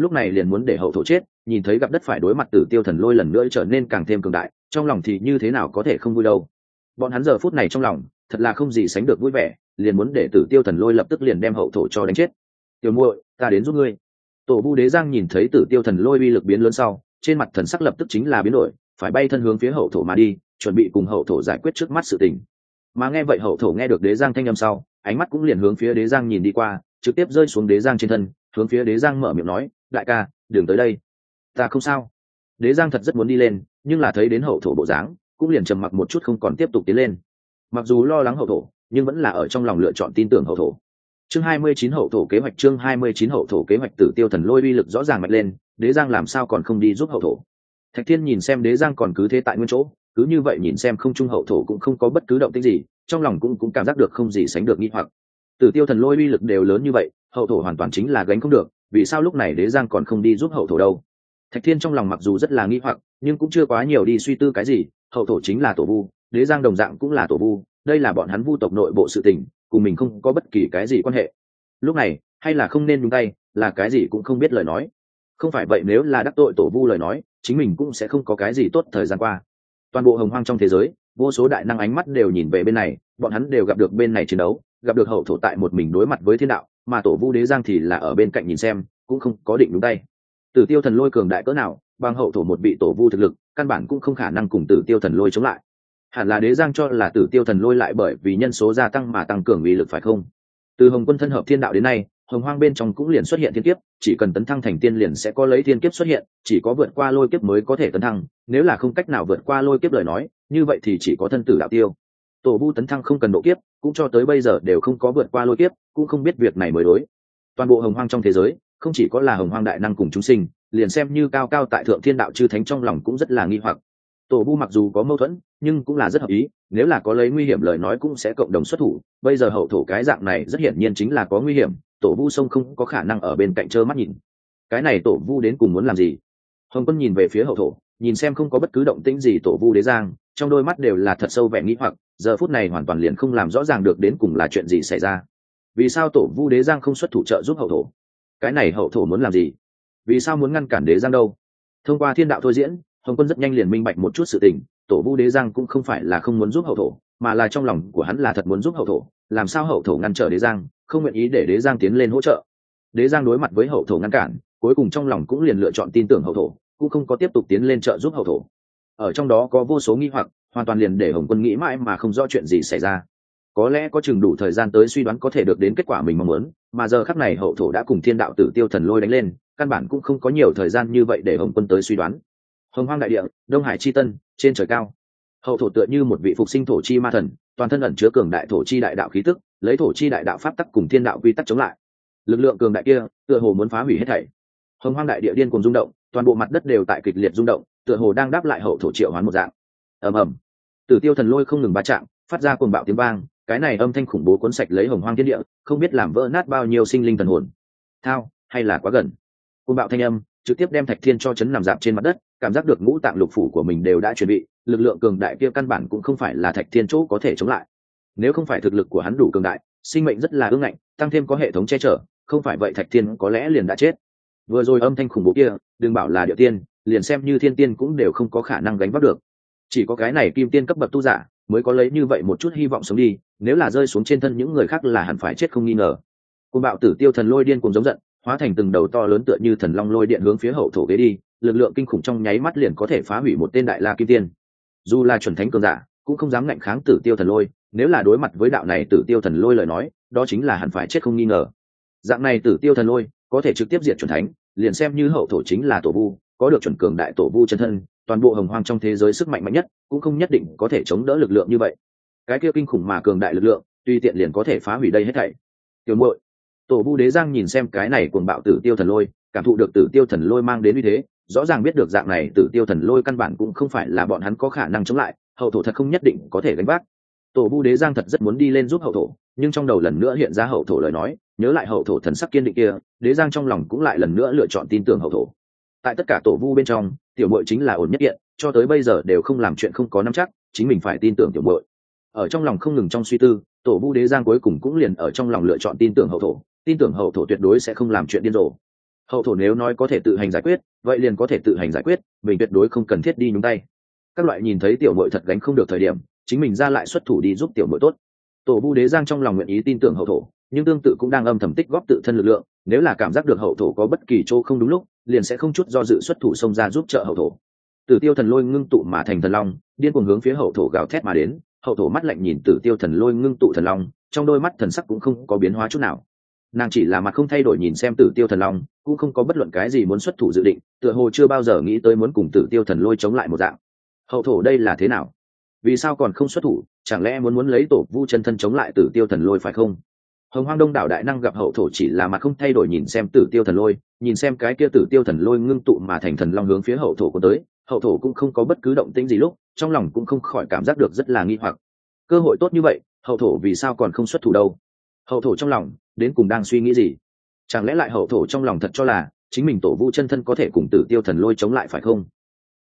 lúc này liền muốn để hậu thổ chết. Nhìn thấy gặp đất phải đối mặt Tử Tiêu Thần Lôi lần nữa trở nên càng thêm cường đại, trong lòng thì như thế nào có thể không vui đâu. Bọn hắn giờ phút này trong lòng thật là không gì sánh được vui vẻ, liền muốn để Tử Tiêu Thần Lôi lập tức liền đem hậu thổ cho đánh chết. Tiểu muội, ta đến giúp ngươi. Tổ Vu Đế Giang nhìn thấy Tử Tiêu Thần Lôi uy lực biến lớn sau, trên mặt thần sắc lập tức chính là biến đổi, phải bay thân hướng phía hậu thổ mà đi, chuẩn bị cùng hậu thổ giải quyết trước mắt sự tình. Mà nghe vậy hậu thổ nghe được Đế Giang thanh âm sau, ánh mắt cũng liền hướng phía Đế Giang nhìn đi qua, trực tiếp rơi xuống Đế Giang trên thân, hướng phía Đế Giang mở miệng nói, đại ca, đừng tới đây. Ta không sao. Đế Giang thật rất muốn đi lên, nhưng là thấy đến hậu thổ bộ dáng, cũng liền trầm mặc một chút không còn tiếp tục tiến lên. Mặc dù lo lắng hậu thổ, nhưng vẫn là ở trong lòng lựa chọn tin tưởng hậu thổ. Chương hai mươi chín hậu thổ kế hoạch chương hai mươi chín hậu thổ kế hoạch Tử Tiêu Thần Lôi uy lực rõ ràng mạnh lên, Đế Giang làm sao còn không đi giúp hậu thổ. Thạch Thiên nhìn xem Đế Giang còn cứ thế tại nguyên chỗ, cứ như vậy nhìn xem không trung hậu thổ cũng không có bất cứ động tĩnh gì, trong lòng cũng cũng cảm giác được không gì sánh được nghi hoặc. Tử Tiêu Thần Lôi uy lực đều lớn như vậy, hậu thổ hoàn toàn chính là gánh không được, vì sao lúc này Đế Giang còn không đi giúp hậu thổ đâu? Thạch Thiên trong lòng mặc dù rất là nghi hoặc, nhưng cũng chưa quá nhiều đi suy tư cái gì, hậu thổ chính là tổ vu, Đế Giang đồng dạng cũng là tổ vu, đây là bọn hắn vu tộc nội bộ sự tình, cùng mình không có bất kỳ cái gì quan hệ. Lúc này, hay là không nên nhúng tay, là cái gì cũng không biết lời nói. Không phải vậy nếu là đắc tội tổ vu lời nói, chính mình cũng sẽ không có cái gì tốt thời gian qua. Toàn bộ hồng hoang trong thế giới, vô số đại năng ánh mắt đều nhìn về bên này, bọn hắn đều gặp được bên này chiến đấu, gặp được hậu thổ tại một mình đối mặt với thiên đạo, mà tổ vu Đế Giang thì là ở bên cạnh nhìn xem, cũng không có định nhúng tay. Tử Tiêu Thần Lôi cường đại cỡ nào, bằng hậu thổ một vị tổ vu thực lực, căn bản cũng không khả năng cùng Tử Tiêu Thần Lôi chống lại. Hẳn là Đế Giang cho là Tử Tiêu Thần Lôi lại bởi vì nhân số gia tăng mà tăng cường uy lực phải không? Từ Hồng Quân thân hợp thiên đạo đến nay, hồng hoang bên trong cũng liền xuất hiện thiên kiếp, chỉ cần tấn thăng thành tiên liền sẽ có lấy thiên kiếp xuất hiện, chỉ có vượt qua lôi kiếp mới có thể tấn thăng, nếu là không cách nào vượt qua lôi kiếp lời nói, như vậy thì chỉ có thân tử đạo tiêu. Tổ vu tấn thăng không cần độ kiếp, cũng cho tới bây giờ đều không có vượt qua lôi kiếp, cũng không biết việc này mới đối. Toàn bộ hồng hoang trong thế giới, không chỉ có là hồng hoang đại năng cùng chúng sinh, liền xem như cao cao tại thượng thiên đạo chư thánh trong lòng cũng rất là nghi hoặc. Tổ vu mặc dù có mâu thuẫn, nhưng cũng là rất hợp ý, nếu là có lấy nguy hiểm lời nói cũng sẽ cộng đồng xuất thủ, bây giờ hậu thổ cái dạng này rất hiển nhiên chính là có nguy hiểm, tổ vu sông không có khả năng ở bên cạnh trơ mắt nhìn. Cái này tổ vu đến cùng muốn làm gì? Hồng Quân nhìn về phía hậu thổ, nhìn xem không có bất cứ động tĩnh gì tổ vu Đế Giang, trong đôi mắt đều là thật sâu vẻ nghi hoặc, giờ phút này hoàn toàn liền không làm rõ ràng được đến cùng là chuyện gì xảy ra. Vì sao tổ vu Đế Giang không xuất thủ trợ giúp hậu thổ? Cái này hậu thổ muốn làm gì? Vì sao muốn ngăn cản Đế Giang đâu? Thông qua thiên đạo thôi diễn, Hồng Quân rất nhanh liền minh bạch một chút sự tình, tổ vu Đế Giang cũng không phải là không muốn giúp hậu thổ, mà là trong lòng của hắn là thật muốn giúp hậu thổ, làm sao hậu thổ ngăn trở Đế Giang, không nguyện ý để Đế Giang tiến lên hỗ trợ. Đế Giang đối mặt với hậu thổ ngăn cản, cuối cùng trong lòng cũng liền lựa chọn tin tưởng hậu thổ, cũng không có tiếp tục tiến lên trợ giúp hậu thổ. Ở trong đó có vô số nghi hoặc, hoàn toàn liền để Hồng Quân nghĩ mãi mà không rõ chuyện gì xảy ra. Có lẽ có chừng đủ thời gian tới suy đoán có thể được đến kết quả mình mong muốn, mà giờ khắc này hậu thổ đã cùng thiên đạo Tử Tiêu Thần Lôi đánh lên, căn bản cũng không có nhiều thời gian như vậy để Hồng Quân tới suy đoán. Hồng Hoang đại địa, Đông Hải chi tân, trên trời cao, hậu thổ tựa như một vị phục sinh thổ chi ma thần, toàn thân ẩn chứa cường đại thổ chi đại đạo khí tức, lấy thổ chi đại đạo pháp tắc cùng thiên đạo quy tắc chống lại. Lực lượng cường đại kia, tựa hồ muốn phá hủy hết thảy. Hồng Hoang đại địa điên cuồng rung động, toàn bộ mặt đất đều tại kịch liệt rung động, tựa hồ đang đáp lại hậu thổ triệu hoán một dạng. Ầm ầm, Tử Tiêu Thần Lôi không ngừng va chạm, phát ra cuồng bạo tiếng vang, cái này âm thanh khủng bố cuốn sạch lấy Hồng Hoang thiên địa, không biết làm vỡ nát bao nhiêu sinh linh thần hồn. Thao, hay là quá gần. Cuồng bạo thanh âm trực tiếp đem Thạch Thiên cho chấn nằm dạp trên mặt đất, cảm giác được ngũ tạng lục phủ của mình đều đã chuẩn bị, lực lượng cường đại kia căn bản cũng không phải là Thạch Thiên chỗ có thể chống lại. Nếu không phải thực lực của hắn đủ cường đại, sinh mệnh rất là ương ngạnh, tăng thêm có hệ thống che chở, không phải vậy Thạch Thiên có lẽ liền đã chết. Vừa rồi âm thanh khủng bố kia, đừng bảo là địa tiên, liền xem như thiên tiên cũng đều không có khả năng gánh vác được. Chỉ có cái này kim tiên cấp bậc tu giả mới có lấy như vậy một chút hy vọng sống đi, nếu là rơi xuống trên thân những người khác là hẳn phải chết không nghi ngờ. Cuồng bạo Tử Tiêu Thần Lôi điên cuồng giống giận, hóa thành từng đầu to lớn tựa như thần long lôi điện hướng phía hậu thổ ghé đi, lực lượng kinh khủng trong nháy mắt liền có thể phá hủy một tên đại la kim tiên. Dù là chuẩn thánh cường giả cũng không dám ngạnh kháng Tử Tiêu Thần Lôi, nếu là đối mặt với đạo này Tử Tiêu Thần Lôi lời nói, đó chính là hẳn phải chết không nghi ngờ. Dạng này Tử Tiêu Thần Lôi có thể trực tiếp diệt chuẩn thánh, liền xem như hậu thổ chính là tổ vu, có được chuẩn cường đại tổ vu chân thân, toàn bộ hồng hoang trong thế giới sức mạnh mạnh nhất cũng không nhất định có thể chống đỡ lực lượng như vậy. Cái kia kinh khủng mà cường đại lực lượng, tùy tiện liền có thể phá hủy đây hết thảy. Tiểu muội, tổ vu Đế Giang nhìn xem cái này cuồng bạo Tử Tiêu Thần Lôi, cảm thụ được Tử Tiêu Thần Lôi mang đến uy thế, rõ ràng biết được dạng này Tử Tiêu Thần Lôi căn bản cũng không phải là bọn hắn có khả năng chống lại, hậu thổ thật không nhất định có thể gánh vác. Tổ vu Đế Giang thật rất muốn đi lên giúp hậu thổ, nhưng trong đầu lần nữa hiện ra hậu thổ lời nói, nhớ lại hậu thổ thần sắc kiên định kia, Đế Giang trong lòng cũng lại lần nữa lựa chọn tin tưởng hậu thổ. Tại tất cả tổ vu bên trong, tiểu muội chính là ổn nhất hiện, cho tới bây giờ đều không làm chuyện không có nắm chắc, chính mình phải tin tưởng tiểu muội. Ở trong lòng không ngừng trong suy tư, tổ vu Đế Giang cuối cùng cũng liền ở trong lòng lựa chọn tin tưởng hậu thổ, tin tưởng hậu thổ tuyệt đối sẽ không làm chuyện điên rồ. Hậu thổ nếu nói có thể tự hành giải quyết, vậy liền có thể tự hành giải quyết, mình tuyệt đối không cần thiết đi nhúng tay. Các loại nhìn thấy tiểu muội thật gánh không được thời điểm, chính mình ra lại xuất thủ đi giúp tiểu muội tốt. Tổ Vu Đế Giang trong lòng nguyện ý tin tưởng hậu thổ, nhưng tương tự cũng đang âm thầm tích góp tự thân lực lượng, nếu là cảm giác được hậu thổ có bất kỳ chỗ không đúng lúc, liền sẽ không chút do dự xuất thủ xông ra giúp trợ hậu thổ. Tử Tiêu Thần Lôi ngưng tụ mà thành thần long, điên cuồng hướng phía hậu thổ gào thét mà đến, hậu thổ mắt lạnh nhìn Tử Tiêu Thần Lôi ngưng tụ thần long, trong đôi mắt thần sắc cũng không có biến hóa chút nào. Nàng chỉ là mặt không thay đổi nhìn xem Tử Tiêu Thần Long, cũng không có bất luận cái gì muốn xuất thủ dự định, tựa hồ chưa bao giờ nghĩ tới muốn cùng Tử Tiêu Thần Lôi chống lại một dạng. Hậu thổ đây là thế nào? Vì sao còn không xuất thủ? Chẳng lẽ muốn muốn lấy Tổ Vu chân thân chống lại Tử Tiêu Thần Lôi phải không? Hồng Hoang Đông đảo đại năng gặp hậu thổ chỉ là mặt không thay đổi nhìn xem Tử Tiêu Thần Lôi, nhìn xem cái kia Tử Tiêu Thần Lôi ngưng tụ mà thành thần long hướng phía hậu thổ của tới, hậu thổ cũng không có bất cứ động tĩnh gì lúc, trong lòng cũng không khỏi cảm giác được rất là nghi hoặc. Cơ hội tốt như vậy, hậu thổ vì sao còn không xuất thủ đâu? Hậu thổ trong lòng đến cùng đang suy nghĩ gì? Chẳng lẽ lại hậu thổ trong lòng thật cho là chính mình Tổ Vu chân thân có thể cùng Tử Tiêu Thần Lôi chống lại phải không?